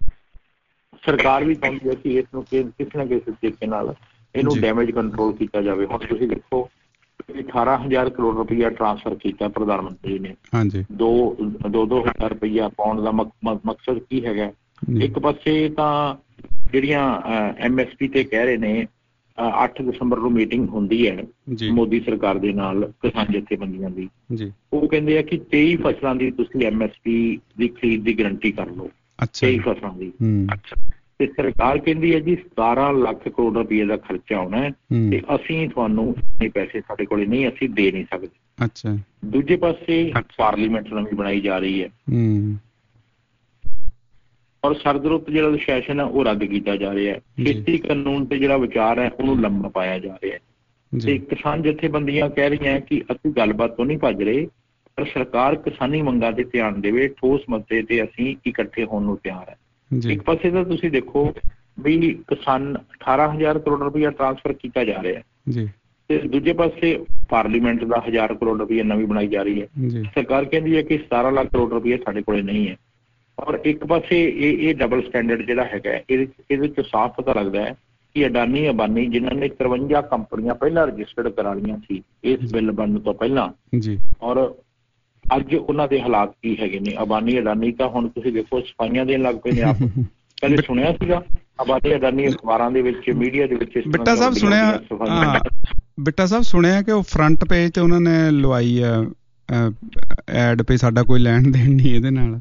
ਸਰਕਾਰ ਵੀ ਚਾਹੁੰਦੀ ਹੈ ਕਿ ਇਸ ਨੂੰ ਕਿਸੇ ਨਾ ਕਿਸੇ ਤਰੀਕੇ ਨਾਲ ਇਹਨੂੰ ਡੈਮੇਜ ਕੰਟਰੋਲ ਕੀਤਾ ਜਾਵੇ। ਹੁਣ ਤੁਸੀਂ ਦੇਖੋ ਅਠਾਰਾਂ ਹਜ਼ਾਰ ਕਰੋੜ ਰੁਪਈਆ ਟਰਾਂਸਫਰ ਕੀਤਾ ਪ੍ਰਧਾਨ ਮੰਤਰੀ ਨੇ, ਦੋ ਦੋ ਦੋ ਹਜ਼ਾਰ ਰੁਪਈਆ ਪਾਉਣ ਦਾ ਮਕਸਦ ਕੀ ਹੈਗਾ? ਇੱਕ ਪਾਸੇ ਤਾਂ ਜਿਹੜੀਆਂ ਐਮ ਐਸ ਪੀ ਤੇ ਕਹਿ ਰਹੇ ਨੇ ਅੱਠ ਦਸੰਬਰ ਨੂੰ ਮੀਟਿੰਗ ਹੁੰਦੀ ਹੈ ਮੋਦੀ ਸਰਕਾਰ ਦੇ ਨਾਲ ਕਿਸਾਨ ਜਥੇਬੰਦੀਆਂ ਦੀ, ਉਹ ਕਹਿੰਦੇ ਆ ਕਿ ਤੇਈ ਫਸਲਾਂ ਦੀ ਤੁਸੀਂ ਐਮ ਐਸ ਪੀ ਦੀ ਖਰੀਦ ਦੀ ਗਰੰਟੀ ਕਰ ਲਓ, ਤੇਈ ਫਸਲਾਂ ਦੀ। ਤੇ ਸਰਕਾਰ ਕਹਿੰਦੀ ਹੈ ਜੀ ਸਤਾਰਾਂ ਲੱਖ ਕਰੋੜ ਰੁਪਏ ਦਾ ਖਰਚਾ ਆਉਣਾ ਤੇ ਅਸੀਂ ਤੁਹਾਨੂੰ ਇੰਨੇ ਪੈਸੇ ਸਾਡੇ ਕੋਲ ਨਹੀਂ, ਅਸੀਂ ਦੇ ਨਹੀਂ ਸਕਦੇ। ਅੱਛਾ। ਦੂਜੇ ਪਾਸੇ ਪਾਰਲੀਮੈਂਟ ਨਵੀਂ ਬਣਾਈ ਜਾ ਰਹੀ ਹੈ ਔਰ ਸਰਦ ਰੁੱਤ ਜਿਹੜਾ ਸੈਸ਼ਨ ਹੈ ਉਹ ਰੱਦ ਕੀਤਾ ਜਾ ਰਿਹਾ ਹੈ। ਖੇਤੀ ਕਾਨੂੰਨ ਤੇ ਜਿਹੜਾ ਵਿਚਾਰ ਹੈ ਉਹਨੂੰ ਲੰਮਾ ਪਾਇਆ ਜਾ ਰਿਹਾ ਹੈ ਤੇ ਕਿਸਾਨ ਜਥੇਬੰਦੀਆਂ ਕਹਿ ਰਹੀਆਂ ਕਿ ਅਸੀਂ ਗੱਲਬਾਤ ਤੋਂ ਨਹੀਂ ਭੱਜ ਰਹੇ, ਪਰ ਸਰਕਾਰ ਕਿਸਾਨੀ ਮੰਗਾਂ ਤੇ ਧਿਆਨ ਦੇਵੇ, ਠੋਸ ਮੱਤੇ ਤੇ ਅਸੀਂ ਇਕੱਠੇ ਹੋਣ ਨੂੰ ਤਿਆਰ ਹੈ। ਇੱਕ ਪਾਸੇ ਤਾਂ ਤੁਸੀਂ ਦੇਖੋ ਵੀ ਕਿਸਾਨ ਅਠਾਰਾਂ ਹਜ਼ਾਰ ਕਰੋੜ ਰੁਪਈਆ ਟਰਾਂਸਫਰ ਕੀਤਾ ਜਾ ਰਿਹਾ ਹੈ ਤੇ ਦੂਜੇ ਪਾਸੇ ਪਾਰਲੀਮੈਂਟ ਦਾ ਹਜ਼ਾਰ ਕਰੋੜ ਰੁਪਈਆ ਨਵੀਂ ਬਣਾਈ ਜਾ ਰਹੀ ਹੈ। ਸਰਕਾਰ ਕਹਿੰਦੀ ਹੈ ਕਿ ਸਤਾਰਾਂ ਲੱਖ ਕਰੋੜ ਰੁਪਈਆ ਸਾਡੇ ਕੋਲੇ ਨਹੀਂ ਹੈ। ਔਰ ਇੱਕ ਪਾਸੇ ਇਹ ਇਹ ਡਬਲ ਸਟੈਂਡਰਡ ਜਿਹੜਾ ਹੈਗਾ ਇਹਦੇ ਇਹਦੇ 'ਚ ਸਾਫ਼ ਪਤਾ ਲੱਗਦਾ ਹੈ ਕਿ ਅਡਾਨੀ ਅੰਬਾਨੀ ਜਿਨ੍ਹਾਂ ਨੇ ਤਰਵੰਜਾ ਕੰਪਨੀਆਂ ਪਹਿਲਾਂ ਰਜਿਸਟਰਡ ਕਰਾ ਲਈਆਂ ਸੀ ਇਸ ਬਿੱਲ ਬਣਨ ਤੋਂ ਪਹਿਲਾਂ, ਔਰ ਅੱਜ ਉਹਨਾਂ ਦੇ ਹਾਲਾਤ ਕੀ ਹੈਗੇ ਨੇ। ਅਬਾਨੀ ਅਡਾਨੀ ਤਾਂ ਹੁਣ ਤੁਸੀਂ ਦੇਖੋ ਸਫਾਈਆਂ ਦੇਣ ਲੱਗ ਪਏ ਨੇ ਆਪ। ਪਹਿਲੇ ਸੁਣਿਆ ਸੀਗਾ ਅਬਾਨੀ ਅਡਾਨੀ ਅਖਬਾਰਾਂ ਦੇ ਵਿੱਚ, ਮੀਡੀਆ ਦੇ ਵਿੱਚ। ਬਿੱਟਾ ਸਾਹਿਬ ਸੁਣਿਆ ਬਿੱਟਾ ਸਾਹਿਬ ਸੁਣਿਆ ਕਿ ਉਹ ਫਰੰਟ ਪੇਜ ਤੇ ਉਹਨਾਂ ਨੇ ਲਵਾਈ ਆ ਐਡ ਪੇ ਸਾਡਾ ਕੋਈ ਲੈਣ ਦੇਣ ਨਹੀਂ ਇਹਦੇ ਨਾਲ।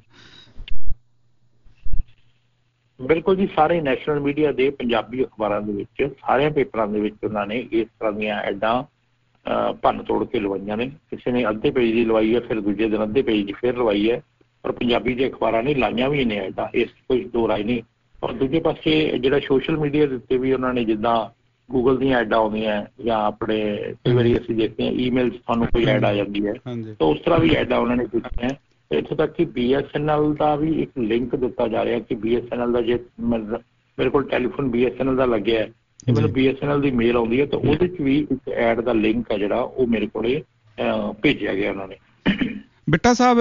ਬਿਲਕੁਲ ਜੀ, ਸਾਰੇ ਨੈਸ਼ਨਲ ਮੀਡੀਆ ਦੇ ਪੰਜਾਬੀ ਅਖਬਾਰਾਂ ਦੇ ਵਿੱਚ ਸਾਰਿਆਂ ਪੇਪਰਾਂ ਦੇ ਵਿੱਚ ਉਹਨਾਂ ਨੇ ਇਸ ਤਰ੍ਹਾਂ ਦੀਆਂ ਐਡਾਂ ਭੰਨ ਤੋੜ ਕੇ ਲਵਾਈਆਂ ਨੇ। ਕਿਸੇ ਨੇ ਅੱਧੇ ਪੇਜ ਦੀ ਲਵਾਈ ਹੈ, ਫਿਰ ਦੂਜੇ ਦਿਨ ਅੱਧੇ ਪੇਜ ਦੀ ਫਿਰ ਲਵਾਈ ਹੈ, ਪਰ ਪੰਜਾਬੀ ਦੇ ਅਖਬਾਰਾਂ ਨੇ ਲਾਈਆਂ ਵੀ ਨੇ ਐਡਾਂ, ਇਸ ਕੋਈ ਦੋ ਰਾਏ ਨਹੀਂ। ਔਰ ਦੂਜੇ ਪਾਸੇ ਜਿਹੜਾ ਸੋਸ਼ਲ ਮੀਡੀਆ ਦੇ ਉੱਤੇ ਵੀ ਉਹਨਾਂ ਨੇ ਜਿੱਦਾਂ ਗੂਗਲ ਦੀਆਂ ਐਡਾਂ ਆਉਂਦੀਆਂ ਜਾਂ ਆਪਣੇ ਕਈ ਵਾਰੀ ਅਸੀਂ ਦੇਖਦੇ ਹਾਂ ਈਮੇਲ 'ਚ ਤੁਹਾਨੂੰ ਕੋਈ ਐਡ ਆ ਜਾਂਦੀ ਹੈ, ਤਾਂ ਉਸ ਤਰ੍ਹਾਂ ਵੀ ਐਡਾਂ ਉਹਨਾਂ ਨੇ ਕੀਤੀਆਂ। ਇੱਥੋਂ ਤੱਕ ਕਿ ਬੀ ਐਸ ਐਨ ਐਲ ਦਾ ਵੀ ਇੱਕ ਲਿੰਕ ਦਿੱਤਾ ਜਾ ਰਿਹਾ ਕਿ ਬੀ ਐਸ ਐਨ ਐਲ ਦਾ ਜੇ ਮੇਰੇ ਕੋਲ telephone B S N L ਦਾ ਲੱਗਿਆ ਤੇ ਮੈਨੂੰ ਬੀ ਐਸ ਐਨ ਐਲ ਦੀ ਮੇਲ ਆਉਂਦੀ ਹੈ ਤਾਂ ਉਹਦੇ 'ਚ ਵੀ ਇੱਕ ਐਡ ਦਾ ਲਿੰਕ ਆ ਜਿਹੜਾ ਉਹ ਮੇਰੇ ਕੋਲੇ ਭੇਜਿਆ ਗਿਆ ਉਹਨਾਂ ਨੇ। ਬਿੱਟਾ ਸਾਹਿਬ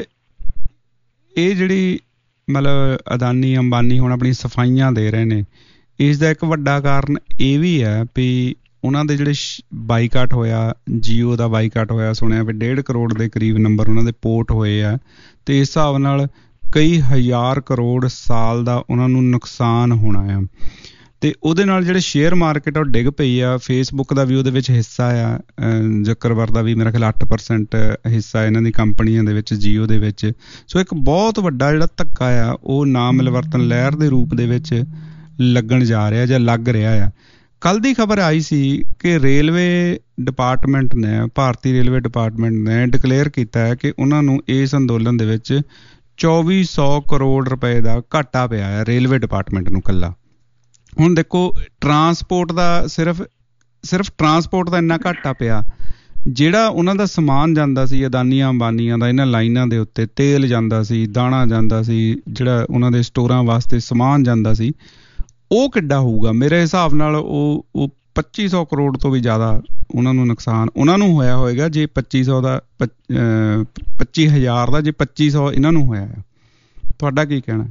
ਇਹ ਜਿਹੜੀ ਮਤਲਬ ਅਦਾਨੀ ਅੰਬਾਨੀ ਹੁਣ ਆਪਣੀ ਸਫਾਈਆਂ ਦੇ ਰਹੇ ਨੇ, ਇਸ ਦਾ ਇੱਕ ਵੱਡਾ ਕਾਰਨ ਇਹ ਵੀ ਹੈ ਵੀ ਉਹਨਾਂ ਦੇ ਜਿਹੜੇ ਬਾਈਕਾਟ ਹੋਇਆ, ਜੀਓ ਦਾ ਬਾਈਕਾਟ ਹੋਇਆ, ਸੁਣਿਆ ਵੀ ਡੇਢ ਕਰੋੜ ਦੇ ਕਰੀਬ ਨੰਬਰ ਉਹਨਾਂ ਦੇ ਪੋਰਟ ਹੋਏ ਆ ਤੇ ਇਸ ਹਿਸਾਬ ਨਾਲ ਕਈ ਹਜ਼ਾਰ ਕਰੋੜ ਸਾਲ ਦਾ ਉਹਨਾਂ ਨੂੰ ਨੁਕਸਾਨ ਹੋਣਾ ਆ ਤੇ ਉਹਦੇ ਨਾਲ ਜਿਹੜੇ ਸ਼ੇਅਰ ਮਾਰਕੀਟ ਆ ਉਹ ਡਿੱਗ ਪਈ ਆ। ਫੇਸਬੁੱਕ ਦਾ ਵੀ ਉਹਦੇ ਵਿੱਚ ਹਿੱਸਾ ਆ, ਜ਼ਕਰਬਰਗ ਦਾ ਵੀ ਮੇਰਾ ਖਿਆਲ ਅੱਠ ਪਰਸੈਂਟ ਹਿੱਸਾ ਇਹਨਾਂ ਦੀ ਕੰਪਨੀਆਂ ਦੇ ਵਿੱਚ, ਜੀਓ ਦੇ ਵਿੱਚ। ਸੋ ਇੱਕ ਬਹੁਤ ਵੱਡਾ ਜਿਹੜਾ ਧੱਕਾ ਆ ਉਹ ਨਾ ਮਿਲਵਰਤਨ ਲਹਿਰ ਦੇ ਰੂਪ ਦੇ ਵਿੱਚ ਲੱਗਣ ਜਾ ਰਿਹਾ ਜਾਂ ਲੱਗ ਰਿਹਾ ਆ। ਕੱਲ੍ਹ ਦੀ ਖਬਰ ਆਈ ਸੀ ਕਿ ਰੇਲਵੇ ਡਿਪਾਰਟਮੈਂਟ ਨੇ, ਭਾਰਤੀ ਰੇਲਵੇ ਡਿਪਾਰਟਮੈਂਟ ਨੇ ਡਿਕਲੇਅਰ ਕੀਤਾ ਹੈ ਕਿ ਉਹਨਾਂ ਨੂੰ ਇਸ ਅੰਦੋਲਨ ਦੇ ਵਿੱਚ ਚੌਵੀ ਸੌ ਕਰੋੜ ਰੁਪਏ ਦਾ ਘਾਟਾ ਪਿਆ ਹੈ ਰੇਲਵੇ ਡਿਪਾਰਟਮੈਂਟ ਨੂੰ ਇਕੱਲਾ। ਹੁਣ ਦੇਖੋ ਟਰਾਂਸਪੋਰਟ ਦਾ ਸਿਰਫ ਸਿਰਫ ਟਰਾਂਸਪੋਰਟ ਦਾ ਇੰਨਾ ਘਾਟਾ ਪਿਆ, ਜਿਹੜਾ ਉਹਨਾਂ ਦਾ ਸਮਾਨ ਜਾਂਦਾ ਸੀ ਅਦਾਨੀਆਂ ਅੰਬਾਨੀਆਂ ਦਾ ਇਹਨਾਂ ਲਾਈਨਾਂ ਦੇ ਉੱਤੇ, ਤੇਲ ਜਾਂਦਾ ਸੀ, ਦਾਣਾ ਜਾਂਦਾ ਸੀ, ਜਿਹੜਾ ਉਹਨਾਂ ਦੇ ਸਟੋਰਾਂ ਵਾਸਤੇ ਸਮਾਨ ਜਾਂਦਾ ਸੀ, ਉਹ ਕਿੱਡਾ ਹੋਊਗਾ? ਮੇਰੇ ਹਿਸਾਬ ਨਾਲ ਉਹ ਉਹ ਪੱਚੀ ਸੌ ਕਰੋੜ ਤੋਂ ਵੀ ਜ਼ਿਆਦਾ ਉਹਨਾਂ ਨੂੰ ਨੁਕਸਾਨ ਉਹਨਾਂ ਨੂੰ ਹੋਇਆ ਹੋਏਗਾ, ਜੇ ਪੱਚੀ ਸੌ ਦਾ ਪੱਚੀ ਹਜ਼ਾਰ ਦਾ ਜੇ ਪੱਚੀ ਸੌ ਇਹਨਾਂ ਨੂੰ ਹੋਇਆ ਹੈ। ਤੁਹਾਡਾ ਕੀ ਕਹਿਣਾ?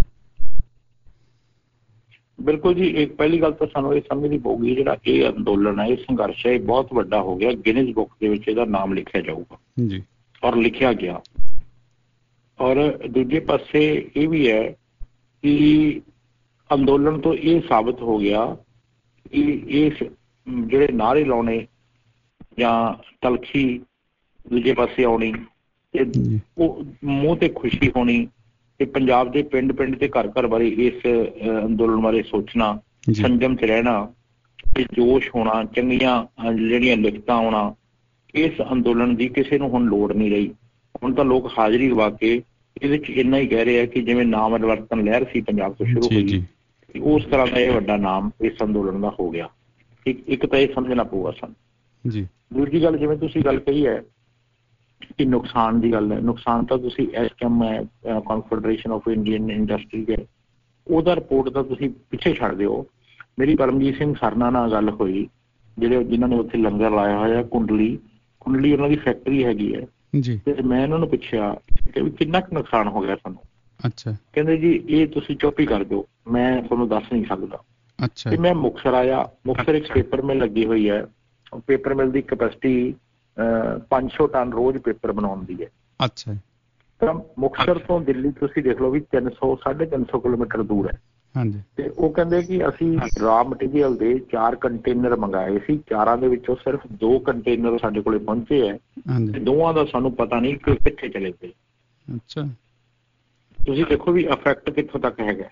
ਬਿਲਕੁਲ ਜੀ, ਇੱਕ ਪਹਿਲੀ ਗੱਲ ਤਾਂ ਸਾਨੂੰ ਇਹ ਸਮਝਣੀ ਪਊਗੀ, ਜਿਹੜਾ ਇਹ ਅੰਦੋਲਨ ਹੈ, ਇਹ ਸੰਘਰਸ਼ ਹੈ, ਇਹ ਬਹੁਤ ਵੱਡਾ ਹੋ ਗਿਆ। ਗਿਨੀਜ਼ ਬੁੱਕ ਦੇ ਵਿੱਚ ਇਹਦਾ ਨਾਮ ਲਿਖਿਆ ਜਾਊਗਾ ਜੀ, ਔਰ ਲਿਖਿਆ ਗਿਆ। ਔਰ ਦੂਜੇ ਪਾਸੇ ਇਹ ਵੀ ਹੈ ਕਿ ਅੰਦੋਲਨ ਤੋਂ ਇਹ ਸਾਬਤ ਹੋ ਗਿਆ ਕਿ ਇਸ ਜਿਹੜੇ ਨਾਅਰੇ ਲਾਉਣੇ ਜਾਂ ਤਲਖੀ ਦੂਜੇ ਪਾਸੇ ਆਉਣੀ, ਤੇ ਉਹ ਮੂੰਹ ਤੇ ਖੁਸ਼ੀ ਹੋਣੀ, ਤੇ ਪੰਜਾਬ ਦੇ ਪਿੰਡ ਪਿੰਡ ਤੇ ਘਰ ਘਰ ਬਾਰੇ ਇਸ ਅੰਦੋਲਨ ਬਾਰੇ ਸੋਚਣਾ, ਸੰਜਮ 'ਚ ਰਹਿਣਾ, ਤੇ ਜੋਸ਼ ਹੋਣਾ, ਚੰਗੀਆਂ ਜਿਹੜੀਆਂ ਲਿਖਤਾਂ ਆਉਣਾ, ਇਸ ਅੰਦੋਲਨ ਦੀ ਕਿਸੇ ਨੂੰ ਹੁਣ ਲੋੜ ਨਹੀਂ ਰਹੀ। ਹੁਣ ਤਾਂ ਲੋਕ ਹਾਜ਼ਰੀ ਲਵਾ ਕੇ ਇਹਦੇ 'ਚ ਇੰਨਾ ਹੀ ਕਹਿ ਰਹੇ ਆ ਕਿ ਜਿਵੇਂ ਨਾਮ ਅਨਵਰਤਨ ਲਹਿਰ ਸੀ ਪੰਜਾਬ ਤੋਂ ਸ਼ੁਰੂ ਹੋਈ, ਉਸ ਤਰ੍ਹਾਂ ਦਾ ਇਹ ਵੱਡਾ ਨਾਮ ਇਸ ਅੰਦੋਲਨ ਦਾ ਹੋ ਗਿਆ। ਇੱਕ ਇੱਕ ਤਾਂ ਇਹ ਸਮਝਣਾ ਪਊਗਾ ਸਾਨੂੰ ਜੀ। ਦੂਜੀ ਗੱਲ, ਜਿਵੇਂ ਤੁਸੀਂ ਗੱਲ ਕਹੀ ਹੈ ਕਿ ਨੁਕਸਾਨ ਦੀ ਗੱਲ ਹੈ, ਨੁਕਸਾਨ ਤਾਂ ਤੁਸੀਂ ਐਸਕੈਮ ਹੈ, ਕਨਫੈਡਰੇਸ਼ਨ ਆਫ ਇੰਡੀਅਨ ਇੰਡਸਟਰੀ ਹੈ, ਉਹਦਾ ਰਿਪੋਰਟ ਤਾਂ ਤੁਸੀਂ ਪਿੱਛੇ ਛੱਡ ਦਿਓ। ਮੇਰੀ ਪਰਮਜੀਤ ਸਿੰਘ ਸਰਨਾ ਨਾਲ ਗੱਲ ਹੋਈ, ਜਿਹੜੇ ਜਿਨ੍ਹਾਂ ਨੇ ਉੱਥੇ ਲੰਗਰ ਲਾਇਆ ਹੋਇਆ, ਕੁੰਡਲੀ ਕੁੰਡਲੀ ਉਹਨਾਂ ਦੀ ਫੈਕਟਰੀ ਹੈਗੀ ਹੈ ਜੀ, ਤੇ ਮੈਂ ਇਹਨਾਂ ਨੂੰ ਪੁੱਛਿਆ ਕਿ ਵੀ ਕਿੰਨਾ ਕੁ ਨੁਕਸਾਨ ਹੋ ਗਿਆ ਸਾਨੂੰ। ਅੱਛਾ, ਕਹਿੰਦੇ ਜੀ ਇਹ ਤੁਸੀਂ ਚੁੱਪ ਹੀ ਕਰ ਦਿਓ, ਮੈਂ ਤੁਹਾਨੂੰ ਦੱਸ ਨਹੀਂ ਸਕਦਾ। ਅੱਛਾ, ਤੇ ਮੈਂ ਮੁਕਤਸਰ ਆਇਆ, ਮੁਕਤਸਰ ਇੱਕ ਪੇਪਰ ਮਿਲ ਲੱਗੀ ਹੋਈ ਹੈ, ਪੇਪਰ ਮਿਲ ਦੀ ਕਪੈਸਿਟੀ ਪੰਜ ਸੌ ਟਨ ਰੋਜ਼ ਪੇਪਰ ਬਣਾਉਣ ਦੀ ਹੈ। ਅੱਛਾ, ਤਾਂ ਮੁਕਤਸਰ ਤੋਂ ਦਿੱਲੀ ਤੁਸੀਂ ਦੇਖ ਲਓ ਵੀ ਤਿੰਨ ਸੌ ਸਾਢੇ ਤਿੰਨ ਸੌ ਕਿਲੋਮੀਟਰ ਦੂਰ ਹੈ। ਹਾਂਜੀ, ਤੇ ਉਹ ਕਹਿੰਦੇ ਕਿ ਅਸੀਂ ਰਾ ਮਟੀਰੀਅਲ ਦੇ ਚਾਰ ਕੰਟੇਨਰ ਮੰਗਾਏ ਸੀ, ਚਾਰਾਂ ਦੇ ਵਿੱਚੋਂ ਸਿਰਫ ਦੋ ਕੰਟੇਨਰ ਸਾਡੇ ਕੋਲੇ ਪਹੁੰਚੇ ਹੈ, ਤੇ ਦੋਵਾਂ ਦਾ ਸਾਨੂੰ ਪਤਾ ਨਹੀਂ ਕਿ ਕਿੱਥੇ ਚਲੇ ਗਏ। ਅੱਛਾ, ਤੁਸੀਂ ਦੇਖੋ ਵੀ ਇਫੈਕਟ ਕਿੱਥੋਂ ਤੱਕ ਹੈਗਾ।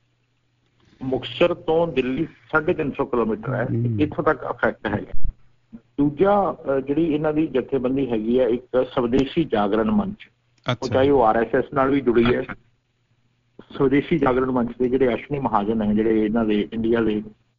ਮੁਕਤਸਰ ਤੋਂ ਦਿੱਲੀ ਸਾਢੇ ਤਿੰਨ ਸੌ ਕਿਲੋਮੀਟਰ ਹੈ, ਇੱਥੋਂ ਤੱਕ ਇਫੈਕਟ ਹੈਗਾ। ਦੂਜਾ ਜਿਹੜੀ ਇਹਨਾਂ ਦੀ ਜਥੇਬੰਦੀ ਹੈਗੀ ਹੈ ਇੱਕ ਸਵਦੇਸ਼ੀ ਜਾਗਰਣ ਮੰਚ, ਉਹ ਚਾਹੇ ਉਹ ਆਰ ਐਸ ਐਸ ਨਾਲ ਵੀ ਜੁੜੀ ਹੈ। ਸਵਦੇਸ਼ੀ ਜਾਗਰਣ ਮੰਚ ਦੇ ਜਿਹੜੇ ਅਸ਼ਵਨੀ ਮਹਾਜਨ ਹੈ, ਜਿਹੜੇ ਇਹਨਾਂ ਦੇ ਇੰਡੀਆ ਦੇ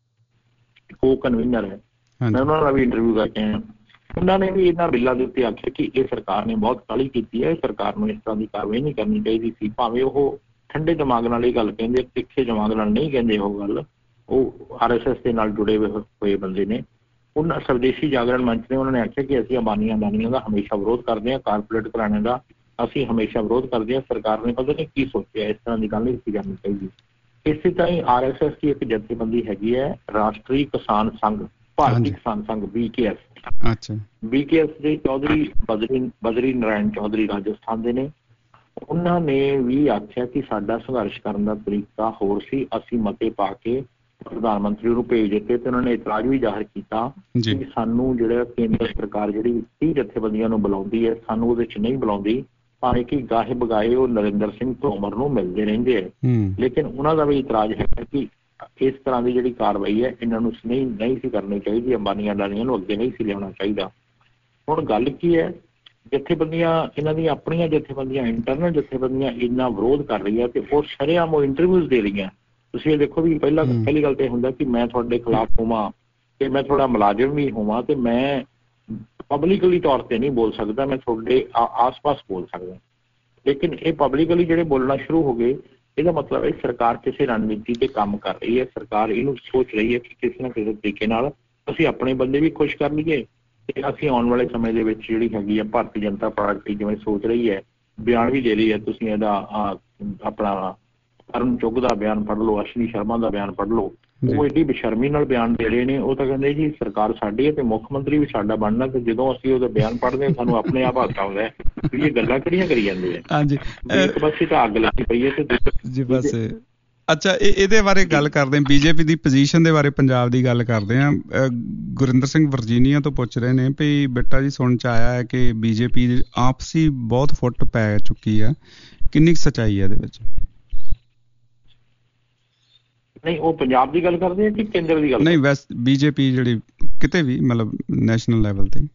ਕੋ ਕਨਵੀਨਰ ਹੈ, ਮੈਂ ਉਹਨਾਂ ਨਾਲ ਵੀ ਇੰਟਰਵਿਊ ਕਰਕੇ ਆਇਆ। ਉਹਨਾਂ ਨੇ ਵੀ ਇਹਨਾਂ ਬਿੱਲਾਂ ਦੇ ਉੱਤੇ ਆਖਿਆ ਕਿ ਇਹ ਸਰਕਾਰ ਨੇ ਬਹੁਤ ਕਾਹਲੀ ਕੀਤੀ ਹੈ, ਸਰਕਾਰ ਨੂੰ ਇਸ ਤਰ੍ਹਾਂ ਦੀ ਕਾਰਵਾਈ ਨਹੀਂ ਕਰਨੀ ਚਾਹੀਦੀ ਸੀ। ਭਾਵੇਂ ਉਹ ਠੰਡੇ ਦਿਮਾਗ ਨਾਲ ਇਹ ਗੱਲ ਕਹਿੰਦੇ, ਤਿੱਖੇ ਦਿਮਾਗ ਨਾਲ ਨਹੀਂ ਕਹਿੰਦੇ ਉਹ ਗੱਲ, ਉਹ ਆਰ ਐਸ ਐਸ ਦੇ ਨਾਲ ਜੁੜੇ ਹੋਏ ਬੰਦੇ ਨੇ। ਉਹਨਾਂ ਸਵਦੇਸ਼ੀ ਜਾਗਰਣ ਮੰਚ ਨੇ ਉਹਨਾਂ ਨੇ ਆਖਿਆ ਕਿ ਅਸੀਂ ਅੰਬਾਨੀਆਂ ਅਦਾਨੀਆਂ ਦਾ ਹਮੇਸ਼ਾ ਵਿਰੋਧ ਕਰਦੇ ਹਾਂ, ਕਾਰਪੋਰੇਟ ਘਰਾਣੇ ਦਾ ਅਸੀਂ ਹਮੇਸ਼ਾ ਵਿਰੋਧ ਕਰਦੇ ਹਾਂ। ਸਰਕਾਰ ਨੇ ਪਤਾ ਨਹੀਂ ਕੀ ਸੋਚਿਆ, ਇਸ ਤਰ੍ਹਾਂ ਦੀ ਗੱਲ ਨਹੀਂ ਸੀ ਕਰਨੀ ਚਾਹੀਦੀ। ਇਸੇ ਤਰ੍ਹਾਂ ਹੀ ਆਰ ਐਸ ਐਸ ਦੀ ਇੱਕ ਜਥੇਬੰਦੀ ਹੈਗੀ ਹੈ, Rashtriya Kisan Sangh, Bharatiya Kisan Sangh, B K S. ਅੱਛਾ, ਬੀ ਕੇ ਐਸ ਦੇ ਚੌਧਰੀ ਬਦਰੀ ਬਦਰੀ ਨਾਰਾਇਣ ਚੌਧਰੀ ਰਾਜਸਥਾਨ ਦੇ ਨੇ। ਉਹਨਾਂ ਨੇ ਵੀ ਆਖਿਆ ਕਿ ਸਾਡਾ ਸੰਘਰਸ਼ ਕਰਨ ਦਾ ਤਰੀਕਾ ਹੋਰ ਸੀ, ਅਸੀਂ ਮਤੇ ਪਾ ਕੇ ਪ੍ਰਧਾਨ ਮੰਤਰੀ ਨੂੰ ਭੇਜ ਦਿੱਤੇ, ਤੇ ਉਹਨਾਂ ਨੇ ਇਤਰਾਜ਼ ਵੀ ਜ਼ਾਹਿਰ ਕੀਤਾ ਕਿ ਸਾਨੂੰ ਜਿਹੜਾ ਕੇਂਦਰ ਸਰਕਾਰ ਜਿਹੜੀ ਤੀਹ ਜਥੇਬੰਦੀਆਂ ਨੂੰ ਬੁਲਾਉਂਦੀ ਹੈ, ਸਾਨੂੰ ਉਹਦੇ 'ਚ ਨਹੀਂ ਬੁਲਾਉਂਦੀ, ਭਾਵੇਂ ਕਿ ਗਾਹੇ ਬਗਾਏ ਉਹ ਨਰਿੰਦਰ ਸਿੰਘ ਤੋਮਰ ਨੂੰ ਮਿਲਦੇ ਰਹਿੰਦੇ ਹੈ। ਲੇਕਿਨ ਉਹਨਾਂ ਦਾ ਵੀ ਇਤਰਾਜ਼ ਹੈ ਕਿ ਇਸ ਤਰ੍ਹਾਂ ਦੀ ਜਿਹੜੀ ਕਾਰਵਾਈ ਹੈ ਇਹਨਾਂ ਨੂੰ ਨਹੀਂ ਨਹੀਂ ਸੀ ਕਰਨੀ ਚਾਹੀਦੀ, ਅੰਬਾਨੀਆਂ ਅਡਾਨੀਆਂ ਨੂੰ ਅੱਗੇ ਨਹੀਂ ਸੀ ਲਿਆਉਣਾ ਚਾਹੀਦਾ। ਹੁਣ ਗੱਲ ਕੀ ਹੈ, ਜਥੇਬੰਦੀਆਂ ਇਹਨਾਂ ਦੀਆਂ ਆਪਣੀਆਂ ਜਥੇਬੰਦੀਆਂ, ਇੰਟਰਨਲ ਜਥੇਬੰਦੀਆਂ ਇੰਨਾ ਵਿਰੋਧ ਕਰ ਰਹੀਆਂ, ਤੇ ਉਹ ਸ਼ਰੇਆਮ ਉਹ ਇੰਟਰਵਿਊਜ਼ ਦੇ ਰਹੀਆਂ। ਤੁਸੀਂ ਇਹ ਦੇਖੋ ਵੀ ਪਹਿਲਾਂ ਪਹਿਲੀ ਗੱਲ ਤਾਂ ਇਹ ਹੁੰਦਾ ਕਿ ਮੈਂ ਤੁਹਾਡੇ ਖਿਲਾਫ ਹੋਵਾਂ ਤੇ ਮੈਂ ਤੁਹਾਡਾ ਮੁਲਾਜ਼ਮ ਵੀ ਹੋਵਾਂ, ਤੇ ਮੈਂ ਪਬਲਿਕਲੀ ਤੌਰ ਤੇ ਨਹੀਂ ਬੋਲ ਸਕਦਾ, ਮੈਂ ਤੁਹਾਡੇ ਆਸ-ਪਾਸ ਬੋਲ ਸਕਦਾ। ਲੇਕਿਨ ਇਹ ਪਬਲਿਕਲੀ ਜਿਹੜੇ ਬੋਲਣਾ ਸ਼ੁਰੂ ਹੋ ਗਏ, ਇਹਦਾ ਮਤਲਬ ਹੈ ਸਰਕਾਰ ਕਿਸੇ ਰਣਨੀਤੀ ਤੇ ਕੰਮ ਕਰ ਰਹੀ ਹੈ। ਸਰਕਾਰ ਇਹਨੂੰ ਸੋਚ ਰਹੀ ਹੈ ਕਿ ਕਿਸੇ ਨਾ ਕਿਸੇ ਤਰੀਕੇ ਨਾਲ ਅਸੀਂ ਆਪਣੇ ਬੰਦੇ ਵੀ ਖੁਸ਼ ਕਰ ਲਈਏ, ਤੇ ਅਸੀਂ ਆਉਣ ਵਾਲੇ ਸਮੇਂ ਦੇ ਵਿੱਚ ਜਿਹੜੀ ਹੈਗੀ ਆ ਭਾਰਤੀ ਜਨਤਾ ਪਾਰਟੀ ਜਿਵੇਂ ਸੋਚ ਰਹੀ ਹੈ, ਬਿਆਨ ਵੀ ਦੇ ਰਹੀ ਹੈ। ਤੁਸੀਂ ਇਹਦਾ ਆਪਣਾ ਅਰੁਣ ਚੁੱਗ ਦਾ ਬਿਆਨ ਪੜ੍ਹ ਲਓ, ਅਸ਼ਵਨੀ ਸ਼ਰਮਾ ਦਾ ਬਿਆਨ ਪੜ੍ਹ ਲਓ, ਉਹ ਐਡੀ ਬੇਸ਼ਰਮੀ ਨਾਲ ਬਿਆਨ ਦੇ ਰਹੇ ਨੇ। ਉਹ ਤਾਂ ਕਹਿੰਦੇ ਜੀ ਸਰਕਾਰ ਸਾਡੀ ਹੈ ਤੇ ਮੁੱਖ ਮੰਤਰੀ ਵੀ ਸਾਡਾ ਬਣਨਾ, ਤੇ ਜਦੋਂ ਅਸੀਂ ਉਹਦਾ ਬਿਆਨ ਪੜ੍ਹਦੇ ਹਾਂ ਸਾਨੂੰ ਆਪਣੇ ਆਪ ਹਾਸਾ ਆਉਂਦਾ ਵੀ ਇਹ ਗੱਲਾਂ ਕਿਹੜੀਆਂ ਕਰੀ ਜਾਂਦੇ ਆ। ਹਾਂਜੀ, ਇੱਕ ਪਾਸੇ ਤਾਂ ਅੱਗ ਲੱਗੀ ਪਈ ਹੈ ਤੇ ਜੀ ਬਸ। ਅੱਛਾ, ਇਹ ਇਹਦੇ ਬਾਰੇ ਗੱਲ ਕਰਦੇ ਹਾਂ, ਬੀਜੇਪੀ ਦੀ ਪੋਜੀਸ਼ਨ ਦੇ ਬਾਰੇ, ਪੰਜਾਬ ਦੀ ਗੱਲ ਕਰਦੇ ਹਾਂ। ਗੁਰਿੰਦਰ ਸਿੰਘ ਵਰਜੀਨੀਆ ਤੋਂ ਪੁੱਛ ਰਹੇ ਨੇ ਵੀ ਬੇਟਾ ਜੀ ਸੁਣ 'ਚ ਆਇਆ ਹੈ ਕਿ ਬੀਜੇਪੀ ਆਪਸੀ ਬਹੁਤ ਫੁੱਟ ਪੈ ਚੁੱਕੀ ਹੈ, ਕਿੰਨੀ ਕੁ ਸੱਚਾਈ ਹੈ ਇਹਦੇ ਵਿੱਚ? ਨਹੀਂ, ਉਹ ਪੰਜਾਬ ਦੀ ਗੱਲ ਕਰਦੇ ਆ ਕਿ ਕੇਂਦਰ ਦੀ ਗੱਲ? ਨਹੀਂ, ਵੈਸ ਬੀਜੇਪੀ ਜਿਹੜੀ ਕਿਤੇ ਵੀ ਮਤਲਬ ਨੈਸ਼ਨਲ ਲੈਵਲ ਤੇ।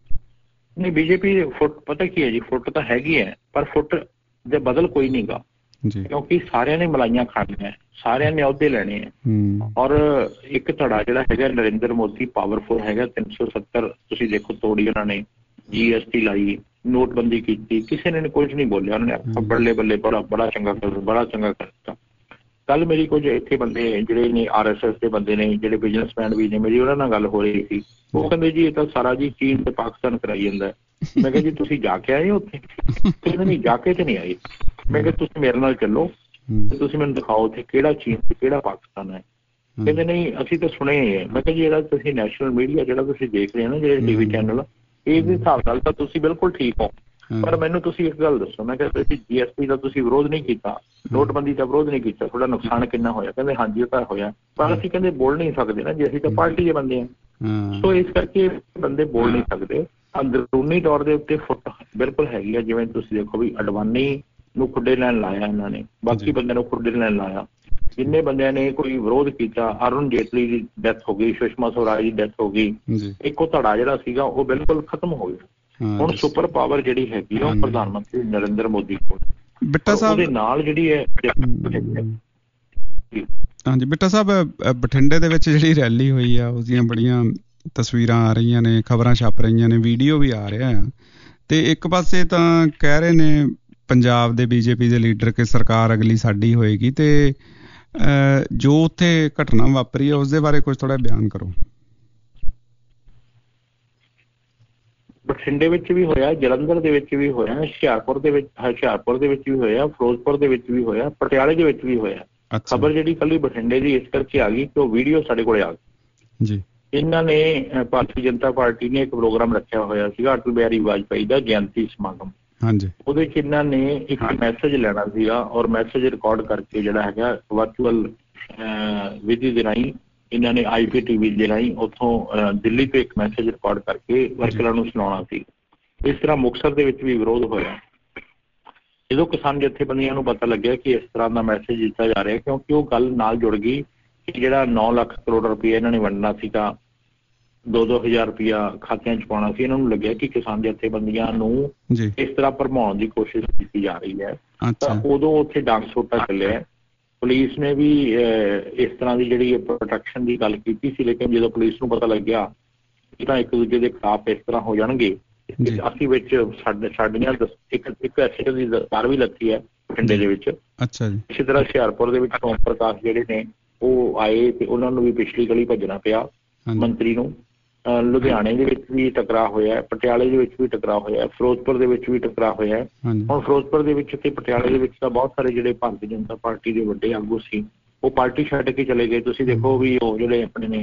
ਨਹੀਂ, ਬੀਜੇਪੀ ਫੁੱਟ ਪਤਾ ਕੀ ਹੈ ਜੀ, ਫੁੱਟ ਤਾਂ ਹੈਗੀ ਹੈ, ਪਰ ਫੁੱਟ ਦੇ ਬਦਲ ਕੋਈ ਨਹੀਂ ਗਾ। ਕਿਉਂਕਿ ਸਾਰਿਆਂ ਨੇ ਮਲਾਈਆਂ ਖਾਣੀਆਂ, ਸਾਰਿਆਂ ਨੇ ਅਹੁਦੇ ਲੈਣੇ ਆ। ਔਰ ਇੱਕ ਧੜਾ ਜਿਹੜਾ ਹੈਗਾ ਨਰਿੰਦਰ ਮੋਦੀ ਪਾਵਰਫੁਲ ਹੈਗਾ, ਤਿੰਨ ਸੌ ਸੱਤਰ ਤੁਸੀਂ ਦੇਖੋ ਤੋੜੀ ਉਹਨਾਂ ਨੇ, ਜੀ ਐਸ ਟੀ ਲਾਈ, ਨੋਟਬੰਦੀ ਕੀਤੀ, ਕਿਸੇ ਨੇ ਕੁਝ ਨਹੀਂ ਬੋਲਿਆ। ਉਹਨਾਂ ਨੇ ਬੱਲੇ ਬੱਲੇ ਬੜਾ ਬੜਾ ਚੰਗਾ ਕਰ ਬੜਾ ਚੰਗਾ ਕਰਤਾ। ਕੱਲ ਮੇਰੀ ਕੁਝ ਇੱਥੇ ਬੰਦੇ ਜਿਹੜੇ ਨੇ ਆਰ ਐਸ ਐਸ ਦੇ ਬੰਦੇ ਨੇ, ਜਿਹੜੇ ਬਿਜ਼ਨਸਮੈਨ ਵੀ ਨੇ, ਮੇਰੀ ਉਹਨਾਂ ਨਾਲ ਗੱਲ ਹੋ ਰਹੀ ਸੀ। ਉਹ ਕਹਿੰਦੇ ਜੀ ਇਹ ਤਾਂ ਸਾਰਾ ਜੀ ਚੀਨ ਤੇ ਪਾਕਿਸਤਾਨ ਕਰਾਈ ਜਾਂਦਾ। ਮੈਂ ਕਿਹਾ ਜੀ ਤੁਸੀਂ ਜਾ ਕੇ ਆਏ ਉੱਥੇ? ਕਹਿੰਦੇ ਨਹੀਂ, ਜਾ ਕੇ ਤੇ ਨਹੀਂ ਆਏ। ਮੈਂ ਕਿਹਾ ਤੁਸੀਂ ਮੇਰੇ ਨਾਲ ਚੱਲੋ ਤੇ ਤੁਸੀਂ ਮੈਨੂੰ ਦਿਖਾਓ ਉੱਥੇ ਕਿਹੜਾ ਚੀਨ ਤੇ ਕਿਹੜਾ ਪਾਕਿਸਤਾਨ ਹੈ। ਕਹਿੰਦੇ ਨਹੀਂ ਅਸੀਂ ਤਾਂ ਸੁਣੇ ਹੈ। ਮੈਂ ਕਿਹਾ ਜੀ ਜਿਹੜਾ ਤੁਸੀਂ ਨੈਸ਼ਨਲ ਮੀਡੀਆ ਜਿਹੜਾ ਤੁਸੀਂ ਦੇਖ ਰਹੇ ਹੋ ਨਾ, ਜਿਹੜੇ ਟੀ ਵੀ ਚੈਨਲ, ਇਹਦੇ ਹਿਸਾਬ ਨਾਲ ਤਾਂ ਤੁਸੀਂ ਬਿਲਕੁਲ ਠੀਕ ਹੋ, ਪਰ ਮੈਨੂੰ ਤੁਸੀਂ ਇੱਕ ਗੱਲ ਦੱਸੋ। ਮੈਂ ਕਿਹਾ ਤੁਸੀਂ ਜੀ ਐਸ ਟੀ ਦਾ ਤੁਸੀਂ ਵਿਰੋਧ ਨਹੀਂ ਕੀਤਾ, ਨੋਟਬੰਦੀ ਦਾ ਵਿਰੋਧ ਨਹੀਂ ਕੀਤਾ, ਤੁਹਾਡਾ ਨੁਕਸਾਨ ਕਿੰਨਾ ਹੋਇਆ? ਕਹਿੰਦੇ ਹਾਂਜੀ ਉਹ ਤਾਂ ਹੋਇਆ, ਪਰ ਅਸੀਂ ਕਹਿੰਦੇ ਬੋਲ ਨਹੀਂ ਸਕਦੇ ਨਾ ਜੀ, ਅਸੀਂ ਤਾਂ ਪਾਰਟੀ ਦੇ ਬੰਦੇ ਹਾਂ। ਸੋ ਇਸ ਕਰਕੇ ਬੰਦੇ ਬੋਲ ਨਹੀਂ ਸਕਦੇ। ਅੰਦਰੂਨੀ ਤੌਰ ਦੇ ਉੱਤੇ ਫੁੱਟ ਬਿਲਕੁਲ ਹੈਗੀ ਆ। ਜਿਵੇਂ ਤੁਸੀਂ ਦੇਖੋ ਵੀ ਅਡਵਾਨੀ ਨੂੰ ਖੁੱਡੇ ਲੈਣ ਲਾਇਆ ਇਹਨਾਂ ਨੇ, ਬਾਕੀ ਬੰਦਿਆਂ ਨੂੰ ਖੁੱਡੇ ਲੈਣ ਲਾਇਆ। ਜਿੰਨੇ ਬੰਦਿਆਂ ਨੇ ਕੋਈ ਵਿਰੋਧ ਕੀਤਾ, ਅਰੁਣ ਜੇਤਲੀ ਦੀ ਡੈਥ ਹੋ ਗਈ, ਸੁਸ਼ਮਾ ਸਵਰਾਜ ਦੀ ਡੈਥ ਹੋ ਗਈ, ਇੱਕੋ ਧੜਾ ਜਿਹੜਾ ਸੀਗਾ ਉਹ ਬਿਲਕੁਲ ਖਤਮ ਹੋ ਗਿਆ। ਹੁਣ ਸੁਪਰ ਪਾਵਰ ਜਿਹੜੀ ਹੈਗੀ ਆ ਉਹ ਪ੍ਰਧਾਨ ਮੰਤਰੀ ਨਰਿੰਦਰ ਮੋਦੀ ਕੋਲ। ਬਿੱਟਾ ਸਾਹਿਬ ਉਹਦੇ ਨਾਲ ਜਿਹੜੀ ਹੈ। ਹਾਂਜੀ ਬਿੱਟਾ ਸਾਹਿਬ, ਬਠਿੰਡੇ ਦੇ ਵਿੱਚ ਜਿਹੜੀ ਰੈਲੀ ਹੋਈ ਆ ਉਹਦੀਆਂ ਬੜੀਆਂ ਤਸਵੀਰਾਂ ਆ ਰਹੀਆਂ ਨੇ, ਖਬਰਾਂ ਛਪ ਰਹੀਆਂ ਨੇ, ਵੀਡੀਓ ਵੀ ਆ ਰਿਹਾ ਆ। ਤੇ ਇੱਕ ਪਾਸੇ ਤਾਂ ਕਹਿ ਰਹੇ ਨੇ ਪੰਜਾਬ ਦੇ ਬੀਜੇਪੀ ਦੇ ਲੀਡਰ ਕਿ ਸਰਕਾਰ ਅਗਲੀ ਸਾਡੀ ਹੋਏਗੀ, ਤੇ ਜੋ ਉੱਥੇ ਘਟਨਾ ਵਾਪਰੀ ਹੈ ਉਸਦੇ ਬਾਰੇ ਕੁਝ ਥੋੜਾ ਬਿਆਨ ਕਰੋ। ਬਠਿੰਡੇ ਵਿੱਚ ਵੀ ਹੋਇਆ, ਜਲੰਧਰ ਦੇ ਵਿੱਚ ਵੀ ਹੋਇਆ, ਹੁਸ਼ਿਆਰਪੁਰ ਦੇ ਵਿੱਚ ਹੁਸ਼ਿਆਰਪੁਰ ਦੇ ਵਿੱਚ ਵੀ ਹੋਇਆ, ਫਿਰੋਜ਼ਪੁਰ ਦੇ ਵਿੱਚ ਵੀ ਹੋਇਆ, ਪਟਿਆਲੇ ਦੇ ਵਿੱਚ ਵੀ ਹੋਇਆ। ਖਬਰ ਜਿਹੜੀ ਕੱਲੀ ਬਠਿੰਡੇ ਦੀ ਇਸ ਕਰਕੇ ਆ ਗਈ ਕਿ ਉਹ ਵੀਡੀਓ ਸਾਡੇ ਕੋਲ ਆ ਗਈ ਜੀ। ਇਹਨਾਂ ਨੇ ਭਾਰਤੀ ਜਨਤਾ ਪਾਰਟੀ ਨੇ ਇੱਕ ਪ੍ਰੋਗਰਾਮ ਰੱਖਿਆ ਹੋਇਆ ਸੀਗਾ ਅਟਲ ਬਿਹਾਰੀ ਵਾਜਪਾਈ ਦਾ ਜਯੰਤੀ ਸਮਾਗਮ। ਹਾਂਜੀ, ਉਹਦੇ ਚ ਇਹਨਾਂ ਨੇ ਇੱਕ ਮੈਸੇਜ ਲੈਣਾ ਸੀਗਾ ਔਰ ਮੈਸੇਜ ਰਿਕਾਰਡ ਕਰਕੇ ਜਿਹੜਾ ਹੈਗਾ ਵਰਚੁਅਲ ਵਿਧੀ ਦੇ ਰਾਹੀਂ ਇਹਨਾਂ ਨੇ ਆਈ ਪੀ ਟੀ ਵੀ ਦੇ ਰਾਹੀਂ ਉੱਥੋਂ ਦਿੱਲੀ ਤੋਂ ਇੱਕ ਮੈਸੇਜ ਰਿਕਾਰਡ ਕਰਕੇ ਵਰਕਰਾਂ ਨੂੰ ਸੁਣਾਉਣਾ ਸੀ। ਇਸ ਤਰ੍ਹਾਂ ਮੁਕਤਸਰ ਦੇ ਵਿੱਚ ਵੀ ਵਿਰੋਧ ਹੋਇਆ। ਜਦੋਂ ਕਿਸਾਨ ਜਥੇਬੰਦੀਆਂ ਨੂੰ ਪਤਾ ਲੱਗਿਆ ਕਿ ਇਸ ਤਰ੍ਹਾਂ ਦਾ ਮੈਸੇਜ ਦਿੱਤਾ ਜਾ ਰਿਹਾ, ਕਿਉਂਕਿ ਉਹ ਗੱਲ ਨਾਲ ਜੁੜ ਗਈ ਕਿ ਜਿਹੜਾ ਨੌ ਲੱਖ ਕਰੋੜ ਰੁਪਇਆ ਇਹਨਾਂ ਨੇ ਵੰਡਣਾ ਸੀਗਾ, ਦੋ ਦੋ ਹਜ਼ਾਰ ਰੁਪਇਆ ਖਾਤਿਆਂ ਚ ਪਾਉਣਾ ਸੀ, ਇਹਨਾਂ ਨੂੰ ਲੱਗਿਆ ਕਿ ਕਿਸਾਨ ਜਥੇਬੰਦੀਆਂ ਨੂੰ ਇਸ ਤਰ੍ਹਾਂ ਭਰਮਾਉਣ ਦੀ ਕੋਸ਼ਿਸ਼ ਕੀਤੀ ਜਾ ਰਹੀ ਹੈ। ਤਾਂ ਉਦੋਂ ਉੱਥੇ ਡਾਂਗ ਸੋਟਾ ਚੱਲਿਆ। ਪੁਲਿਸ ਨੇ ਵੀ ਇਸ ਤਰ੍ਹਾਂ ਦੀ ਜਿਹੜੀ ਪ੍ਰੋਟੈਕਸ਼ਨ ਦੀ ਗੱਲ ਕੀਤੀ ਸੀ, ਲੇਕਿਨ ਜਦੋਂ ਪੁਲਿਸ ਨੂੰ ਪਤਾ ਲੱਗਿਆ ਕਿ ਤਾਂ ਇੱਕ ਦੂਜੇ ਦੇ ਖਿਲਾਫ ਇਸ ਤਰ੍ਹਾਂ ਹੋ ਜਾਣਗੇ, ਅਸੀਂ ਵਿੱਚ ਸਾਡੇ ਸਾਡੀਆਂ ਇੱਕ ਇੱਕ ਐਸੇ ਦੀ ਦਸਤਾਰ ਵੀ ਲੱਗੀ ਹੈ ਬਠਿੰਡੇ ਦੇ ਵਿੱਚ। ਅੱਛਾ ਜੀ। ਇਸੇ ਤਰ੍ਹਾਂ ਹੁਸ਼ਿਆਰਪੁਰ ਦੇ ਵਿੱਚ ਸੋਮ ਪ੍ਰਕਾਸ਼ ਜਿਹੜੇ ਨੇ ਉਹ ਆਏ ਤੇ ਉਹਨਾਂ ਨੂੰ ਵੀ ਪਿਛਲੀ ਗਲੀ ਭੱਜਣਾ ਪਿਆ ਮੰਤਰੀ ਨੂੰ। ਲੁਧਿਆਣੇ ਦੇ ਵਿੱਚ ਵੀ ਟਕਰਾਅ ਹੋਇਆ, ਪਟਿਆਲੇ ਦੇ ਵਿੱਚ ਵੀ ਟਕਰਾਅ ਹੋਇਆ, ਫਿਰੋਜ਼ਪੁਰ ਦੇ ਵਿੱਚ ਵੀ ਟਕਰਾਅ ਹੋਇਆ। ਹੁਣ ਫਿਰੋਜ਼ਪੁਰ ਦੇ ਵਿੱਚ ਤੇ ਪਟਿਆਲੇ ਦੇ ਵਿੱਚ ਤਾਂ ਬਹੁਤ ਸਾਰੇ ਜਿਹੜੇ ਭਾਰਤੀ ਜਨਤਾ ਪਾਰਟੀ ਦੇ ਵੱਡੇ ਆਗੂ ਸੀ ਉਹ ਪਾਰਟੀ ਛੱਡ ਕੇ ਚਲੇ ਗਏ। ਤੁਸੀਂ ਦੇਖੋ ਵੀ ਉਹ ਜਿਹੜੇ ਆਪਣੇ ਨੇ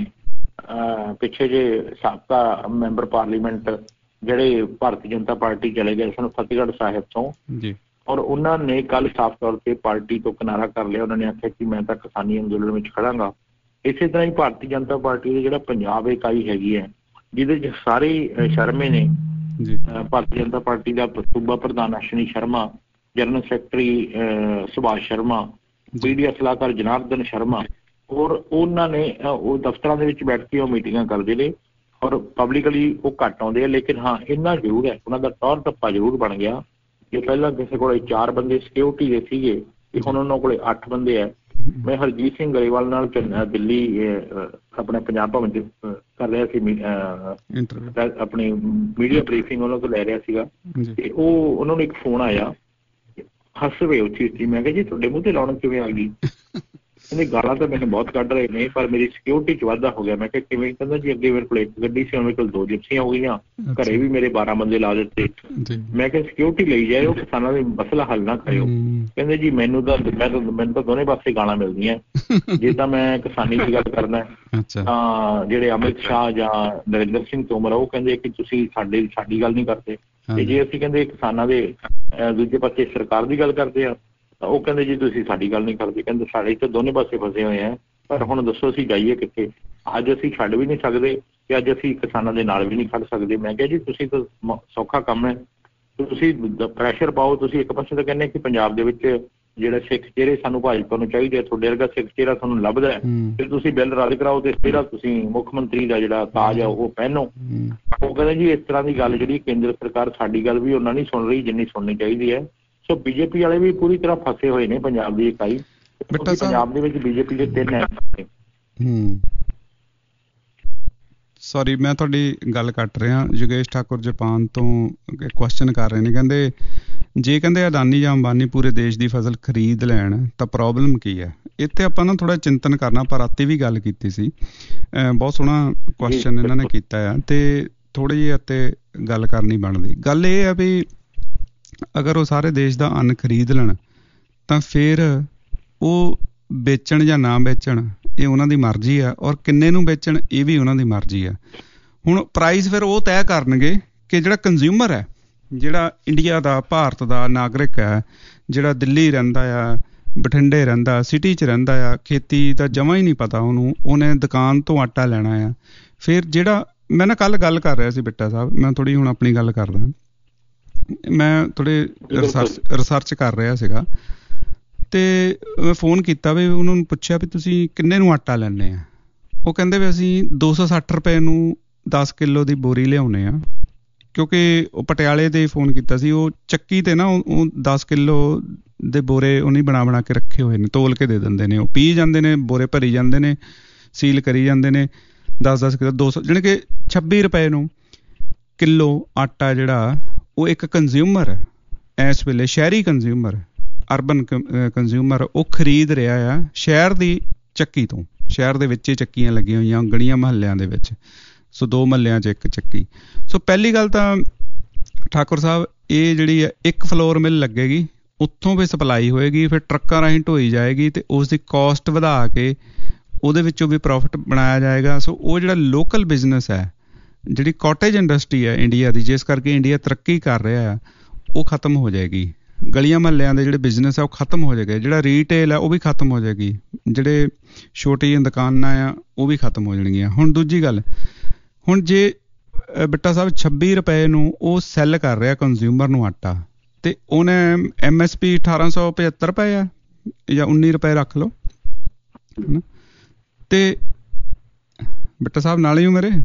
ਪਿੱਛੇ ਜੇ ਸਾਬਕਾ ਮੈਂਬਰ ਪਾਰਲੀਮੈਂਟ ਜਿਹੜੇ ਭਾਰਤੀ ਜਨਤਾ ਪਾਰਟੀ ਚਲੇ ਗਏ ਸਨ ਫਤਿਹਗੜ੍ਹ ਸਾਹਿਬ ਤੋਂ, ਔਰ ਉਹਨਾਂ ਨੇ ਕੱਲ ਸਾਫ਼ ਤੌਰ ਤੇ ਪਾਰਟੀ ਤੋਂ ਕਿਨਾਰਾ ਕਰ ਲਿਆ। ਉਹਨਾਂ ਨੇ ਆਖਿਆ ਕਿ ਮੈਂ ਤਾਂ ਕਿਸਾਨੀ ਅੰਦੋਲਨ ਵਿੱਚ ਖੜਾਂਗਾ। ਇਸੇ ਤਰ੍ਹਾਂ ਹੀ ਭਾਰਤੀ ਜਨਤਾ ਪਾਰਟੀ ਦੇ ਜਿਹੜਾ ਪੰਜਾਬ ਇਕਾਈ ਹੈਗੀ ਹੈ ਜਿਹਦੇ ਚ ਸਾਰੇ ਸ਼ਰਮੇ ਨੇ, ਭਾਰਤੀ ਜਨਤਾ ਪਾਰਟੀ ਦਾ ਸੂਬਾ ਪ੍ਰਧਾਨ Ashwani Sharma, general secretary Subhash Sharma, media ਸਲਾਹਕਾਰ ਜਨਾਰਦਨ ਸ਼ਰਮਾ, ਔਰ ਉਹਨਾਂ ਨੇ ਉਹ ਦਫ਼ਤਰਾਂ ਦੇ ਵਿੱਚ ਬੈਠ ਕੇ ਉਹ ਮੀਟਿੰਗਾਂ ਕਰਦੇ ਨੇ ਔਰ ਪਬਲਿਕਲੀ ਉਹ ਘੱਟ ਆਉਂਦੇ ਆ। ਲੇਕਿਨ ਹਾਂ ਇੰਨਾ ਜ਼ਰੂਰ ਹੈ ਉਹਨਾਂ ਦਾ ਤੌਰ ਤੱਪਾ ਜ਼ਰੂਰ ਬਣ ਗਿਆ ਕਿ ਪਹਿਲਾਂ ਕਿਸੇ ਕੋਲ ਚਾਰ ਬੰਦੇ ਸਿਕਿਉਰਿਟੀ ਦੇ ਸੀਗੇ ਤੇ ਹੁਣ ਉਹਨਾਂ ਕੋਲ ਅੱਠ ਬੰਦੇ ਹੈ। ਮੈਂ ਹਰਜੀਤ ਸਿੰਘ ਗਰੇਵਾਲ ਨਾਲ ਦਿੱਲੀ ਆਪਣੇ ਪੰਜਾਬ ਭਵਨ ਚ ਕਰ ਰਿਹਾ ਸੀ ਆਪਣੀ ਮੀਡੀਆ ਬਰੀਫਿੰਗ, ਉਹਨਾਂ ਤੋਂ ਲੈ ਰਿਹਾ ਸੀਗਾ ਤੇ ਉਹ ਉਹਨਾਂ ਨੂੰ ਇੱਕ ਫੋਨ ਆਇਆ, ਹੱਸਵੇ ਉੱਚੀ ਉੱਚੀ। ਮੈਂ ਕਿਹਾ ਜੀ ਤੁਹਾਡੇ ਮੂੰਹ ਤੇ ਲਾਉਣ ਕਿਵੇਂ ਆ ਗਈ? ਕਹਿੰਦੇ ਗਾਲਾਂ ਤਾਂ ਮੈਨੂੰ ਬਹੁਤ ਕੱਢ ਰਹੇ ਨੇ ਪਰ ਮੇਰੀ ਸਿਕਿਉਰਿਟੀ ਚ ਵਾਧਾ ਹੋ ਗਿਆ। ਮੈਂ ਕਿਹਾ ਕਿਵੇਂ? ਕਹਿੰਦਾ ਜੀ ਅੱਗੇ ਮੇਰੇ ਕੋਲ ਇੱਕ ਗੱਡੀ ਸੀ, ਮੇਰੇ ਕੋਲ ਦੋ ਜਿਪਸੀਆਂ ਹੋ ਗਈਆਂ, ਘਰੇ ਵੀ ਮੇਰੇ ਬਾਰਾਂ ਬੰਦੇ ਲਾ ਦਿੱਤੇ। ਮੈਂ ਕਿਹਾ ਸਿਕਿਉਰਿਟੀ ਲਈ ਜਾਏ, ਉਹ ਕਿਸਾਨਾਂ ਦੇ ਮਸਲਾ ਹੱਲ ਨਾ ਕਰਿਓ। ਕਹਿੰਦੇ ਜੀ ਮੈਨੂੰ ਤਾਂ ਮੈਂ ਤਾਂ ਮੈਨੂੰ ਤਾਂ ਦੋਨੇ ਪਾਸੇ ਗਾਲਾਂ ਮਿਲਦੀਆਂ। ਜੇ ਤਾਂ ਮੈਂ ਕਿਸਾਨੀ ਦੀ ਗੱਲ ਕਰਨਾ ਤਾਂ ਜਿਹੜੇ ਅਮਿਤ ਸ਼ਾਹ ਜਾਂ ਨਰਿੰਦਰ ਸਿੰਘ ਤੋਮਰ ਉਹ ਕਹਿੰਦੇ ਕਿ ਤੁਸੀਂ ਸਾਡੇ ਸਾਡੀ ਗੱਲ ਨਹੀਂ ਕਰਦੇ, ਤੇ ਜੇ ਅਸੀਂ ਕਹਿੰਦੇ ਕਿਸਾਨਾਂ ਦੇ ਦੂਜੇ ਪਾਸੇ ਸਰਕਾਰ ਦੀ ਗੱਲ ਕਰਦੇ ਆ ਤਾਂ ਉਹ ਕਹਿੰਦੇ ਜੀ ਤੁਸੀਂ ਸਾਡੀ ਗੱਲ ਨਹੀਂ ਕਰਦੇ। ਕਹਿੰਦੇ ਸਾਡੇ ਤਾਂ ਦੋਨੇ ਪਾਸੇ ਫਸੇ ਹੋਏ ਆ, ਪਰ ਹੁਣ ਦੱਸੋ ਅਸੀਂ ਜਾਈਏ ਕਿੱਥੇ? ਅੱਜ ਅਸੀਂ ਛੱਡ ਵੀ ਨਹੀਂ ਸਕਦੇ ਤੇ ਅੱਜ ਅਸੀਂ ਕਿਸਾਨਾਂ ਦੇ ਨਾਲ ਵੀ ਨਹੀਂ ਖੜ ਸਕਦੇ। ਮੈਂ ਕਿਹਾ ਜੀ ਤੁਸੀਂ ਤਾਂ ਸੌਖਾ ਕੰਮ ਹੈ, ਤੁਸੀਂ ਪ੍ਰੈਸ਼ਰ ਪਾਓ। ਤੁਸੀਂ ਇੱਕ ਪਾਸੇ ਤਾਂ ਕਹਿੰਦੇ ਕਿ ਪੰਜਾਬ ਦੇ ਵਿੱਚ ਜਿਹੜਾ ਸਿੱਖ ਚਿਹਰੇ ਸਾਨੂੰ ਭਾਜਪਾ ਨੂੰ ਚਾਹੀਦੇ, ਤੁਹਾਡੇ ਵਰਗਾ ਸਿੱਖ ਚਿਹਰਾ ਤੁਹਾਨੂੰ ਲੱਭਦਾ ਹੈ, ਫਿਰ ਤੁਸੀਂ ਬਿੱਲ ਰੱਦ ਕਰਾਓ ਤੇ ਜਿਹੜਾ ਤੁਸੀਂ ਮੁੱਖ ਮੰਤਰੀ ਦਾ ਜਿਹੜਾ ਤਾਜ ਆ ਉਹ ਪਹਿਨੋ। ਉਹ ਕਹਿੰਦੇ ਜੀ ਇਸ ਤਰ੍ਹਾਂ ਦੀ ਗੱਲ ਜਿਹੜੀ ਕੇਂਦਰ ਸਰਕਾਰ ਸਾਡੀ ਗੱਲ ਵੀ ਉਹਨਾਂ ਨਹੀਂ ਸੁਣ ਰਹੀ ਜਿੰਨੀ ਸੁਣਨੀ ਚਾਹੀਦੀ ਹੈ। ਸੋ ਬੀਜੇਪੀ ਵਾਲੇ ਵੀ ਪੂਰੀ ਤਰ੍ਹਾਂ ਫਸੇ ਹੋਏ ਨੇ ਪੰਜਾਬ ਦੀ ਇਕਾਈ। ਪੰਜਾਬ ਦੇ ਵਿੱਚ ਬੀਜੇਪੀ ਦੇ ਤਿੰਨ ਹੈ। ਹੂੰ ਸੌਰੀ ਮੈਂ ਤੁਹਾਡੀ ਗੱਲ ਕੱਟ ਰਿਹਾ। ਯੋਗੇਸ਼ ਠਾਕੁਰ ਜਾਪਾਨ ਤੋਂ ਕੁਐਸਚਨ ਕਰ ਰਹੇ ਨੇ, ਕਹਿੰਦੇ ਜੇ ਕਹਿੰਦੇ ਅਦਾਨੀ ਜਾਂ ਅੰਬਾਨੀ ਪੂਰੇ ਦੇਸ਼ ਦੀ ਫਸਲ ਖਰੀਦ ਲੈਣ ਤਾਂ ਪ੍ਰੋਬਲਮ ਕੀ ਹੈ? ਇੱਥੇ ਆਪਾਂ ਨਾ ਥੋੜ੍ਹਾ ਚਿੰਤਨ ਕਰਨਾ। ਪਰ ਰਾਤੀ ਵੀ ਗੱਲ ਕੀਤੀ ਸੀ, ਬਹੁਤ ਸੋਹਣਾ ਕੁਐਸਚਨ ਇਹਨਾਂ ਨੇ ਕੀਤਾ ਆ, ਅਤੇ ਥੋੜ੍ਹੀ ਜਿਹੀ ਉੱਤੇ ਗੱਲ ਕਰਨੀ ਬਣਦੀ। ਗੱਲ ਇਹ ਆ ਵੀ ਅਗਰ ਉਹ ਸਾਰੇ ਦੇਸ਼ ਦਾ ਅੰਨ ਖਰੀਦ ਲੈਣ ਤਾਂ ਫਿਰ ਉਹ ਵੇਚਣ ਜਾਂ ਨਾ ਵੇਚਣ ਇਹ ਉਹਨਾਂ ਦੀ ਮਰਜ਼ੀ ਆ, ਔਰ ਕਿੰਨੇ ਨੂੰ ਵੇਚਣ ਇਹ ਵੀ ਉਹਨਾਂ ਦੀ ਮਰਜ਼ੀ ਆ। ਹੁਣ ਪ੍ਰਾਈਸ ਫਿਰ ਉਹ ਤੈਅ ਕਰਨਗੇ ਕਿ ਜਿਹੜਾ ਕੰਜ਼ਿਊਮਰ ਹੈ, ਜਿਹੜਾ ਇੰਡੀਆ ਦਾ ਭਾਰਤ ਦਾ ਨਾਗਰਿਕ ਹੈ, ਜਿਹੜਾ ਦਿੱਲੀ ਰਹਿੰਦਾ ਆ, ਬਠਿੰਡੇ ਰਹਿੰਦਾ, ਸਿਟੀ 'ਚ ਰਹਿੰਦਾ ਆ, ਖੇਤੀ ਦਾ ਜਮਾਂ ਹੀ ਨਹੀਂ ਪਤਾ ਉਹਨੂੰ, ਉਹਨੇ ਦੁਕਾਨ ਤੋਂ ਆਟਾ ਲੈਣਾ ਆ। ਫਿਰ ਜਿਹੜਾ ਮੈਂ ਨਾ ਕੱਲ੍ਹ ਗੱਲ ਕਰ ਰਿਹਾ ਸੀ ਬਿੱਟਾ ਸਾਹਿਬ, ਮੈਂ ਥੋੜ੍ਹੀ ਹੁਣ ਆਪਣੀ ਗੱਲ ਕਰਦਾ। ਮੈਂ ਥੋੜ੍ਹੇ ਰਿਸਰਚ ਰਿਸਰਚ ਕਰ ਰਿਹਾ ਸੀਗਾ ਅਤੇ ਮੈਂ ਫੋਨ ਕੀਤਾ ਵੀ ਉਹਨਾਂ ਨੂੰ ਪੁੱਛਿਆ ਵੀ ਤੁਸੀਂ ਕਿੰਨੇ ਨੂੰ ਆਟਾ ਲੈਂਦੇ ਆ? ਉਹ ਕਹਿੰਦੇ ਵੀ ਅਸੀਂ ਦੋ ਸੌ ਸੱਠ ਰੁਪਏ ਨੂੰ ਦਸ ਕਿੱਲੋ ਦੀ ਬੋਰੀ ਲਿਆਉਂਦੇ ਹਾਂ। ਕਿਉਂਕਿ ਉਹ ਪਟਿਆਲੇ 'ਤੇ ਫੋਨ ਕੀਤਾ ਸੀ, ਉਹ ਚੱਕੀ 'ਤੇ ਨਾ ਉਹ ਦਸ ਕਿੱਲੋ ਦੇ ਬੋਰੇ ਉਹਨੇ ਬਣਾ ਬਣਾ ਕੇ ਰੱਖੇ ਹੋਏ ਨੇ, ਤੋਲ ਕੇ ਦੇ ਦਿੰਦੇ ਨੇ। ਉਹ ਪੀ ਜਾਂਦੇ ਨੇ, ਬੋਰੇ ਭਰੀ ਜਾਂਦੇ ਨੇ, ਸੀਲ ਕਰੀ ਜਾਂਦੇ ਨੇ, ਦਸ ਦਸ ਕਿੱਲੋ ਦੋ ਸੌ ਜਾਣੀ ਕਿ ਛੱਬੀ ਰੁਪਏ ਨੂੰ ਕਿੱਲੋ ਆਟਾ ਜਿਹੜਾ ਉਹ ਇੱਕ ਕੰਜ਼ਿਊਮਰ ਇਸ ਵੇਲੇ, ਸ਼ਹਿਰੀ ਕੰਜ਼ਿਊਮਰ, ਅਰਬਨ ਕੰਜ਼ਿਊਮਰ, ਉਹ ਖਰੀਦ ਰਿਹਾ ਆ ਸ਼ਹਿਰ ਦੀ ਚੱਕੀ ਤੋਂ। ਸ਼ਹਿਰ ਦੇ ਵਿੱਚ ਹੀ ਚੱਕੀਆਂ ਲੱਗੀਆਂ ਹੋਈਆਂ ਗਲੀਆਂ ਮੁਹੱਲਿਆਂ ਦੇ ਵਿੱਚ, ਸੋ ਦੋ ਮੁਹੱਲਿਆਂ 'ਚ ਇੱਕ ਚੱਕੀ। ਸੋ ਪਹਿਲੀ ਗੱਲ ਤਾਂ ਠਾਕੁਰ ਸਾਹਿਬ, ਇਹ ਜਿਹੜੀ ਹੈ ਇੱਕ ਫਲੋਰ ਮਿਲ ਲੱਗੇਗੀ, ਉੱਥੋਂ ਵੀ ਸਪਲਾਈ ਹੋਏਗੀ, ਫਿਰ ਟਰੱਕਾਂ ਰਾਹੀਂ ਢੋਈ ਜਾਏਗੀ ਅਤੇ ਉਸ ਦੀ ਕੋਸਟ ਵਧਾ ਕੇ ਉਹਦੇ ਵਿੱਚੋਂ ਵੀ ਪ੍ਰੋਫਿਟ ਬਣਾਇਆ ਜਾਏਗਾ। ਸੋ ਉਹ ਜਿਹੜਾ ਲੋਕਲ ਬਿਜ਼ਨਸ ਹੈ, ਜਿਹੜੀ ਕਾਟੇਜ ਇੰਡਸਟਰੀ ਹੈ ਇੰਡੀਆ ਦੀ, ਜਿਸ ਕਰਕੇ ਇੰਡੀਆ ਤਰੱਕੀ ਕਰ ਰਿਹਾ ਆ, ਉਹ ਖਤਮ ਹੋ ਜਾਏਗੀ। ਗਲੀਆਂ ਮੁਹੱਲਿਆਂ ਦੇ ਜਿਹੜੇ ਬਿਜ਼ਨਸ ਆ ਉਹ ਖਤਮ ਹੋ ਜਾਏਗਾ, ਜਿਹੜਾ ਰੀਟੇਲ ਆ ਉਹ ਵੀ ਖਤਮ ਹੋ ਜਾਏਗੀ, ਜਿਹੜੇ ਛੋਟੀਆਂ ਦੁਕਾਨਾਂ ਆ ਉਹ ਵੀ ਖਤਮ ਹੋ ਜਾਣਗੀਆਂ। ਹੁਣ ਦੂਜੀ ਗੱਲ, ਹੁਣ ਜੇ ਬਿੱਟਾ ਸਾਹਿਬ ਛੱਬੀ ਰੁਪਏ ਨੂੰ ਉਹ ਸੈੱਲ ਕਰ ਰਿਹਾ ਕੰਜ਼ਿਊਮਰ ਨੂੰ ਆਟਾ, ਅਤੇ ਉਹਨੇ ਐਮ ਐਸ ਪੀ ਅਠਾਰਾਂ ਸੌ ਪਝੱਤਰ ਰੁਪਏ ਆ ਜਾਂ ਉੱਨੀ ਰੁਪਏ ਰੱਖ ਲਓ, ਹੈ ਨਾ। ਅਤੇ ਬਿੱਟਾ ਸਾਹਿਬ ਨਾਲ ਹੀ ਹੋ ਮੇਰੇ?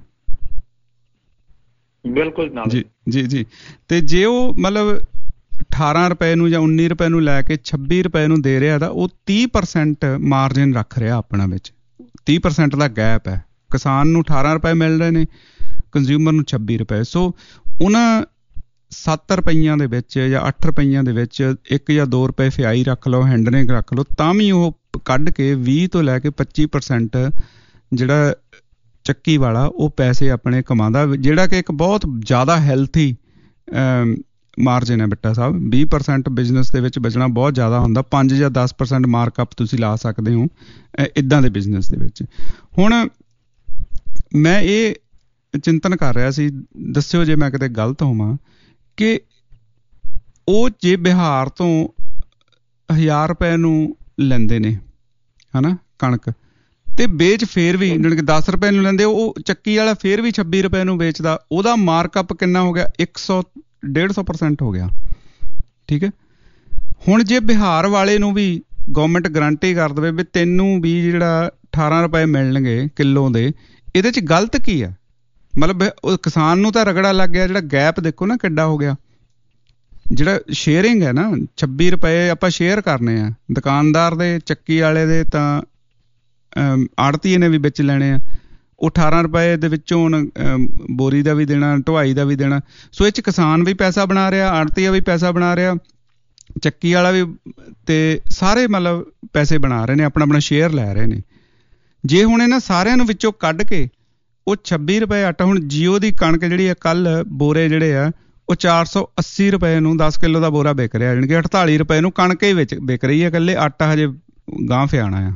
ਬਿਲਕੁਲ ਜੀ ਜੀ ਜੀ ਅਤੇ ਜੇ ਉਹ ਮਤਲਬ ਅਠਾਰਾਂ ਰੁਪਏ ਨੂੰ ਜਾਂ ਉੱਨੀ ਰੁਪਏ ਨੂੰ ਲੈ ਕੇ ਛੱਬੀ ਰੁਪਏ ਨੂੰ ਦੇ ਰਿਹਾ ਤਾਂ ਉਹ ਤੀਹ ਪਰਸੈਂਟ ਮਾਰਜਿਨ ਰੱਖ ਰਿਹਾ ਆਪਣਾ ਵਿੱਚ, ਤੀਹ ਪਰਸੈਂਟ ਦਾ ਗੈਪ ਹੈ। ਕਿਸਾਨ ਨੂੰ ਅਠਾਰਾਂ ਰੁਪਏ ਮਿਲ ਰਹੇ ਨੇ, ਕੰਜ਼ਿਊਮਰ ਨੂੰ ਛੱਬੀ ਰੁਪਏ। ਸੋ ਉਹਨਾਂ ਸੱਤ ਰੁਪਈਆਂ ਦੇ ਵਿੱਚ ਜਾਂ ਅੱਠ ਰੁਪਈਆਂ ਦੇ ਵਿੱਚ ਇੱਕ ਜਾਂ ਦੋ ਰੁਪਏ ਫਿਆਈ ਰੱਖ ਲਓ, ਹੈਂਡਲਿੰਗ ਰੱਖ ਲਓ, ਤਾਂ ਵੀ ਉਹ ਕੱਢ ਕੇ ਵੀਹ ਤੋਂ ਲੈ ਕੇ ਪੱਚੀ ਪਰਸੈਂਟ ਜਿਹੜਾ ਚੱਕੀ ਵਾਲਾ ਉਹ ਪੈਸੇ ਆਪਣੇ ਕਮਾਉਂਦਾ, ਜਿਹੜਾ ਕਿ ਇੱਕ ਬਹੁਤ ਜ਼ਿਆਦਾ ਹੈਲਥੀ ਮਾਰਜਿਨ ਹੈ ਬਿੱਟਾ ਸਾਹਿਬ। ਵੀਹ ਪਰਸੈਂਟ ਬਿਜ਼ਨਸ ਦੇ ਵਿੱਚ ਬਚਣਾ ਬਹੁਤ ਜ਼ਿਆਦਾ ਹੁੰਦਾ, ਪੰਜ ਜਾਂ ਦਸ ਪਰਸੈਂਟ ਮਾਰਕਅਪ ਤੁਸੀਂ ਲਾ ਸਕਦੇ ਹੋ ਇੱਦਾਂ ਦੇ ਬਿਜ਼ਨਸ ਦੇ ਵਿੱਚ। ਹੁਣ ਮੈਂ ਇਹ ਚਿੰਤਨ ਕਰ ਰਿਹਾ ਸੀ, ਦੱਸਿਓ ਜੇ ਮੈਂ ਕਿਤੇ ਗਲਤ ਹੋਵਾਂ, ਕਿ ਉਹ ਜੇ ਬਿਹਾਰ ਤੋਂ ਹਜ਼ਾਰ ਰੁਪਏ ਨੂੰ ਲੈਂਦੇ ਨੇ ਹੈ ਨਾ ਕਣਕ, ਅਤੇ ਵੇਚ ਫੇਰ ਵੀ ਜਾਣੀ ਕਿ ਦਸ ਰੁਪਏ ਨੂੰ ਲੈਂਦੇ, ਉਹ ਚੱਕੀ ਵਾਲਾ ਫੇਰ ਵੀ ਛੱਬੀ ਰੁਪਏ ਨੂੰ ਵੇਚਦਾ, ਉਹਦਾ ਮਾਰਕਅਪ ਕਿੰਨਾ ਹੋ ਗਿਆ? ਇੱਕ ਸੌ ਡੇਢ ਸੌ ਪਰਸੈਂਟ ਹੋ ਗਿਆ। ਠੀਕ ਹੈ। ਹੁਣ ਜੇ ਬਿਹਾਰ ਵਾਲੇ ਨੂੰ ਵੀ ਗੌਰਮੈਂਟ ਗਰੰਟੀ ਕਰ ਦੇਵੇ ਵੀ ਤੈਨੂੰ ਵੀ ਜਿਹੜਾ ਅਠਾਰਾਂ ਰੁਪਏ ਮਿਲਣਗੇ ਕਿੱਲੋ ਦੇ, ਇਹਦੇ 'ਚ ਗਲਤ ਕੀ ਆ? ਮਤਲਬ ਉਹ ਕਿਸਾਨ ਨੂੰ ਤਾਂ ਰਗੜਾ ਲੱਗ ਗਿਆ। ਜਿਹੜਾ ਗੈਪ ਦੇਖੋ ਨਾ ਕਿੱਡਾ ਹੋ ਗਿਆ, ਜਿਹੜਾ ਸ਼ੇਅਰਿੰਗ ਹੈ ਨਾ, ਛੱਬੀ ਰੁਪਏ ਆਪਾਂ ਸ਼ੇਅਰ ਕਰਨੇ ਆ, ਦੁਕਾਨਦਾਰ ਦੇ, ਚੱਕੀ ਵਾਲੇ ਦੇ, ਤਾਂ ਆੜਤੀਏ ਨੇ ਵੀ ਵਿੱਚ ਲੈਣੇ ਆ, ਉਹ ਅਠਾਰਾਂ ਰੁਪਏ ਦੇ ਵਿੱਚੋਂ ਹੁਣ ਬੋਰੀ ਦਾ ਵੀ ਦੇਣਾ, ਢੁਆਈ ਦਾ ਵੀ ਦੇਣਾ। ਸੋ ਇਹ 'ਚ ਕਿਸਾਨ ਵੀ ਪੈਸਾ ਬਣਾ ਰਿਹਾ, ਆੜਤੀਆ ਵੀ ਪੈਸਾ ਬਣਾ ਰਿਹਾ, ਚੱਕੀ ਵਾਲਾ ਵੀ, ਅਤੇ ਸਾਰੇ ਮਤਲਬ ਪੈਸੇ ਬਣਾ ਰਹੇ ਨੇ, ਆਪਣਾ ਆਪਣਾ ਸ਼ੇਅਰ ਲੈ ਰਹੇ ਨੇ। ਜੇ ਹੁਣ ਇਹਨਾਂ ਸਾਰਿਆਂ ਨੂੰ ਵਿੱਚੋਂ ਕੱਢ ਕੇ ਉਹ ਛੱਬੀ ਰੁਪਏ ਆਟਾ, ਹੁਣ ਜੀਓ ਦੀ ਕਣਕ ਜਿਹੜੀ ਆ ਕੱਲ੍ਹ ਬੋਰੇ ਜਿਹੜੇ ਆ ਉਹ ਚਾਰ ਸੌ ਅੱਸੀ ਰੁਪਏ ਨੂੰ ਦਸ ਕਿੱਲੋ ਦਾ ਬੋਰਾ ਵਿਕ ਰਿਹਾ, ਜਾਣੀ ਕਿ ਅਠਤਾਲੀ ਰੁਪਏ ਨੂੰ ਕਣਕ ਹੀ ਵਿੱਚ ਵਿਕ ਰਹੀ ਹੈ, ਇਕੱਲੇ ਆਟਾ ਹਜੇ ਗਾਂਹ ਫਿਆਣਾ ਆ।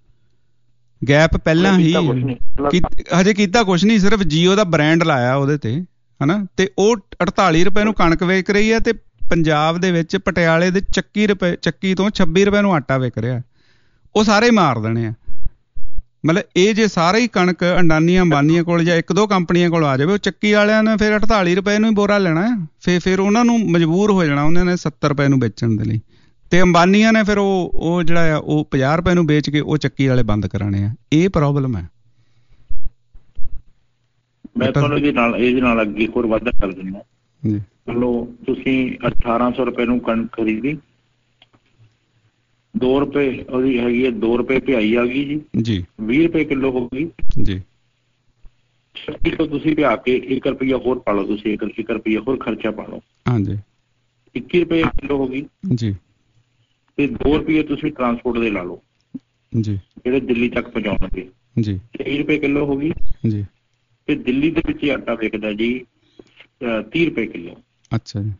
ਗੈਪ ਪਹਿਲਾਂ ਹੀ ਹਜੇ ਕੀਤਾ ਕੁਛ ਨਹੀਂ, ਸਿਰਫ ਜੀਓ ਦਾ ਬ੍ਰਾਂਡ ਲਾਇਆ ਉਹਦੇ ਤੇ, ਹੈ ਨਾ। ਅਤੇ ਉਹ ਅਠਤਾਲੀ ਰੁਪਏ ਨੂੰ ਕਣਕ ਵਿਕ ਰਹੀ ਹੈ, ਅਤੇ ਪੰਜਾਬ ਦੇ ਵਿੱਚ ਪਟਿਆਲੇ ਦੇ ਚੱਕੀ ਰੁਪਏ ਚੱਕੀ ਤੋਂ ਛੱਬੀ ਰੁਪਏ ਨੂੰ ਆਟਾ ਵਿਕ ਰਿਹਾ। ਉਹ ਸਾਰੇ ਮਾਰ ਦੇਣੇ ਆ। ਮਤਲਬ ਇਹ ਜੇ ਸਾਰੇ ਹੀ ਕਣਕ ਅੰਡਾਨੀਆਂ ਅੰਬਾਨੀਆਂ ਕੋਲ ਜਾਂ ਇੱਕ ਦੋ ਕੰਪਨੀਆਂ ਕੋਲ ਆ ਜਾਵੇ, ਉਹ ਚੱਕੀ ਵਾਲਿਆਂ ਨੇ ਫਿਰ ਅਠਤਾਲੀ ਰੁਪਏ ਨੂੰ ਹੀ ਬੋਰਾ ਲੈਣਾ, ਫਿਰ ਫਿਰ ਉਹਨਾਂ ਨੂੰ ਮਜਬੂਰ ਹੋ ਜਾਣਾ ਉਹਨਾਂ ਨੇ ਸੱਤਰ ਰੁਪਏ ਨੂੰ ਵੇਚਣ ਦੇ ਲਈ, ਅਤੇ ਅੰਬਾਨੀਆਂ ਨੇ ਫਿਰ ਉਹ ਉਹ ਜਿਹੜਾ ਆ ਉਹ ਪੰਜਾਹ ਰੁਪਏ ਨੂੰ ਵੇਚ ਕੇ ਉਹ ਚੱਕੀ ਵਾਲੇ ਬੰਦ ਕਰਾਣੇ ਆ। ਇਹ ਪ੍ਰੋਬਲਮ ਹੈ। ਮੈਂ ਤੁਹਾਨੂੰ ਇਹਦੇ ਨਾਲ ਇਹਦੇ ਨਾਲ ਅੱਗੇ ਹੋਰ ਵਾਧਾ ਕਰ ਦਿੰਦਾ। ਮੰਨ ਲਓ ਤੁਸੀਂ ਅਠਾਰਾਂ ਸੌ ਰੁਪਏ ਨੂੰ ਕਣਕ ਖਰੀਦੀ, ਦੋ ਰੁਪਏ ਉਹਦੀ ਹੈਗੀ ਹੈ, ਦੋ ਰੁਪਏ ਪਿਆਈ ਆ ਗਈ ਜੀ ਜੀ ਵੀਹ ਰੁਪਏ ਕਿਲੋ ਹੋ ਗਈ ਜੀ। ਛੱਤੀ ਤੋਂ ਤੁਸੀਂ ਪਿਆ ਕੇ ਇੱਕ ਰੁਪਈਆ ਹੋਰ ਪਾ ਲਓ, ਤੁਸੀਂ ਇੱਕ ਇੱਕ ਰੁਪਈਆ ਹੋਰ ਖਰਚਾ ਪਾ ਲਓ, ਹਾਂਜੀ ਇੱਕੀ ਰੁਪਏ ਕਿਲੋ ਹੋ ਗਈ ਜੀ। ਤੇ ਦੋ ਰੁਪਏ ਤੁਸੀਂ ਟਰਾਂਸਪੋਰਟ ਦੇ ਲਾ ਲਓ ਜੀ, ਜਿਹੜੇ ਦਿੱਲੀ ਤੱਕ ਪਹੁੰਚਾਉਣਗੇ ਜੀ, ਤੇਈ ਰੁਪਏ ਕਿਲੋ ਹੋ ਗਈ ਜੀ। ਤੇ ਦਿੱਲੀ ਦੇ ਵਿੱਚ ਆਟਾ ਵਿਕਦਾ ਜੀ ਤੀਹ ਰੁਪਏ ਕਿਲੋ। ਅੱਛਾ ਜੀ।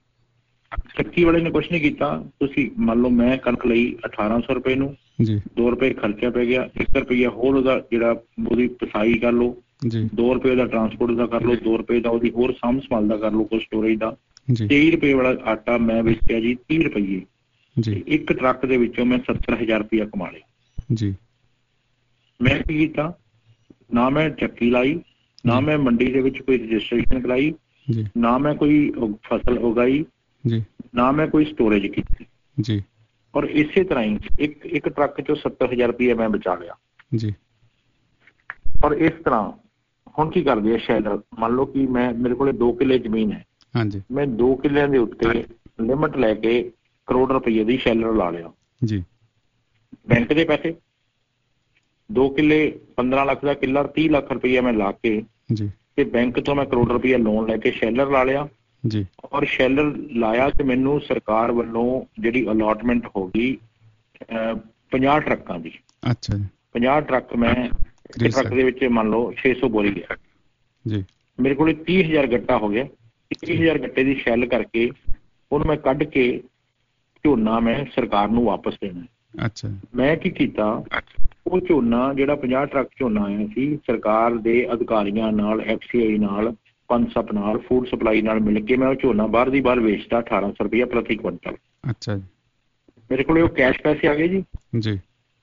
ਚੱਕੀ ਵਾਲੇ ਨੇ ਕੁਛ ਨਹੀਂ ਕੀਤਾ, ਤੁਸੀਂ ਮੰਨ ਲਓ ਮੈਂ ਕਣਕ ਲਈ ਅਠਾਰਾਂ ਸੌ ਰੁਪਏ ਨੂੰ ਜੀ, ਦੋ ਰੁਪਏ ਖਰਚਾ ਪੈ ਗਿਆ, ਇੱਕ ਰੁਪਈਆ ਹੋਰ ਉਹਦਾ ਜਿਹੜਾ ਉਹਦੀ ਪਸਾਈ ਕਰ ਲਓ ਜੀ, ਦੋ ਰੁਪਏ ਦਾ ਟਰਾਂਸਪੋਰਟ ਦਾ ਕਰ ਲਓ, ਦੋ ਰੁਪਏ ਦਾ ਉਹਦੀ ਹੋਰ ਸਾਂਭ ਸੰਭਾਲ ਦਾ ਕਰ ਲਓ, ਕੋਈ ਸਟੋਰੇਜ ਦਾ। ਤੇਈ ਰੁਪਏ ਵਾਲਾ ਆਟਾ ਮੈਂ ਵੇਚਿਆ ਜੀ ਤੀਹ ਰੁਪਈਏ ਜੀ, ਇੱਕ ਟਰੱਕ ਦੇ ਵਿੱਚੋਂ ਮੈਂ ਸੱਤਰ ਹਜ਼ਾਰ ਰੁਪਇਆ ਕਮਾ ਲਿਆ ਜੀ। ਮੈਂ ਕੀ ਕੀਤਾ, ਨਾ ਮੈਂ ਚੱਕੀ ਲਾਈ, ਨਾ ਮੈਂ ਮੰਡੀ ਦੇ ਵਿੱਚ ਕੋਈ ਰਜਿਸਟ੍ਰੇਸ਼ਨ ਕਰਾਈ, ਨਾ ਮੈਂ ਕੋਈ ਫਸਲ ਉਗਾਈ ਜੀ, ਨਾ ਮੈਂ ਕੋਈ ਸਟੋਰੇਜ ਕੀਤੀ ਜੀ। ਔਰ ਇਸੇ ਤਰ੍ਹਾਂ ਹੀ ਇੱਕ ਇੱਕ ਟਰੱਕ ਚੋਂ ਸੱਤਰ ਹਜ਼ਾਰ ਰੁਪਇਆ ਮੈਂ ਬਚਾ ਲਿਆ ਜੀ। ਔਰ ਇਸ ਤਰ੍ਹਾਂ ਹੁਣ ਕੀ ਕਰਦੇ ਆ ਸ਼ੈਲਰ, ਮੰਨ ਲਓ ਕਿ ਮੈਂ ਮੇਰੇ ਕੋਲ ਦੋ ਕਿੱਲੇ ਜ਼ਮੀਨ ਹੈ ਹਾਂਜੀ, ਮੈਂ ਦੋ ਕਿੱਲਿਆਂ ਦੇ ਉੱਤੇ ਲਿਮਟ ਲੈ ਕੇ ਕਰੋੜ ਰੁਪਏ ਦੀ ਸ਼ੈਲਰ ਲਾ ਲਿਆ ਜੀ। ਬੈਂਕ ਦੇ ਪੈਸੇ ਦੋ ਕਿੱਲੇ ਪੰਦਰਾਂ ਲੱਖ ਦਾ ਕਿੱਲਾ ਤੀਹ ਲੱਖ ਰੁਪਈਆ ਮੈਂ ਲਾ ਕੇ ਜੀ, ਤੇ ਬੈਂਕ ਤੋਂ ਮੈਂ ਕਰੋੜ ਰੁਪਈਆ ਲੋਨ ਲੈ ਕੇ ਸ਼ੈਲਰ ਲਾ ਲਿਆ ਜੀ। ਔਰ ਸ਼ੈਲਰ ਲਾਇਆ ਤੇ ਮੈਨੂੰ ਸਰਕਾਰ ਵੱਲੋਂ ਜਿਹੜੀ ਅਲਾਟਮੈਂਟ ਹੋ ਗਈ ਪੰਜਾਹ ਟਰੱਕਾਂ ਦੀ। ਅੱਛਾ ਜੀ। ਪੰਜਾਹ ਟਰੱਕ ਮੈਂ ਟਰੱਕ ਦੇ ਵਿੱਚ ਮੰਨ ਲਓ ਛੇ ਸੌ ਬੋਰੀ ਗਿਆ ਜੀ, ਮੇਰੇ ਕੋਲ ਤੀਹ ਹਜ਼ਾਰ ਗੱਟਾ ਹੋ ਗਿਆ। ਤੀਹ ਹਜ਼ਾਰ ਗੱਟੇ ਦੀ ਸ਼ੈਲ ਕਰਕੇ ਉਹਨੂੰ ਮੈਂ ਕੱਢ ਕੇ ਝੋਨਾ ਮੈਂ ਸਰਕਾਰ ਨੂੰ ਵਾਪਸ ਦੇਣਾ। ਅੱਛਾ। ਮੈਂ ਕੀ ਕੀਤਾ, ਉਹ ਝੋਨਾ ਜਿਹੜਾ ਪੰਜਾਹ ਟਰੱਕ ਝੋਨਾ ਆਇਆ ਸੀ, ਸਰਕਾਰ ਦੇ ਅਧਿਕਾਰੀਆਂ ਨਾਲ, ਐਫ ਸੀ ਆਈ ਨਾਲ, ਪਨਸਪ ਨਾਲ, ਫੂਡ ਸਪਲਾਈ ਨਾਲ ਮਿਲ ਕੇ ਮੈਂ ਉਹ ਝੋਨਾ ਬਾਹਰ ਦੀ ਬਾਹਰ ਵੇਚਦਾ ਅਠਾਰਾਂ ਸੌ ਰੁਪਇਆ ਪ੍ਰਤੀ ਕੁਇੰਟਲ। ਅੱਛਾ ਜੀ। ਮੇਰੇ ਕੋਲ ਉਹ ਕੈਸ਼ ਪੈਸੇ ਆ ਗਏ ਜੀ ਜੀ।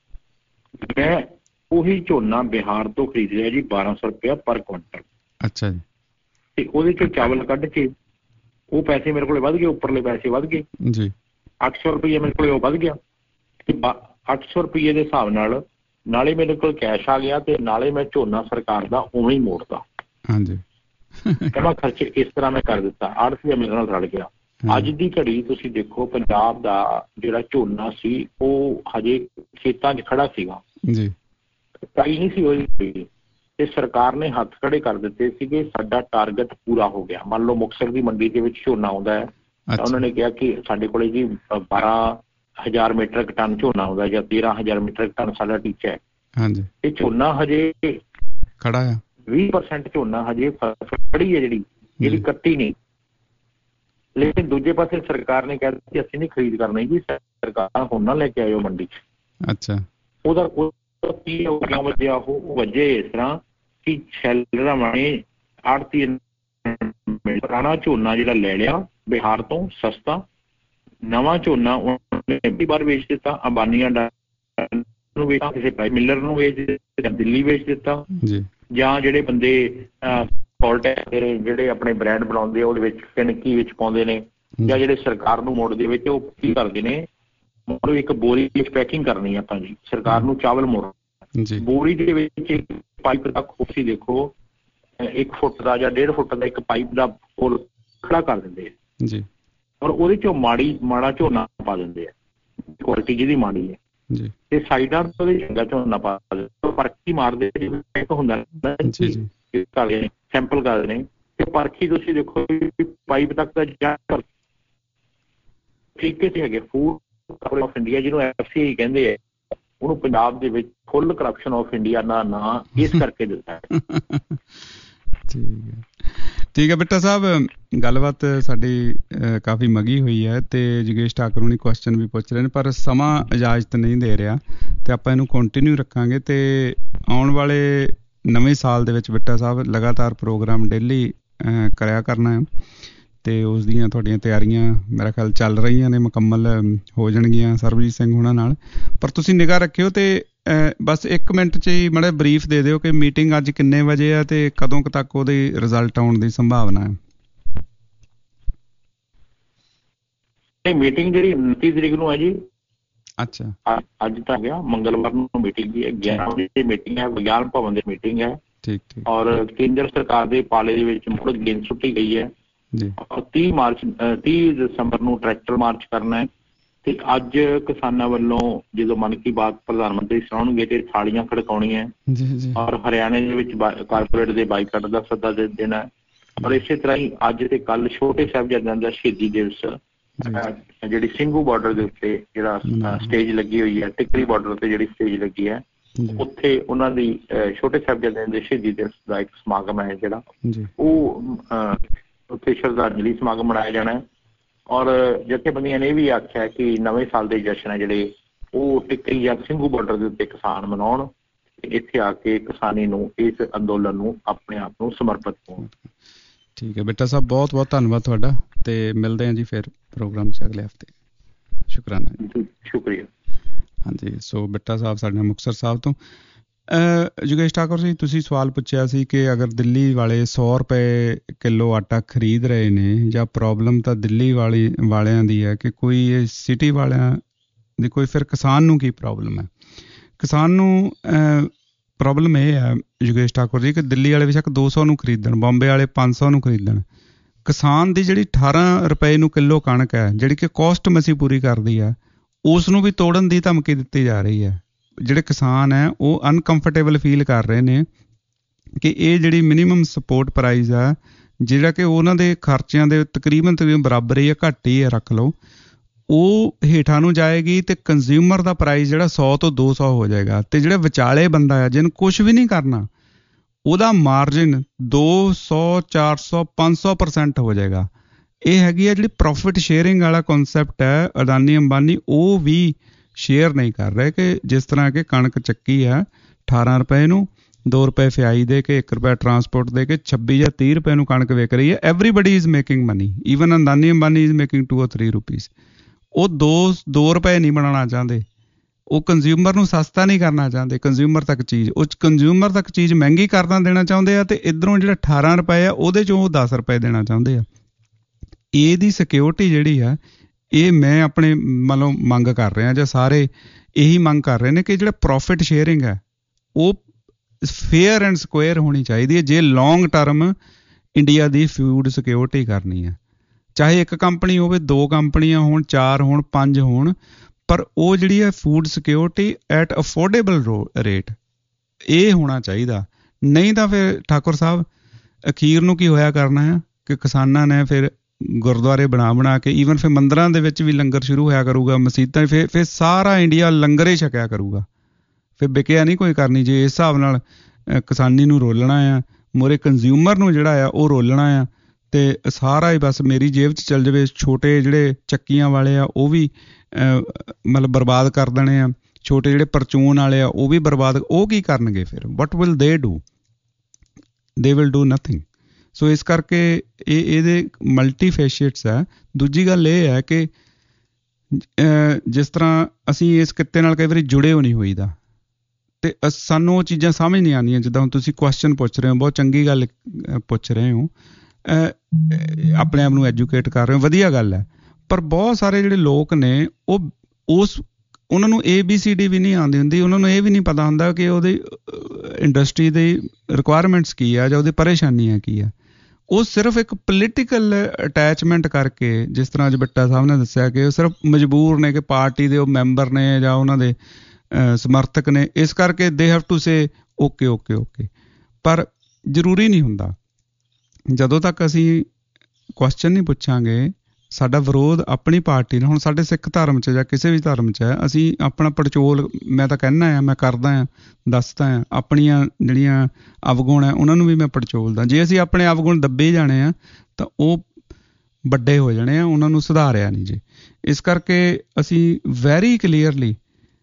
ਮੈਂ ਉਹੀ ਝੋਨਾ ਬਿਹਾਰ ਤੋਂ ਖਰੀਦ ਲਿਆ ਜੀ ਬਾਰਾਂ ਸੌ ਰੁਪਇਆ ਪਰ ਕੁਇੰਟਲ। ਅੱਛਾ ਜੀ। ਤੇ ਉਹਦੇ ਚੋਂ ਚਾਵਲ ਕੱਢ ਕੇ ਉਹ ਪੈਸੇ ਮੇਰੇ ਕੋਲ ਵੱਧ ਗਏ, ਉੱਪਰਲੇ ਪੈਸੇ ਵੱਧ ਗਏ ਜੀ। ਅੱਠ ਸੌ ਰੁਪਈਆ ਮੇਰੇ ਕੋਲ ਉਹ ਵੱਧ ਗਿਆ ਤੇ ਅੱਠ ਸੌ ਰੁਪਈਏ ਦੇ ਹਿਸਾਬ ਨਾਲ ਨਾਲੇ ਮੇਰੇ ਕੋਲ ਕੈਸ਼ ਆ ਗਿਆ ਤੇ ਨਾਲੇ ਮੈਂ ਝੋਨਾ ਸਰਕਾਰ ਦਾ ਉਵੇਂ ਹੀ ਮੋੜਦਾ। ਹਾਂਜੀ। ਜਮਾ ਖਰਚੇ ਇਸ ਤਰ੍ਹਾਂ ਮੈਂ ਕਰ ਦਿੱਤਾ, ਆੜ੍ਹਤੀਆ ਮੇਰੇ ਨਾਲ ਰਲ ਗਿਆ। ਅੱਜ ਦੀ ਘੜੀ ਤੁਸੀਂ ਦੇਖੋ ਪੰਜਾਬ ਦਾ ਜਿਹੜਾ ਝੋਨਾ ਸੀ ਉਹ ਹਜੇ ਖੇਤਾਂ 'ਚ ਖੜਾ ਸੀਗਾ ਜੀ, ਕਟਾਈ ਨਹੀਂ ਸੀ ਹੋਈ ਤੇ ਸਰਕਾਰ ਨੇ ਹੱਥ ਖੜੇ ਕਰ ਦਿੱਤੇ ਸੀਗੇ, ਸਾਡਾ ਟਾਰਗੇਟ ਪੂਰਾ ਹੋ ਗਿਆ। ਮੰਨ ਲਓ ਮੁਕਤਸਰ ਦੀ ਮੰਡੀ ਦੇ ਵਿੱਚ ਝੋਨਾ ਆਉਂਦਾ ਹੈ ਤਾਂ ਉਹਨਾਂ ਨੇ ਕਿਹਾ ਕਿ ਸਾਡੇ ਕੋਲੇ ਜੀ ਬਾਰਾਂ ਹਜ਼ਾਰ ਮੀਟਰਕ ਟਨ ਝੋਨਾ ਆਉਂਦਾ ਜਾਂ ਤੇਰਾਂ ਹਜ਼ਾਰ ਮੀਟਰਕ ਟਨ ਸਾਡਾ ਟੀਚਾ ਹੈ। ਹਾਂਜੀ। ਇਹ ਝੋਨਾ ਹਜੇ ਖੜਾ ਆ, ਵੀਹ ਪਰਸੈਂਟ ਝੋਨਾ ਹਜੇ ਖੜੀ ਹੈ ਜਿਹੜੀ ਜਿਹੜੀ ਕੱਟੀ ਨਹੀਂ। ਲੇਕਿਨ ਦੂਜੇ ਪਾਸੇ ਸਰਕਾਰ ਨੇ ਕਹਿ ਦਿੱਤੀ ਅਸੀਂ ਨਹੀਂ ਖਰੀਦ ਕਰਨੀ ਜੀ, ਸਰਕਾਰ ਹੁਣ ਨਾ ਲੈ ਕੇ ਆਇਓ ਮੰਡੀ 'ਚ। ਅੱਛਾ। ਉਹਦਾ ਕੀ ਹੋ ਗਿਆ ਵਜ੍ਹਾ, ਉਹ ਵਜ੍ਹਾ ਇਸ ਤਰ੍ਹਾਂ ਕਿ ਸ਼ੈਲਰਾਂ ਵਾਲੇ ਆੜ੍ਹਤੀ ਪੁਰਾਣਾ ਝੋਨਾ ਜਿਹੜਾ ਲੈ ਲਿਆ ਬਿਹਾਰ ਤੋਂ ਸਸਤਾ, ਨਵਾਂ ਝੋਨਾ ਉਹਨੇ ਵੀ ਬਾਹਰ ਵੇਚ ਦਿੱਤਾ, ਅੰਬਾਨੀਆਂ ਨੂੰ ਵੇਚ, ਕਿਸੇ ਪ੍ਰਾਈਮ ਮਿਲਰ ਨੂੰ ਵੇਚ ਦਿੱਤਾ, ਦਿੱਲੀ ਵੇਚ ਦਿੱਤਾ ਜੀ। ਜਾਂ ਜਿਹੜੇ ਬੰਦੇ ਪੋਲਟੈਕ ਜਿਹੜੇ ਆਪਣੇ ਬ੍ਰਾਂਡ ਬਣਾਉਂਦੇ ਉਹਦੇ ਵਿੱਚ ਕਣਕੀ ਵਿੱਚ ਪਾਉਂਦੇ ਨੇ, ਜਾਂ ਜਿਹੜੇ ਸਰਕਾਰ ਨੂੰ ਮੋੜਦੇ ਵਿੱਚ, ਉਹ ਕੀ ਕਰਦੇ ਨੇ, ਮੋੜੋ ਇੱਕ ਬੋਰੀ ਵਿੱਚ ਪੈਕਿੰਗ ਕਰਨੀ ਆਪਾਂ ਜੀ, ਸਰਕਾਰ ਨੂੰ ਚਾਵਲ ਮੋੜਨਾ। ਬੋਰੀ ਦੇ ਵਿੱਚ ਇੱਕ ਪਾਈਪ ਦਾ ਖੋਸੀ ਦੇਖੋ ਇੱਕ ਫੁੱਟ ਦਾ ਜਾਂ ਡੇਢ ਫੁੱਟ ਦਾ ਇੱਕ ਪਾਈਪ ਦਾ ਪੁਲ ਖੜਾ ਕਰ ਦਿੰਦੇ ਆ ਜੀ, ਔਰ ਉਹਦੇ ਚੋਂ ਮਾੜੀ ਮਾੜਾ ਝੋਨਾ ਪਾ ਦਿੰਦੇ ਆ, ਕੁਆਲਿਟੀ ਜਿਹਦੀ ਮਾੜੀ ਹੈ ਜੀ, ਤੇ ਸਾਈਡਾਂ ਤੋਂ ਉਹਦੇ ਚੰਗਾ ਝੋਨਾ ਪਾ ਦਿੰਦੇ, ਪਰਖੀ ਮਾਰਦੇ ਹੁੰਦਾ ਕਾਲੇ ਸੈਂਪਲ ਕਰਦੇ ਨੇ ਤੇ ਪਰਖੀ ਤੁਸੀਂ ਦੇਖੋ ਪਾਈਪ ਤੱਕ ਦਾ ਜਾ ਤਰੀਕੇ ਤੇ ਹੈਗੇ। ਫੂਡ ਆਫ ਇੰਡੀਆ ਜਿਹਨੂੰ ਐਫ ਸੀ ਆਈ ਕਹਿੰਦੇ ਆ, ਉਹਨੂੰ ਪੰਜਾਬ ਦੇ ਵਿੱਚ ਫੁੱਲ ਕਰਪਸ਼ਨ ਆਫ ਇੰਡੀਆ ਦਾ ਨਾਂ ਇਸ ਕਰਕੇ ਦਿੱਤਾ ਹੈ। ਠੀਕ ਹੈ, ਠੀਕ ਹੈ ਬਿੱਟਾ ਸਾਹਿਬ, ਗੱਲਬਾਤ ਸਾਡੀ ਕਾਫੀ ਮਗੀ ਹੋਈ ਹੈ ਤੇ ਜਗੇਸ਼ ਠਾਕੁਰ ਹੁਣੀ ਕੁਐਸਚਨ ਵੀ ਪੁੱਛ ਰਹੇ ਨੇ, ਪਰ ਸਮਾਂ ਇਜਾਜ਼ਤ ਨਹੀਂ ਦੇ ਰਿਹਾ ਤੇ ਆਪਾਂ ਇਹਨੂੰ ਕੰਟੀਨਿਊ ਰੱਖਾਂਗੇ। ਤੇ ਆਉਣ ਵਾਲੇ ਨਵੇਂ ਸਾਲ ਦੇ ਵਿੱਚ ਬਿੱਟਾ ਸਾਹਿਬ ਲਗਾਤਾਰ ਪ੍ਰੋਗਰਾਮ ਡੇਲੀ ਕਰਿਆ ਕਰਨਾ ਹੈ ਤੇ ਉਸ ਦੀਆਂ ਤੁਹਾਡੀਆਂ ਤਿਆਰੀਆਂ ਮੇਰਾ ਖਿਆਲ ਚੱਲ ਰਹੀਆਂ ਨੇ, ਮੁਕੰਮਲ ਹੋ ਜਾਣਗੀਆਂ ਸਰਬਜੀਤ ਸਿੰਘ ਹੁਣਾਂ ਨਾਲ। ਪਰ ਤੁਸੀਂ ਨਿਗਾਹ ਰੱਖਿਓ ਤੇ ਬਸ ਇੱਕ ਮਿੰਟ 'ਚ ਹੀ ਮਾੜਾ ਬਰੀਫ ਦੇ ਦਿਓ ਕਿ ਮੀਟਿੰਗ ਅੱਜ ਕਿੰਨੇ ਵਜੇ ਆ ਤੇ ਕਦੋਂ ਕੁ ਤੱਕ ਉਹਦੀ ਰਿਜ਼ਲਟ ਆਉਣ ਦੀ ਸੰਭਾਵਨਾ ਹੈ। ਮੀਟਿੰਗ ਜਿਹੜੀ ਉਨੱਤੀ ਤਰੀਕ ਨੂੰ ਹੈ ਜੀ। ਅੱਛਾ। ਅੱਜ ਤਾਂ ਗਿਆ ਮੰਗਲਵਾਰ ਨੂੰ ਮੀਟਿੰਗ ਹੈ, ਗਿਆਰਾਂ ਵਜੇ ਮੀਟਿੰਗ ਹੈ, ਵਿਗਿਆਨ ਭਵਨ ਦੀ ਮੀਟਿੰਗ ਹੈ। ਠੀਕ ਠੀਕ। ਔਰ ਕੇਂਦਰ ਸਰਕਾਰ ਦੇ ਪਾਲੇ ਦੇ ਵਿੱਚ ਮੁੜ ਗੇਂਦ ਸੁੱਟੀ ਗਈ ਹੈ ਤੀਹ ਮਾਰਚ ਤੀਹ ਦਸੰਬਰ ਨੂੰ ਟਰੈਕਟਰ ਮਾਰਚ ਕਰਨਾ ਹੈ। ਤੇ ਅੱਜ ਕਿਸਾਨਾਂ ਵੱਲੋਂ ਜਦੋਂ ਮਨ ਕੀ ਬਾਤ ਪ੍ਰਧਾਨ ਮੰਤਰੀ ਸੁਣਾਉਣਗੇ ਤੇ ਥਾਲੀਆਂ ਖੜਕਾਉਣੀਆਂ ਔਰ ਹਰਿਆਣੇ ਦੇ ਵਿੱਚ ਕਾਰਪੋਰੇਟ ਦੇ ਬਾਈਕਾਟ ਦਾ ਸੱਦਾ ਦੇ ਦੇਣਾ। ਔਰ ਇਸੇ ਤਰ੍ਹਾਂ ਹੀ ਅੱਜ ਤੇ ਕੱਲ ਛੋਟੇ ਸਾਹਿਬਜ਼ਾਦਿਆਂ ਦਾ ਸ਼ਹੀਦੀ ਦਿਵਸ ਜਿਹੜੀ ਸਿੰਘੂ ਬਾਰਡਰ ਦੇ ਉੱਤੇ ਜਿਹੜਾ ਸਟੇਜ ਲੱਗੀ ਹੋਈ ਹੈ, ਟਿੱਕਰੀ ਬਾਰਡਰ ਤੇ ਜਿਹੜੀ ਸਟੇਜ ਲੱਗੀ ਹੈ, ਉੱਥੇ ਉਹਨਾਂ ਦੀ ਛੋਟੇ ਸਾਹਿਬਜ਼ਾਦਿਆਂ ਦੇ ਸ਼ਹੀਦੀ ਦਿਵਸ ਦਾ ਇੱਕ ਸਮਾਗਮ ਹੈ ਜਿਹੜਾ ਉਹ ਉੱਥੇ ਸ਼ਰਧਾਂਜਲੀ ਸਮਾਗਮ ਮਨਾਇਆ ਜਾਣਾ ਹੈ। ਔਰ ਜਥੇਬੰਦੀਆਂ ਨੇ ਇਹ ਵੀ ਆਖਿਆ ਕਿ ਨਵੇਂ ਸਾਲ ਦੇ ਜਸ਼ਨ ਹੈ ਜਿਹੜੇ ਉਹ ਟਿੱਕਰੀ ਜਾਂ ਸਿੰਘੂ ਬਾਰਡਰ ਦੇ ਉੱਤੇ ਕਿਸਾਨ ਮਨਾਉਣ, ਇੱਥੇ ਆ ਕੇ ਕਿਸਾਨੀ ਨੂੰ ਇਸ ਅੰਦੋਲਨ ਨੂੰ ਆਪਣੇ ਆਪ ਨੂੰ ਸਮਰਪਿਤ ਹੋਣ। ਠੀਕ ਹੈ ਬੇਟਾ ਸਾਹਿਬ, ਬਹੁਤ ਬਹੁਤ ਧੰਨਵਾਦ ਤੁਹਾਡਾ ਤੇ ਮਿਲਦੇ ਹਾਂ ਜੀ ਫਿਰ ਪ੍ਰੋਗਰਾਮ 'ਚ ਅਗਲੇ ਹਫ਼ਤੇ। ਸ਼ੁਕਰਾਨਾ ਜੀ। ਸ਼ੁਕਰੀਆ। ਹਾਂਜੀ, ਸੋ ਬੇਟਾ ਸਾਹਿਬ ਸਾਡੇ ਮੁਕਤਸਰ ਸਾਹਿਬ ਤੋਂ। ਯੋਗੇਸ਼ ਠਾਕੁਰ ਜੀ, ਤੁਸੀਂ ਸਵਾਲ ਪੁੱਛਿਆ ਸੀ ਕਿ ਅਗਰ ਦਿੱਲੀ ਵਾਲੇ ਸੌ ਰੁਪਏ ਕਿਲੋ ਆਟਾ ਖਰੀਦ ਰਹੇ ਨੇ ਜਾਂ ਪ੍ਰੋਬਲਮ ਤਾਂ ਦਿੱਲੀ ਵਾਲੀ ਵਾਲਿਆਂ ਦੀ ਹੈ ਕਿ ਕੋਈ ਇਹ ਸਿਟੀ ਵਾਲਿਆਂ ਦੀ ਕੋਈ, ਫਿਰ ਕਿਸਾਨ ਨੂੰ ਕੀ ਪ੍ਰੋਬਲਮ ਹੈ? ਕਿਸਾਨ ਨੂੰ ਪ੍ਰੋਬਲਮ ਇਹ ਹੈ ਯੋਗੇਸ਼ ਠਾਕੁਰ ਜੀ ਕਿ ਦਿੱਲੀ ਵਾਲੇ ਬੇਸ਼ੱਕ ਦੋ ਸੌ ਨੂੰ ਖਰੀਦਣ, ਬੰਬੇ ਵਾਲੇ ਪੰਜ ਸੌ ਨੂੰ ਖਰੀਦਣ, ਕਿਸਾਨ ਦੀ ਜਿਹੜੀ ਅਠਾਰਾਂ ਰੁਪਏ ਨੂੰ ਕਿਲੋ ਕਣਕ ਹੈ ਜਿਹੜੀ ਕਿ ਕੋਸਟ ਮਸੀਂ ਪੂਰੀ ਕਰਦੀ ਹੈ, ਉਸ ਨੂੰ ਵੀ ਤੋੜਨ ਦੀ ਧਮਕੀ ਦਿੱਤੀ ਜਾ ਰਹੀ ਹੈ। ਜਿਹੜੇ ਕਿਸਾਨ ਹੈ ਉਹ ਅਨਕੰਫਰਟੇਬਲ ਫੀਲ ਕਰ ਰਹੇ ਨੇ ਕਿ ਇਹ ਜਿਹੜੀ ਮਿਨੀਮਮ ਸਪੋਰਟ ਪ੍ਰਾਈਸ ਹੈ ਜਿਹੜਾ ਕਿ ਉਹਨਾਂ ਦੇ ਖਰਚਿਆਂ ਦੇ ਤਕਰੀਬਨ ਤਕਰੀਬਨ ਬਰਾਬਰ ਹੀ ਹੈ, ਘੱਟ ਹੀ ਹੈ ਰੱਖ ਲਓ, ਉਹ ਹੇਠਾਂ ਨੂੰ ਜਾਏਗੀ ਤੇ ਕੰਜ਼ਿਊਮਰ ਦਾ ਪ੍ਰਾਈਸ ਜਿਹੜਾ ਸੌ ਤੋਂ ਦੋ ਸੌ ਹੋ ਜਾਏਗਾ। ਤੇ ਜਿਹੜਾ ਵਿਚਾਲੇ ਬੰਦਾ ਹੈ ਜਿਹਨੂੰ ਕੁਛ ਵੀ ਨਹੀਂ ਕਰਨਾ, ਉਹਦਾ ਮਾਰਜਿਨ ਦੋ ਸੌ ਚਾਰ ਸੌ ਪੰਜ ਸੌ ਪਰਸੈਂਟ ਹੋ ਜਾਏਗਾ। ਇਹ ਹੈਗੀ ਹੈ ਜਿਹੜੀ ਪ੍ਰੋਫਿਟ ਸ਼ੇਅਰਿੰਗ ਵਾਲਾ ਕਨਸੈਪਟ ਹੈ। ਅਡਾਨੀ ਅੰਬਾਨੀ ਉਹ ਵੀ ਸ਼ੇਅਰ ਨਹੀਂ ਕਰ ਰਹੇ ਕਿ ਜਿਸ ਤਰ੍ਹਾਂ ਕਿ ਕਣਕ ਚੱਕੀ ਹੈ ਅਠਾਰਾਂ ਰੁਪਏ ਨੂੰ, ਦੋ ਰੁਪਏ ਫਿਆਈ ਦੇ ਕੇ, ਇੱਕ ਰੁਪਇਆ ਟਰਾਂਸਪੋਰਟ ਦੇ ਕੇ ਛੱਬੀ ਜਾਂ ਤੀਹ ਰੁਪਏ ਨੂੰ ਕਣਕ ਵਿਕ ਰਹੀ ਹੈ। Everybody is making money, even Adani Ambani is making two or three rupees. ਉਹ ਦੋ ਦੋ ਰੁਪਏ ਨਹੀਂ ਬਣਾਉਣਾ ਚਾਹੁੰਦੇ, ਉਹ ਕੰਜ਼ਿਊਮਰ ਨੂੰ ਸਸਤਾ ਨਹੀਂ ਕਰਨਾ ਚਾਹੁੰਦੇ। ਕੰਜ਼ਿਊਮਰ ਤੱਕ ਚੀਜ਼ ਉਹ ਕੰਜ਼ਿਊਮਰ ਤੱਕ ਚੀਜ਼ ਮਹਿੰਗੀ ਕਰਨਾ ਦੇਣਾ ਚਾਹੁੰਦੇ ਆ, ਤੇ ਇੱਧਰੋਂ ਜਿਹੜਾ ਅਠਾਰਾਂ ਰੁਪਏ ਆ ਉਹਦੇ 'ਚੋਂ ਉਹ ਦਸ ਰੁਪਏ ਦੇਣਾ ਚਾਹੁੰਦੇ ਆ। ਇਹਦੀ ਸਿਕਿਉਰਿਟੀ ਜਿਹੜੀ ਆ, ਇਹ ਮੈਂ ਆਪਣੇ ਮਤਲਬ ਮੰਗ ਕਰ ਰਿਹਾ ਜਾਂ ਸਾਰੇ ਇਹੀ ਮੰਗ ਕਰ ਰਹੇ ਨੇ ਕਿ ਜਿਹੜਾ ਪ੍ਰੋਫਿਟ ਸ਼ੇਅਰਿੰਗ ਹੈ ਉਹ ਫੇਅਰ ਐਂਡ ਸਕੁਏਅਰ ਹੋਣੀ ਚਾਹੀਦੀ ਹੈ ਜੇ ਲੌਂਗ ਟਰਮ ਇੰਡੀਆ ਦੀ ਫੂਡ ਸਿਕਿਉਰਿਟੀ ਕਰਨੀ ਹੈ। ਚਾਹੇ ਇੱਕ ਕੰਪਨੀ ਹੋਵੇ, ਦੋ ਕੰਪਨੀਆਂ ਹੋਣ, ਚਾਰ ਹੋਣ, ਪੰਜ ਹੋਣ, ਪਰ ਉਹ ਜਿਹੜੀ ਹੈ food security at affordable rate, ਇਹ ਹੋਣਾ ਚਾਹੀਦਾ। ਨਹੀਂ ਤਾਂ ਫਿਰ ਠਾਕੁਰ ਸਾਹਿਬ ਅਖੀਰ ਨੂੰ ਕੀ ਹੋਇਆ ਕਰਨਾ ਹੈ ਕਿ ਕਿਸਾਨਾਂ ਨੇ ਫਿਰ ਗੁਰਦੁਆਰੇ ਬਣਾ ਬਣਾ ਕੇ, ਈਵਨ ਫਿਰ ਮੰਦਰਾਂ ਦੇ ਵਿੱਚ ਵੀ ਲੰਗਰ ਸ਼ੁਰੂ ਹੋਇਆ ਕਰੂਗਾ, ਮਸੀਤਾਂ, ਫਿਰ ਫਿਰ ਸਾਰਾ ਇੰਡੀਆ ਲੰਗਰ ਹੀ ਛਕਿਆ ਕਰੂਗਾ। ਫਿਰ ਵਿਕਿਆ ਨਹੀਂ ਕੋਈ ਕਰਨੀ। ਜੇ ਇਸ ਹਿਸਾਬ ਨਾਲ ਕਿਸਾਨੀ ਨੂੰ ਰੋਲਣਾ ਆ, ਮੋਰੇ ਕੰਜ਼ਿਊਮਰ ਨੂੰ ਜਿਹੜਾ ਆ ਉਹ ਰੋਲਣਾ ਆ, ਤੇ ਸਾਰਾ ਹੀ ਬਸ ਮੇਰੀ ਜੇਬ 'ਚ ਚੱਲ ਜਾਵੇ। ਛੋਟੇ ਜਿਹੜੇ ਚੱਕੀਆਂ ਵਾਲੇ ਆ ਉਹ ਵੀ ਮਤਲਬ ਬਰਬਾਦ ਕਰ ਦੇਣੇ ਆ, ਛੋਟੇ ਜਿਹੜੇ ਪਰਚੂਨ ਵਾਲੇ ਆ ਉਹ ਵੀ ਬਰਬਾਦ। ਉਹ ਕੀ ਕਰਨਗੇ ਫਿਰ? What will they do? They will do nothing. So ਇਸ ਕਰਕੇ ਇਹ ਇਹਦੇ ਮਲਟੀ ਫੇਸ਼ੀਅਟਸ ਹੈ। ਦੂਜੀ ਗੱਲ ਇਹ ਹੈ ਕਿ ਜਿਸ ਤਰ੍ਹਾਂ ਅਸੀਂ ਇਸ ਕਿੱਤੇ ਨਾਲ ਕਈ ਵਾਰੀ ਜੁੜੇ ਹੋ ਨਹੀਂ ਹੋਈਦਾ, ਅਤੇ ਸਾਨੂੰ ਉਹ ਚੀਜ਼ਾਂ ਸਮਝ ਨਹੀਂ ਆਉਂਦੀਆਂ। ਜਿੱਦਾਂ ਹੁਣ ਤੁਸੀਂ ਕੁਐਸਚਨ ਪੁੱਛ ਰਹੇ ਹੋ, ਬਹੁਤ ਚੰਗੀ ਗੱਲ ਪੁੱਛ ਰਹੇ ਹੋ, ਆਪਣੇ ਆਪ ਨੂੰ ਐਜੂਕੇਟ ਕਰ ਰਹੇ ਹੋ, ਵਧੀਆ ਗੱਲ ਹੈ। ਪਰ ਬਹੁਤ ਸਾਰੇ ਜਿਹੜੇ ਲੋਕ ਨੇ ਉਹ ਉਸ ਉਹਨਾਂ ਨੂੰ ਏ ਬੀ ਸੀ ਡੀ ਵੀ ਨਹੀਂ ਆਉਂਦੀ ਹੁੰਦੀ, ਉਹਨਾਂ ਨੂੰ ਇਹ ਵੀ ਨਹੀਂ ਪਤਾ ਹੁੰਦਾ ਕਿ ਉਹਦੀ ਇੰਡਸਟਰੀ ਦੀ ਰਿਕੁਆਇਰਮੈਂਟਸ ਕੀ ਆ ਜਾਂ ਉਹਦੀ ਪਰੇਸ਼ਾਨੀਆਂ ਕੀ ਆ। ਉਹ ਸਿਰਫ ਇੱਕ ਪੋਲੀਟੀਕਲ ਅਟੈਚਮੈਂਟ ਕਰਕੇ, ਜਿਸ ਤਰ੍ਹਾਂ ਅੱਜ ਬੱਟਾ ਸਾਹਿਬ ਨੇ ਦੱਸਿਆ ਕਿ ਉਹ ਸਿਰਫ ਮਜਬੂਰ ਨੇ ਕਿ ਪਾਰਟੀ ਦੇ ਉਹ ਮੈਂਬਰ ਨੇ ਜਾਂ ਉਹਨਾਂ ਦੇ ਸਮਰਥਕ ਨੇ, ਇਸ ਕਰਕੇ they have to say okay okay okay. ਪਰ ਜ਼ਰੂਰੀ ਨਹੀਂ ਹੁੰਦਾ। ਜਦੋਂ ਤੱਕ ਅਸੀਂ ਕੁਐਸਚਨ ਨਹੀਂ ਪੁੱਛਾਂਗੇ, ਸਾਡਾ ਵਿਰੋਧ ਆਪਣੀ ਪਾਰਟੀ ਨਾਲ, ਹੁਣ ਸਾਡੇ ਸਿੱਖ ਧਰਮ 'ਚ ਜਾਂ ਕਿਸੇ ਵੀ ਧਰਮ 'ਚ ਹੈ, ਅਸੀਂ ਆਪਣਾ ਪੜਚੋਲ, ਮੈਂ ਤਾਂ ਕਹਿੰਦਾ ਹਾਂ, ਮੈਂ ਕਰਦਾ ਹਾਂ, ਦੱਸਦਾ ਹਾਂ, ਆਪਣੀਆਂ ਜਿਹੜੀਆਂ ਅਵਗੁਣ ਹੈ ਉਹਨਾਂ ਨੂੰ ਵੀ ਮੈਂ ਪੜਚੋਲਦਾ। ਜੇ ਅਸੀਂ ਆਪਣੇ ਅਵਗੁਣ ਦੱਬੇ ਜਾਣੇ ਆ ਤਾਂ ਉਹ ਵੱਡੇ ਹੋ ਜਾਣੇ ਆ, ਉਹਨਾਂ ਨੂੰ ਸੁਧਾਰਿਆ ਨਹੀਂ ਜੇ। ਇਸ ਕਰਕੇ ਅਸੀਂ ਵੈਰੀ ਕਲੀਅਰਲੀ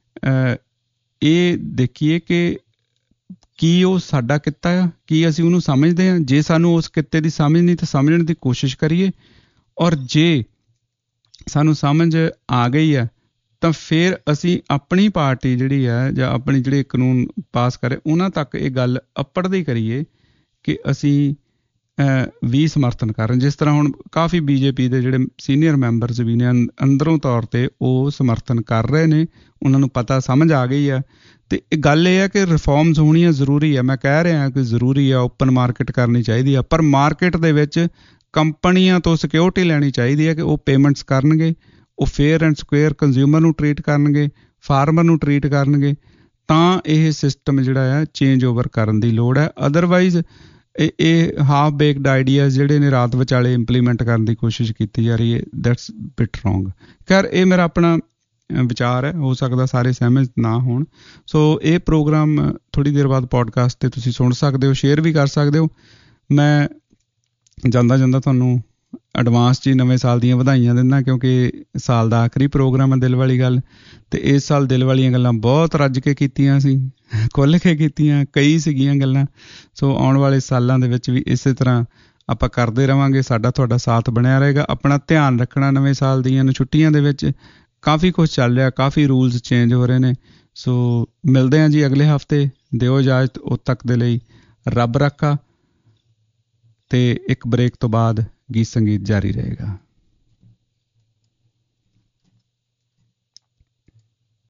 ਇਹ ਦੇਖੀਏ ਕਿ ਕੀ ਉਹ ਸਾਡਾ ਕਿੱਤਾ ਆ, ਕੀ ਅਸੀਂ ਉਹਨੂੰ ਸਮਝਦੇ ਹਾਂ। ਜੇ ਸਾਨੂੰ ਉਸ ਕਿੱਤੇ ਦੀ ਸਮਝ ਨਹੀਂ ਤਾਂ ਸਮਝਣ ਦੀ ਕੋਸ਼ਿਸ਼ ਕਰੀਏ, ਔਰ ਜੇ ਸਾਨੂੰ ਸਮਝ ਆ ਗਈ ਹੈ ਤਾਂ ਫਿਰ ਅਸੀਂ ਆਪਣੀ ਪਾਰਟੀ ਜਿਹੜੀ ਹੈ ਜਾਂ ਆਪਣੀ ਜਿਹੜੇ ਕਾਨੂੰਨ ਪਾਸ ਕਰੇ ਉਹਨਾਂ ਤੱਕ ਇਹ ਗੱਲ ਅੱਪੜਦੀ ਕਰੀਏ ਕਿ ਅਸੀਂ ਵੀ ਸਮਰਥਨ ਕਰ ਰਹੇ। ਜਿਸ ਤਰ੍ਹਾਂ ਹੁਣ ਕਾਫੀ ਬੀਜੇਪੀ ਦੇ ਜਿਹੜੇ ਸੀਨੀਅਰ ਮੈਂਬਰਸ ਵੀ ਨੇ ਅੰਦਰੋਂ ਤੌਰ 'ਤੇ ਉਹ ਸਮਰਥਨ ਕਰ ਰਹੇ ਨੇ, ਉਹਨਾਂ ਨੂੰ ਪਤਾ ਸਮਝ ਆ ਗਈ ਆ। ਅਤੇ ਗੱਲ ਇਹ ਹੈ ਕਿ ਰਿਫੋਰਮਸ ਹੋਣੀਆਂ ਜ਼ਰੂਰੀ ਹੈ। ਮੈਂ ਕਹਿ ਰਿਹਾ ਕਿ ਜ਼ਰੂਰੀ ਆ, ਓਪਨ ਮਾਰਕੀਟ ਕਰਨੀ ਚਾਹੀਦੀ ਆ, ਪਰ ਮਾਰਕੀਟ ਦੇ ਵਿੱਚ ਕੰਪਨੀਆਂ ਤੋਂ ਸਿਕਿਉਰਿਟੀ ਲੈਣੀ ਚਾਹੀਦੀ ਹੈ ਕਿ ਉਹ ਪੇਮੈਂਟਸ ਕਰਨਗੇ, ਉਹ ਫੇਅਰ ਐਂਡ ਸਕੁਏਅਰ ਕੰਜ਼ਿਊਮਰ ਨੂੰ ਟਰੀਟ ਕਰਨਗੇ, ਫਾਰਮਰ ਨੂੰ ਟਰੀਟ ਕਰਨਗੇ, ਤਾਂ ਇਹ ਸਿਸਟਮ ਜਿਹੜਾ ਆ ਚੇਂਜ ਓਵਰ ਕਰਨ ਦੀ ਲੋੜ ਹੈ। ਅਦਰਵਾਈਜ਼ ਇਹ ਇਹ ਹਾਫ ਬੇਕਡ ਆਈਡੀਆਜ਼ ਜਿਹੜੇ ਨੇ ਰਾਤ ਵਿਚਾਲੇ ਇੰਪਲੀਮੈਂਟ ਕਰਨ ਦੀ ਕੋਸ਼ਿਸ਼ ਕੀਤੀ ਜਾ ਰਹੀ ਹੈ, ਦੈਟਸ ਬਿਟ ਰੋਂਗ। ਖੈਰ ਇਹ ਮੇਰਾ ਆਪਣਾ ਵਿਚਾਰ ਹੈ, ਹੋ ਸਕਦਾ ਸਾਰੇ ਸਹਿਮਤ ਨਾ ਹੋਣ। ਸੋ ਇਹ ਪ੍ਰੋਗਰਾਮ ਥੋੜ੍ਹੀ ਦੇਰ ਬਾਅਦ ਪੋਡਕਾਸਟ 'ਤੇ ਤੁਸੀਂ ਸੁਣ ਸਕਦੇ ਹੋ, ਸ਼ੇਅਰ ਵੀ ਕਰ ਸਕਦੇ ਹੋ। ਮੈਂ ਜਾਂਦਾ ਜਾਂਦਾ ਤੁਹਾਨੂੰ ਐਡਵਾਂਸ 'ਚ ਹੀ ਨਵੇਂ ਸਾਲ ਦੀਆਂ ਵਧਾਈਆਂ ਦਿੰਦਾ, ਕਿਉਂਕਿ ਸਾਲ ਦਾ ਆਖਰੀ ਪ੍ਰੋਗਰਾਮ ਹੈ ਦਿਲ ਵਾਲੀ ਗੱਲ। ਅਤੇ ਇਸ ਸਾਲ ਦਿਲ ਵਾਲੀਆਂ ਗੱਲਾਂ ਬਹੁਤ ਰੱਜ ਕੇ ਕੀਤੀਆਂ ਸੀ, ਖੁੱਲ੍ਹ ਕੇ ਕੀਤੀਆਂ, ਕਈ ਸੀਗੀਆਂ ਗੱਲਾਂ। ਸੋ ਆਉਣ ਵਾਲੇ ਸਾਲਾਂ ਦੇ ਵਿੱਚ ਵੀ ਇਸੇ ਤਰ੍ਹਾਂ ਆਪਾਂ ਕਰਦੇ ਰਹਾਂਗੇ, ਸਾਡਾ ਤੁਹਾਡਾ ਸਾਥ ਬਣਿਆ ਰਹੇਗਾ। ਆਪਣਾ ਧਿਆਨ ਰੱਖਣਾ। ਨਵੇਂ ਸਾਲ ਦੀਆਂ ਛੁੱਟੀਆਂ ਦੇ ਵਿੱਚ ਕਾਫੀ ਕੁਛ ਚੱਲ ਰਿਹਾ, ਕਾਫੀ ਰੂਲਸ ਚੇਂਜ ਹੋ ਰਹੇ ਨੇ। ਸੋ ਮਿਲਦੇ ਹਾਂ ਜੀ ਅਗਲੇ ਹਫ਼ਤੇ। ਦਿਓ ਇਜਾਜ਼ਤ, ਉਦੋਂ ਤੱਕ ਦੇ ਲਈ ਰੱਬ ਰਾਖਾ। ਅਤੇ ਇੱਕ ਬ੍ਰੇਕ ਤੋਂ ਬਾਅਦ ਗੀਤ ਸੰਗੀਤ ਜਾਰੀ ਰਹੇਗਾ।